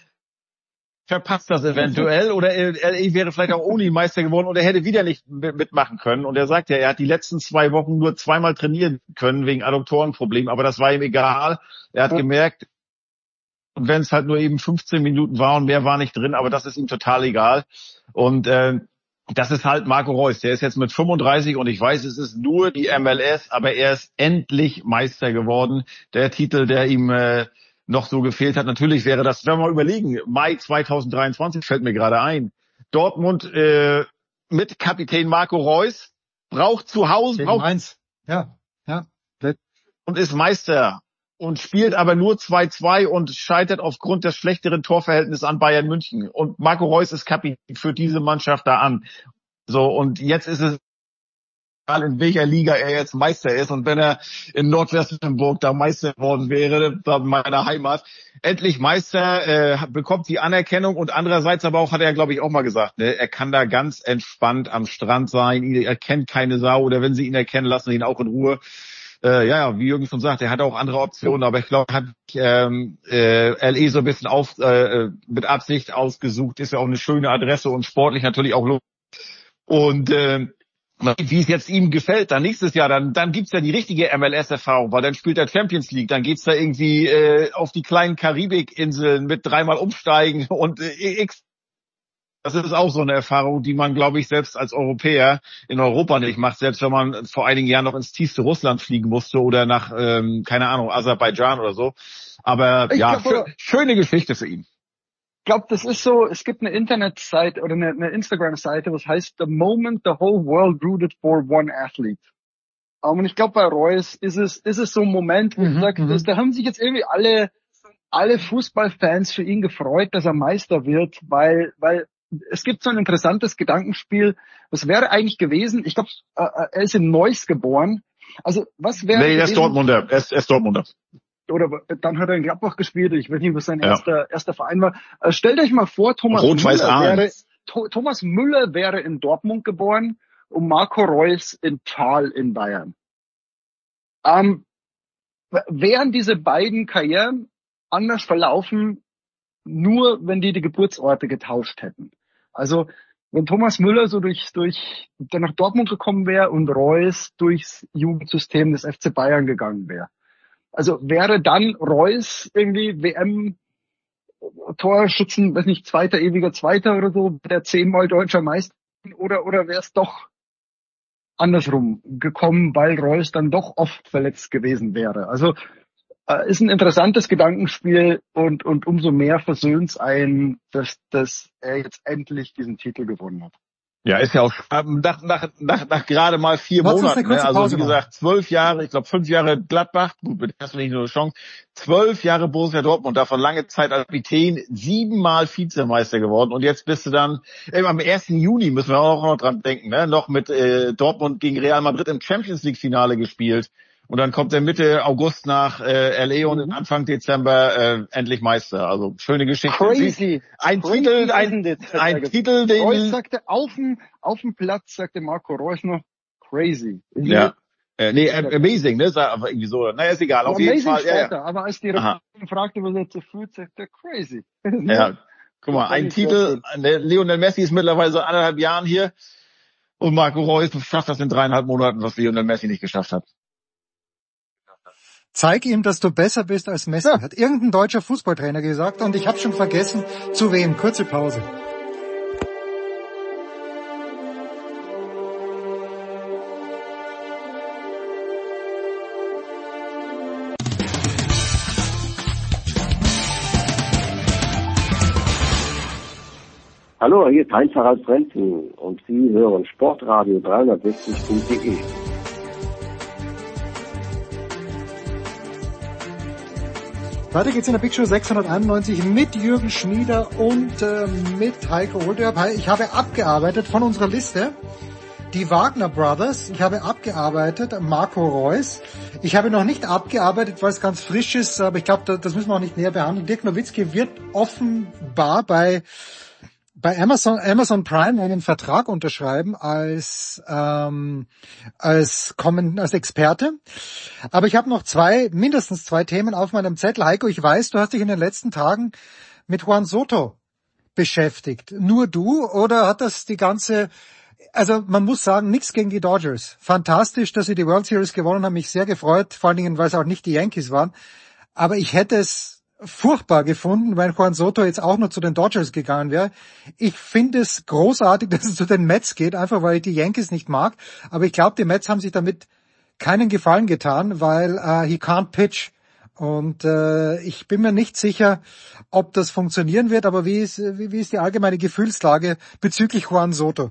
verpasst das eventuell oder er, er wäre vielleicht auch ohne ihn Meister geworden und er hätte wieder nicht mitmachen können. Und er sagt ja, er hat die letzten zwei Wochen nur zweimal trainieren können wegen Adduktorenproblemen, aber das war ihm egal. Er hat ja. gemerkt, und wenn es halt nur eben fünfzehn Minuten war und mehr war nicht drin, aber das ist ihm total egal. Und äh, das ist halt Marco Reus. Der ist jetzt mit fünfunddreißig und ich weiß, es ist nur die M L S, aber er ist endlich Meister geworden. Der Titel, der ihm äh, noch so gefehlt hat. Natürlich wäre das, wenn wir mal überlegen, Mai zweitausenddreiundzwanzig fällt mir gerade ein. Dortmund äh, mit Kapitän Marco Reus braucht zu Hause braucht eins. Ja, ja. Und ist Meister und spielt aber nur zwei zwei und scheitert aufgrund des schlechteren Torverhältnisses an Bayern München. Und Marco Reus ist Kapitän für diese Mannschaft da an. So, und jetzt ist es in welcher Liga er jetzt Meister ist und wenn er in Nordwesterburg da Meister geworden wäre, da in meiner Heimat, endlich Meister, äh, bekommt die Anerkennung und andererseits aber auch, hat er glaube ich auch mal gesagt, ne, er kann da ganz entspannt am Strand sein, er kennt keine Sau oder wenn sie ihn erkennen, lassen sie ihn auch in Ruhe. Äh, ja, wie Jürgen schon sagt, er hat auch andere Optionen, aber ich glaube, er hat ähm, äh, L E so ein bisschen auf, äh, mit Absicht ausgesucht, ist ja auch eine schöne Adresse und sportlich natürlich auch lohnt. Und äh, wie es jetzt ihm gefällt, dann nächstes Jahr, dann dann gibt's ja die richtige M L S-Erfahrung, weil dann spielt er Champions League, dann geht's da irgendwie äh, auf die kleinen Karibikinseln mit dreimal umsteigen und äh, X. Das ist auch so eine Erfahrung, die man, glaube ich, selbst als Europäer in Europa nicht macht, selbst wenn man vor einigen Jahren noch ins tiefste Russland fliegen musste oder nach, ähm, keine Ahnung, Aserbaidschan oder so. Aber ich ja, glaube, schö- schöne Geschichte für ihn. Ich glaube, das ist so, es gibt eine Internetseite oder eine, eine Instagram-Seite, was heißt The Moment the Whole World Rooted for One Athlete. Und ich glaube, bei Reus ist es ist es so ein Moment, wo mhm, sagt, dass, da haben sich jetzt irgendwie alle alle Fußballfans für ihn gefreut, dass er Meister wird, weil weil es gibt so ein interessantes Gedankenspiel. Was wäre eigentlich gewesen? Ich glaube, er ist in Neuss geboren. Also was wäre? Nee, er ist Dortmunder. Er ist, er ist Dortmunder. Oder dann hat er in Gladbach gespielt. Ich weiß nicht, was sein ja. erster erster Verein war. Äh, stellt euch mal vor, Thomas Müller wäre, Th- Thomas Müller wäre in Dortmund geboren und Marco Reus in Thal in Bayern. Ähm, wären diese beiden Karrieren anders verlaufen, nur wenn die die Geburtsorte getauscht hätten? Also wenn Thomas Müller so durch durch der nach Dortmund gekommen wäre und Reus durchs Jugendsystem des F C Bayern gegangen wäre. Also wäre dann Reus irgendwie W M-Torschützen, weiß nicht, zweiter, ewiger Zweiter oder so, der zehnmal deutscher Meister, oder oder wäre es doch andersrum gekommen, weil Reus dann doch oft verletzt gewesen wäre. Also äh, ist ein interessantes Gedankenspiel und und umso mehr versöhnt's einen, dass dass er jetzt endlich diesen Titel gewonnen hat. Ja, ist ja auch nach, nach, nach, nach gerade mal vier Lass Monaten. Ne? Also wie gesagt, zwölf Jahre, ich glaube fünf Jahre Gladbach, gut, mit hast du nicht nur eine Chance. Zwölf Jahre Borussia Dortmund, davon lange Zeit als Kapitän, siebenmal Vizemeister geworden. Und jetzt bist du dann, äh, am ersten Juni müssen wir auch noch dran denken, ne? noch mit äh, Dortmund gegen Real Madrid im Champions League Finale gespielt. Und dann kommt er Mitte August nach äh, L A und Anfang Dezember äh, endlich Meister. Also schöne Geschichte. Crazy. Ein Crazy Titel, ein, ein, ein Titel, den Reus sagte auf dem auf dem Platz, sagte Marco Reus noch crazy. Ja. Äh, nee, amazing, ne? Aber irgendwie so. Naja, ist egal. Auf jeden Fall. Ja, ja. Aber als die Reporterin fragte, was er zu fühlt, sagte er crazy. Ja. Guck mal, ein Titel. Lionel Messi ist mittlerweile seit anderthalb Jahren hier und Marco Reus schafft das in dreieinhalb Monaten, was Lionel Messi nicht geschafft hat. Zeig ihm, dass du besser bist als Messi, ja. Hat irgendein deutscher Fußballtrainer gesagt und ich habe schon vergessen, zu wem. Kurze Pause. Hallo, hier ist Heinz-Harald Frenzen und Sie hören Sportradio dreihundertsechzig Punkt de. Weiter geht's in der Big Show sechshunderteinundneunzig mit Jürgen Schmieder und äh, mit Heiko Olderb. Ich habe abgearbeitet von unserer Liste die Wagner Brothers. Ich habe abgearbeitet Marco Reus. Ich habe noch nicht abgearbeitet, weil es ganz frisch ist, aber ich glaube, das müssen wir auch nicht näher behandeln. Dirk Nowitzki wird offenbar bei bei Amazon Amazon Prime einen Vertrag unterschreiben als ähm, als kommen als Experte. Aber ich habe noch zwei, mindestens zwei Themen auf meinem Zettel. Heiko, ich weiß, du hast dich in den letzten Tagen mit Juan Soto beschäftigt. Nur du oder hat das die ganze, also man muss sagen, nichts gegen die Dodgers. Fantastisch, dass sie die World Series gewonnen haben, mich sehr gefreut, vor allen Dingen, weil es auch nicht die Yankees waren. Aber ich hätte es furchtbar gefunden, weil Juan Soto jetzt auch noch zu den Dodgers gegangen wäre. Ich finde es großartig, dass es zu den Mets geht, einfach weil ich die Yankees nicht mag. Aber ich glaube, die Mets haben sich damit keinen Gefallen getan, weil uh, he can't pitch. Und äh, ich bin mir nicht sicher, ob das funktionieren wird. Aber wie ist, wie, wie ist die allgemeine Gefühlslage bezüglich Juan Soto?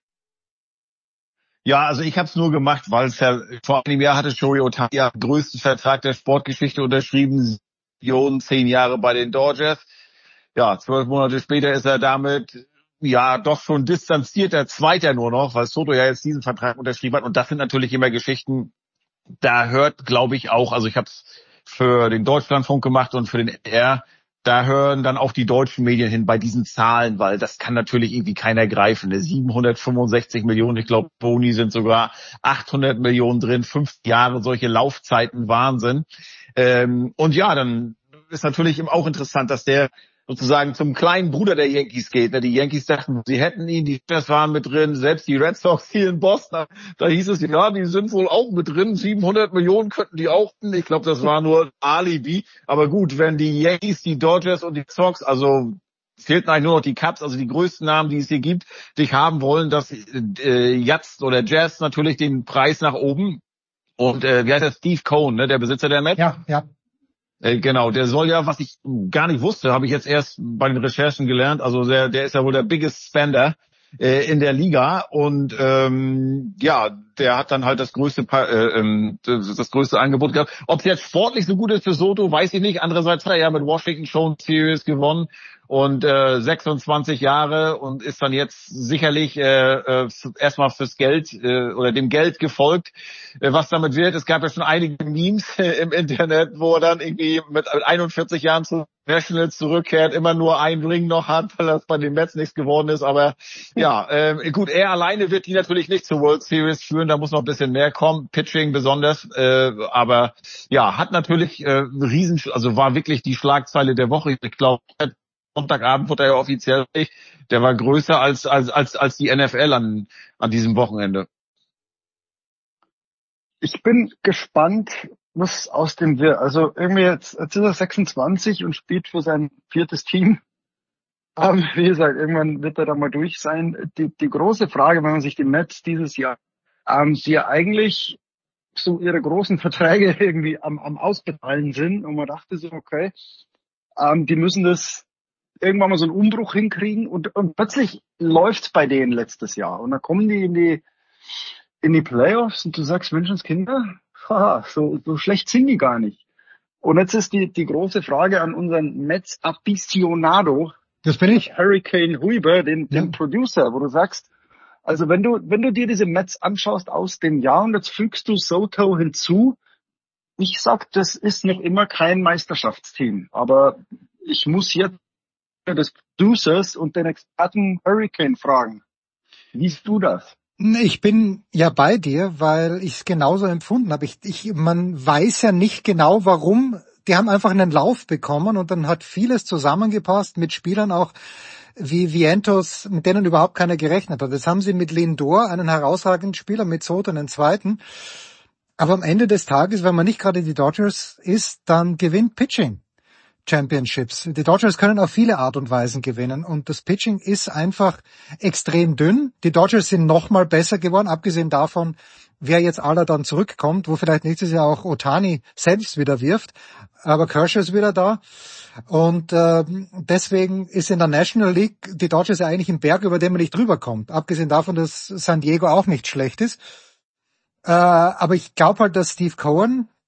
Ja, also ich habe es nur gemacht, weil es ja vor einem Jahr hatte Shohei Ohtani ja den größten Vertrag der Sportgeschichte unterschrieben. Zehn Jahre bei den Dodgers. Ja, zwölf Monate später ist er damit ja doch schon distanzierter Zweiter nur noch, weil Soto ja jetzt diesen Vertrag unterschrieben hat. Und das sind natürlich immer Geschichten, da hört, glaube ich, auch, also ich habe es für den Deutschlandfunk gemacht und für den R, da hören dann auch die deutschen Medien hin bei diesen Zahlen, weil das kann natürlich irgendwie keiner greifen. siebenhundertfünfundsechzig Millionen, ich glaube, Boni sind sogar achthundert Millionen drin, fünf Jahre, solche Laufzeiten, Wahnsinn. Ähm, und ja, dann ist natürlich auch interessant, dass der sozusagen zum kleinen Bruder der Yankees geht. Die Yankees dachten, sie hätten ihn, die Bears waren mit drin, selbst die Red Sox hier in Boston, da hieß es, ja, die sind wohl auch mit drin, siebenhundert Millionen könnten die auch. Ich glaube, das war nur Alibi. Aber gut, wenn die Yankees, die Dodgers und die Sox, also fehlten eigentlich nur noch die Cubs, also die größten Namen, die es hier gibt, dich haben wollen, dass äh, Jazz oder Jazz natürlich den Preis nach oben. Und äh, wie heißt der? Steve Cohen, ne, der Besitzer der Mets? Ja, ja. Äh, genau, der soll ja, was ich gar nicht wusste, habe ich jetzt erst bei den Recherchen gelernt, also der, der ist ja wohl der biggest spender äh, in der Liga und ähm, ja, der hat dann halt das größte äh, das, das größte Angebot gehabt. Ob es jetzt sportlich so gut ist für Soto, weiß ich nicht. Andererseits hat er ja mit Washington schon Series gewonnen und äh, sechsundzwanzig Jahre und ist dann jetzt sicherlich äh, äh, erstmal fürs Geld äh, oder dem Geld gefolgt, äh, was damit wird. Es gab ja schon einige Memes äh, im Internet, wo er dann irgendwie mit einundvierzig Jahren zu Nationals zurückkehrt, immer nur einen Ring noch hat, weil das bei den Mets nichts geworden ist. Aber ja, äh, gut, er alleine wird die natürlich nicht zur World Series führen, da muss noch ein bisschen mehr kommen, Pitching besonders. Äh, aber ja, hat natürlich äh, riesen, also war wirklich die Schlagzeile der Woche. Ich glaube, Sonntagabend wurde er ja offiziell, der war größer als als als als die N F L an an diesem Wochenende. Ich bin gespannt, was aus dem wird. Also irgendwie jetzt, jetzt ist er sechsundzwanzig und spielt für sein viertes Team. Ähm, wie gesagt, irgendwann wird er da mal durch sein. Die, die große Frage, wenn man sich die Mets dieses Jahr, ähm, die ja eigentlich so ihre großen Verträge irgendwie am, am Ausbezahlen sind und man dachte so, okay, ähm, die müssen das irgendwann mal so einen Umbruch hinkriegen und, und plötzlich läuft's bei denen letztes Jahr und dann kommen die in die in die Playoffs und du sagst, Menschenskinder, haha, so, so schlecht sind die gar nicht. Und jetzt ist die die große Frage an unseren Mets Aficionado, das bin ich, Hurricane Huber, den, ja. den Producer, wo du sagst, also wenn du wenn du dir diese Mets anschaust aus dem Jahr und jetzt fügst du Soto hinzu, ich sag, das ist noch immer kein Meisterschaftsteam, aber ich muss jetzt des Producers und den Experten Hurricane fragen. Wie siehst du das? Ich bin ja bei dir, weil ich es genauso empfunden habe. Ich, ich, man weiß ja nicht genau, warum. Die haben einfach einen Lauf bekommen und dann hat vieles zusammengepasst mit Spielern auch wie Vientos, mit denen überhaupt keiner gerechnet hat. Jetzt haben sie mit Lindor einen herausragenden Spieler, mit Soto einen zweiten. Aber am Ende des Tages, wenn man nicht gerade die Dodgers ist, dann gewinnt Pitching Championships. Die Dodgers können auf viele Art und Weisen gewinnen und das Pitching ist einfach extrem dünn. Die Dodgers sind noch mal besser geworden, abgesehen davon, wer jetzt aller dann zurückkommt, wo vielleicht nächstes Jahr auch Ohtani selbst wieder wirft, aber Kershaw ist wieder da und äh, deswegen ist in der National League die Dodgers ja eigentlich ein Berg, über den man nicht drüber kommt, abgesehen davon, dass San Diego auch nicht schlecht ist. Äh, aber ich glaube halt, dass Steve Cohen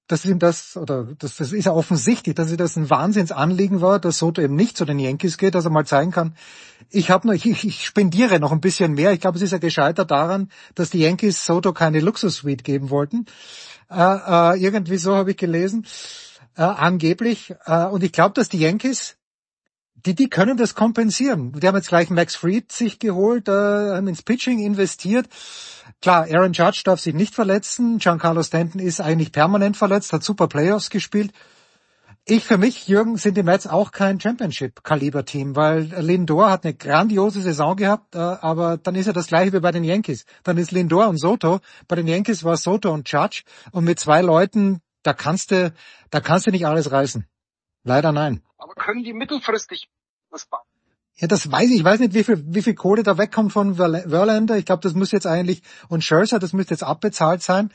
dass ihm das, oder das, das ist ja offensichtlich, dass ihm das ein Wahnsinnsanliegen war, dass Soto eben nicht zu den Yankees geht, dass er mal zeigen kann, ich habe noch, ich, ich spendiere noch ein bisschen mehr. Ich glaube, es ist ja gescheitert daran, dass die Yankees Soto keine Luxus-Suite geben wollten. Äh, äh, irgendwie so habe ich gelesen, äh, angeblich. Äh, und ich glaube, dass die Yankees, die, die können das kompensieren. Die haben jetzt gleich Max Fried sich geholt, äh, haben ins Pitching investiert. Klar, Aaron Judge darf sich nicht verletzen. Giancarlo Stanton ist eigentlich permanent verletzt, hat super Playoffs gespielt. Ich, für mich, Jürgen, sind die Mets auch kein Championship-Kaliber-Team, weil Lindor hat eine grandiose Saison gehabt, aber dann ist er das gleiche wie bei den Yankees. Dann ist Lindor und Soto. Bei den Yankees war Soto und Judge. Und mit zwei Leuten, da kannst du, da kannst du nicht alles reißen. Leider nein. Aber können die mittelfristig was bauen? Ja, das weiß ich. Ich weiß nicht, wie viel, wie viel Kohle da wegkommt von Verlander. Ich glaube, das muss jetzt eigentlich, und Scherzer, das müsste jetzt abbezahlt sein.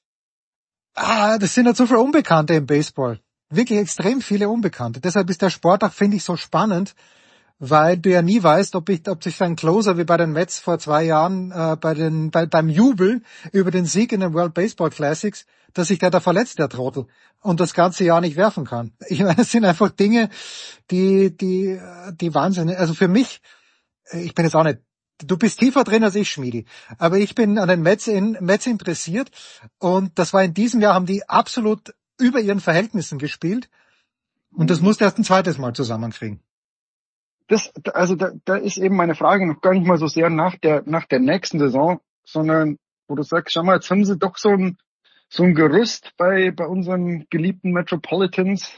Ah, das sind halt so viele Unbekannte im Baseball. Wirklich extrem viele Unbekannte. Deshalb ist der Sport auch, finde ich, so spannend, weil du ja nie weißt, ob ich, ob sich ein Closer wie bei den Mets vor zwei Jahren, äh, bei den, bei, beim Jubel über den Sieg in den World Baseball Classics, dass sich der da verletzt, der Trottel, und das ganze Jahr nicht werfen kann. Ich meine, es sind einfach Dinge, die, die, die Wahnsinn. Also für mich, ich bin jetzt auch nicht, du bist tiefer drin als ich, Schmiedi, aber ich bin an den Mets, in, Mets interessiert, und das war in diesem Jahr, haben die absolut über ihren Verhältnissen gespielt, und das musst du erst ein zweites Mal zusammenkriegen. Das, also da, da ist eben meine Frage noch gar nicht mal so sehr nach der nach der nächsten Saison, sondern wo du sagst, schau mal, jetzt haben sie doch so ein so ein Gerüst bei bei unseren geliebten Metropolitans.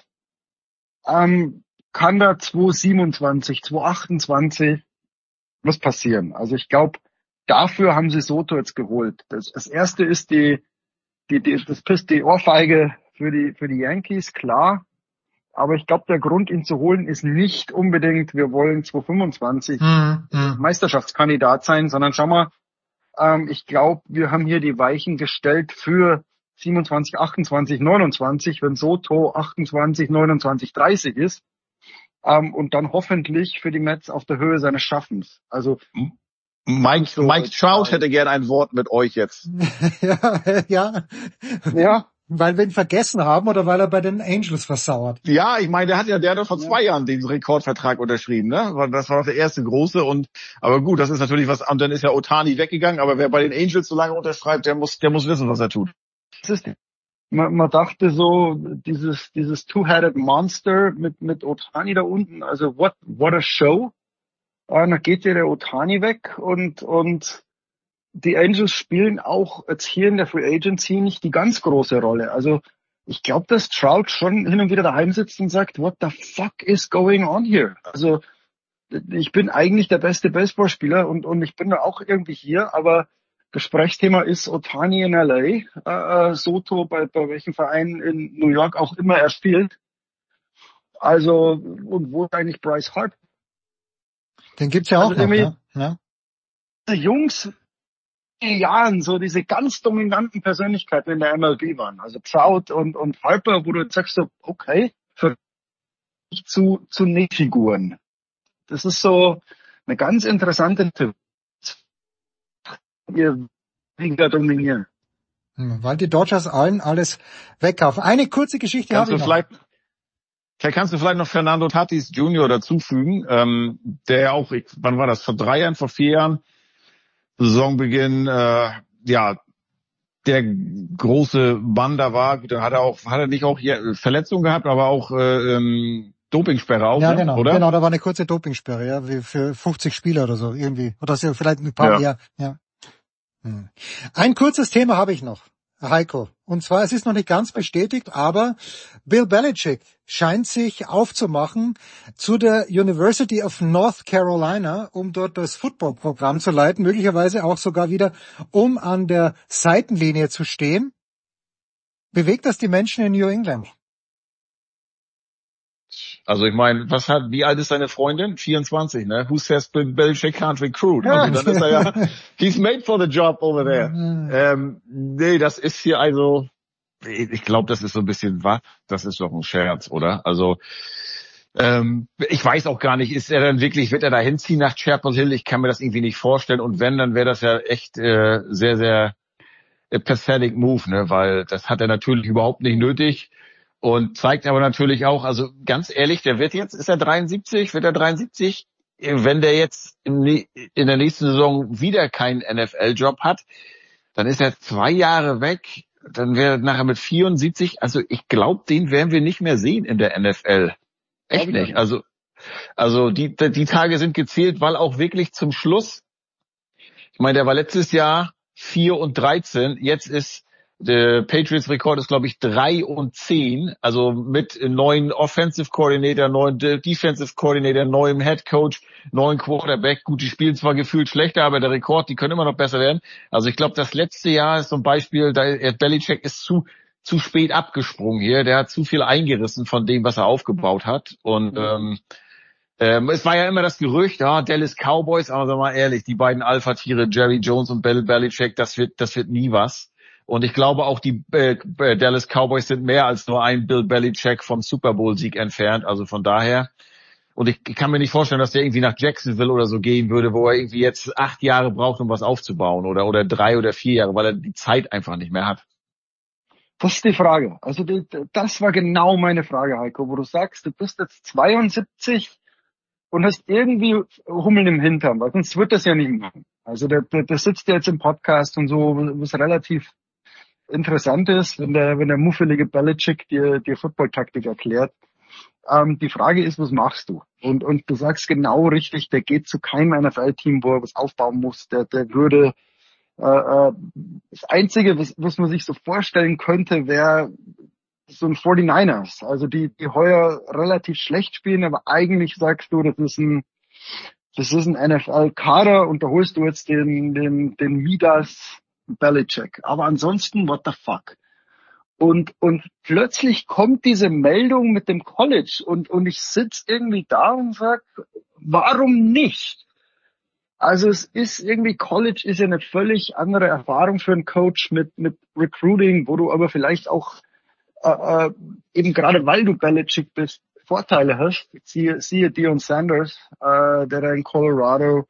Ähm, kann da zwanzig siebenundzwanzig, zwanzig achtundzwanzig was passieren? Also ich glaube, dafür haben sie Soto jetzt geholt. Das, das erste ist die die, die das pisst die Ohrfeige für die für die Yankees, klar. Aber ich glaube, der Grund, ihn zu holen, ist nicht unbedingt, wir wollen zwanzig fünfundzwanzig hm, hm. Meisterschaftskandidat sein, sondern schau mal, ähm, ich glaube, wir haben hier die Weichen gestellt für siebenundzwanzig, achtundzwanzig, neunundzwanzig, wenn Soto achtundzwanzig, neunundzwanzig, dreißig ist, ähm, und dann hoffentlich für die Mets auf der Höhe seines Schaffens. Also Mike, so Mike Trout hätte gern ein Wort mit euch jetzt. ja, ja. Ja. Weil wir ihn vergessen haben oder weil er bei den Angels versauert? Ja, ich meine, der hat ja, der hat doch vor ja. zwei Jahren den Rekordvertrag unterschrieben, ne? Das war der erste große, und, aber gut, das ist natürlich was, und dann ist ja Ohtani weggegangen, aber wer bei den Angels so lange unterschreibt, der muss, der muss wissen, was er tut. Das ist, man, man dachte so, dieses, dieses Two-Headed Monster mit, mit Ohtani da unten, also what, what a show. Und dann geht ja der Ohtani weg, und, und, die Angels spielen auch jetzt hier in der Free Agency nicht die ganz große Rolle. Also ich glaube, dass Trout schon hin und wieder daheim sitzt und sagt, what the fuck is going on here? Also ich bin eigentlich der beste Baseballspieler, und und ich bin da auch irgendwie hier, aber Gesprächsthema ist Ohtani in L A, äh, Soto bei, bei welchem Verein in New York auch immer er spielt. Also, und wo ist eigentlich Bryce Harper? Den gibt's ja auch also noch, ja. ja. Die Jungs Jahren so diese ganz dominanten Persönlichkeiten in der M L B waren. Also Trout und, und Harper, wo du jetzt sagst so, okay, für mich zu, zu Nebenfiguren. Das ist so eine ganz interessante Tipp. Ihr weniger dominieren. Weil die Dodgers allen alles wegkaufen. Eine kurze Geschichte habe ich noch. Vielleicht, vielleicht kannst du vielleicht noch Fernando Tatis Junior dazufügen, ähm, der auch, wann war das, vor drei Jahren, vor vier Jahren, Saisonbeginn, äh, ja, der große Mann da war. Dann hat er auch, hat er nicht auch hier Verletzungen gehabt, aber auch äh, ähm, Dopingsperre auch, ja, ne? genau, oder? Genau, da war eine kurze Dopingsperre, ja, wie für fünfzig Spieler oder so irgendwie, oder so, vielleicht ein paar mehr. Ja. ja. Hm. Ein kurzes Thema habe ich noch, Heiko. Und zwar, es ist noch nicht ganz bestätigt, aber Bill Belichick scheint sich aufzumachen zu der University of North Carolina, um dort das Footballprogramm zu leiten, möglicherweise auch sogar wieder, um an der Seitenlinie zu stehen. Bewegt das die Menschen in New England? Also ich meine, was hat, wie alt ist seine Freundin? vierundzwanzig, ne? Who says Bill Belichick can't recruit? Ja. Also dann ist er ja, he's made for the job over there. ähm, nee, das ist hier also, ich glaube, das ist so ein bisschen, was? Das ist doch ein Scherz, oder? Also, ähm, ich weiß auch gar nicht, ist er dann wirklich, wird er da hinziehen nach Chapel Hill? Ich kann mir das irgendwie nicht vorstellen. Und wenn, dann wäre das ja echt äh, sehr, sehr a pathetic move, ne, weil das hat er natürlich überhaupt nicht nötig und zeigt aber natürlich auch, also ganz ehrlich, der wird jetzt, ist er dreiundsiebzig, wird er dreiundsiebzig, wenn der jetzt in der nächsten Saison wieder keinen N F L-Job hat, dann ist er zwei Jahre weg, dann wäre er nachher mit vierundsiebzig, also ich glaube, den werden wir nicht mehr sehen in der N F L. Echt nicht, also also die die Tage sind gezählt, weil auch wirklich zum Schluss, ich meine, der war letztes Jahr vier und dreizehn, jetzt ist der Patriots-Rekord ist, glaube ich, drei und zehn, also mit neuen Offensive Coordinator, neuen Defensive Coordinator, neuem Head Coach, neuen Quarterback. Gut, die spielen zwar gefühlt schlechter, aber der Rekord, die können immer noch besser werden. Also ich glaube, das letzte Jahr ist so ein Beispiel, da Belichick ist zu zu spät abgesprungen hier, der hat zu viel eingerissen von dem, was er aufgebaut hat. Und ähm, ähm, es war ja immer das Gerücht, ja, Dallas Cowboys, aber sagen wir mal ehrlich, die beiden Alpha-Tiere, Jerry Jones und Bill Belichick, das wird das wird nie was. Und ich glaube auch, die äh, Dallas Cowboys sind mehr als nur ein Bill Belichick vom Super Bowl-Sieg entfernt. Also von daher. Und ich, ich kann mir nicht vorstellen, dass der irgendwie nach Jacksonville oder so gehen würde, wo er irgendwie jetzt acht Jahre braucht, um was aufzubauen. Oder oder drei oder vier Jahre, weil er die Zeit einfach nicht mehr hat. Das ist die Frage. Also die, das war genau meine Frage, Heiko, wo du sagst, du bist jetzt zweiundsiebzig und hast irgendwie Hummeln im Hintern, weil sonst wird das ja nicht machen. Also der, der, der sitzt jetzt im Podcast und so, was relativ interessant ist, wenn der, wenn der muffelige Belichick dir, dir Football-Taktik erklärt. Ähm, die Frage ist, was machst du? Und, und du sagst genau richtig, der geht zu keinem N F L-Team, wo er was aufbauen muss. Der, der würde, äh, äh, das Einzige, was, was man sich so vorstellen könnte, wäre so ein forty-niners. Also die, die heuer relativ schlecht spielen, aber eigentlich sagst du, das ist ein, das ist ein N F L-Kader und da holst du jetzt den, den, den Midas Belichick. Aber ansonsten, what the fuck? Und, und plötzlich kommt diese Meldung mit dem College und, und ich sitz irgendwie da und sag, warum nicht? Also es ist irgendwie, College ist ja eine völlig andere Erfahrung für einen Coach mit, mit Recruiting, wo du aber vielleicht auch, äh, eben gerade weil du Belichick bist, Vorteile hast. Siehe, siehe Deion Sanders, äh, der da in Colorado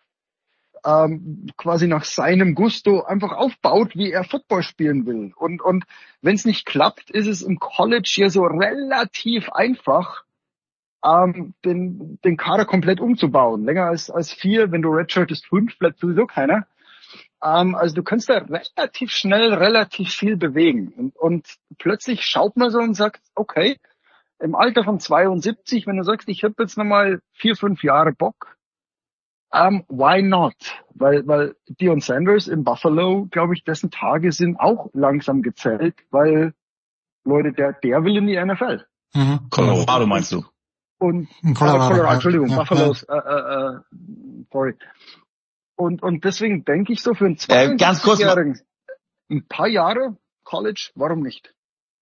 ähm, quasi nach seinem Gusto einfach aufbaut, wie er Football spielen will. Und und wenn es nicht klappt, ist es im College ja so relativ einfach, ähm, den den Kader komplett umzubauen. Länger als als vier, wenn du redshirtest fünf, bleibt sowieso keiner. Ähm, also du kannst da relativ schnell relativ viel bewegen. Und, und plötzlich schaut man so und sagt, okay, im Alter von zweiundsiebzig, wenn du sagst, ich habe jetzt nochmal vier, fünf Jahre Bock, Um, why not? Weil, weil Deion Sanders in Buffalo, glaube ich, dessen Tage sind auch langsam gezählt, weil, Leute, der, der will in die N F L. Mhm. Colorado meinst du? Und, in Colorado, äh, Colorado ja. Entschuldigung, Ja, Buffalos, ja. Äh, äh, sorry. Und, und deswegen denke ich so für einen äh, ganz kurz zweiundzwanzigjährigen, ein paar Jahre College, warum nicht?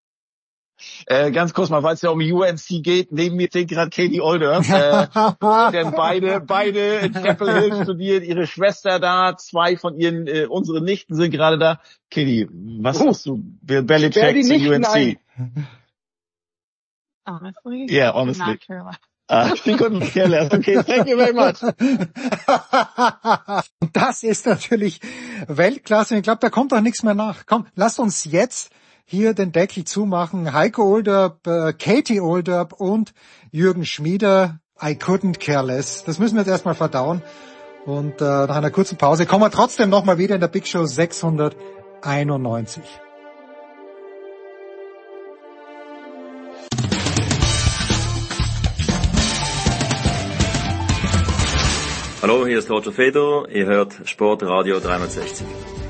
Äh, ganz kurz mal, weil es ja um U N C geht, neben mir steht gerade Katie Older, äh, denn beide, beide in Chapel Hill studiert, ihre Schwester da, zwei von ihren, äh, unsere Nichten sind gerade da. Katie, was oh, hast du? Belichick zu U N C? Honestly? Yeah, honestly. Not sure. Ah, she couldn't care less. Okay, thank you very much. Und das ist natürlich Weltklasse. Ich glaube, da kommt auch nichts mehr nach. Komm, lasst uns jetzt hier den Deckel zumachen. Heiko Olderb, äh, Katie Olderb und Jürgen Schmieder. I couldn't care less. Das müssen wir jetzt erstmal verdauen. Und äh, nach einer kurzen Pause kommen wir trotzdem nochmal wieder in der Big Show sechshunderteinundneunzig. Hallo, hier ist Roger Fedor. Ihr hört Sportradio dreihundertsechzig.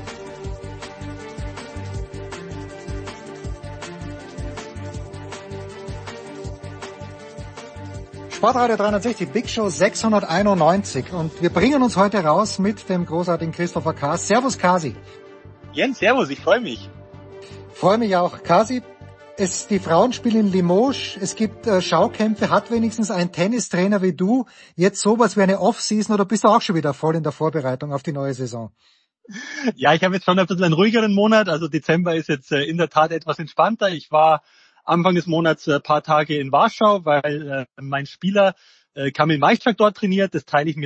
Sportradio dreihundertsechzig, Big Show sechshunderteinundneunzig. Und wir bringen uns heute raus mit dem großartigen Christopher Kaas. Servus, Kasi. Jens, servus, ich freue mich. Freue mich auch. Kasi, es, die Frauen spielen in Limoges, es gibt äh, Schaukämpfe, hat wenigstens ein Tennistrainer wie du jetzt sowas wie eine Off-Season oder bist du auch schon wieder voll in der Vorbereitung auf die neue Saison? Ja, ich habe jetzt schon ein bisschen einen ruhigeren Monat, also Dezember ist jetzt äh, in der Tat etwas entspannter. Ich war Anfang des Monats ein paar Tage in Warschau, weil äh, mein Spieler äh, Kamil Majchak dort trainiert. Das teile ich mir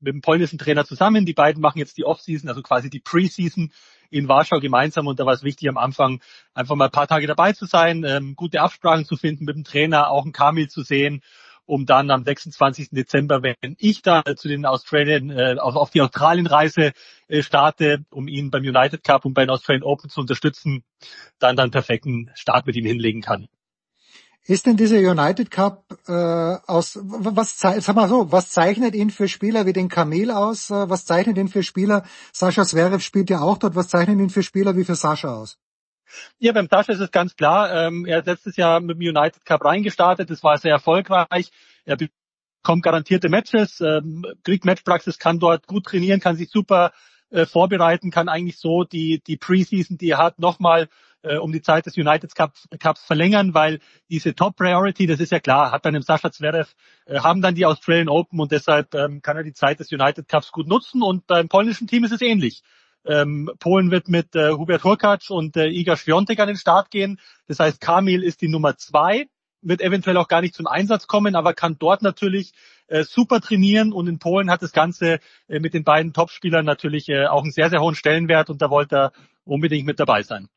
mit dem polnischen Trainer zusammen. Die beiden machen jetzt die Off-Season, also quasi die Pre-Season in Warschau gemeinsam. Und da war es wichtig, am Anfang einfach mal ein paar Tage dabei zu sein, ähm, gute Absprachen zu finden mit dem Trainer, auch einen Kamil zu sehen, um dann am sechsundzwanzigsten Dezember, wenn ich da zu den Australien, äh, auf, auf die Australienreise äh, starte, um ihn beim United Cup und bei den Australian Open zu unterstützen, dann dann perfekten Start mit ihm hinlegen kann. Ist denn dieser United Cup äh, aus was sag mal so, was zeichnet ihn für Spieler wie den Kamil aus? Äh, was zeichnet ihn für Spieler? Sascha Zverev spielt ja auch dort. Was zeichnet ihn für Spieler wie für Sascha aus? Ja, beim Sascha ist es ganz klar. Ähm, er hat letztes Jahr mit dem United Cup reingestartet. Das war sehr erfolgreich. Er bekommt garantierte Matches, ähm, kriegt Matchpraxis, kann dort gut trainieren, kann sich super äh, vorbereiten, kann eigentlich so die die Preseason, die er hat, nochmal äh, um die Zeit des United Cups, Cups verlängern, weil diese Top Priority, das ist ja klar, hat bei einem Sascha Zverev, äh, haben dann die Australian Open und deshalb ähm, kann er die Zeit des United Cups gut nutzen und beim polnischen Team ist es ähnlich. Ähm, Polen wird mit äh, Hubert Hurkacz und äh, Iga Świątek an den Start gehen. Das heißt, Kamil ist die Nummer zwei, wird eventuell auch gar nicht zum Einsatz kommen, aber kann dort natürlich äh, super trainieren. Und in Polen hat das Ganze äh, mit den beiden Topspielern natürlich äh, auch einen sehr, sehr hohen Stellenwert und da wollte er unbedingt mit dabei sein.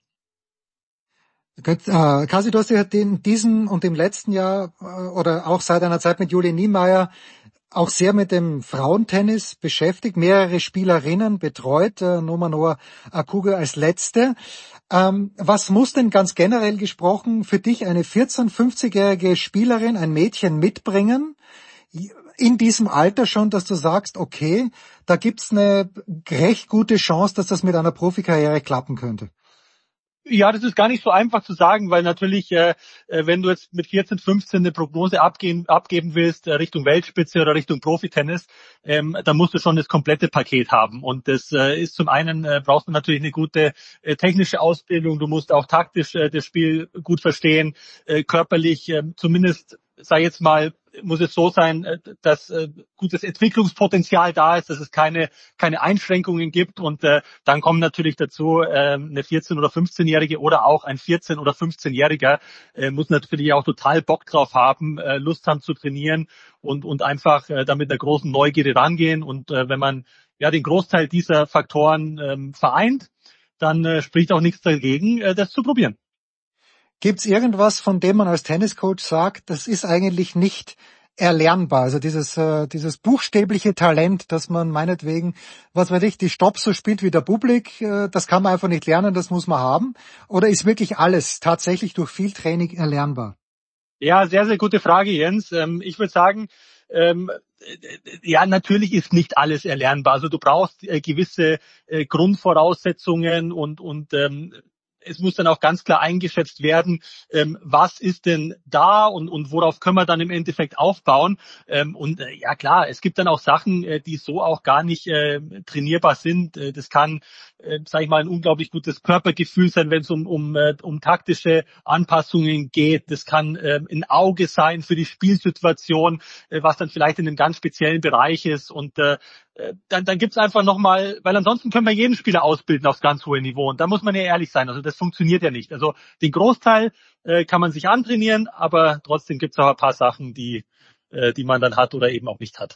Gut, äh, Kasi, du hast ja den, diesen und im letzten Jahr äh, oder auch seit einer Zeit mit Juli Niemeyer auch sehr mit dem Frauentennis beschäftigt, mehrere Spielerinnen betreut, äh, Nomanoa Akuga als letzte. Ähm, was muss denn ganz generell gesprochen für dich eine vierzehn-, fünfzigjährige Spielerin, ein Mädchen mitbringen, in diesem Alter schon, dass du sagst, okay, da gibt's eine recht gute Chance, dass das mit einer Profikarriere klappen könnte? Ja, das ist gar nicht so einfach zu sagen, weil natürlich, äh, wenn du jetzt mit vierzehn, fünfzehn eine Prognose abgehen, abgeben willst, äh, Richtung Weltspitze oder Richtung Profitennis, ähm, dann musst du schon das komplette Paket haben. Und das äh, ist zum einen, äh, brauchst du natürlich eine gute äh, technische Ausbildung, du musst auch taktisch äh, das Spiel gut verstehen, äh, körperlich äh, zumindest, sei jetzt mal, muss es so sein, dass äh, gutes Entwicklungspotenzial da ist, dass es keine keine Einschränkungen gibt und äh, dann kommen natürlich dazu äh, eine vierzehn- oder fünfzehnjährige oder auch ein vierzehn- oder fünfzehnjähriger äh, muss natürlich auch total Bock drauf haben, äh, Lust haben zu trainieren und und einfach äh, damit der großen Neugierde rangehen und äh, wenn man ja den Großteil dieser Faktoren äh, vereint, dann äh, spricht auch nichts dagegen, äh, das zu probieren. Gibt's irgendwas, von dem man als Tenniscoach sagt, das ist eigentlich nicht erlernbar? Also dieses äh, dieses buchstäbliche Talent, dass man meinetwegen, was weiß ich, die Stops so spielt wie der Publik, äh, das kann man einfach nicht lernen, das muss man haben? Oder ist wirklich alles tatsächlich durch viel Training erlernbar? Ja, sehr, sehr gute Frage, Jens. Ähm, ich würde sagen, ähm, ja, natürlich ist nicht alles erlernbar. Also du brauchst äh, gewisse äh, Grundvoraussetzungen und und ähm, es muss dann auch ganz klar eingeschätzt werden, ähm, was ist denn da und, und worauf können wir dann im Endeffekt aufbauen. Ähm, und äh, ja klar, es gibt dann auch Sachen, äh, die so auch gar nicht äh, trainierbar sind. Äh, das kann, äh, sage ich mal, ein unglaublich gutes Körpergefühl sein, wenn es um, um, äh, um taktische Anpassungen geht. Das kann äh, ein Auge sein für die Spielsituation, äh, was dann vielleicht in einem ganz speziellen Bereich ist. Und äh, dann, dann gibt's einfach nochmal, weil ansonsten können wir jeden Spieler ausbilden aufs ganz hohe Niveau. Und da muss man ja ehrlich sein. Also das funktioniert ja nicht. Also den Großteil äh, kann man sich antrainieren, aber trotzdem gibt's auch ein paar Sachen, die, äh, die man dann hat oder eben auch nicht hat.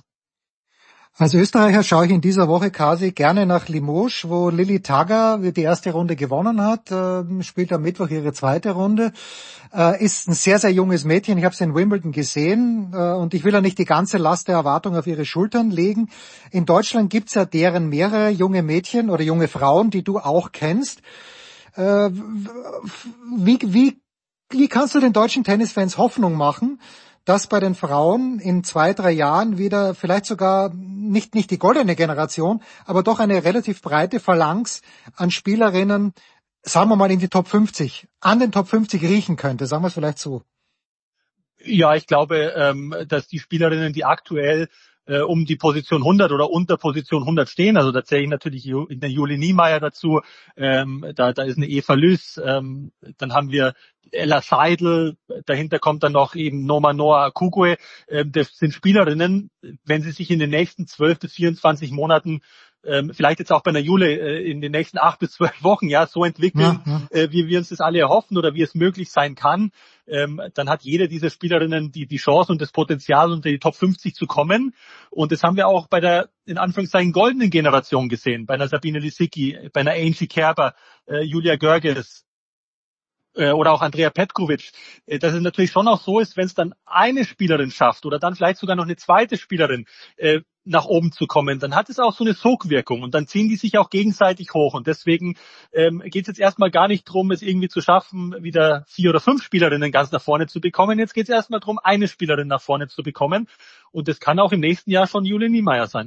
Als Österreicher schaue ich in dieser Woche, Kasi, gerne nach Limoges, wo Lili Tagger die erste Runde gewonnen hat, äh, spielt am Mittwoch ihre zweite Runde, äh, ist ein sehr, sehr junges Mädchen. Ich habe sie in Wimbledon gesehen äh, und ich will ja nicht die ganze Last der Erwartung auf ihre Schultern legen. In Deutschland gibt's ja deren mehrere junge Mädchen oder junge Frauen, die du auch kennst. Äh, wie, wie, wie kannst du den deutschen Tennisfans Hoffnung machen, dass bei den Frauen in zwei, drei Jahren wieder vielleicht sogar nicht nicht die goldene Generation, aber doch eine relativ breite Phalanx an Spielerinnen, sagen wir mal in die Top fünfzig, an den Top fünfzig riechen könnte, sagen wir es vielleicht so. Ja, ich glaube, ähm, dass die Spielerinnen, die aktuell äh, um die Position hundert oder unter Position hundert stehen, also da zähle ich natürlich eine Juli Niemeyer dazu, ähm, da, da ist eine Eva Lys, ähm, dann haben wir Ella Seidel, dahinter kommt dann noch eben Nomanoa Akuga, ähm, das sind Spielerinnen, wenn sie sich in den nächsten zwölf bis vierundzwanzig Monaten ähm, vielleicht jetzt auch bei einer Jule äh, in den nächsten acht bis zwölf Wochen ja so entwickeln, ja, ja. Äh, wie wir uns das alle erhoffen oder wie es möglich sein kann, ähm, dann hat jede dieser Spielerinnen die die Chance und das Potenzial, unter die Top fünfzig zu kommen. Und das haben wir auch bei der in Anführungszeichen goldenen Generation gesehen, bei einer Sabine Lisicki, bei einer Angie Kerber, äh, Julia Görges oder auch Andrea Petkovic, dass es natürlich schon auch so ist, wenn es dann eine Spielerin schafft oder dann vielleicht sogar noch eine zweite Spielerin äh, nach oben zu kommen, dann hat es auch so eine Sogwirkung und dann ziehen die sich auch gegenseitig hoch und deswegen ähm, geht es jetzt erstmal gar nicht drum, es irgendwie zu schaffen, wieder vier oder fünf Spielerinnen ganz nach vorne zu bekommen. Jetzt geht es erstmal drum, eine Spielerin nach vorne zu bekommen und das kann auch im nächsten Jahr schon Julia Niemeyer sein.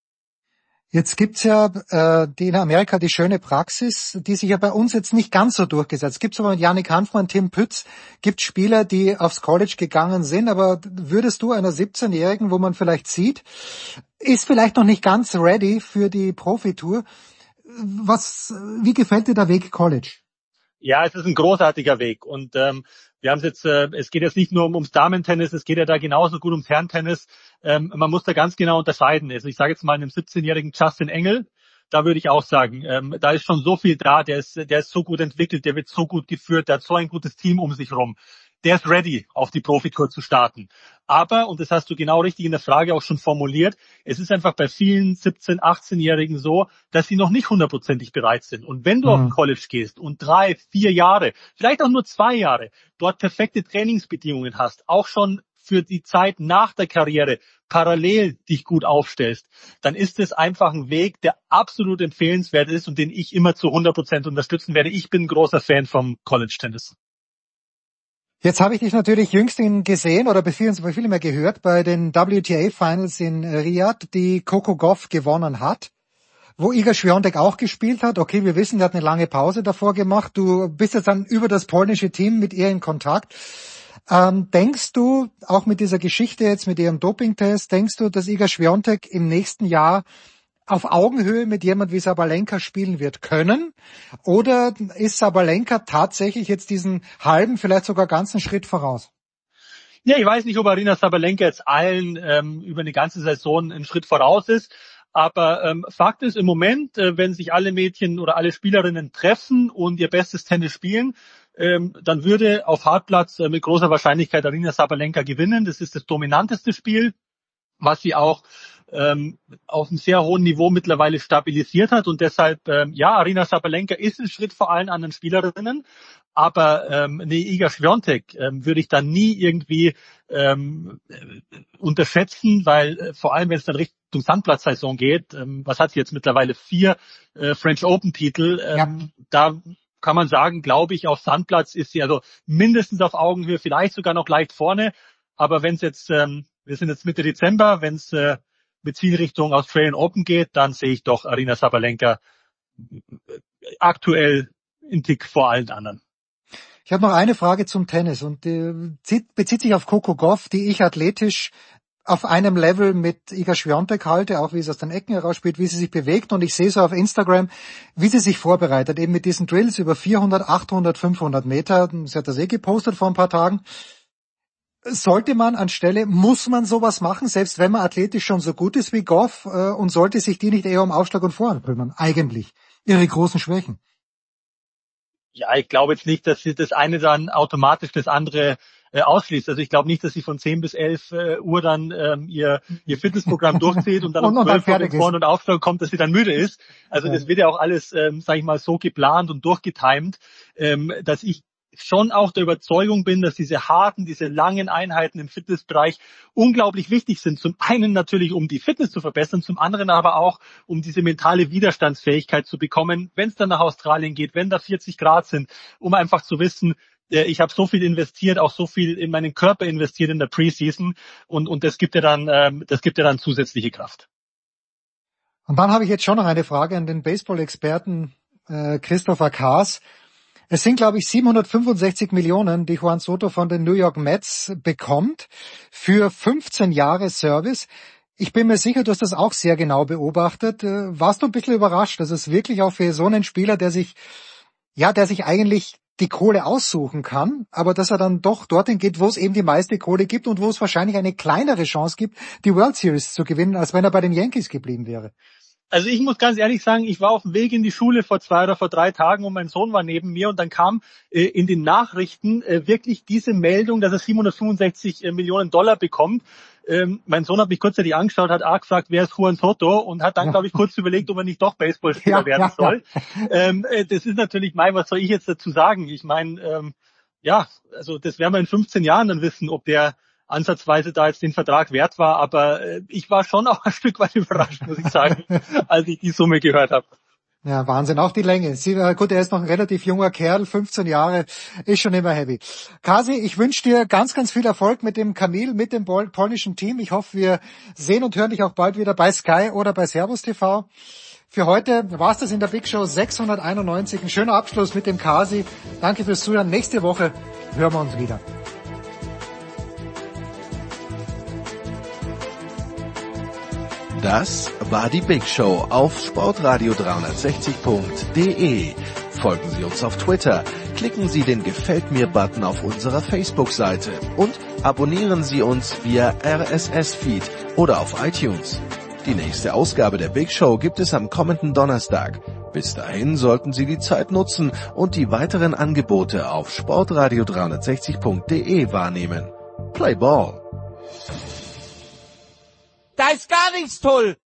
Jetzt gibt's ja äh, die in Amerika die schöne Praxis, die sich ja bei uns jetzt nicht ganz so durchgesetzt. Gibt's aber mit Yannick Hanfmann, Tim Pütz, gibt Spieler, die aufs College gegangen sind, aber würdest du einer siebzehnjährigen, wo man vielleicht sieht, ist vielleicht noch nicht ganz ready für die Profitour, was, wie gefällt dir der Weg College? Ja, es ist ein großartiger Weg und ähm, wir haben es jetzt, äh, es geht jetzt nicht nur um, ums Damentennis, es geht ja da genauso gut ums Herrentennis. Ähm, man muss da ganz genau unterscheiden. Also ich sage jetzt mal einem siebzehnjährigen Justin Engel, da würde ich auch sagen, ähm, da ist schon so viel da, der ist, der ist so gut entwickelt, der wird so gut geführt, der hat so ein gutes Team um sich rum. Der ist ready, auf die Profitour zu starten. Aber, und das hast du genau richtig in der Frage auch schon formuliert, es ist einfach bei vielen siebzehn-, achtzehnjährigen so, dass sie noch nicht hundertprozentig bereit sind. Und wenn du mhm. auf ein College gehst und drei, vier Jahre, vielleicht auch nur zwei Jahre, dort perfekte Trainingsbedingungen hast, auch schon für die Zeit nach der Karriere parallel dich gut aufstellst, dann ist es einfach ein Weg, der absolut empfehlenswert ist und den ich immer zu hundert Prozent unterstützen werde. Ich bin ein großer Fan vom College-Tennis. Jetzt habe ich dich natürlich jüngst gesehen oder beziehungsweise viel mehr gehört bei den W T A Finals in Riyadh, die Coco Gauff gewonnen hat, wo Iga Świątek auch gespielt hat. Okay, wir wissen, der hat eine lange Pause davor gemacht. Du bist jetzt dann über das polnische Team mit ihr in Kontakt. Ähm, denkst du, auch mit dieser Geschichte jetzt, mit ihrem Dopingtest, denkst du, dass Iga Świątek im nächsten Jahr auf Augenhöhe mit jemand wie Sabalenka spielen wird können? Oder ist Sabalenka tatsächlich jetzt diesen halben, vielleicht sogar ganzen Schritt voraus? Ja, ich weiß nicht, ob Aryna Sabalenka jetzt allen ähm, über eine ganze Saison einen Schritt voraus ist. Aber ähm, Fakt ist im Moment, äh, wenn sich alle Mädchen oder alle Spielerinnen treffen und ihr bestes Tennis spielen, ähm, dann würde auf Hartplatz äh, mit großer Wahrscheinlichkeit Aryna Sabalenka gewinnen. Das ist das dominanteste Spiel, was sie auch ähm, auf einem sehr hohen Niveau mittlerweile stabilisiert hat und deshalb, ähm, ja, Aryna Sabalenka ist ein Schritt vor allen anderen Spielerinnen, aber ähm, eine Iga Świątek ähm, würde ich dann nie irgendwie ähm, unterschätzen, weil äh, vor allem, wenn es dann Richtung Sandplatzsaison geht, ähm, was hat sie jetzt mittlerweile? Vier äh, French Open Titel, ähm, ja. Da kann man sagen, glaube ich, auf Sandplatz ist sie also mindestens auf Augenhöhe, vielleicht sogar noch leicht vorne, aber wenn es jetzt, ähm, wir sind jetzt Mitte Dezember, wenn es äh, mit Zielrichtung Australian Open geht, dann sehe ich doch Aryna Sabalenka aktuell in Tick vor allen anderen. Ich habe noch eine Frage zum Tennis und äh, zieht, bezieht sich auf Coco Gauff, die ich athletisch auf einem Level mit Iga Świątek halte, auch wie sie aus den Ecken herausspielt, wie sie sich bewegt und ich sehe so auf Instagram, wie sie sich vorbereitet, eben mit diesen Drills über vierhundert, achthundert, fünfhundert Meter. Sie hat das eh gepostet vor ein paar Tagen. Sollte man anstelle, muss man sowas machen, selbst wenn man athletisch schon so gut ist wie Gauff, äh, und sollte sich die nicht eher um Aufschlag und Vorhand kümmern, eigentlich, ihre großen Schwächen? Ja, ich glaube jetzt nicht, dass sie das eine dann automatisch das andere äh, ausschließt. Also ich glaube nicht, dass sie von zehn bis elf äh, Uhr dann ähm, ihr ihr Fitnessprogramm durchzieht und dann um zwölf Uhr mit Vorhand und Aufschlag kommt, dass sie dann müde ist. Also ja. Das wird ja auch alles, ähm, sage ich mal, so geplant und durchgetimt, ähm, dass ich schon auch der Überzeugung bin, dass diese harten, diese langen Einheiten im Fitnessbereich unglaublich wichtig sind. Zum einen natürlich, um die Fitness zu verbessern, zum anderen aber auch, um diese mentale Widerstandsfähigkeit zu bekommen, wenn es dann nach Australien geht, wenn da vierzig Grad sind, um einfach zu wissen, ich habe so viel investiert, auch so viel in meinen Körper investiert in der Preseason und und das gibt ja dann, ähm, das gibt ja dann zusätzliche Kraft. Und dann habe ich jetzt schon noch eine Frage an den Baseball-Experten äh, Christopher Kaas. Es sind, glaube ich, siebenhundertfünfundsechzig Millionen, die Juan Soto von den New York Mets bekommt für fünfzehn Jahre Service. Ich bin mir sicher, du hast das auch sehr genau beobachtet. Warst du ein bisschen überrascht, dass es wirklich auch für so einen Spieler, der sich, ja, der sich eigentlich die Kohle aussuchen kann, aber dass er dann doch dorthin geht, wo es eben die meiste Kohle gibt und wo es wahrscheinlich eine kleinere Chance gibt, die World Series zu gewinnen, als wenn er bei den Yankees geblieben wäre? Also ich muss ganz ehrlich sagen, ich war auf dem Weg in die Schule vor zwei oder vor drei Tagen und mein Sohn war neben mir und dann kam äh, in den Nachrichten äh, wirklich diese Meldung, dass er siebenhundertfünfundsechzig äh, Millionen Dollar bekommt. Ähm, mein Sohn hat mich kurzzeitig angeschaut, hat auch gefragt, wer ist Juan Soto und hat dann, glaube ich, kurz überlegt, ob er nicht doch Baseballspieler ja, werden ja, soll. Ja. Ähm, äh, das ist natürlich, mein, was soll ich jetzt dazu sagen? Ich meine, ähm, ja, also das werden wir in fünfzehn Jahren dann wissen, ob der ansatzweise da jetzt den Vertrag wert war, aber äh, ich war schon auch ein Stück weit überrascht, muss ich sagen, als ich die Summe gehört habe. Ja, Wahnsinn, auch die Länge. Sie, äh, gut, er ist noch ein relativ junger Kerl, fünfzehn Jahre, ist schon immer heavy. Kasi, ich wünsche dir ganz, ganz viel Erfolg mit dem Kamil, mit dem pol- polnischen Team. Ich hoffe, wir sehen und hören dich auch bald wieder bei Sky oder bei Servus T V. Für heute war's das in der Big Show sechshunderteinundneunzig. Ein schöner Abschluss mit dem Kasi. Danke fürs Zuhören. Nächste Woche hören wir uns wieder. Das war die Big Show auf sportradio dreihundertsechzig punkt de. Folgen Sie uns auf Twitter, klicken Sie den Gefällt mir-Button auf unserer Facebook-Seite und abonnieren Sie uns via R S S-Feed oder auf iTunes. Die nächste Ausgabe der Big Show gibt es am kommenden Donnerstag. Bis dahin sollten Sie die Zeit nutzen und die weiteren Angebote auf sportradio dreihundertsechzig punkt de wahrnehmen. Play Ball! Da ist gar nichts toll.